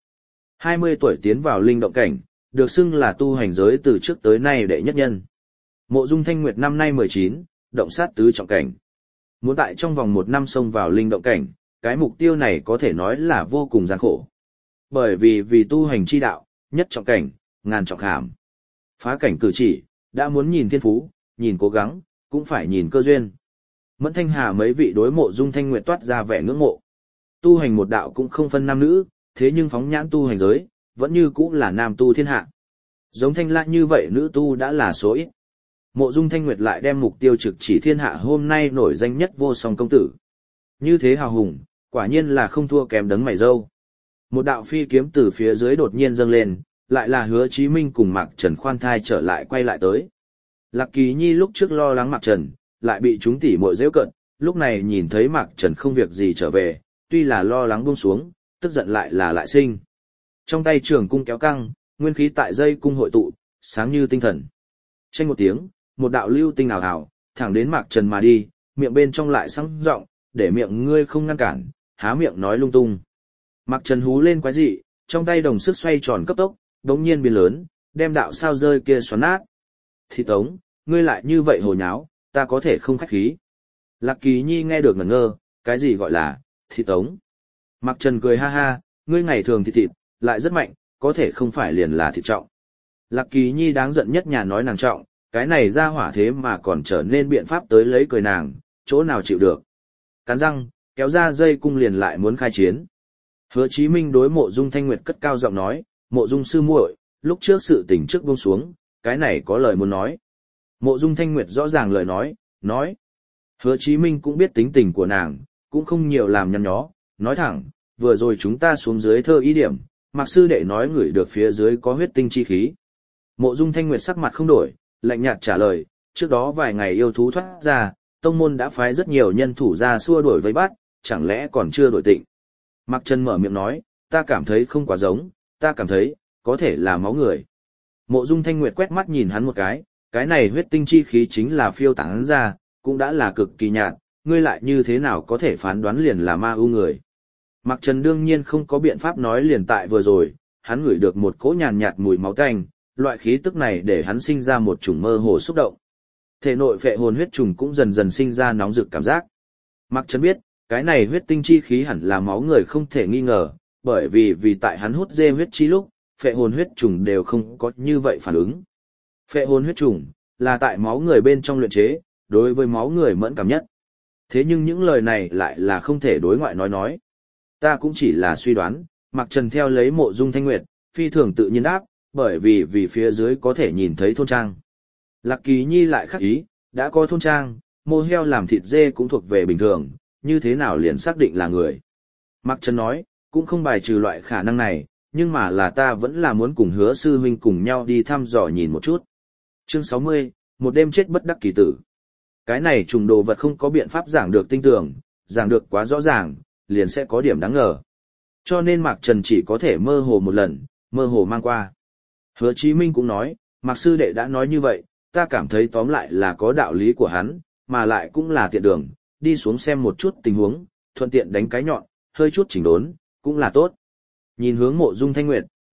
20 tuổi tiến vào linh động cảnh, được xưng là tu hành giới từ trước tới nay đệ nhất nhân. Mộ Dung Thanh Nguyệt năm nay 19, động sát tứ trọng cảnh. Muốn tại trong vòng 1 năm xông vào linh động cảnh, cái mục tiêu này có thể nói là vô cùng gian khổ. Bởi vì tu hành chi đạo, nhất trọng cảnh, ngàn trọng khảm. Phá cảnh cử chỉ, đã muốn nhìn thiên phú, nhìn cố gắng, cũng phải nhìn cơ duyên. Mẫn Thanh Hà mấy vị đối Mộ Dung Thanh Nguyệt toát ra vẻ ngưỡng mộ. Tu hành một đạo cũng không phân nam nữ, thế nhưng phóng nhãn tu hành giới, vẫn như cũng là nam tu thiên hạ. Giống Thanh Lại như vậy nữ tu đã là số ít. Mộ Dung Thanh Nguyệt lại đem mục tiêu trực chỉ thiên hạ hôm nay nổi danh nhất vô song công tử. Như thế hào hùng, quả nhiên là không thua kém đấng mày râu. Một đạo phi kiếm từ phía dưới đột nhiên dâng lên, lại là Hứa Chí Minh cùng Mạc Trần khoan thai trở lại quay lại tới. Lạc Kỳ Nhi lúc trước lo lắng Mạc Trần, lại bị chúng tỉ muội giễu cợt, lúc này nhìn thấy Mạc Trần không việc gì trở về, tuy là lo lắng buông xuống, tức giận lại là lại sinh. Trong tay trường cung kéo căng, nguyên khí tại dây cung hội tụ, sáng như tinh thần. Chênh một tiếng, một đạo lưu tinh ảo ảo, thẳng đến Mạc Trần mà đi, miệng bên trong lại sáng giọng, để miệng ngươi không ngăn cản, há miệng nói lung tung. Mạc Trần hú lên quái dị, trong tay đồng sức xoay tròn cấp tốc, đống nhiên biến lớn, đem đạo sao rơi kia xoắn nát. Thị Tống, ngươi lại như vậy hồ nháo, ta có thể không khách khí. Lạc Kỳ Nhi nghe được ngẩn ngơ, cái gì gọi là Thị Tống? Mạc Trần cười ha ha, ngươi ngày thường thịt, lại rất mạnh, có thể không phải liền là thịt trọng. Lạc Kỳ Nhi đáng giận nhất nhà nói nàng trọng, cái này ra hỏa thế mà còn trở nên biện pháp tới lấy cười nàng, chỗ nào chịu được. Cắn răng, kéo ra dây cung liền lại muốn khai chiến. Hứa Chí Minh đối Mộ Dung Thanh Nguyệt cất cao giọng nói, Mộ Dung sư muội, lúc trước sự tình trước buông xuống, cái này có lời muốn nói. Mộ Dung Thanh Nguyệt rõ ràng lời nói. Hứa Chí Minh cũng biết tính tình của nàng, cũng không nhiều làm nhăn nhó, nói thẳng, vừa rồi chúng ta xuống dưới thơ ý điểm, Mạc sư đệ nói ngửi được phía dưới có huyết tinh chi khí. Mộ Dung Thanh Nguyệt sắc mặt không đổi, lạnh nhạt trả lời, trước đó vài ngày yêu thú thoát ra, tông môn đã phái rất nhiều nhân thủ ra xua đuổi vây bắt, chẳng lẽ còn chưa đổi tịnh. Mạc Trần mở miệng nói, ta cảm thấy không quá giống, ta cảm thấy, có thể là máu người. Mộ Dung Thanh Nguyệt quét mắt nhìn hắn một cái này huyết tinh chi khí chính là phiêu tán ra, cũng đã là cực kỳ nhạt, ngươi lại như thế nào có thể phán đoán liền là ma ưu người. Mạc Trần đương nhiên không có biện pháp nói liền tại vừa rồi, hắn ngửi được một cỗ nhàn nhạt mùi máu tanh, loại khí tức này để hắn sinh ra một chủng mơ hồ xúc động. Thể nội phệ hồn huyết trùng cũng dần dần sinh ra nóng rực cảm giác. Mạc Trần biết, cái này huyết tinh chi khí hẳn là máu người không thể nghi ngờ, bởi vì tại hắn hút dê huyết chi lúc, phệ hồn huyết trùng đều không có như vậy phản ứng. Phệ hồn huyết trùng là tại máu người bên trong luyện chế, đối với máu người mẫn cảm nhất. Thế nhưng những lời này lại là không thể đối ngoại nói. Ta cũng chỉ là suy đoán, Mạc Trần theo lấy Mộ Dung Thanh Nguyệt, phi thường tự nhiên đáp, bởi vì phía dưới có thể nhìn thấy thôn trang. Lạc Kỳ Nhi lại khắc ý, đã có thôn trang, mô heo làm thịt dê cũng thuộc về bình thường, như thế nào liền xác định là người. Mạc Trần nói, cũng không bài trừ loại khả năng này, nhưng mà là ta vẫn là muốn cùng Hứa sư huynh cùng nhau đi thăm dò nhìn một chút. Chương 60, một đêm chết bất đắc kỳ tử. Cái này trùng đồ vật không có biện pháp giảng được tinh tường, giảng được quá rõ ràng, liền sẽ có điểm đáng ngờ. Cho nên Mạc Trần chỉ có thể mơ hồ một lần, mơ hồ mang qua. Hứa Chí Minh cũng nói, Mạc sư đệ đã nói như vậy, ta cảm thấy tóm lại là có đạo lý của hắn, mà lại cũng là tiện đường, đi xuống xem một chút tình huống, thuận tiện đánh cái nhọn, hơi chút chỉnh đốn, cũng là tốt. Nhìn hướng Mộ Dung Thanh Nguyệt,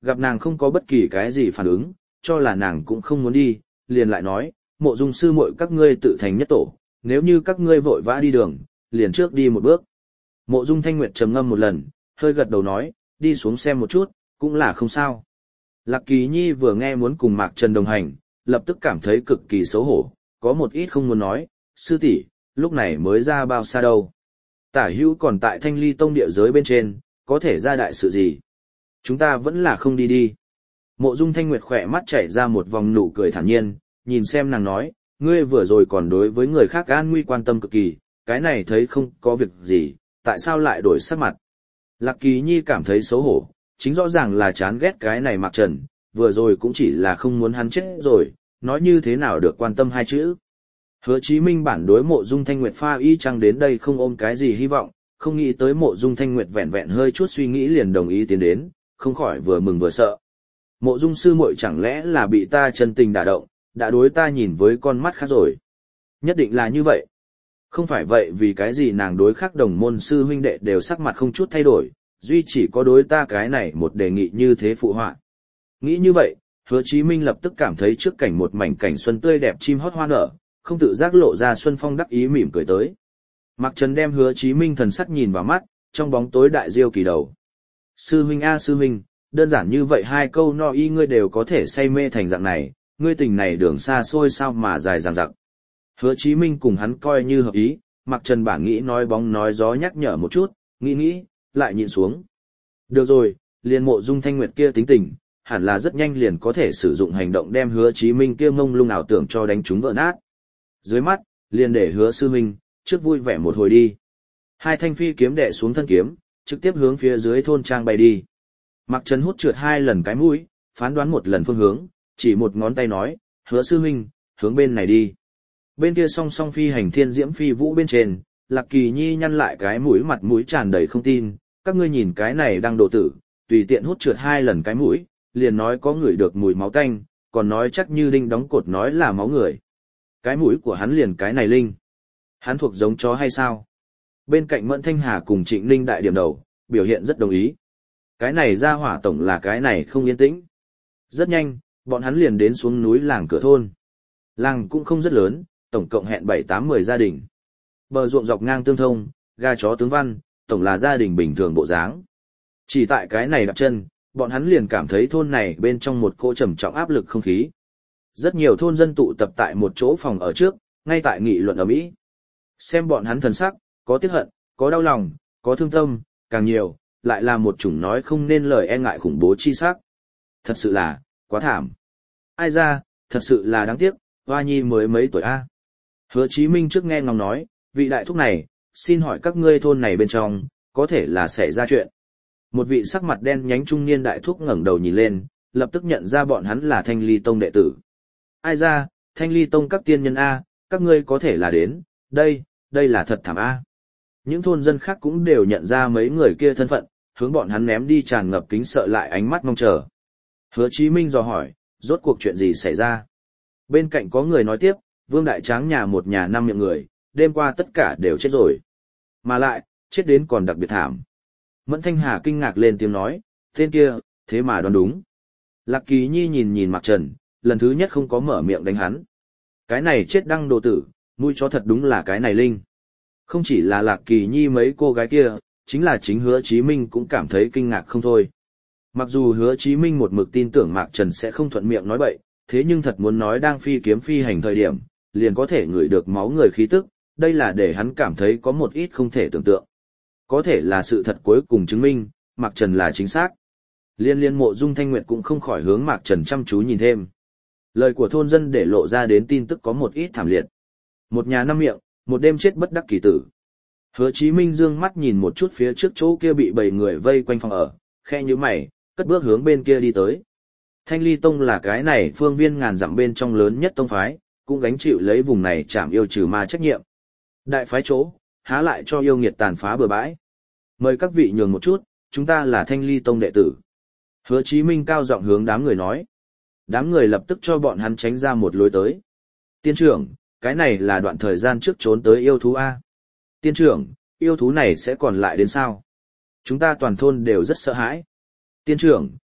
gặp nàng không có bất kỳ cái gì phản ứng, cho là nàng cũng không muốn đi, liền lại nói, Mộ Dung sư muội các ngươi tự thành nhất tổ, nếu như các ngươi vội vã đi đường, liền trước đi một bước. Mộ Dung Thanh Nguyệt trầm ngâm một lần, hơi gật đầu nói, đi xuống xem một chút, cũng là không sao. Lạc Kỳ Nhi vừa nghe muốn cùng Mạc Trần đồng hành, lập tức cảm thấy cực kỳ xấu hổ, có một ít không muốn nói, sư tỷ, lúc này mới ra bao xa đâu. Tả hữu còn tại Thanh Ly Tông địa giới bên trên, có thể ra đại sự gì. Chúng ta vẫn là không đi đi. Mộ Dung Thanh Nguyệt khỏe mắt chảy ra một vòng nụ cười thản nhiên, nhìn xem nàng nói, ngươi vừa rồi còn đối với người khác an nguy quan tâm cực kỳ, cái này thấy không có việc gì, tại sao lại đổi sắc mặt. Lạc Kỳ Nhi cảm thấy xấu hổ, chính rõ ràng là chán ghét cái này Mạc Trần, vừa rồi cũng chỉ là không muốn hắn chết rồi, nói như thế nào được quan tâm hai chữ. Hứa Chí Minh bản đối Mộ Dung Thanh Nguyệt pha y chăng đến đây không ôm cái gì hy vọng, không nghĩ tới Mộ Dung Thanh Nguyệt vẹn vẹn hơi chút suy nghĩ liền đồng ý tiến đến, không khỏi vừa mừng vừa sợ. Mộ Dung sư muội chẳng lẽ là bị ta chân tình đả động, đã đối ta nhìn với con mắt khác rồi. Nhất định là như vậy. Không phải vậy vì cái gì nàng đối khác đồng môn sư huynh đệ đều sắc mặt không chút thay đổi, duy chỉ có đối ta cái này một đề nghị như thế phụ họa. Nghĩ như vậy, Hứa Chí Minh lập tức cảm thấy trước cảnh một mảnh cảnh xuân tươi đẹp chim hót hoa nở, không tự giác lộ ra xuân phong đắc ý mỉm cười tới. Mạc Trần đem Hứa Chí Minh thần sắc nhìn vào mắt, trong bóng tối đại diêu kỳ đầu. Sư huynh a sư huynh, đơn giản như vậy hai câu no y ngươi đều có thể say mê thành dạng này, ngươi tình này đường xa xôi sao mà dài dằng dặc. Hứa Chí Minh cùng hắn coi như hợp ý, Mạc Trần bản nghĩ nói bóng nói gió nhắc nhở một chút, nghĩ, lại nhịn xuống. Được rồi, liền Mộ Dung Thanh Nguyệt kia tính tình, hẳn là rất nhanh liền có thể sử dụng hành động đem Hứa Chí Minh kia mông lung ảo tưởng cho đánh trúng vỡ nát. Dưới mắt, liền để Hứa sư huynh trước vui vẻ một hồi đi. Hai thanh phi kiếm đè xuống thân kiếm, trực tiếp hướng phía dưới thôn trang bay đi. Mạc Trần hút trượt 2 lần cái mũi, phán đoán một lần phương hướng, chỉ một ngón tay nói, Hứa sư huynh, hướng bên này đi. Bên kia song song phi hành thiên diễm phi vũ bên trên, Lạc Kỳ Nhi nhăn lại cái mũi mặt mũi tràn đầy không tin, các ngươi nhìn cái này đang độ tử, tùy tiện hút trượt 2 lần cái mũi, liền nói có ngửi được mùi máu tanh, còn nói chắc như đinh đóng cột nói là máu người. Cái mũi của hắn liền cái này linh. Hắn thuộc giống chó hay sao? Bên cạnh Mẫn Thanh Hà cùng Trịnh Ninh đại điểm đầu, biểu hiện rất đồng ý. Cái này ra hỏa tổng là cái này không yên tĩnh. Rất nhanh, bọn hắn liền đến xuống núi làng cửa thôn. Làng cũng không rất lớn, tổng cộng hẹn 7-8-10 gia đình. Bờ ruộng dọc ngang tương thông, ga chó tướng văn, tổng là gia đình bình thường bộ dáng. Chỉ tại cái này đặt chân, bọn hắn liền cảm thấy thôn này bên trong một cỗ trầm trọng áp lực không khí. Rất nhiều thôn dân tụ tập tại một chỗ phòng ở trước, ngay tại nghị luận ở Mỹ. Xem bọn hắn thần sắc, có tiếc hận, có đau lòng, có thương tâm, càng nhiều, lại là một chủng nói không nên lời e ngại khủng bố chi sắc. Thật sự là, quá thảm. Ai ra, thật sự là đáng tiếc, Hoa Nhi mới mấy tuổi A. Hứa Chí Minh trước nghe ngóng nói, vị đại thúc này, xin hỏi các ngươi thôn này bên trong, có thể là xảy ra chuyện. Một vị sắc mặt đen nhánh trung niên đại thúc ngẩng đầu nhìn lên, lập tức nhận ra bọn hắn là Thanh Ly Tông đệ tử. Ai ra, Thanh Ly Tông các tiên nhân A, các ngươi có thể là đến, đây là thật thảm A. Những thôn dân khác cũng đều nhận ra mấy người kia thân phận, hướng bọn hắn ném đi tràn ngập kính sợ lại ánh mắt mong chờ. Hứa Chí Minh dò hỏi, rốt cuộc chuyện gì xảy ra? Bên cạnh có người nói tiếp, Vương Đại Tráng nhà một nhà 5 miệng người, đêm qua tất cả đều chết rồi. Mà lại, chết đến còn đặc biệt thảm. Mẫn Thanh Hà kinh ngạc lên tiếng nói, tên kia, thế mà đoán đúng. Lạc Kỳ Nhi nhìn Mạc Trần, lần thứ nhất không có mở miệng đánh hắn. Cái này chết đăng đồ tử, mũi chó thật đúng là cái này linh. Không chỉ là Lạc Kỳ Nhi mấy cô gái kia, chính là chính Hứa Chí Minh cũng cảm thấy kinh ngạc không thôi. Mặc dù Hứa Chí Minh một mực tin tưởng Mạc Trần sẽ không thuận miệng nói bậy, thế nhưng thật muốn nói đang phi kiếm phi hành thời điểm, liền có thể ngửi được máu người khí tức, đây là để hắn cảm thấy có một ít không thể tưởng tượng. Có thể là sự thật cuối cùng chứng minh, Mạc Trần là chính xác. Liên Mộ Dung Thanh Nguyệt cũng không khỏi hướng Mạc Trần chăm chú nhìn thêm. Lời của thôn dân để lộ ra đến tin tức có một ít thảm liệt. Một nhà 5 miệng, một đêm chết bất đắc kỳ tử. Hứa Chí Minh dương mắt nhìn một chút phía trước chỗ kia bị 7 người vây quanh phòng ở, khe như mày, cất bước hướng bên kia đi tới. Thanh Ly Tông là cái này phương viên ngàn dặm bên trong lớn nhất tông phái, cũng gánh chịu lấy vùng này trảm yêu trừ ma trách nhiệm. Đại phái chỗ, há lại cho yêu nghiệt tàn phá bừa bãi. Mời các vị nhường một chút, chúng ta là Thanh Ly Tông đệ tử. Hứa Chí Minh cao giọng hướng đám người nói. Đám người lập tức cho bọn hắn tránh ra một lối tới. Tiên trưởng, cái này là đoạn thời gian trước trốn tới yêu thú A. Tiên trưởng, yêu thú này sẽ còn lại đến sao? Chúng ta toàn thôn đều rất sợ hãi. Tiên trưởng,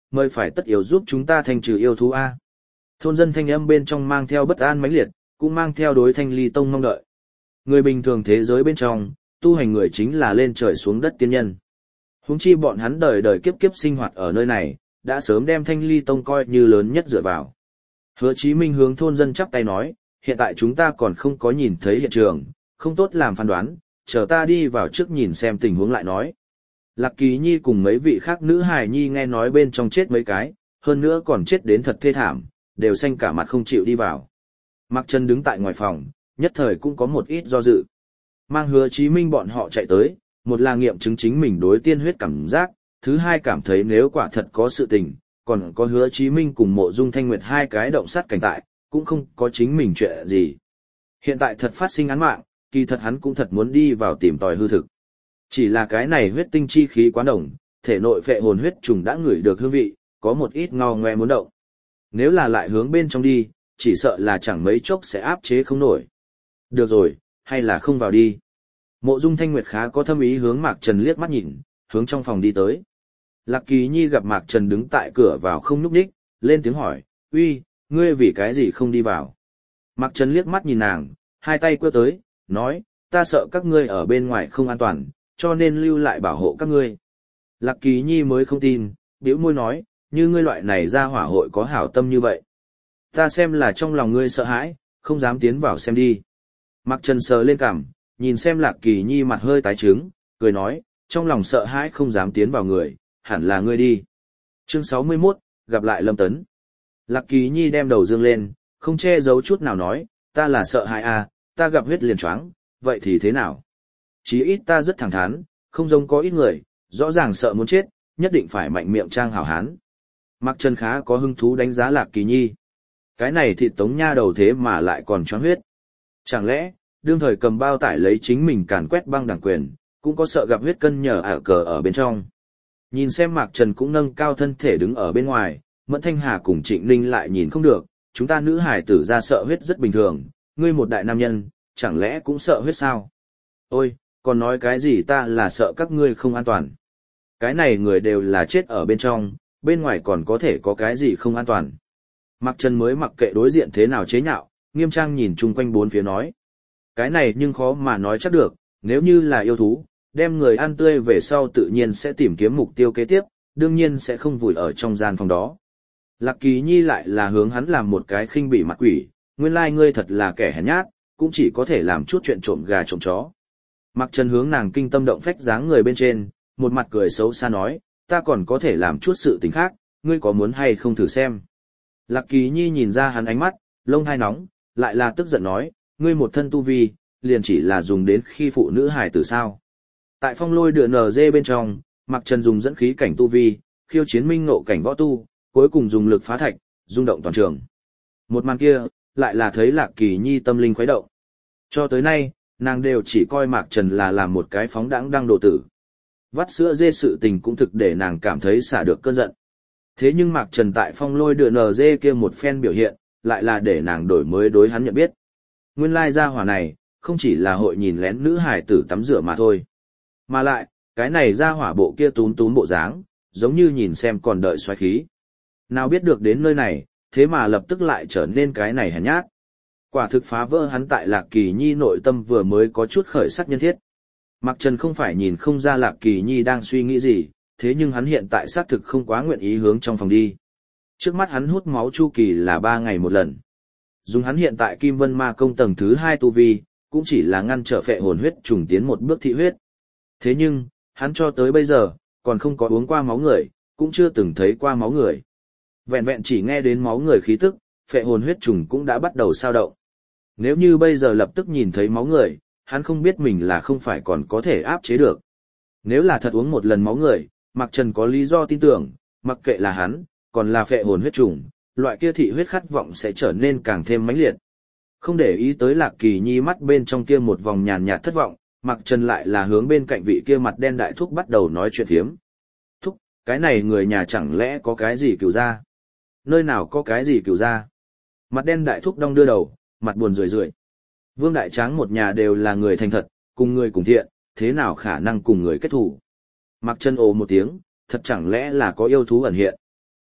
mời phải tất yếu giúp chúng ta thanh trừ yêu thú A. Thôn dân thanh âm bên trong mang theo bất an mãnh liệt, cũng mang theo đối Thanh Ly Tông mong đợi. Người bình thường thế giới bên trong, tu hành người chính là lên trời xuống đất tiên nhân. Huống chi bọn hắn đời đời kiếp kiếp sinh hoạt ở nơi này, đã sớm đem Thanh Ly Tông coi như lớn nhất dựa vào. Hứa Chí Minh hướng thôn dân chắp tay nói, hiện tại chúng ta còn không có nhìn thấy hiện trường, không tốt làm phán đoán, chờ ta đi vào trước nhìn xem tình huống lại nói. Lạc Kỳ Nhi cùng mấy vị khác nữ hài nhi nghe nói bên trong chết mấy cái, hơn nữa còn chết đến thật thê thảm, đều xanh cả mặt không chịu đi vào. Mạc Trần đứng tại ngoài phòng, nhất thời cũng có một ít do dự. Mang Hứa Chí Minh bọn họ chạy tới, một là nghiệm chứng chính mình đối tiên huyết cảm giác, thứ hai cảm thấy nếu quả thật có sự tình, còn có Hứa Chí Minh cùng Mộ Dung Thanh Nguyệt hai cái động sát cảnh tại, cũng không có chính mình chuyện gì. Hiện tại thật phát sinh án mạng, kỳ thật hắn cũng thật muốn đi vào tìm tòi hư thực. Chỉ là cái này huyết tinh chi khí quá đồng, thể nội phệ hồn huyết trùng đã ngửi được hương vị, có một ít ngao ngoe muốn động. Nếu là lại hướng bên trong đi, chỉ sợ là chẳng mấy chốc sẽ áp chế không nổi. Được rồi, hay là không vào đi. Mộ Dung Thanh Nguyệt khá có thâm ý hướng Mạc Trần liếc mắt nhìn, hướng trong phòng đi tới. Lạc Kỳ Nhi gặp Mạc Trần đứng tại cửa vào không nhúc nhích, lên tiếng hỏi, uy, ngươi vì cái gì không đi vào? Mạc Trần liếc mắt nhìn nàng, hai tay quơ tới, nói, ta sợ các ngươi ở bên ngoài không an toàn, cho nên lưu lại bảo hộ các ngươi. Lạc Kỳ Nhi mới không tin, bĩu môi nói, như ngươi loại này ra hỏa hội có hảo tâm như vậy. Ta xem là trong lòng ngươi sợ hãi, không dám tiến vào xem đi. Mạc Trần sờ lên cằm, nhìn xem Lạc Kỳ Nhi mặt hơi tái trướng, cười nói, trong lòng sợ hãi không dám tiến vào người, hẳn là ngươi đi. Chương 61, gặp lại Lâm Tấn. Lạc Kỳ Nhi đem đầu dương lên, không che giấu chút nào nói, ta là sợ hãi à, ta gặp huyết liền choáng, vậy thì thế nào? Chí ít ta rất thẳng thắn, không giống có ít người, rõ ràng sợ muốn chết, nhất định phải mạnh miệng trang hảo hán. Mạc Trần khá có hứng thú đánh giá Lạc Kỳ Nhi. Cái này thịt tống nha đầu thế mà lại còn choáng huyết. Chẳng lẽ, đương thời cầm bao tải lấy chính mình càn quét băng đảng quyền, cũng có sợ gặp huyết cân nhờ ả cờ ở bên trong. Nhìn xem Mạc Trần cũng nâng cao thân thể đứng ở bên ngoài, Mẫn Thanh Hà cùng Trịnh Ninh lại nhìn không được, chúng ta nữ hải tử ra sợ huyết rất bình thường, ngươi một đại nam nhân, chẳng lẽ cũng sợ huyết sao? Ôi, còn nói cái gì ta là sợ các ngươi không an toàn. Cái này người đều là chết ở bên trong, bên ngoài còn có thể có cái gì không an toàn. Mạc Trần mới mặc kệ đối diện thế nào chế nhạo, nghiêm trang nhìn chung quanh bốn phía nói. Cái này nhưng khó mà nói chắc được, nếu như là yêu thú, đem người ăn tươi về sau tự nhiên sẽ tìm kiếm mục tiêu kế tiếp, đương nhiên sẽ không vùi ở trong gian phòng đó. Lạc Kỳ Nhi lại là hướng hắn làm một cái khinh bỉ mặt quỷ, nguyên lai ngươi thật là kẻ hèn nhát, cũng chỉ có thể làm chút chuyện trộm gà trộm chó. Mạc Trần hướng nàng kinh tâm động phách dáng người bên trên, một mặt cười xấu xa nói, ta còn có thể làm chút sự tình khác, ngươi có muốn hay không thử xem. Lạc Kỳ Nhi nhìn ra hắn ánh mắt, lông hai nóng, lại là tức giận nói, ngươi một thân tu vi, liền chỉ là dùng đến khi phụ nữ hài tử sao. Tại phong lôi đựa NG bên trong, Mạc Trần dùng dẫn khí cảnh tu vi, khiêu chiến minh ngộ cảnh võ tu, cuối cùng dùng lực phá thạch, rung động toàn trường. Một màn kia, lại là thấy Lạc Kỳ Nhi tâm linh khuấy động. Cho tới nay, nàng đều chỉ coi Mạc Trần là làm một cái phóng đãng đăng đồ tử. Vắt sữa dê sự tình cũng thực để nàng cảm thấy xả được cơn giận. Thế nhưng Mạc Trần tại phong lôi đựa NG kia một phen biểu hiện, lại là để nàng đổi mới đối hắn nhận biết. Nguyên lai gia hỏa này, không chỉ là hội nhìn lén nữ hải tử tắm rửa mà thôi. Mà lại, cái này gia hỏa bộ kia túm túm bộ dáng, giống như nhìn xem còn đợi xoáy khí. Nào biết được đến nơi này, thế mà lập tức lại trở nên cái này hèn nhát. Quả thực phá vỡ hắn tại Lạc Kỳ Nhi nội tâm vừa mới có chút khởi sắc nhân thiết. Mạc Trần không phải nhìn không ra Lạc Kỳ Nhi đang suy nghĩ gì, thế nhưng hắn hiện tại xác thực không quá nguyện ý hướng trong phòng đi. Trước mắt hắn hút máu chu kỳ là 3 ngày một lần. Dùng hắn hiện tại Kim Vân Ma công tầng thứ 2 tu vi, cũng chỉ là ngăn trở phệ hồn huyết trùng tiến một bước thị huyết. Thế nhưng, hắn cho tới bây giờ, còn không có uống qua máu người, cũng chưa từng thấy qua máu người. Vẹn vẹn chỉ nghe đến máu người khí tức, phệ hồn huyết trùng cũng đã bắt đầu sao động. Nếu như bây giờ lập tức nhìn thấy máu người, hắn không biết mình là không phải còn có thể áp chế được. Nếu là thật uống một lần máu người, Mạc Trần có lý do tin tưởng, mặc kệ là hắn, còn là phệ hồn huyết trùng, loại kia thị huyết khát vọng sẽ trở nên càng thêm mãnh liệt. Không để ý tới Lạc Kỳ Nhi mắt bên trong kia một vòng nhàn nhạt thất vọng, Mạc Trần lại là hướng bên cạnh vị kia mặt đen đại thúc bắt đầu nói chuyện thiếm. Thúc, cái này người nhà chẳng lẽ có cái gì cửu ra? Nơi nào có cái gì cửu ra? Mặt đen đại thúc đong đưa đầu, mặt buồn rười rượi. Vương Đại Tráng một nhà đều là người thành thật, cùng người cùng thiện, thế nào khả năng cùng người kết thủ? Mạc Trần ồ một tiếng, thật chẳng lẽ là có yêu thú ẩn hiện?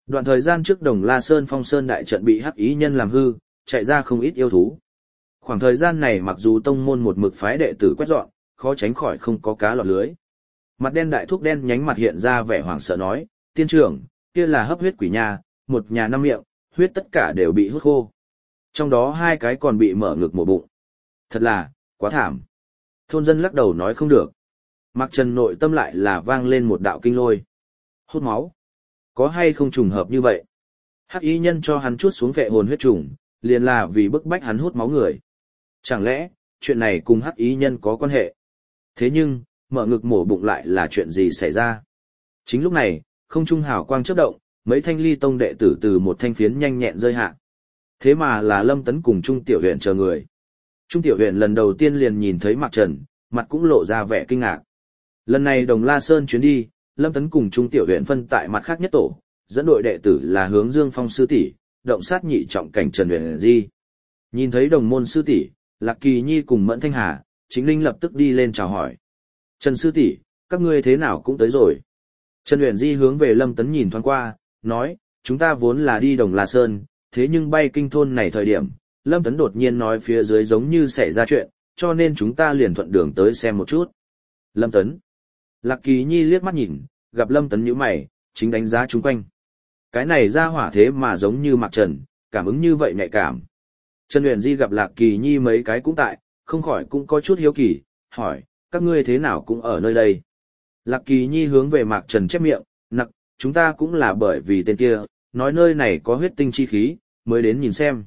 Đoạn thời gian trước Đồng La Sơn Phong Sơn đại trận bị hắc ý nhân làm hư, chạy ra không ít yêu thú. Khoảng thời gian này mặc dù tông môn một mực phái đệ tử quét dọn, khó tránh khỏi không có cá lọt lưới. Mặt đen đại thúc đen nhánh mặt hiện ra vẻ hoảng sợ nói, tiên trưởng, kia là hấp huyết quỷ nha, một nhà 5 miệng, huyết tất cả đều bị hút khô. Trong đó 2 cái còn bị mở ngực mổ bụng. Thật là, quá thảm. Thôn dân lắc đầu nói không được. Mạc Trần nội tâm lại là vang lên một đạo kinh lôi. Hút máu. Có hay không trùng hợp như vậy? Hắc y nhân cho hắn chuốt xuống vệ hồn huyết trùng, liền là vì bức bách hắn hút máu người. Chẳng lẽ, chuyện này cùng hắc y nhân có quan hệ? Thế nhưng, mở ngực mổ bụng lại là chuyện gì xảy ra? Chính lúc này, không trung hào quang chớp động, mấy thanh ly tông đệ tử từ một thanh phiến nhanh nhẹn rơi hạ. Thế mà là Lâm Tấn cùng Trung Tiểu Huyền chờ người. Trung Tiểu Huyền lần đầu tiên liền nhìn thấy Mạc Trần, mặt cũng lộ ra vẻ kinh ngạc. Lần này Đồng La Sơn chuyến đi, Lâm Tấn cùng Trung Tiểu Huyền phân tại mặt khác nhất tổ, dẫn đội đệ tử là Hướng Dương Phong sư tỷ, động sát nhị trọng cảnh Trần Huyền Di. Nhìn thấy đồng môn sư tỷ, Lạc Kỳ Nhi cùng Mẫn Thanh Hà, Chính Linh lập tức đi lên chào hỏi. Trần sư tỷ, các ngươi thế nào cũng tới rồi. Trần Huyền Di hướng về Lâm Tấn nhìn thoáng qua, nói, chúng ta vốn là đi Đồng La Sơn, thế nhưng bay kinh thôn này thời điểm, Lâm Tấn đột nhiên nói phía dưới giống như xảy ra chuyện, cho nên chúng ta liền thuận đường tới xem một chút. Lâm Tấn. Lạc Kỳ Nhi liếc mắt nhìn, gặp Lâm Tấn nhíu mày, chính đánh giá chung quanh. Cái này ra hỏa thế mà giống như Mạc Trần, cảm ứng như vậy nhạy cảm. Trần Huyền Di gặp Lạc Kỳ Nhi mấy cái cũng tại, không khỏi cũng có chút hiếu kỳ, hỏi, các ngươi thế nào cũng ở nơi đây. Lạc Kỳ Nhi hướng về Mạc Trần chép miệng, nặc, chúng ta cũng là bởi vì tên kia, nói nơi này có huyết tinh chi khí, mới đến nhìn xem.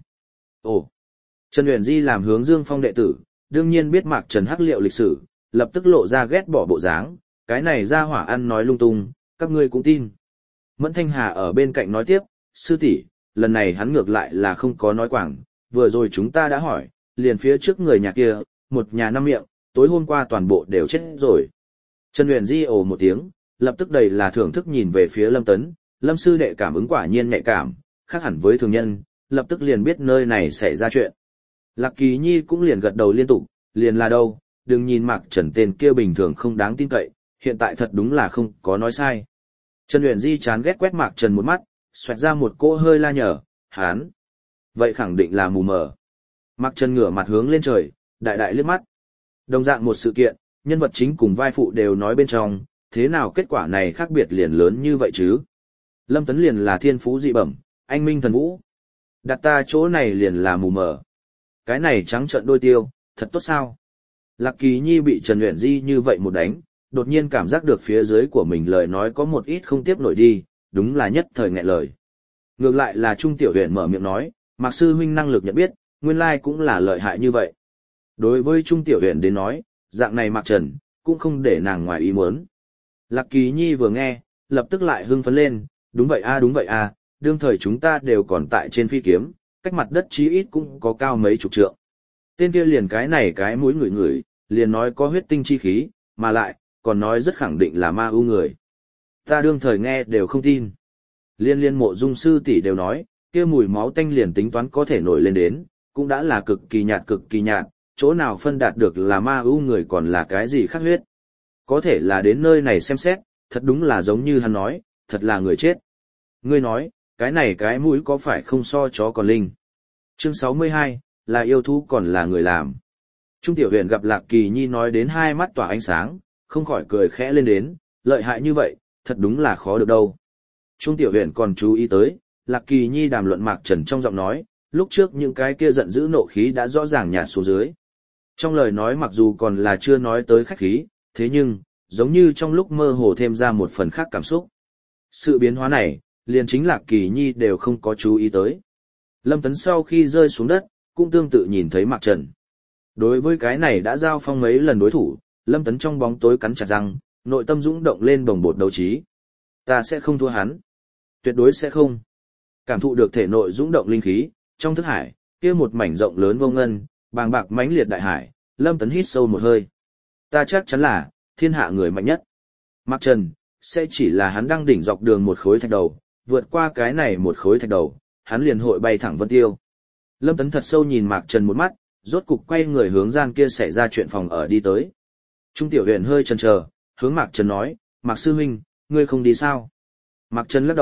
Ồ, Trần Huyền Di làm Hướng Dương Phong đệ tử, đương nhiên biết Mạc Trần hắc liệu lịch sử, lập tức lộ ra ghét bỏ bộ dáng, cái này ra hỏa ăn nói lung tung, các ngươi cũng tin. Mẫn Thanh Hà ở bên cạnh nói tiếp, sư tỷ, lần này hắn ngược lại là không có nói quảng, vừa rồi chúng ta đã hỏi, liền phía trước người nhà kia, một nhà 5 miệng, tối hôm qua toàn bộ đều chết rồi. Trần Huyền Di ồ một tiếng, lập tức đầy là thưởng thức nhìn về phía Lâm Tấn, Lâm sư đệ cảm ứng quả nhiên nhạy cảm, khác hẳn với thường nhân, lập tức liền biết nơi này xảy ra chuyện. Lạc Kỳ Nhi cũng liền gật đầu liên tục, liền là đâu, đừng nhìn Mạc Trần tên kia bình thường không đáng tin cậy, hiện tại thật đúng là không có nói sai. Trần Huyền Di chán ghét quét Mạc Trần một mắt, xoẹt ra một cỗ hơi la nhở, hán. Vậy khẳng định là mù mờ. Mạc Trần ngửa mặt hướng lên trời, đại đại liếc mắt. Đồng dạng một sự kiện, nhân vật chính cùng vai phụ đều nói bên trong, thế nào kết quả này khác biệt liền lớn như vậy chứ? Lâm Tấn liền là thiên phú dị bẩm, anh minh thần vũ. Đặt ta chỗ này liền là mù mờ. Cái này trắng trợn đôi tiêu, thật tốt sao? Lạc Kỳ Nhi bị Trần Huyền Di như vậy một đánh, đột nhiên cảm giác được phía dưới của mình lời nói có một ít không tiếp nổi đi, đúng là nhất thời nghẹn lời. Ngược lại là Trung Tiểu Huyền mở miệng nói, Mạc sư huynh năng lực nhận biết, nguyên lai cũng là lợi hại như vậy. Đối với Trung Tiểu Huyền đến nói, dạng này Mạc Trần, cũng không để nàng ngoài ý muốn. Lạc Kỳ Nhi vừa nghe, lập tức lại hưng phấn lên, đúng vậy a, đương thời chúng ta đều còn tại trên phi kiếm, cách mặt đất chí ít cũng có cao mấy chục trượng. Tên kia liền cái này cái mũi ngửi ngửi, liền nói có huyết tinh chi khí, mà lại, còn nói rất khẳng định là ma ưu người. Ta đương thời nghe đều không tin. Liên Mộ Dung sư tỷ đều nói, kia mùi máu tanh liền tính toán có thể nổi lên đến, cũng đã là cực kỳ nhạt, chỗ nào phân đạt được là ma ưu người còn là cái gì khác huyết. Có thể là đến nơi này xem xét, thật đúng là giống như hắn nói, thật là người chết. Ngươi nói, cái này cái mũi có phải không so chó còn linh. Chương 62, là yêu thú còn là người làm. Trung Tiểu Huyền gặp Lạc Kỳ Nhi nói đến hai mắt tỏa ánh sáng, không khỏi cười khẽ lên đến, lợi hại như vậy, thật đúng là khó được đâu. Trung Tiểu Huyền còn chú ý tới, Lạc Kỳ Nhi đàm luận Mạc Trần trong giọng nói, lúc trước những cái kia giận dữ nộ khí đã rõ ràng nhạt xuống dưới. Trong lời nói mặc dù còn là chưa nói tới khách khí, thế nhưng, giống như trong lúc mơ hồ thêm ra một phần khác cảm xúc. Sự biến hóa này, liền chính Lạc Kỳ Nhi đều không có chú ý tới. Lâm Tấn sau khi rơi xuống đất, cũng tương tự nhìn thấy Mạc Trần. Đối với cái này đã giao phong mấy lần đối thủ, Lâm Tấn trong bóng tối cắn chặt răng, nội tâm dũng động lên bồng bột đấu trí. Ta sẽ không thua hắn. Tuyệt đối sẽ không. Cảm thụ được thể nội dũng động linh khí, trong thức hải, kia một mảnh rộng lớn vô ngân, bàng bạc mãnh liệt đại hải, Lâm Tấn hít sâu một hơi. Ta chắc chắn là thiên hạ người mạnh nhất. Mạc Trần sẽ chỉ là hắn đang đỉnh dọc đường một khối thạch đầu, vượt qua cái này một khối thạch đầu, hắn liền hội bay thẳng vân tiêu. Lâm Tấn thật sâu nhìn Mạc Trần một mắt, rốt cục quay người hướng gian kia xảy ra chuyện phòng ở đi tới. Trung Tiểu Huyền hơi chần chờ, hướng Mạc Trần nói, Mạc sư huynh, ngươi không đi sao? Mạc Trần lắc đầu,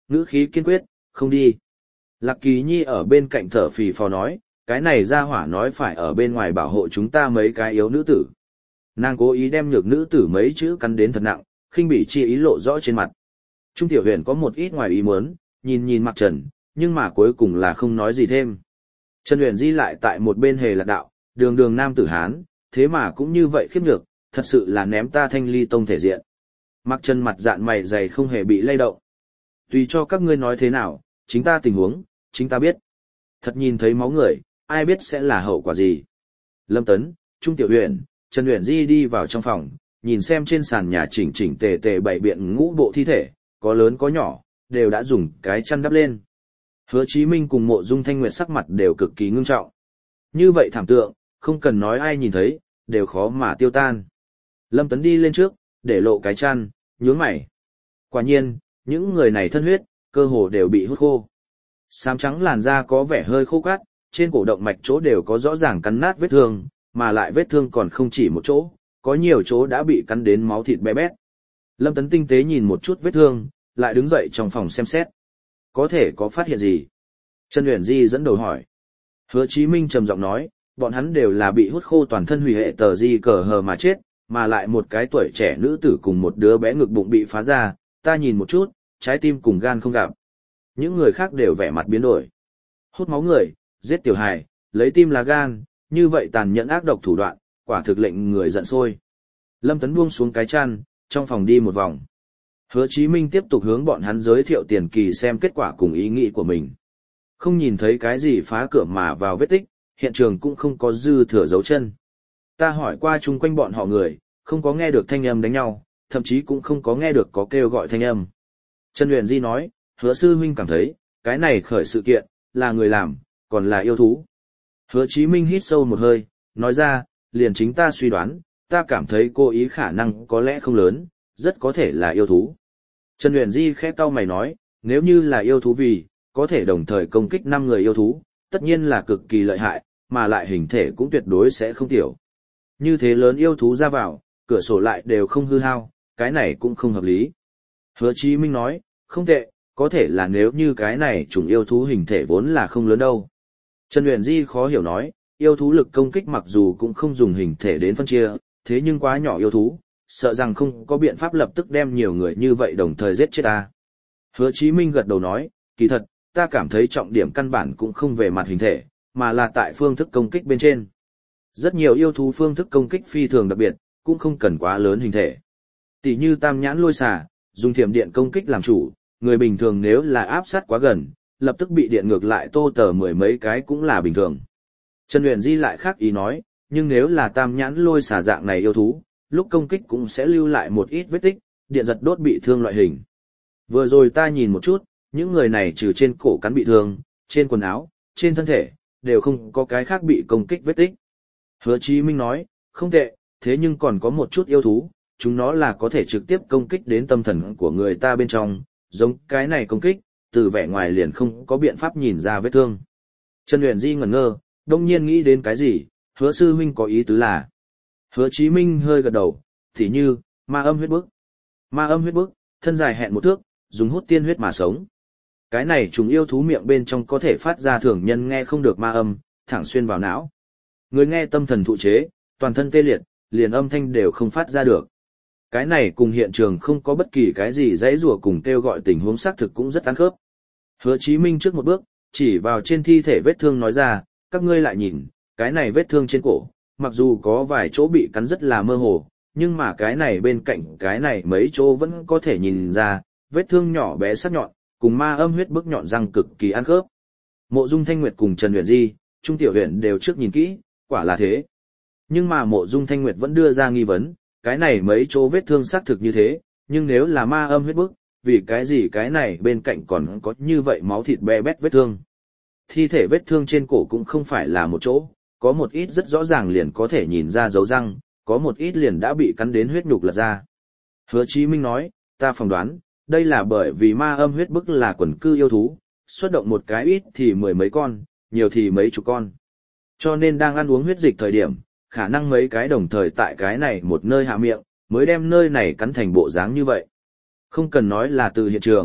ngữ khí kiên quyết, không đi. Lạc Kỳ Nhi ở bên cạnh thở phì phò nói, cái này ra hỏa nói phải ở bên ngoài bảo hộ chúng ta mấy cái yếu nữ tử. Nàng cố ý đem nhược nữ tử mấy chữ cắn đến thật nặng, khinh bỉ chi ý lộ rõ trên mặt. Trung Tiểu Huyền có một ít ngoài ý muốn, nhìn Mạc Trần, nhưng mà cuối cùng là không nói gì thêm. Trần Huyền Di lại tại một bên hề lạc đạo, đường nam tử Hán, thế mà cũng như vậy khiếp nhược, thật sự là ném ta Thanh Ly tông thể diện. Mạc Trần mặt dạn mày dày không hề bị lay động. Tùy cho các ngươi nói thế nào, chính ta tình huống, chính ta biết. Thật nhìn thấy máu người, ai biết sẽ là hậu quả gì. Lâm Tấn, Trung Tiểu Huyền, Trần Huyền Di đi vào trong phòng, nhìn xem trên sàn nhà chỉnh tề bày biện ngũ bộ thi thể, có lớn có nhỏ, đều đã dùng cái chăn đắp lên. Hứa Chí Minh cùng Mộ Dung Thanh Nguyệt sắc mặt đều cực kỳ ngưng trọng. Như vậy thảm tượng, không cần nói ai nhìn thấy, đều khó mà tiêu tan. Lâm Tấn đi lên trước, để lộ cái chăn, nhướng mày. Quả nhiên, những người này thân huyết, cơ hồ đều bị hút khô. Xám trắng làn da có vẻ hơi khô cát, trên cổ động mạch chỗ đều có rõ ràng cắn nát vết thương, mà lại vết thương còn không chỉ một chỗ, có nhiều chỗ đã bị cắn đến máu thịt bé bét. Lâm Tấn tinh tế nhìn một chút vết thương, lại đứng dậy trong phòng xem xét. Có thể có phát hiện gì? Trần Uyển Di dẫn đầu hỏi. Hứa Chí Minh trầm giọng nói, bọn hắn đều là bị hút khô toàn thân hủy hệ tờ di cờ hờ mà chết, mà lại một cái tuổi trẻ nữ tử cùng một đứa bé ngực bụng bị phá ra, ta nhìn một chút, trái tim cùng gan không gặp. Những người khác đều vẻ mặt biến đổi. Hút máu người, giết tiểu hài, lấy tim là gan, như vậy tàn nhẫn ác độc thủ đoạn, quả thực lệnh người giận sôi. Lâm Tấn buông xuống cái chăn, trong phòng đi một vòng. Hứa Chí Minh tiếp tục hướng bọn hắn giới thiệu tiền kỳ xem kết quả cùng ý nghĩ của mình. Không nhìn thấy cái gì phá cửa mà vào vết tích, hiện trường cũng không có dư thừa dấu chân. Ta hỏi qua chung quanh bọn họ người, không có nghe được thanh âm đánh nhau, thậm chí cũng không có nghe được có kêu gọi thanh âm. Trần Uyển Di nói, Hứa sư huynh cảm thấy, cái này khởi sự kiện, là người làm, còn là yêu thú. Hứa Chí Minh hít sâu một hơi, nói ra, liền chính ta suy đoán, ta cảm thấy cô ý khả năng có lẽ không lớn, rất có thể là yêu thú. Trần Uyển Di khẽ cau mày nói, nếu như là yêu thú vì, có thể đồng thời công kích 5 người yêu thú, tất nhiên là cực kỳ lợi hại, mà lại hình thể cũng tuyệt đối sẽ không tiểu. Như thế lớn yêu thú ra vào, cửa sổ lại đều không hư hao, cái này cũng không hợp lý. Hứa Chí Minh nói, không tệ, có thể là nếu như cái này chủng yêu thú hình thể vốn là không lớn đâu. Trần Uyển Di khó hiểu nói, yêu thú lực công kích mặc dù cũng không dùng hình thể đến phân chia, thế nhưng quá nhỏ yêu thú, sợ rằng không có biện pháp lập tức đem nhiều người như vậy đồng thời giết chết ta. Hứa Chí Minh gật đầu nói, kỳ thật, ta cảm thấy trọng điểm căn bản cũng không về mặt hình thể, mà là tại phương thức công kích bên trên. Rất nhiều yêu thú phương thức công kích phi thường đặc biệt, cũng không cần quá lớn hình thể. Tỷ như tam nhãn lôi xà, dùng thiểm điện công kích làm chủ, người bình thường nếu là áp sát quá gần, lập tức bị điện ngược lại tô tờ mười mấy cái cũng là bình thường. Trần Uyển Di lại khác ý nói, nhưng nếu là tam nhãn lôi xà dạng này yêu thú, lúc công kích cũng sẽ lưu lại một ít vết tích, điện giật đốt bị thương loại hình. Vừa rồi ta nhìn một chút, những người này trừ trên cổ cắn bị thương, trên quần áo, trên thân thể, đều không có cái khác bị công kích vết tích. Hứa Chí Minh nói, không tệ, thế nhưng còn có một chút yêu thú, chúng nó là có thể trực tiếp công kích đến tâm thần của người ta bên trong, giống cái này công kích, từ vẻ ngoài liền không có biện pháp nhìn ra vết thương. Trần Uyển Di ngẩn ngơ, đông nhiên nghĩ đến cái gì, Hứa sư huynh có ý tứ là. Hứa Chí Minh hơi gật đầu, tỉ như, ma âm huyết bức. Ma âm huyết bức, thân dài hẹn 1 thước, dùng hút tiên huyết mà sống. Cái này chúng yêu thú miệng bên trong có thể phát ra thường nhân nghe không được ma âm, thẳng xuyên vào não. Người nghe tâm thần thụ chế, toàn thân tê liệt, liền âm thanh đều không phát ra được. Cái này cùng hiện trường không có bất kỳ cái gì dãy rủa cùng kêu gọi tình huống xác thực cũng rất ăn khớp. Hứa Chí Minh trước một bước, chỉ vào trên thi thể vết thương nói ra, các ngươi lại nhìn, cái này vết thương trên cổ, mặc dù có vài chỗ bị cắn rất là mơ hồ, nhưng mà cái này bên cạnh cái này mấy chỗ vẫn có thể nhìn ra, vết thương nhỏ bé sắc nhọn, cùng ma âm huyết bức nhọn răng cực kỳ ăn khớp. Mộ Dung Thanh Nguyệt cùng Trần Uyển Di, Trung Tiểu Uyển đều trước nhìn kỹ, quả là thế. Nhưng mà Mộ Dung Thanh Nguyệt vẫn đưa ra nghi vấn, cái này mấy chỗ vết thương xác thực như thế, nhưng nếu là ma âm huyết bức, vì cái gì cái này bên cạnh còn có như vậy máu thịt be bét vết thương. Thi thể vết thương trên cổ cũng không phải là một chỗ, có một ít rất rõ ràng liền có thể nhìn ra dấu răng, có một ít liền đã bị cắn đến huyết nhục lật ra. Hứa Chí Minh nói, ta phỏng đoán, đây là bởi vì ma âm huyết bức là quần cư yêu thú, xuất động một cái ít thì 10 mấy con, nhiều thì mấy chục con. Cho nên đang ăn uống huyết dịch thời điểm, khả năng mấy cái đồng thời tại cái này một nơi hạ miệng, mới đem nơi này cắn thành bộ dáng như vậy. Không cần nói là từ hiện trường,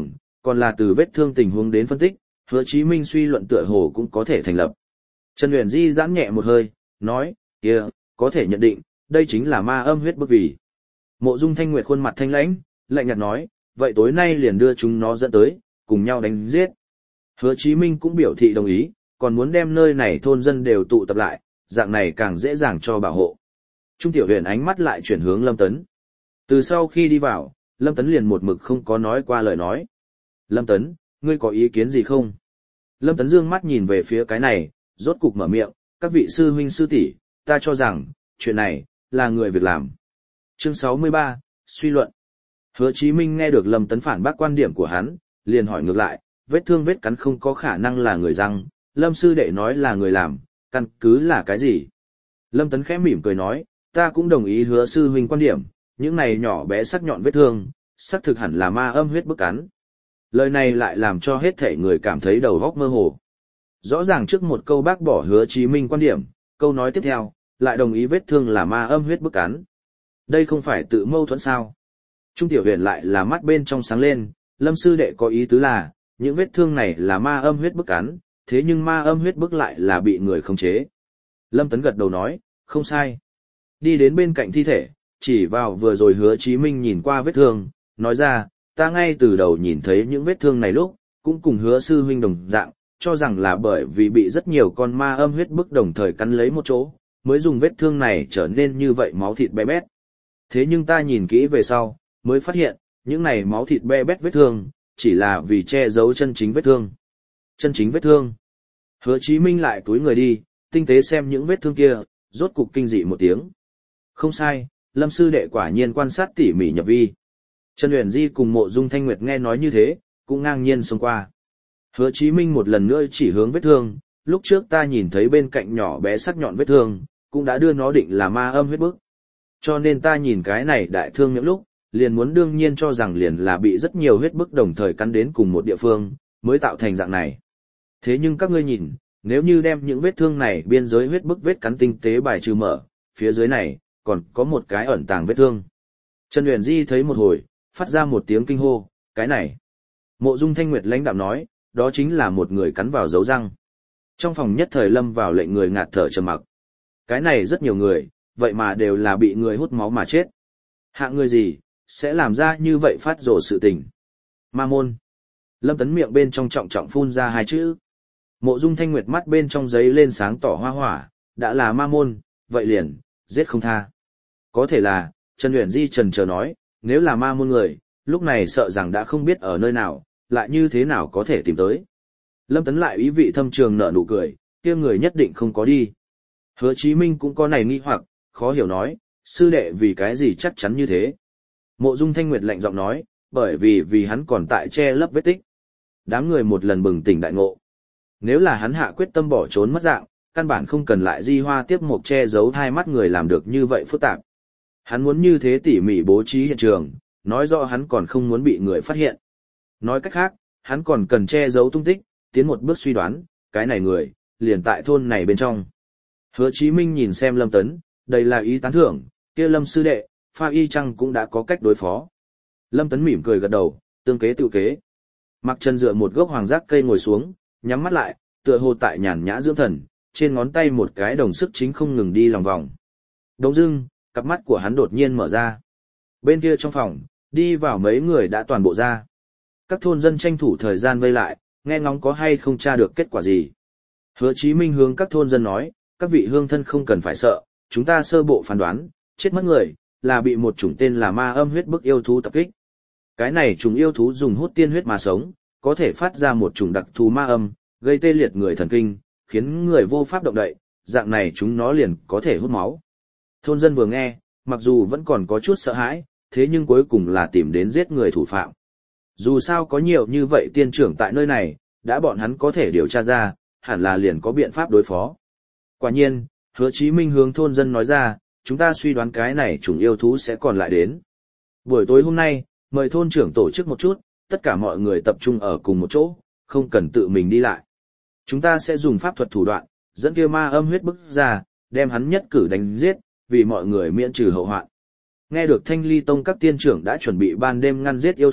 còn là từ vết thương tình huống đến phân tích, Hứa Chí Minh suy luận tựa hồ cũng có thể thành lập. Trần Uyển Di giãn nhẹ một hơi, nói, kia, có thể nhận định, đây chính là ma âm huyết bức vì. Mộ Dung Thanh Nguyệt khuôn mặt thanh lãnh, lạnh nhạt nói, vậy tối nay liền đưa chúng nó dẫn tới, cùng nhau đánh giết. Hứa Chí Minh cũng biểu thị đồng ý, còn muốn đem nơi này thôn dân đều tụ tập lại, dạng này càng dễ dàng cho bảo hộ. Trung Tiểu Huyền ánh mắt lại chuyển hướng Lâm Tấn. Từ sau khi đi vào, Lâm Tấn liền một mực không có nói qua lời nói. Lâm Tấn, ngươi có ý kiến gì không? Lâm Tấn dương mắt nhìn về phía cái này, rốt cục mở miệng, các vị sư huynh sư tỷ, ta cho rằng, chuyện này, là người việc làm. Chương 63, suy luận. Hứa Chí Minh nghe được Lâm Tấn phản bác quan điểm của hắn, liền hỏi ngược lại, vết thương vết cắn không có khả năng là người răng, Lâm sư đệ nói là người làm, căn cứ là cái gì? Lâm Tấn khẽ mỉm cười nói, ta cũng đồng ý Hứa sư huynh quan điểm, những này nhỏ bé sắc nhọn vết thương, xác thực hẳn là ma âm huyết bức cắn. Lời này lại làm cho hết thể người cảm thấy đầu óc mơ hồ. Rõ ràng trước một câu bác bỏ Hứa Chí Minh quan điểm, câu nói tiếp theo, lại đồng ý vết thương là ma âm huyết bức cắn. Đây không phải tự mâu thuẫn sao? Trung Tiểu Huyền lại là mắt bên trong sáng lên, Lâm sư đệ có ý tứ là, những vết thương này là ma âm huyết bức cắn, thế nhưng ma âm huyết bức lại là bị người khống chế. Lâm Tấn gật đầu nói, không sai. Đi đến bên cạnh thi thể, chỉ vào vừa rồi Hứa Chí Minh nhìn qua vết thương, nói ra, ta ngay từ đầu nhìn thấy những vết thương này lúc, cũng cùng Hứa sư huynh đồng dạng, cho rằng là bởi vì bị rất nhiều con ma âm huyết bức đồng thời cắn lấy một chỗ, mới dùng vết thương này trở nên như vậy máu thịt bé bét. Thế nhưng ta nhìn kỹ về sau, mới phát hiện, những này máu thịt be bét vết thương, chỉ là vì che giấu chân chính vết thương. Chân chính vết thương. Hứa Chí Minh lại túi người đi, tinh tế xem những vết thương kia, rốt cục kinh dị một tiếng. Không sai, Lâm sư đệ quả nhiên quan sát tỉ mỉ nhập vi. Trần Uyển Di cùng Mộ Dung Thanh Nguyệt nghe nói như thế, cũng ngang nhiên xông qua. Hứa Chí Minh một lần nữa chỉ hướng vết thương, lúc trước ta nhìn thấy bên cạnh nhỏ bé sắc nhọn vết thương, cũng đã đưa nó định là ma âm huyết bức. Cho nên ta nhìn cái này đại thương miệng lúc, liền muốn đương nhiên cho rằng liền là bị rất nhiều huyết bức đồng thời cắn đến cùng một địa phương, mới tạo thành dạng này. Thế nhưng các ngươi nhìn, nếu như đem những vết thương này biên giới huyết bức vết cắn tinh tế bài trừ mở, phía dưới này, còn có một cái ẩn tàng vết thương. Trần Uyển Di thấy một hồi, phát ra một tiếng kinh hô, cái này. Mộ Dung Thanh Nguyệt lãnh đạm nói, đó chính là một người cắn vào dấu răng. Trong phòng nhất thời lâm vào lệnh người ngạt thở trầm mặc. Cái này rất nhiều người, vậy mà đều là bị người hút máu mà chết. Hạng người gì, sẽ làm ra như vậy phát rồ sự tình. Ma môn. Lâm Tấn miệng bên trong trọng trọng phun ra hai chữ. Mộ Dung Thanh Nguyệt mắt bên trong giấy lên sáng tỏ hoa hỏa, đã là ma môn, vậy liền, giết không tha. Có thể là, Trần Uyển Di trần chờ nói, nếu là ma môn người, lúc này sợ rằng đã không biết ở nơi nào, lại như thế nào có thể tìm tới. Lâm Tấn lại ý vị thâm trường nở nụ cười, kia người nhất định không có đi. Hứa Chí Minh cũng có này nghi hoặc, khó hiểu nói, sư đệ vì cái gì chắc chắn như thế. Mộ Dung Thanh Nguyệt lạnh giọng nói, bởi vì hắn còn tại che lấp vết tích. Đám người một lần bừng tỉnh đại ngộ. Nếu là hắn hạ quyết tâm bỏ trốn mất dạng, căn bản không cần lại di hoa tiếp mục che giấu hai mắt người làm được như vậy phức tạp. Hắn muốn như thế tỉ mỉ bố trí hiện trường, nói rõ hắn còn không muốn bị người phát hiện. Nói cách khác, hắn còn cần che giấu tung tích, tiến một bước suy đoán, cái này người, liền tại thôn này bên trong. Hứa Chí Minh nhìn xem Lâm Tấn, đây là ý tán thưởng, kia Lâm sư đệ, pha y chăng cũng đã có cách đối phó. Lâm Tấn mỉm cười gật đầu, tương kế tự kế. Mặc chân dựa một gốc hoàng giác cây ngồi xuống, nhắm mắt lại, tựa hồ tại nhàn nhã dưỡng thần, trên ngón tay một cái đồng sức chính không ngừng đi lòng vòng. Đống dưng, cặp mắt của hắn đột nhiên mở ra. Bên kia trong phòng, đi vào mấy người đã toàn bộ ra. Các thôn dân tranh thủ thời gian vây lại, nghe ngóng có hay không tra được kết quả gì. Hứa Chí Minh hướng các thôn dân nói, các vị hương thân không cần phải sợ, chúng ta sơ bộ phán đoán, chết mất người, là bị một chủng tên là ma âm huyết bức yêu thú tập kích. Cái này chủng yêu thú dùng hút tiên huyết mà sống, có thể phát ra một chủng đặc thù ma âm, gây tê liệt người thần kinh, khiến người vô pháp động đậy, dạng này chúng nó liền có thể hút máu. Thôn dân vừa nghe, mặc dù vẫn còn có chút sợ hãi, thế nhưng cuối cùng là tìm đến giết người thủ phạm. Dù sao có nhiều như vậy tiên trưởng tại nơi này, đã bọn hắn có thể điều tra ra, hẳn là liền có biện pháp đối phó. Quả nhiên, Hứa Chí Minh hướng thôn dân nói ra, chúng ta suy đoán cái này chủng yêu thú sẽ còn lại đến. Buổi tối hôm nay, mời thôn trưởng tổ chức một chút, tất cả mọi người tập trung ở cùng một chỗ, không cần tự mình đi lại. Chúng ta sẽ dùng pháp thuật thủ đoạn, dẫn kia ma âm huyết bức ra, đem hắn nhất cử đánh giết, vì mọi người miễn trừ hậu hoạn. Nghe được Thanh Ly Tông các tiên trưởng đã chuẩn bị ban đêm ngăn giết yêu thú,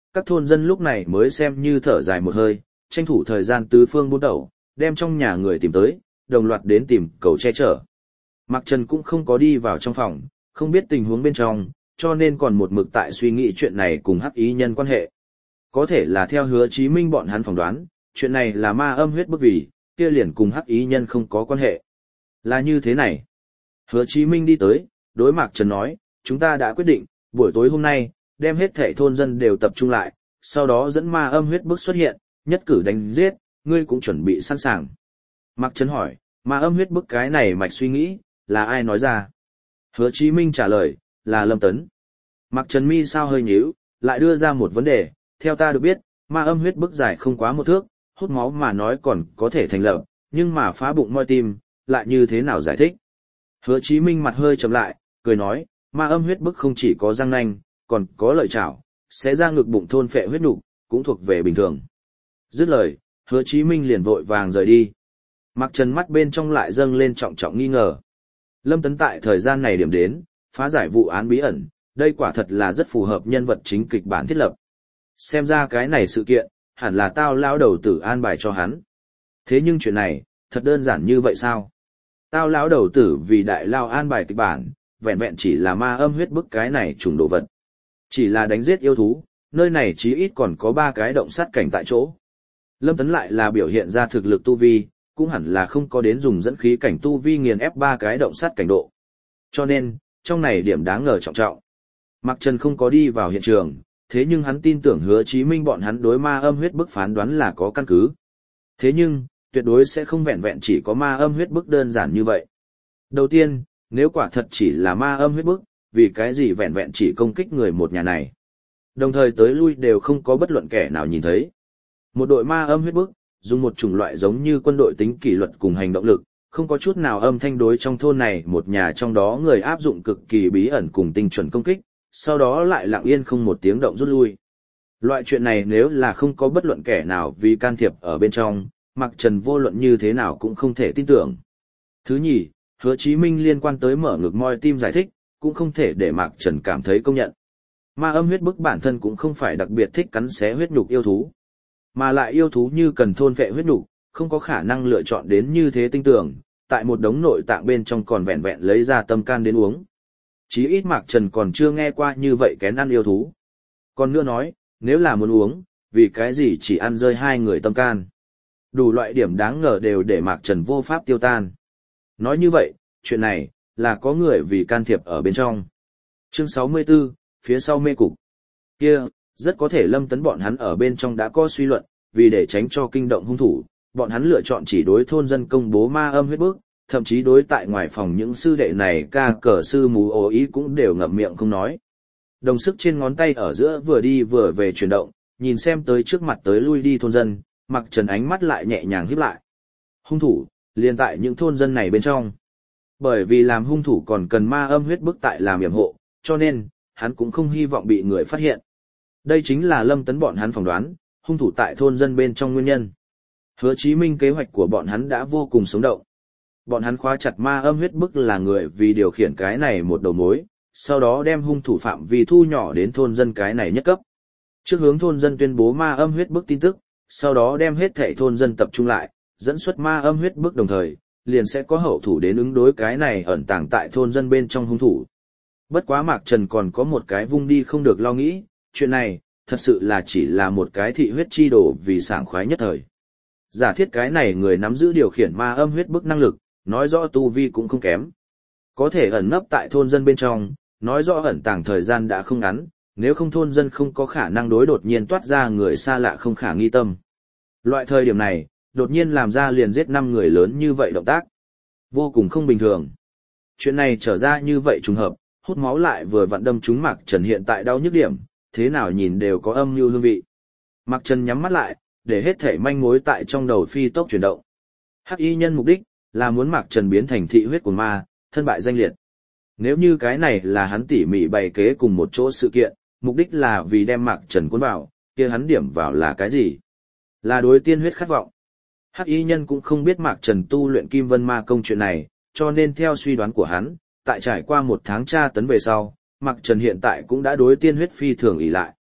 các thôn dân lúc này mới xem như thở dài một hơi, tranh thủ thời gian tứ phương buôn đầu, đem trong nhà người tìm tới, đồng loạt đến tìm cầu che chở. Mạc Trần cũng không có đi vào trong phòng, không biết tình huống bên trong, cho nên còn một mực tại suy nghĩ chuyện này cùng hắc ý nhân quan hệ. Có thể là theo Hứa Chí Minh bọn hắn phỏng đoán, chuyện này là ma âm huyết bức vì, kia liền cùng hắc ý nhân không có quan hệ. Là như thế này. Hứa Chí Minh đi tới, đối Mạc Trần nói, chúng ta đã quyết định, buổi tối hôm nay, đem hết thảy thôn dân đều tập trung lại, sau đó dẫn ma âm huyết bức xuất hiện, nhất cử đánh giết, ngươi cũng chuẩn bị sẵn sàng. Mạc Trần hỏi, ma âm huyết bức cái này mạch suy nghĩ, là ai nói ra? Hứa Chí Minh trả lời, là Lâm Tấn. Mạc Trần mi sao hơi nhíu, lại đưa ra một vấn đề, theo ta được biết, ma âm huyết bức dài không quá 1 thước, hút máu mà nói còn có thể thành lập, nhưng mà phá bụng moi tim, lại như thế nào giải thích? Hứa Chí Minh mặt hơi trầm lại, cười nói, ma âm huyết bức không chỉ có răng nanh, còn có lợi chảo, sẽ ra ngực bụng thôn phệ huyết nục, cũng thuộc về bình thường. Dứt lời, Hứa Chí Minh liền vội vàng rời đi. Mạc Trần mắt bên trong lại dâng lên trọng trọng nghi ngờ. Lâm Tấn tại thời gian này điểm đến, phá giải vụ án bí ẩn, đây quả thật là rất phù hợp nhân vật chính kịch bản thiết lập. Xem ra cái này sự kiện, hẳn là tao lão đầu tử an bài cho hắn. Thế nhưng chuyện này, thật đơn giản như vậy sao? Tao lão đầu tử vì đại lao an bài kịch bản, vẹn vẹn chỉ là ma âm huyết bức cái này trùng đồ vật. Chỉ là đánh giết yêu thú, nơi này chí ít còn có 3 cái động sát cảnh tại chỗ. Lâm Tấn lại là biểu hiện ra thực lực tu vi, cũng hẳn là không có đến dùng dẫn khí cảnh tu vi nghiền ép 3 cái động sát cảnh độ. Cho nên, trong này điểm đáng ngờ trọng trọng. Mạc Trần không có đi vào hiện trường, thế nhưng hắn tin tưởng Hứa Chí Minh bọn hắn đối ma âm huyết bức phán đoán là có căn cứ. Thế nhưng, tuyệt đối sẽ không vẹn vẹn chỉ có ma âm huyết bức đơn giản như vậy. Đầu tiên, nếu quả thật chỉ là ma âm huyết bức, vì cái gì vẹn vẹn chỉ công kích người một nhà này. Đồng thời tới lui đều không có bất luận kẻ nào nhìn thấy. Một đội ma âm huyết bức, dùng một chủng loại giống như quân đội tính kỷ luật cùng hành động lực, không có chút nào âm thanh đối trong thôn này một nhà trong đó người áp dụng cực kỳ bí ẩn cùng tinh chuẩn công kích, sau đó lại lặng yên không một tiếng động rút lui. Loại chuyện này nếu là không có bất luận kẻ nào vì can thiệp ở bên trong, Mạc Trần vô luận như thế nào cũng không thể tin tưởng. Thứ nhì, Hứa Chí Minh liên quan tới mở ngực moi tim giải thích, cũng không thể để Mạc Trần cảm thấy công nhận. Ma âm huyết bức bản thân cũng không phải đặc biệt thích cắn xé huyết nhục yêu thú, mà lại yêu thú như cần thôn phệ huyết nhục, không có khả năng lựa chọn đến như thế tinh tường, tại một đống nội tạng bên trong còn vẹn vẹn lấy ra tâm can đến uống. Chí ít Mạc Trần còn chưa nghe qua như vậy kén ăn yêu thú. Còn nữa nói, nếu là muốn uống, vì cái gì chỉ ăn rơi 2 người tâm can. Đủ loại điểm đáng ngờ đều để Mạc Trần vô pháp tiêu tan. Nói như vậy, chuyện này, là có người vì can thiệp ở bên trong. Chương 64, phía sau mê cục. Kia, rất có thể Lâm Tấn bọn hắn ở bên trong đã có suy luận, vì để tránh cho kinh động hung thủ, bọn hắn lựa chọn chỉ đối thôn dân công bố ma âm huyết bức, thậm chí đối tại ngoài phòng những sư đệ này ca cờ sư mù ồ ý cũng đều ngậm miệng không nói. Đồng sức trên ngón tay ở giữa vừa đi vừa về chuyển động, nhìn xem tới trước mặt tới lui đi thôn dân, Mạc Trần ánh mắt lại nhẹ nhàng híp lại. Hung thủ, liền tại những thôn dân này bên trong. Bởi vì làm hung thủ còn cần ma âm huyết bức tại làm yểm hộ, cho nên, hắn cũng không hy vọng bị người phát hiện. Đây chính là Lâm Tấn bọn hắn phỏng đoán, hung thủ tại thôn dân bên trong nguyên nhân. Hứa Chí Minh kế hoạch của bọn hắn đã vô cùng sống động. Bọn hắn khóa chặt ma âm huyết bức là người vì điều khiển cái này một đầu mối, sau đó đem hung thủ phạm vi thu nhỏ đến thôn dân cái này nhất cấp. Trước hướng thôn dân tuyên bố ma âm huyết bức tin tức, sau đó đem hết thảy thôn dân tập trung lại, dẫn xuất ma âm huyết bức đồng thời, liền sẽ có hậu thủ đến ứng đối cái này ẩn tàng tại thôn dân bên trong hung thủ. Bất quá Mạc Trần còn có một cái vung đi không được lo nghĩ, chuyện này, thật sự là chỉ là một cái thị huyết chi đồ vì sảng khoái nhất thời. Giả thiết cái này người nắm giữ điều khiển ma âm huyết bức năng lực, nói rõ tu vi cũng không kém. Có thể ẩn nấp tại thôn dân bên trong, nói rõ ẩn tàng thời gian đã không ngắn, nếu không thôn dân không có khả năng đối đột nhiên toát ra người xa lạ không khả nghi tâm. Loại thời điểm này, đột nhiên làm ra liền giết 5 người lớn như vậy động tác. Vô cùng không bình thường. Chuyện này trở ra như vậy trùng hợp, hút máu lại vừa vặn đâm trúng Mạc Trần hiện tại đau nhức điểm, thế nào nhìn đều có âm mưu hương vị. Mạc Trần nhắm mắt lại, để hết thể manh mối tại trong đầu phi tốc chuyển động. Hắc y nhân mục đích là muốn Mạc Trần biến thành thị huyết của ma, thân bại danh liệt. Nếu như cái này là hắn tỉ mỉ bày kế cùng một chỗ sự kiện, mục đích là vì đem Mạc Trần cuốn vào, kia hắn điểm vào là cái gì? Là đối tiên huyết khát vọng. Hắc y nhân cũng không biết Mạc Trần tu luyện Kim Vân Ma công chuyện này, cho nên theo suy đoán của hắn, tại trải qua 1 tháng tra tấn về sau, Mạc Trần hiện tại cũng đã đối tiên huyết phi thường ỷ lại.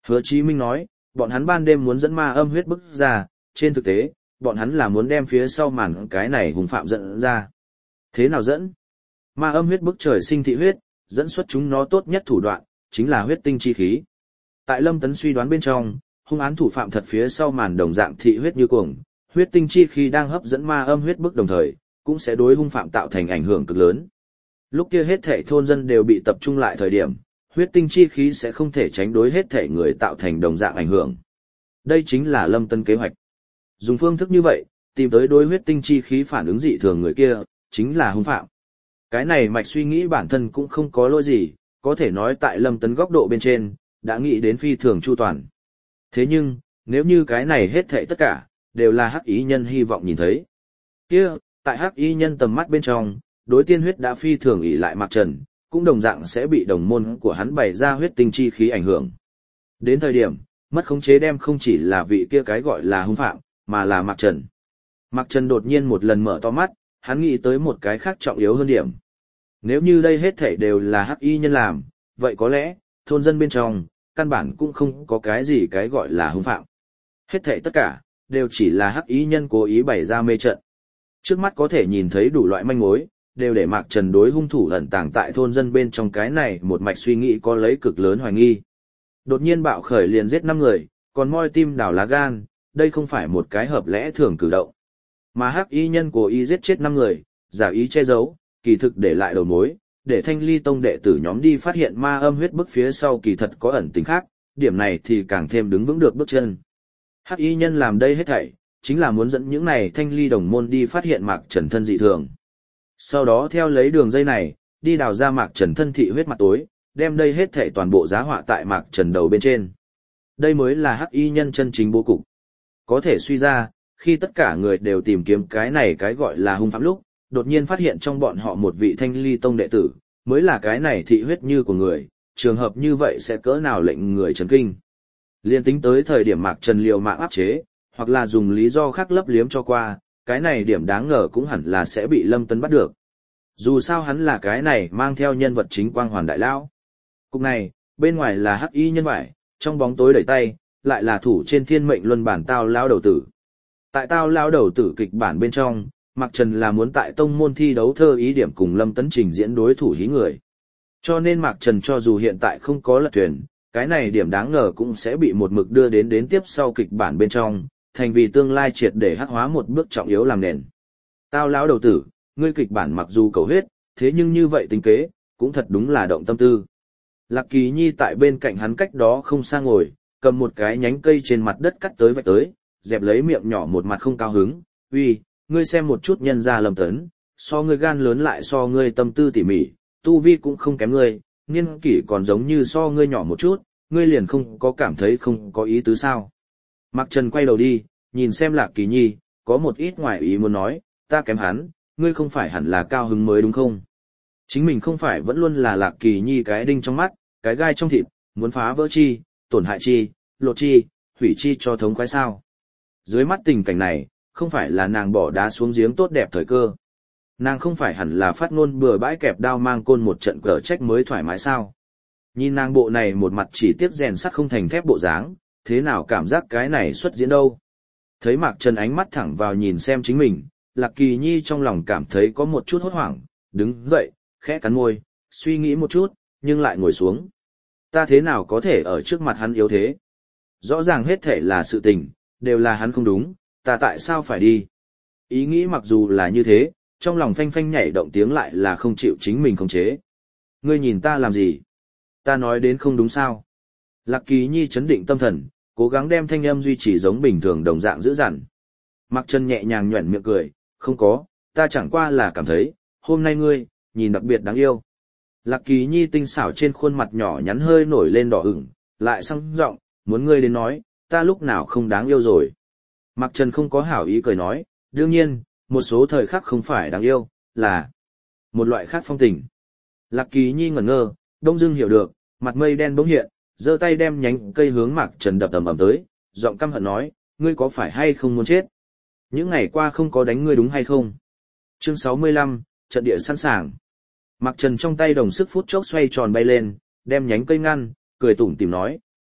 Hứa Chí Minh nói, bọn hắn ban đêm muốn dẫn ma âm huyết bức ra, trên thực tế, bọn hắn là muốn đem phía sau màn cái này hùng phạm dẫn ra. Thế nào dẫn? Ma âm huyết bức trời sinh thị huyết, dẫn xuất chúng nó tốt nhất thủ đoạn, chính là huyết tinh chi khí. Tại Lâm Tấn suy đoán bên trong, hung án thủ phạm thật phía sau màn đồng dạng thị huyết như cuồng, huyết tinh chi khí đang hấp dẫn ma âm huyết bức đồng thời, cũng sẽ đối hung phạm tạo thành ảnh hưởng cực lớn. Lúc kia hết thảy thôn dân đều bị tập trung lại thời điểm, huyết tinh chi khí sẽ không thể tránh đối hết thảy người tạo thành đồng dạng ảnh hưởng. Đây chính là Lâm Tấn kế hoạch. Dùng phương thức như vậy, tìm tới đối huyết tinh chi khí phản ứng dị thường người kia, chính là hung phạm. Cái này mạch suy nghĩ bản thân cũng không có lỗi gì, có thể nói tại Lâm Tấn góc độ bên trên, đã nghĩ đến phi thường chu toàn. Thế nhưng, nếu như cái này hết thảy tất cả, đều là hắc ý nhân hy vọng nhìn thấy. Kia, tại hắc ý nhân tầm mắt bên trong, đối tiên huyết đã phi thường ỷ lại Mạc Trần, cũng đồng dạng sẽ bị đồng môn của hắn bày ra huyết tinh chi khí ảnh hưởng. Đến thời điểm, mất khống chế đem không chỉ là vị kia cái gọi là hung phạm, mà là Mạc Trần. Mạc Trần đột nhiên một lần mở to mắt, hắn nghĩ tới một cái khác trọng yếu hơn điểm. Nếu như đây hết thảy đều là hắc y nhân làm, vậy có lẽ, thôn dân bên trong, căn bản cũng không có cái gì cái gọi là hung phạm. Hết thảy tất cả, đều chỉ là hắc y nhân cố ý bày ra mê trận. Trước mắt có thể nhìn thấy đủ loại manh mối, đều để Mạc Trần đối hung thủ ẩn tàng tại thôn dân bên trong cái này một mạch suy nghĩ có lấy cực lớn hoài nghi. Đột nhiên bạo khởi liền giết 5 người, còn moi tim đào lá gan, đây không phải một cái hợp lẽ thường cử động. Mà hắc y nhân cố ý giết chết 5 người, giả ý che giấu, kỳ thực để lại đầu mối, để Thanh Ly Tông đệ tử nhóm đi phát hiện ma âm huyết bức phía sau kỳ thật có ẩn tình khác, điểm này thì càng thêm đứng vững được bước chân. Hắc y nhân làm đây hết thảy, chính là muốn dẫn những này Thanh Ly đồng môn đi phát hiện Mạc Trần thân dị thường. Sau đó theo lấy đường dây này, đi đào ra Mạc Trần thân thị huyết mặt tối, đem đây hết thảy toàn bộ giá họa tại Mạc Trần đầu bên trên. Đây mới là hắc y nhân chân chính bố cục. Có thể suy ra, khi tất cả người đều tìm kiếm cái này cái gọi là hung phạm lúc, đột nhiên phát hiện trong bọn họ một vị Thanh Ly Tông đệ tử, mới là cái này thị huyết như của người, trường hợp như vậy sẽ cỡ nào lệnh người chấn kinh. Liên tính tới thời điểm Mạc Trần liều mạng áp chế, hoặc là dùng lý do khác lấp liếm cho qua, cái này điểm đáng ngờ cũng hẳn là sẽ bị Lâm Tấn bắt được. Dù sao hắn là cái này mang theo nhân vật chính quang hoàn đại lão. Cục này, bên ngoài là hắc y nhân vải, trong bóng tối đẩy tay, lại là thủ trên thiên mệnh luân bản Tao lão đầu tử. Tại Tao lão đầu tử kịch bản bên trong, Mạc Trần là muốn tại tông môn thi đấu thơ ý điểm cùng Lâm Tấn trình diễn đối thủ hí người. Cho nên Mạc Trần cho dù hiện tại không có lật thuyền, cái này điểm đáng ngờ cũng sẽ bị một mực đưa đến tiếp sau kịch bản bên trong, thành vì tương lai triệt để hắc hóa một bước trọng yếu làm nền. Tao lão đầu tử, ngươi kịch bản mặc dù cầu huyết, thế nhưng như vậy tính kế, cũng thật đúng là động tâm tư. Lạc Kỳ Nhi tại bên cạnh hắn cách đó không xa ngồi, cầm một cái nhánh cây trên mặt đất cắt tới vạch tới, dẹp lấy miệng nhỏ một mặt không cao hứng, uy, ngươi xem một chút nhân gia Lâm Tấn, so ngươi gan lớn lại so ngươi tâm tư tỉ mỉ, tu vi cũng không kém ngươi, niên kỷ còn giống như so ngươi nhỏ một chút, ngươi liền không có cảm thấy không có ý tứ sao. Mạc Trần quay đầu đi, nhìn xem Lạc Kỳ Nhi, có một ít ngoài ý muốn nói, ta kém hắn, ngươi không phải hẳn là cao hứng mới đúng không? Chính mình không phải vẫn luôn là Lạc Kỳ Nhi cái đinh trong mắt, cái gai trong thịt, muốn phá vỡ chi, tổn hại chi, lột chi, hủy chi cho thống khoái sao. Dưới mắt tình cảnh này, không phải là nàng bỏ đá xuống giếng tốt đẹp thời cơ. Nàng không phải hẳn là phát ngôn bừa bãi kẹp đao mang côn một trận cờ trách mới thoải mái sao. Nhìn nàng bộ này một mặt chỉ tiếc rèn sắt không thành thép bộ dáng, thế nào cảm giác cái này xuất diễn đâu. Thấy Mạc Trần ánh mắt thẳng vào nhìn xem chính mình, Lạc Kỳ Nhi trong lòng cảm thấy có một chút hốt hoảng, đứng dậy, khẽ cắn môi, suy nghĩ một chút, nhưng lại ngồi xuống. Ta thế nào có thể ở trước mặt hắn yếu thế? Rõ ràng hết thể là sự tình, đều là hắn không đúng, ta tại sao phải đi? Ý nghĩ mặc dù là như thế, trong lòng phanh phanh nhảy động tiếng lại là không chịu chính mình khống chế. Ngươi nhìn ta làm gì? Ta nói đến không đúng sao? Lạc Kỳ Nhi chấn định tâm thần, cố gắng đem thanh âm duy trì giống bình thường đồng dạng dữ dằn. Mạc Trần nhẹ nhàng nhoẻn miệng cười, không có, ta chẳng qua là cảm thấy, hôm nay ngươi, nhìn đặc biệt đáng yêu. Lạc Kỳ Nhi tinh xảo trên khuôn mặt nhỏ nhắn hơi nổi lên đỏ ửng, lại sang giọng, muốn ngươi đến nói, ta lúc nào không đáng yêu rồi. Mạc Trần không có hảo ý cười nói, đương nhiên, một số thời khắc không phải đáng yêu, là một loại khác phong tình. Lạc Kỳ Nhi ngẩn ngơ, đông dưng hiểu được, mặt mây đen bỗng hiện, giơ tay đem nhánh cây hướng Mạc Trần đập ầm ầm tới, giọng căm hận nói, ngươi có phải hay không muốn chết? Những ngày qua không có đánh ngươi đúng hay không? Chương 65, trận địa sẵn sàng. Mạc Trần trong tay đồng sức phút chốc xoay tròn bay lên, đem nhánh cây ngăn, cười tủm tỉm nói,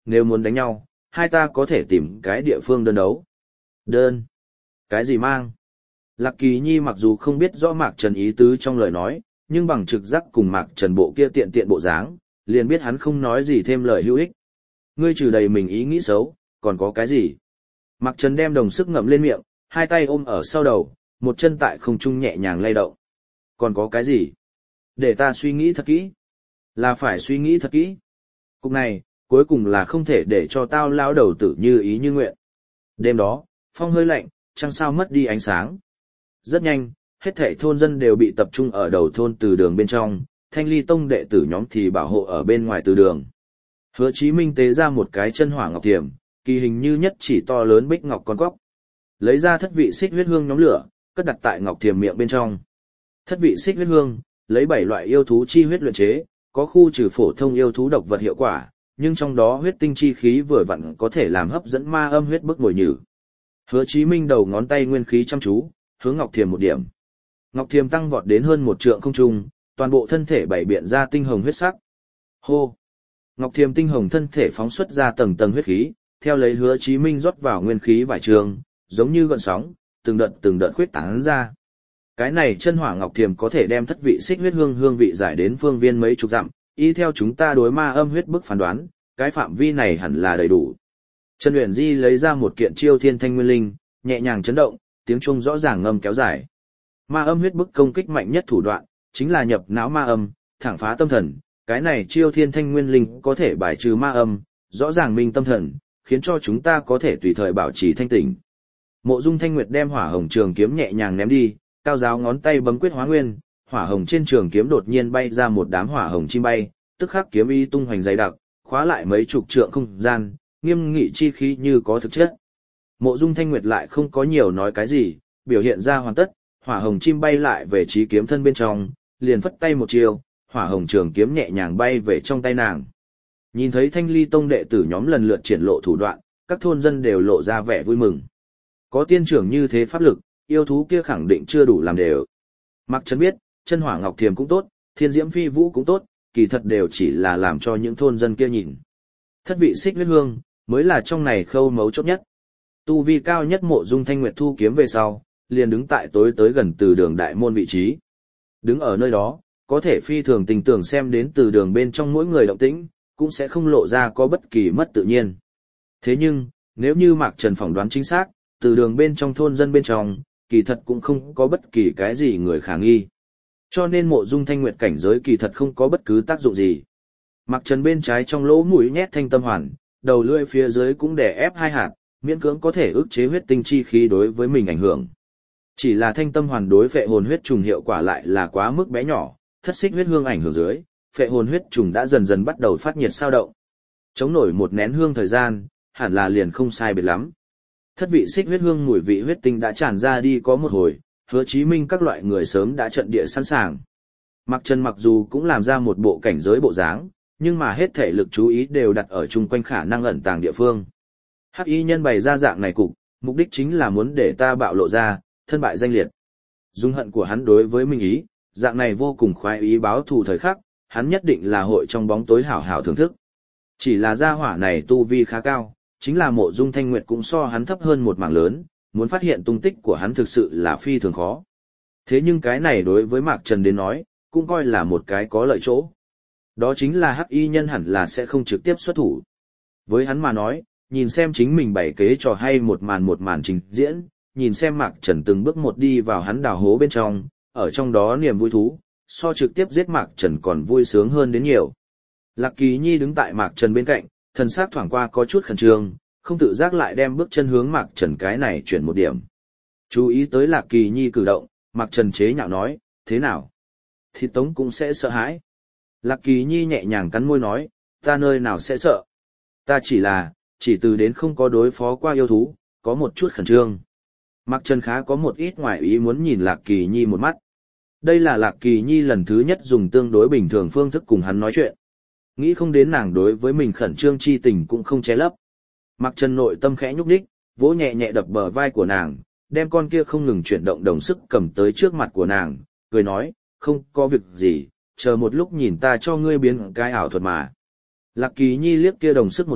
nếu muốn đánh nhau, hai ta có thể tìm cái địa phương đơn đấu. Đơn? Cái gì mang? Lạc Kỳ Nhi mặc dù không biết rõ Mạc Trần ý tứ trong lời nói, nhưng bằng trực giác cùng Mạc Trần bộ kia tiện tiện bộ dáng, liền biết hắn không nói gì thêm lời hữu ích. Ngươi trừ đầy mình ý nghĩ xấu, còn có cái gì? Mạc Trần đem đồng sức ngậm lên miệng, hai tay ôm ở sau đầu, một chân tại không trung nhẹ nhàng lay động. Còn có cái gì? Để ta suy nghĩ thật kỹ. Là phải suy nghĩ thật kỹ. Cục này, cuối cùng là không thể để cho tao lao đầu tử như ý như nguyện. Đêm đó, phong hơi lạnh, trăng sao mất đi ánh sáng. Rất nhanh, hết thảy thôn dân đều bị tập trung ở đầu thôn từ đường bên trong, Thanh Ly Tông đệ tử nhóm thì bảo hộ ở bên ngoài từ đường. Hứa Chí Minh tế ra một cái chân hỏa ngọc thiểm, kỳ hình như nhất chỉ to lớn bích ngọc con cóc. Lấy ra thất vị xích huyết hương nhóm lửa, cất đặt tại ngọc thiểm miệng bên trong. Thất vị xích huyết hương, lấy 7 loại yêu thú chi huyết luyện chế, có khu trừ phổ thông yêu thú độc vật hiệu quả, nhưng trong đó huyết tinh chi khí vừa vặn có thể làm hấp dẫn ma âm huyết bức mồi nhử. Hứa Chí Minh đầu ngón tay nguyên khí chăm chú, hướng ngọc thiềm một điểm. Ngọc thiềm tăng vọt đến hơn 1 trượng không trung, toàn bộ thân thể bảy biện ra tinh hồng huyết sắc. Hô! Ngọc thiềm tinh hồng thân thể phóng xuất ra tầng tầng huyết khí, theo lấy Hứa Chí Minh rót vào nguyên khí vải trường, giống như gợn sóng, từng đợt khuyết tán ra. Cái này chân hỏa ngọc thiềm có thể đem thất vị xích huyết hương hương vị giải đến phương viên mấy chục dặm, y theo chúng ta đối ma âm huyết bức phán đoán, cái phạm vi này hẳn là đầy đủ. Trần Uyển Di lấy ra một kiện Chiêu Thiên Thanh Nguyên Linh, nhẹ nhàng chấn động, tiếng chuông rõ ràng ngâm kéo dài. Ma âm huyết bức công kích mạnh nhất thủ đoạn, chính là nhập não ma âm, thẳng phá tâm thần, cái này Chiêu Thiên Thanh Nguyên Linh có thể bài trừ ma âm, rõ ràng minh tâm thần, khiến cho chúng ta có thể tùy thời bảo trì thanh tỉnh. Mộ Dung Thanh Nguyệt đem hỏa hồng trường kiếm nhẹ nhàng ném đi, cao giáo ngón tay bấm quyết hóa nguyên, hỏa hồng trên trường kiếm đột nhiên bay ra một đám hỏa hồng chim bay, tức khắc kiếm y tung hoành dày đặc, khóa lại mấy chục trượng không gian, nghiêm nghị chi khí như có thực chất. Mộ Dung Thanh Nguyệt lại không có nhiều nói cái gì, biểu hiện ra hoàn tất, hỏa hồng chim bay lại về chí kiếm thân bên trong, liền phất tay một chiều, hỏa hồng trường kiếm nhẹ nhàng bay về trong tay nàng. Nhìn thấy Thanh Ly Tông đệ tử nhóm lần lượt triển lộ thủ đoạn, các thôn dân đều lộ ra vẻ vui mừng. Có tiên trưởng như thế pháp lực, yêu thú kia khẳng định chưa đủ làm đều. Mạc Trần biết, chân hỏa ngọc thiềm cũng tốt, thiên diễm phi vũ cũng tốt, kỳ thật đều chỉ là làm cho những thôn dân kia nhìn. Thất vị xích huyết hương, mới là trong này khâu mấu chốt nhất. Tu vi cao nhất Mộ Dung Thanh Nguyệt thu kiếm về sau, liền đứng tại tối tới gần từ đường đại môn vị trí. Đứng ở nơi đó, có thể phi thường tình tưởng xem đến từ đường bên trong mỗi người động tĩnh, cũng sẽ không lộ ra có bất kỳ mất tự nhiên. Thế nhưng, nếu như Mạc Trần phỏng đoán chính xác, từ đường bên trong thôn dân bên trong, kỳ thật cũng không có bất kỳ cái gì người khả nghi. Cho nên Mộ Dung Thanh Nguyệt cảnh giới kỳ thật không có bất cứ tác dụng gì. Mạc Trần bên trái trong lỗ mũi nhét thanh tâm hoàn, đầu lưỡi phía dưới cũng đè ép 2 hạt, miễn cưỡng có thể ức chế huyết tinh chi khí đối với mình ảnh hưởng. Chỉ là thanh tâm hoàn đối phệ hồn huyết trùng hiệu quả lại là quá mức bé nhỏ, thất xích huyết hương ảnh hưởng dưới, phệ hồn huyết trùng đã dần dần bắt đầu phát nhiệt sao động. Chống nổi một nén hương thời gian, hẳn là liền không sai biệt lắm. Thất vị xích huyết hương mùi vị huyết tinh đã tràn ra đi có một hồi, Hứa Chí Minh các loại người sớm đã trận địa sẵn sàng. Mạc Trần mặc dù cũng làm ra một bộ cảnh giới bộ dáng, nhưng mà hết thể lực chú ý đều đặt ở chung quanh khả năng ẩn tàng địa phương. Hắc y nhân bày ra dạng này cục, mục đích chính là muốn để ta bạo lộ ra, thân bại danh liệt. Dung hận của hắn đối với Minh Ý, dạng này vô cùng khoái ý báo thù thời khắc, hắn nhất định là hội trong bóng tối hảo hảo thưởng thức. Chỉ là gia hỏa này tu vi khá cao, chính là Mộ Dung Thanh Nguyệt cũng so hắn thấp hơn một mảng lớn, muốn phát hiện tung tích của hắn thực sự là phi thường khó. Thế nhưng cái này đối với Mạc Trần đến nói, cũng coi là một cái có lợi chỗ. Đó chính là hắc y nhân hẳn là sẽ không trực tiếp xuất thủ. Với hắn mà nói, nhìn xem chính mình bày kế trò hay một màn trình diễn, nhìn xem Mạc Trần từng bước một đi vào hắn đào hố bên trong, ở trong đó niềm vui thú, so trực tiếp giết Mạc Trần còn vui sướng hơn đến nhiều. Lạc Kỳ Nhi đứng tại Mạc Trần bên cạnh, thần sắc thoảng qua có chút khẩn trương, không tự giác lại đem bước chân hướng Mạc Trần cái này chuyển một điểm. Chú ý tới Lạc Kỳ Nhi cử động, Mạc Trần chế nhạo nói, thế nào? Thịt Tống cũng sẽ sợ hãi. Lạc Kỳ Nhi nhẹ nhàng cắn môi nói, ta nơi nào sẽ sợ? Ta chỉ từ đến không có đối phó qua yêu thú, có một chút khẩn trương. Mạc Trần khá có một ít ngoại ý muốn nhìn Lạc Kỳ Nhi một mắt. Đây là Lạc Kỳ Nhi lần thứ nhất dùng tương đối bình thường phương thức cùng hắn nói chuyện. Nghĩ không đến nàng đối với mình khẩn trương chi tình cũng không che lấp. Mạc Trần nội tâm khẽ nhúc nhích, vỗ nhẹ nhẹ đập bờ vai của nàng, đem con kia không ngừng chuyển động đồng sức cầm tới trước mặt của nàng, cười nói, không có việc gì, chờ một lúc nhìn ta cho ngươi biến cái ảo thuật mà. Lạc Kỳ Nhi liếc kia đồng sức một mắt,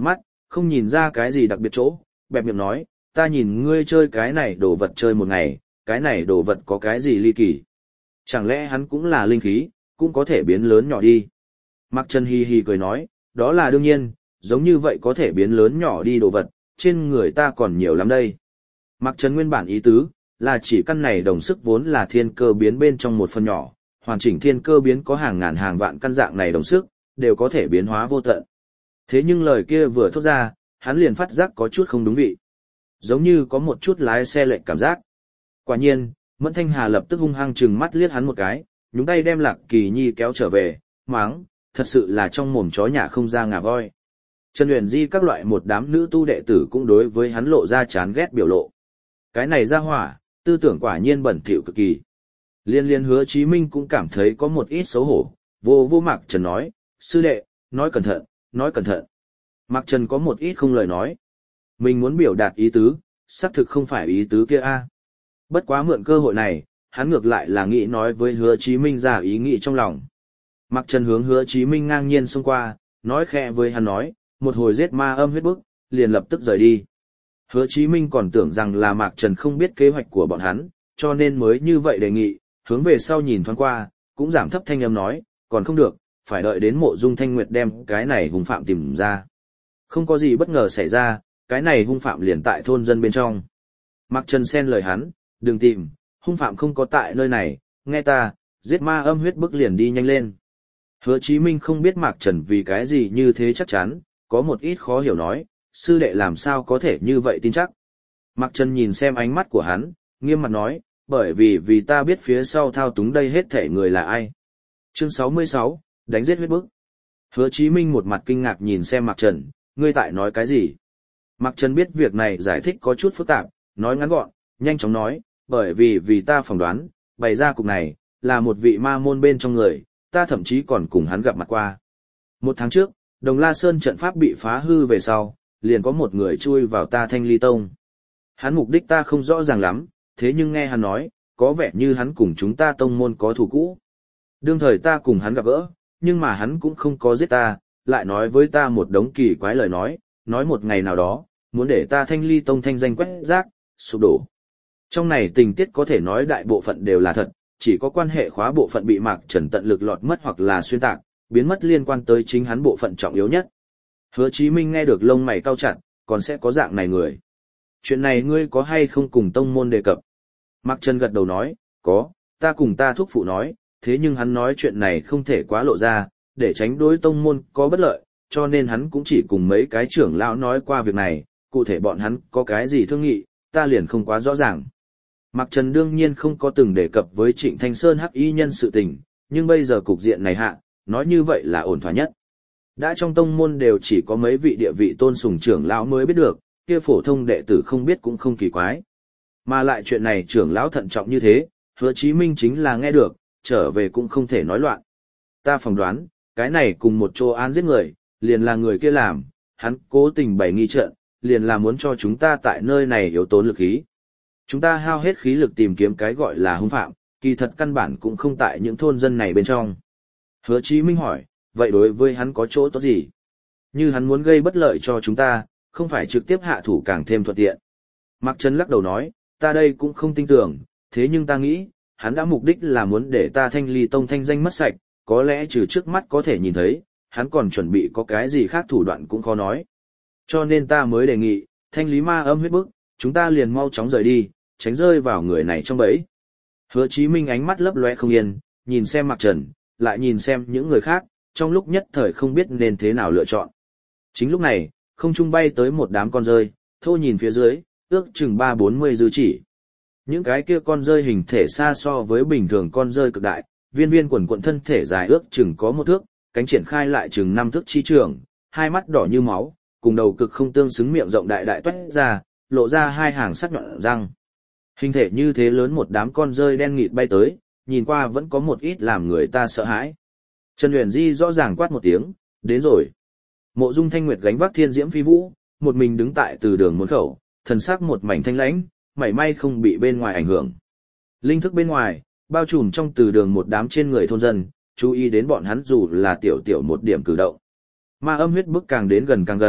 không nhìn ra cái gì đặc biệt chỗ, bẹp miệng nói, ta nhìn ngươi chơi cái này đồ vật chơi một ngày, cái này đồ vật có cái gì ly kỳ. Chẳng lẽ hắn cũng là linh khí, cũng có thể biến lớn nhỏ đi. Mạc Trần hi hi cười nói, đó là đương nhiên, giống như vậy có thể biến lớn nhỏ đi đồ vật, trên người ta còn nhiều lắm đây. Mạc Trần nguyên bản ý tứ, là chỉ căn này đồng sức vốn là thiên cơ biến bên trong một phần nhỏ, hoàn chỉnh thiên cơ biến có hàng ngàn hàng vạn căn dạng này đồng sức, đều có thể biến hóa vô tận. Thế nhưng lời kia vừa thốt ra, hắn liền phát giác có chút không đúng vị. Giống như có một chút lái xe lệch cảm giác. Quả nhiên, Mẫn Thanh Hà lập tức hung hăng trừng mắt liếc hắn một cái, nhúng tay đem Lạc Kỳ Nhi kéo trở về, máng, thật sự là trong mồm chó nhà không ra ngà voi. Trần Uyển Di các loại một đám nữ tu đệ tử cũng đối với hắn lộ ra chán ghét biểu lộ. Cái này ra hỏa, tư tưởng quả nhiên bẩn thỉu cực kỳ. Liên liên Hứa Chí Minh cũng cảm thấy có một ít xấu hổ, vô Mạc Trần nói, sư đệ, nói cẩn thận, nói cẩn thận. Mạc Trần có một ít không lời nói. Mình muốn biểu đạt ý tứ, xác thực không phải ý tứ kia a. Bất quá mượn cơ hội này, hắn ngược lại là nghĩ nói với Hứa Chí Minh ra ý nghĩ trong lòng. Mạc Trần hướng Hứa Chí Minh ngang nhiên xông qua, nói khẽ với hắn nói, một hồi giết ma âm huyết bức, liền lập tức rời đi. Hứa Chí Minh còn tưởng rằng là Mạc Trần không biết kế hoạch của bọn hắn, cho nên mới như vậy đề nghị, hướng về sau nhìn thoáng qua, cũng giảm thấp thanh âm nói, còn không được, phải đợi đến Mộ Dung Thanh Nguyệt đem cái này hung phạm tìm ra. Không có gì bất ngờ xảy ra, cái này hung phạm liền tại thôn dân bên trong. Mạc Trần xen lời hắn, đừng tìm, hung phạm không có tại nơi này, nghe ta, giết ma âm huyết bức liền đi nhanh lên. Hứa Chí Minh không biết Mạc Trần vì cái gì như thế chắc chắn, có một ít khó hiểu nói, sư đệ làm sao có thể như vậy tin chắc. Mạc Trần nhìn xem ánh mắt của hắn, nghiêm mặt nói, bởi vì ta biết phía sau thao túng đây hết thể người là ai. Chương 66, đánh giết huyết bức. Hứa Chí Minh một mặt kinh ngạc nhìn xem Mạc Trần, ngươi tại nói cái gì? Mạc Trần biết việc này giải thích có chút phức tạp, nói ngắn gọn, nhanh chóng nói, bởi vì ta phỏng đoán, bày ra cục này, là một vị ma môn bên trong người, ta thậm chí còn cùng hắn gặp mặt qua. Một tháng trước, Đồng La Sơn trận pháp bị phá hư về sau, liền có một người chui vào ta Thanh Ly Tông. Hắn mục đích ta không rõ ràng lắm, thế nhưng nghe hắn nói, có vẻ như hắn cùng chúng ta tông môn có thù cũ. Đương thời ta cùng hắn gặp gỡ, nhưng mà hắn cũng không có giết ta, lại nói với ta một đống kỳ quái lời nói một ngày nào đó, muốn để ta Thanh Ly Tông thanh danh quét rác, sụp đổ. Trong này tình tiết có thể nói đại bộ phận đều là thật, chỉ có quan hệ khóa bộ phận bị Mạc Trần tận lực lọt mất hoặc là xuyên tạc, biến mất liên quan tới chính hắn bộ phận trọng yếu nhất. Hứa Chí Minh nghe được lông mày cau chặt, còn sẽ có dạng này người. Chuyện này ngươi có hay không cùng tông môn đề cập? Mạc Trần gật đầu nói, có, ta cùng ta thúc phụ nói, thế nhưng hắn nói chuyện này không thể quá lộ ra, để tránh đối tông môn có bất lợi, cho nên hắn cũng chỉ cùng mấy cái trưởng lão nói qua việc này, cụ thể bọn hắn có cái gì thương nghị, ta liền không quá rõ ràng. Mạc Trần đương nhiên không có từng đề cập với Trịnh Thanh Sơn hắc y nhân sự tình, nhưng bây giờ cục diện này hạ, nói như vậy là ổn thỏa nhất. Đã trong tông môn đều chỉ có mấy vị địa vị tôn sùng trưởng lão mới biết được, kia phổ thông đệ tử không biết cũng không kỳ quái. Mà lại chuyện này trưởng lão thận trọng như thế, Hứa Chí Minh chính là nghe được, trở về cũng không thể nói loạn. Ta phỏng đoán, cái này cùng một chỗ án giết người, liền là người kia làm, hắn cố tình bày nghi trận, liền là muốn cho chúng ta tại nơi này yếu tốn lực khí. Chúng ta hao hết khí lực tìm kiếm cái gọi là hung phạm, kỳ thật căn bản cũng không tại những thôn dân này bên trong. Hứa Chí Minh hỏi, vậy đối với hắn có chỗ tốt gì? Như hắn muốn gây bất lợi cho chúng ta, không phải trực tiếp hạ thủ càng thêm thuận tiện. Mạc Trần lắc đầu nói, ta đây cũng không tin tưởng, thế nhưng ta nghĩ, hắn đã mục đích là muốn để ta Thanh Ly Tông thanh danh mất sạch, có lẽ trừ trước mắt có thể nhìn thấy, hắn còn chuẩn bị có cái gì khác thủ đoạn cũng khó nói. Cho nên ta mới đề nghị, thanh lý ma âm huyết bức, chúng ta liền mau chóng rời đi, tránh rơi vào người này trong bẫy. Hứa Chí Minh ánh mắt lấp loe không yên, nhìn xem Mạc Trần, lại nhìn xem những người khác, trong lúc nhất thời không biết nên thế nào lựa chọn. Chính lúc này, không trung bay tới một đám con rơi, thô nhìn phía dưới, ước chừng 3-40 dư chỉ. Những cái kia con rơi hình thể xa so với bình thường con rơi cực đại, viên viên quần quận thân thể dài ước chừng có 1 thước, cánh triển khai lại chừng 5 thước chi trường, hai mắt đỏ như máu, cùng đầu cực không tương xứng miệng rộng đại đại toét ra, lộ ra hai hàng sắc nhọn răng. Hình thể như thế lớn một đám con rơi đen nghịt bay tới, nhìn qua vẫn có một ít làm người ta sợ hãi. Trần Uyển Di rõ ràng quát một tiếng, đến rồi. Mộ Dung Thanh Nguyệt gánh vác thiên diễm phi vũ, một mình đứng tại từ đường môn khẩu, thần sắc một mảnh thanh lãnh, mảy may không bị bên ngoài ảnh hưởng. Linh thức bên ngoài, bao trùm trong từ đường một đám trên người thôn dân, chú ý đến bọn hắn dù là tiểu tiểu một điểm cử động. Ma âm huyết bức càng đến gần càng gần,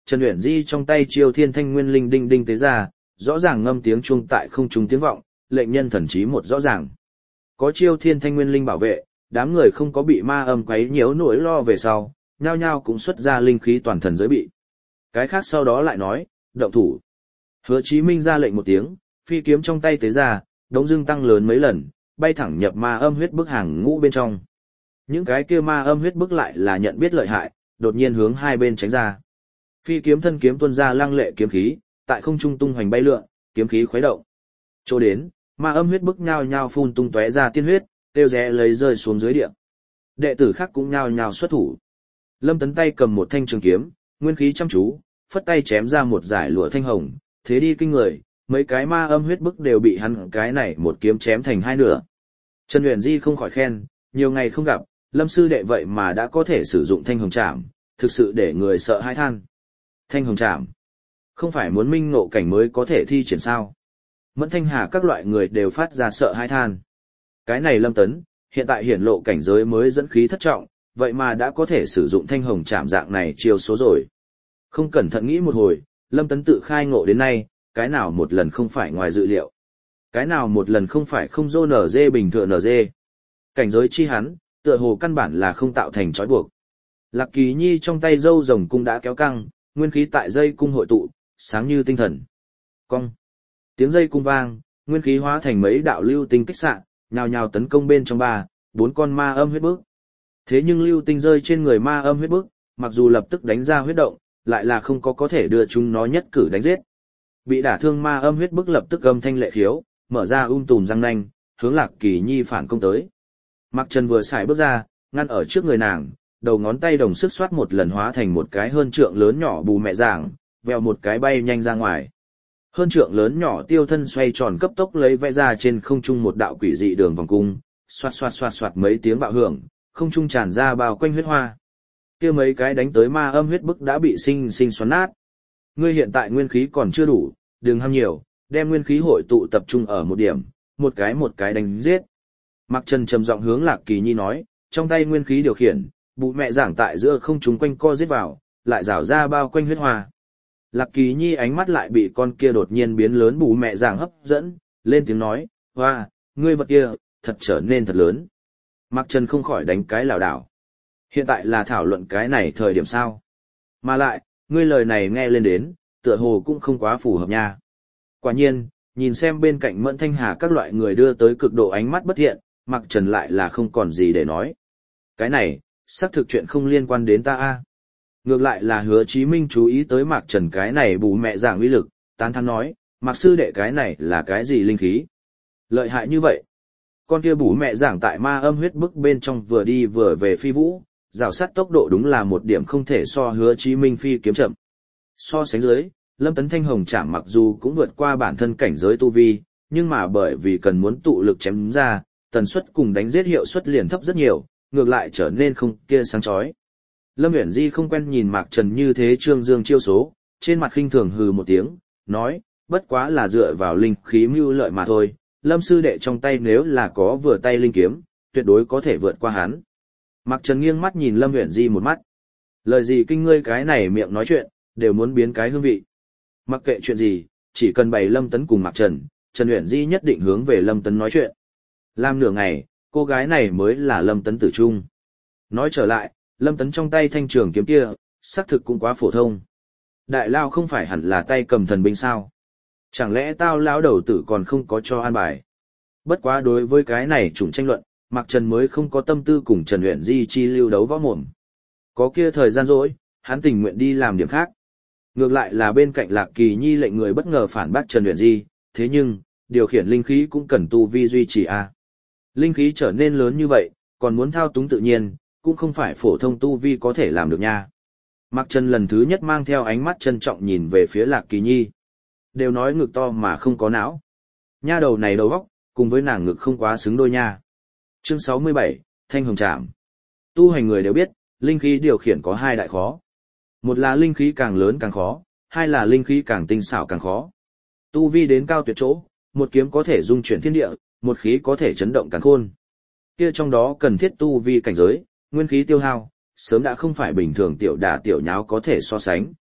Trần Uyển Di trong tay Chiêu Thiên Thanh Nguyên Linh đinh đinh tế ra, rõ ràng ngâm tiếng chuông tại không trung tiếng vọng, lệnh nhân thần trí một rõ ràng. Có Chiêu Thiên Thanh Nguyên Linh bảo vệ, đám người không có bị ma âm quấy nhiễu nỗi lo về sau, nhao nhao cũng xuất ra linh khí toàn thần giới bị. Cái khác sau đó lại nói, động thủ. Hứa Chí Minh ra lệnh một tiếng, phi kiếm trong tay tế ra, đống dưng tăng lớn mấy lần, bay thẳng nhập ma âm huyết bức hàng ngũ bên trong. Những cái kia ma âm huyết bức lại là nhận biết lợi hại, đột nhiên hướng hai bên tránh ra. Phi kiếm thân kiếm tuôn ra lăng lệ kiếm khí, tại không trung tung hoành bay lượn, kiếm khí khuấy động. Chỗ đến, ma âm huyết bức nhao nhao phun tung tóe ra tiên huyết, tiêu rẽ lấy rơi xuống dưới địa. Đệ tử khác cũng nhao nhao xuất thủ. Lâm Tấn tay cầm một thanh trường kiếm, nguyên khí chăm chú, phất tay chém ra một dải lụa thanh hồng, thế đi kinh người, mấy cái ma âm huyết bức đều bị hắn cái này một kiếm chém thành hai nửa. Trần Uyển Di không khỏi khen, nhiều ngày không gặp, Lâm sư đệ vậy mà đã có thể sử dụng thanh hồng trảm, thực sự để người sợ hãi than. Thanh hồng trảm, không phải muốn minh ngộ cảnh mới có thể thi triển sao? Mẫn Thanh Hà các loại người đều phát ra sợ hãi than. Cái này Lâm Tấn, hiện tại hiển lộ cảnh giới mới dẫn khí thất trọng, vậy mà đã có thể sử dụng thanh hồng trảm dạng này chiêu số rồi. Không cẩn thận nghĩ một hồi, Lâm Tấn tự khai ngộ đến nay, cái nào một lần không phải ngoài dự liệu. Cái nào một lần không phải không dô nở dê bình thường nở dê. Cảnh giới chi hắn, tựa hồ căn bản là không tạo thành trói buộc. Lạc Kỳ Nhi trong tay dâu rồng cung đã kéo căng, nguyên khí tại dây cung hội tụ, sáng như tinh thần. Cong. Tiếng dây cung vang, nguyên khí hóa thành mấy đạo lưu tinh kích xạ, nhào nhào tấn công bên trong ba, bốn con ma âm huyết bức. Thế nhưng lưu tinh rơi trên người ma âm huyết bức, mặc dù lập tức đánh ra huyết động, lại là không có thể đưa chúng nó nhất cử đánh giết. Bị đả thương ma âm huyết bức lập tức âm thanh lệ khiếu, mở ra tùm răng nanh, hướng Lạc Kỳ Nhi phản công tới. Mạc Trần vừa xài bước ra, ngăn ở trước người nàng, đầu ngón tay đồng sức xoát một lần hóa thành một cái hơn trượng lớn nhỏ bù mẹ giảng, vèo một cái bay nhanh ra ngoài. Hơn trượng lớn nhỏ tiêu thân xoay tròn cấp tốc lấy vẽ ra trên không trung một đạo quỷ dị đường vòng cung, xoạt xoạt xoạt xoạt mấy tiếng bạo hưởng, không trung tràn ra bao quanh huyết hoa. Kia mấy cái đánh tới ma âm huyết bức đã bị sinh sinh xoắn nát. Ngươi hiện tại nguyên khí còn chưa đủ, đừng ham nhiều, đem nguyên khí hội tụ tập trung ở một điểm, một cái đánh giết. Mạc Trần trầm giọng hướng Lạc Kỳ Nhi nói, trong tay nguyên khí điều khiển, bụ mẹ giảng tại giữa không trung quanh co giết vào, lại rảo ra bao quanh huyết hoa. Lạc Kỳ Nhi ánh mắt lại bị con kia đột nhiên biến lớn bụ mẹ giảng hấp dẫn, lên tiếng nói, hoa, ngươi vật kia, thật trở nên thật lớn. Mạc Trần không khỏi đánh cái lảo đảo. Hiện tại là thảo luận cái này thời điểm sao? Mà lại, ngươi lời này nghe lên đến, tựa hồ cũng không quá phù hợp nha. Quả nhiên, nhìn xem bên cạnh Mẫn Thanh Hà các loại người đưa tới cực độ ánh mắt bất thiện, Mạc Trần lại là không còn gì để nói. Cái này, xác thực chuyện không liên quan đến ta a. Ngược lại là Hứa Chí Minh chú ý tới Mạc Trần cái này bù mẹ giảng uy lực, tán thán nói, Mạc sư đệ cái này là cái gì linh khí? Lợi hại như vậy. Con kia bù mẹ giảng tại ma âm huyết bức bên trong vừa đi vừa về phi vũ, rào sát tốc độ đúng là một điểm không thể so Hứa Chí Minh phi kiếm chậm. So sánh dưới, Lâm Tấn Thanh Hồng Trảm mặc dù cũng vượt qua bản thân cảnh giới tu vi, nhưng mà bởi vì cần muốn tụ lực chém ra, tần suất cùng đánh giết hiệu suất liền thấp rất nhiều, ngược lại trở nên không kia sáng chói. Lâm Uyển Di không quen nhìn Mạc Trần như thế trương dương chiêu số, trên mặt khinh thường hừ một tiếng, nói, bất quá là dựa vào linh khí mưu lợi mà thôi, Lâm sư đệ trong tay nếu là có vừa tay linh kiếm, tuyệt đối có thể vượt qua hắn. Mạc Trần nghiêng mắt nhìn Lâm Uyển Di một mắt. Lời gì kinh ngươi cái này miệng nói chuyện, đều muốn biến cái hương vị. Mặc kệ chuyện gì, chỉ cần bày Lâm Tấn cùng Mạc Trần, Trần Uyển Di nhất định hướng về Lâm Tấn nói chuyện. Làm nửa ngày, cô gái này mới là Lâm Tấn tử trung. Nói trở lại, Lâm Tấn trong tay thanh trường kiếm kia, xác thực cũng quá phổ thông. Đại lao không phải hẳn là tay cầm thần binh sao? Chẳng lẽ tao lão đầu tử còn không có cho an bài? Bất quá đối với cái này chủng tranh luận, Mạc Trần mới không có tâm tư cùng Trần Uyển Di chi lưu đấu võ mồm. Có kia thời gian rỗi, hắn tình nguyện đi làm điểm khác. Ngược lại là bên cạnh Lạc Kỳ Nhi lệnh người bất ngờ phản bác Trần Uyển Di, thế nhưng, điều khiển linh khí cũng cần tu vi duy trì a. Linh khí trở nên lớn như vậy, còn muốn thao túng tự nhiên, cũng không phải phổ thông tu vi có thể làm được nha. Mạc Trần lần thứ nhất mang theo ánh mắt trân trọng nhìn về phía Lạc Kỳ Nhi. Đều nói ngực to mà không có não. Nha đầu này đầu óc, cùng với nàng ngực không quá xứng đôi nha. Chương 67, Thanh Hồng Trảm. Tu hành người đều biết, linh khí điều khiển có hai đại khó. Một là linh khí càng lớn càng khó, hai là linh khí càng tinh xảo càng khó. Tu vi đến cao tuyệt chỗ, một kiếm có thể dung chuyển thiên địa, một khí có thể chấn động càn khôn. Kia trong đó cần thiết tu vi cảnh giới, nguyên khí tiêu hao, sớm đã không phải bình thường tiểu đả tiểu nháo có thể so sánh.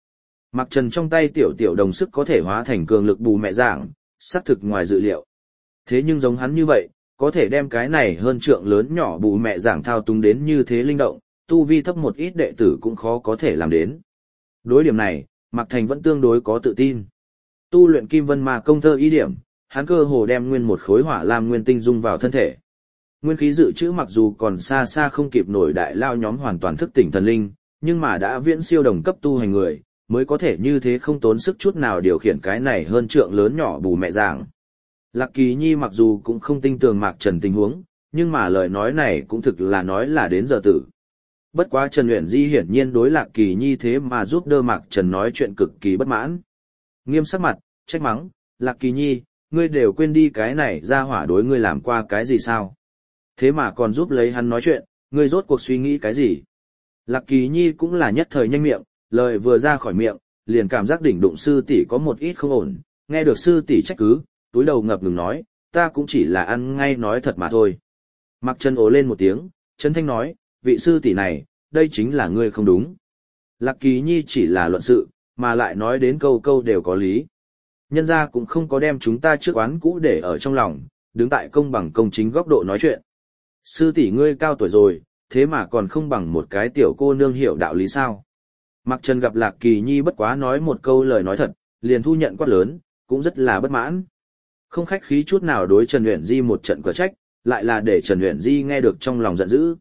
Mặc Trần trong tay tiểu tiểu đồng sức có thể hóa thành cường lực bù mẹ dạng, xác thực ngoài dự liệu. Thế nhưng giống hắn như vậy, có thể đem cái này hơn trượng lớn nhỏ bù mẹ dạng thao túng đến như thế linh động, tu vi thấp một ít đệ tử cũng khó có thể làm đến. Đối điểm này, Mạc Thành vẫn tương đối có tự tin. Tu luyện Kim Vân Ma công thơ ý điểm, hắn cơ hồ đem nguyên một khối hỏa lam nguyên tinh dung vào thân thể. Nguyên khí dự trữ mặc dù còn xa xa không kịp nổi đại lao nhóm hoàn toàn thức tỉnh thần linh, nhưng mà đã viễn siêu đồng cấp tu hành người, mới có thể như thế không tốn sức chút nào điều khiển cái này hơn trượng lớn nhỏ bù mẹ giảng. Lạc Kỳ Nhi mặc dù cũng không tin tưởng Mạc Trần tình huống, nhưng mà lời nói này cũng thực là nói là đến giờ tử. Bất quá Trần Uyển Di hiển nhiên đối Lạc Kỳ Nhi thế mà giúp đỡ Mạc Trần nói chuyện cực kỳ bất mãn. Nghiêm sắc mặt, trách mắng, Lạc Kỳ Nhi, ngươi đều quên đi cái này ra hỏa đối ngươi làm qua cái gì sao? Thế mà còn giúp lấy hắn nói chuyện, ngươi rốt cuộc suy nghĩ cái gì? Lạc Kỳ Nhi cũng là nhất thời nhanh miệng, lời vừa ra khỏi miệng, liền cảm giác đỉnh đụng sư tỷ có một ít không ổn, nghe được sư tỷ trách cứ, túi đầu ngập ngừng nói, ta cũng chỉ là ăn ngay nói thật mà thôi. Mạc Trần ồ lên một tiếng, chân thanh nói, vị sư tỷ này, đây chính là ngươi không đúng. Lạc Kỳ Nhi chỉ là luận sự, mà lại nói đến câu câu đều có lý. Nhân gia cũng không có đem chúng ta trước oán cũ để ở trong lòng, đứng tại công bằng công chính góc độ nói chuyện. Sư tỷ ngươi cao tuổi rồi, thế mà còn không bằng một cái tiểu cô nương hiểu đạo lý sao. Mạc Trần gặp Lạc Kỳ Nhi bất quá nói một câu lời nói thật, liền thu nhận quát lớn, cũng rất là bất mãn. Không khách khí chút nào đối Trần Uyển Di một trận cửa trách, lại là để Trần Uyển Di nghe được trong lòng giận dữ.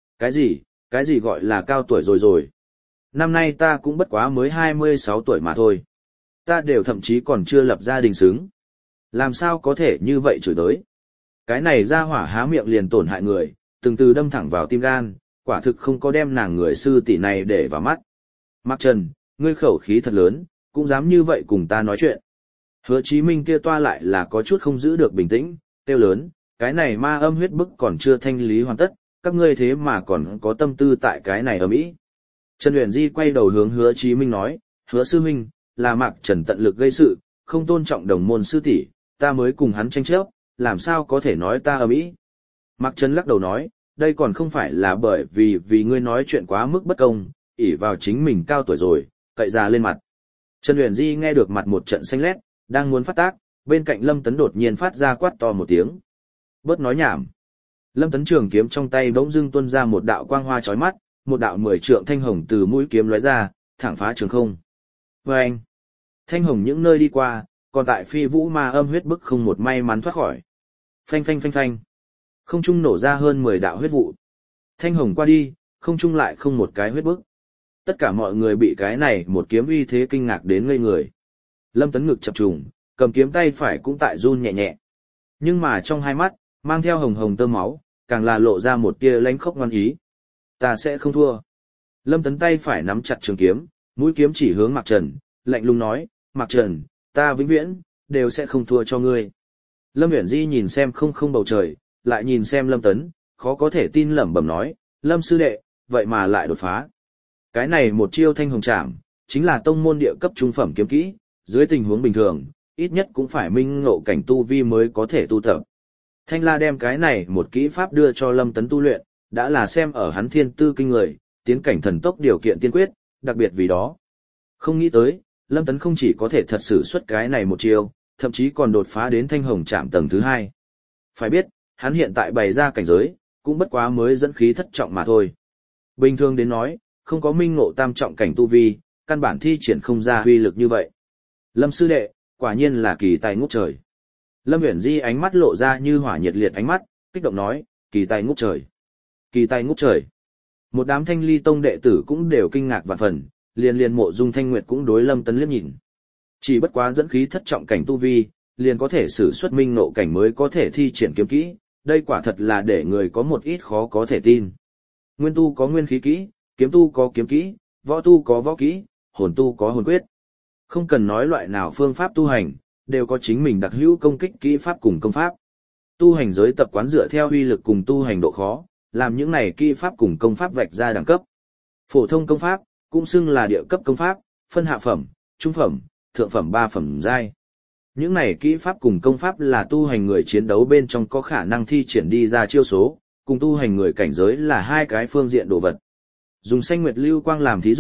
Cái gì gọi là cao tuổi rồi. Năm nay ta cũng bất quá mới 26 tuổi mà thôi. Ta đều thậm chí còn chưa lập gia đình xứng. Làm sao có thể như vậy chửi tới. Cái này ra hỏa há miệng liền tổn hại người, từng từ đâm thẳng vào tim gan, quả thực không có đem nàng người sư tỷ này để vào mắt. Mạc Trần, ngươi khẩu khí thật lớn, cũng dám như vậy cùng ta nói chuyện. Hứa Chí Minh kia toa lại là có chút không giữ được bình tĩnh, kêu lớn, cái này ma âm huyết bức còn chưa thanh lý hoàn tất, các ngươi thế mà còn có tâm tư tại cái này ở Mỹ. Trần Uyển Di quay đầu hướng Hứa Chí Minh nói, Hứa sư huynh, là Mạc Trần tận lực gây sự, không tôn trọng đồng môn sư tỷ, ta mới cùng hắn tranh chấp, làm sao có thể nói ta ở Mỹ. Mạc Trần lắc đầu nói, đây còn không phải là bởi vì ngươi nói chuyện quá mức bất công, ỷ vào chính mình cao tuổi rồi, cậy già lên mặt. Trần Uyển Di nghe được mặt một trận xanh lét, đang muốn phát tác, bên cạnh Lâm Tấn đột nhiên phát ra quát to một tiếng. Bớt nói nhảm. Lâm Tấn trường kiếm trong tay bỗng dưng tuôn ra một đạo quang hoa chói mắt, một đạo 10 trượng thanh hồng từ mũi kiếm lóe ra, thẳng phá trường không. Oeng! Thanh hồng những nơi đi qua, còn tại phi vũ ma âm huyết bức không một may mắn thoát khỏi. Phanh phanh phanh phanh. Không trung nổ ra hơn 10 đạo huyết vụ. Thanh hồng qua đi, không trung lại không một cái huyết bức. Tất cả mọi người bị cái này một kiếm uy thế kinh ngạc đến ngây người. Lâm Tấn ngực chập trùng, cầm kiếm tay phải cũng tại run nhẹ nhẹ. Nhưng mà trong hai mắt, mang theo hồng hồng tơ máu, càng là lộ ra một tia lãnh khốc ngoan ý. Ta sẽ không thua. Lâm Tấn tay phải nắm chặt trường kiếm, mũi kiếm chỉ hướng Mạc Trần, lạnh lùng nói, Mạc Trần, ta vĩnh viễn, đều sẽ không thua cho ngươi. Lâm Uyển Di nhìn xem không bầu trời, lại nhìn xem Lâm Tấn, khó có thể tin lẩm bẩm nói, Lâm sư đệ, vậy mà lại đột phá. Cái này một chiêu thanh hồng trảm, chính là tông môn địa cấp trung phẩm kiếm kỹ, dưới tình huống bình thường, ít nhất cũng phải minh ngộ cảnh tu vi mới có thể tu tập. Thanh La đem cái này một kỹ pháp đưa cho Lâm Tấn tu luyện, đã là xem ở hắn thiên tư kinh người, tiến cảnh thần tốc điều kiện tiên quyết, đặc biệt vì đó. Không nghĩ tới, Lâm Tấn không chỉ có thể thật sự xuất cái này một chiêu, thậm chí còn đột phá đến thanh hồng trảm tầng thứ 2. Phải biết, hắn hiện tại bày ra cảnh giới, cũng bất quá mới dẫn khí thất trọng mà thôi. Bình thường đến nói, không có minh ngộ tam trọng cảnh tu vi, căn bản thi triển không ra uy lực như vậy. Lâm sư đệ, quả nhiên là kỳ tài ngút trời. Lâm Uyển Di ánh mắt lộ ra như hỏa nhiệt liệt ánh mắt, kích động nói, kỳ tài ngút trời. Kỳ tài ngút trời. Một đám Thanh Ly tông đệ tử cũng đều kinh ngạc vạn phần, liền Mộ Dung Thanh Nguyệt cũng đối Lâm Tấn liếc nhìn. Chỉ bất quá dẫn khí thất trọng cảnh tu vi, liền có thể sử xuất minh ngộ cảnh mới có thể thi triển kiếm kỹ, đây quả thật là để người có một ít khó có thể tin. Nguyên tu có nguyên khí kỹ, kiếm tu có kiếm kỹ, võ tu có võ kỹ, hồn tu có hồn quyết. Không cần nói loại nào phương pháp tu hành, đều có chính mình đặc hữu công kích kỹ pháp cùng công pháp. Tu hành giới tập quán dựa theo uy lực cùng tu hành độ khó, làm những này kỹ pháp cùng công pháp vạch ra đẳng cấp. Phổ thông công pháp, cũng xưng là địa cấp công pháp, phân hạ phẩm, trung phẩm, thượng phẩm 3 phẩm giai. Những này kỹ pháp cùng công pháp là tu hành người chiến đấu bên trong có khả năng thi triển đi ra chiêu số, cùng tu hành người cảnh giới là hai cái phương diện đồ vật. Dùng xanh nguyệt lưu quang làm thí dụ,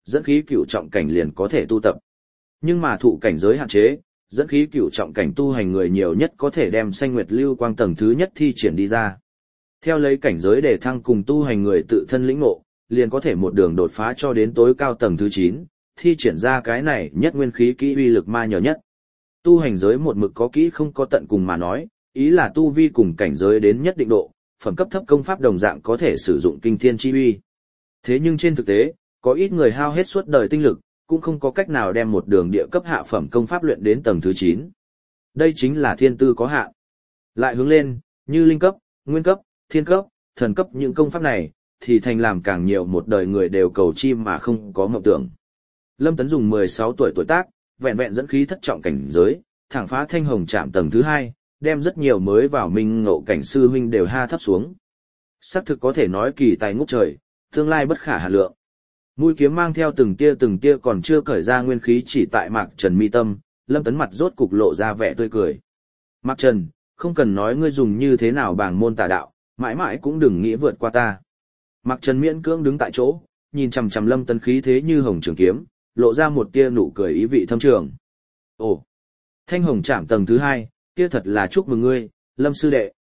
dẫn khí cửu trọng cảnh liền có thể tu tập. Nhưng mà thụ cảnh giới hạn chế, dẫn khí cửu trọng cảnh tu hành người nhiều nhất có thể đem sanh nguyệt lưu quang tầng thứ nhất thi triển đi ra. Theo lấy cảnh giới để thăng cùng tu hành người tự thân lĩnh ngộ, liền có thể một đường đột phá cho đến tối cao tầng thứ 9, thi triển ra cái này nhất nguyên khí kỹ uy lực ma nhờ nhất. Tu hành giới một mực có kỹ không có tận cùng mà nói, ý là tu vi cùng cảnh giới đến nhất định độ, phẩm cấp thấp công pháp đồng dạng có thể sử dụng kinh thiên chi uy. Thế nhưng trên thực tế, có ít người hao hết suốt đời tinh lực, cũng không có cách nào đem một đường địa cấp hạ phẩm công pháp luyện đến tầng thứ 9. Đây chính là thiên tư có hạn. Lại hướng lên, như linh cấp, nguyên cấp, thiên cấp, thần cấp những công pháp này, thì thành làm càng nhiều một đời người đều cầu chi mà không có mộng tưởng. Lâm Tấn dùng 16 tuổi tuổi tác, vẹn vẹn dẫn khí thất trọng cảnh giới, thẳng phá thanh hồng trạm tầng thứ 2, đem rất nhiều mới vào minh ngộ cảnh sư huynh đều ha thấp xuống. Xác thực có thể nói kỳ tài ngút trời, tương lai bất khả hà lượng. Mũi kiếm mang theo từng tia còn chưa cởi ra nguyên khí chỉ tại Mạc Trần mi tâm, Lâm Tấn mặt rốt cục lộ ra vẻ tươi cười. Mạc Trần, không cần nói ngươi dùng như thế nào bảng môn tà đạo, mãi mãi cũng đừng nghĩ vượt qua ta. Mạc Trần miễn cưỡng đứng tại chỗ, nhìn chằm chằm Lâm Tấn khí thế như hồng trường kiếm, lộ ra một tia nụ cười ý vị thâm trường. Ồ, thanh hồng trạm tầng thứ 2, kia thật là chúc mừng ngươi, Lâm sư đệ.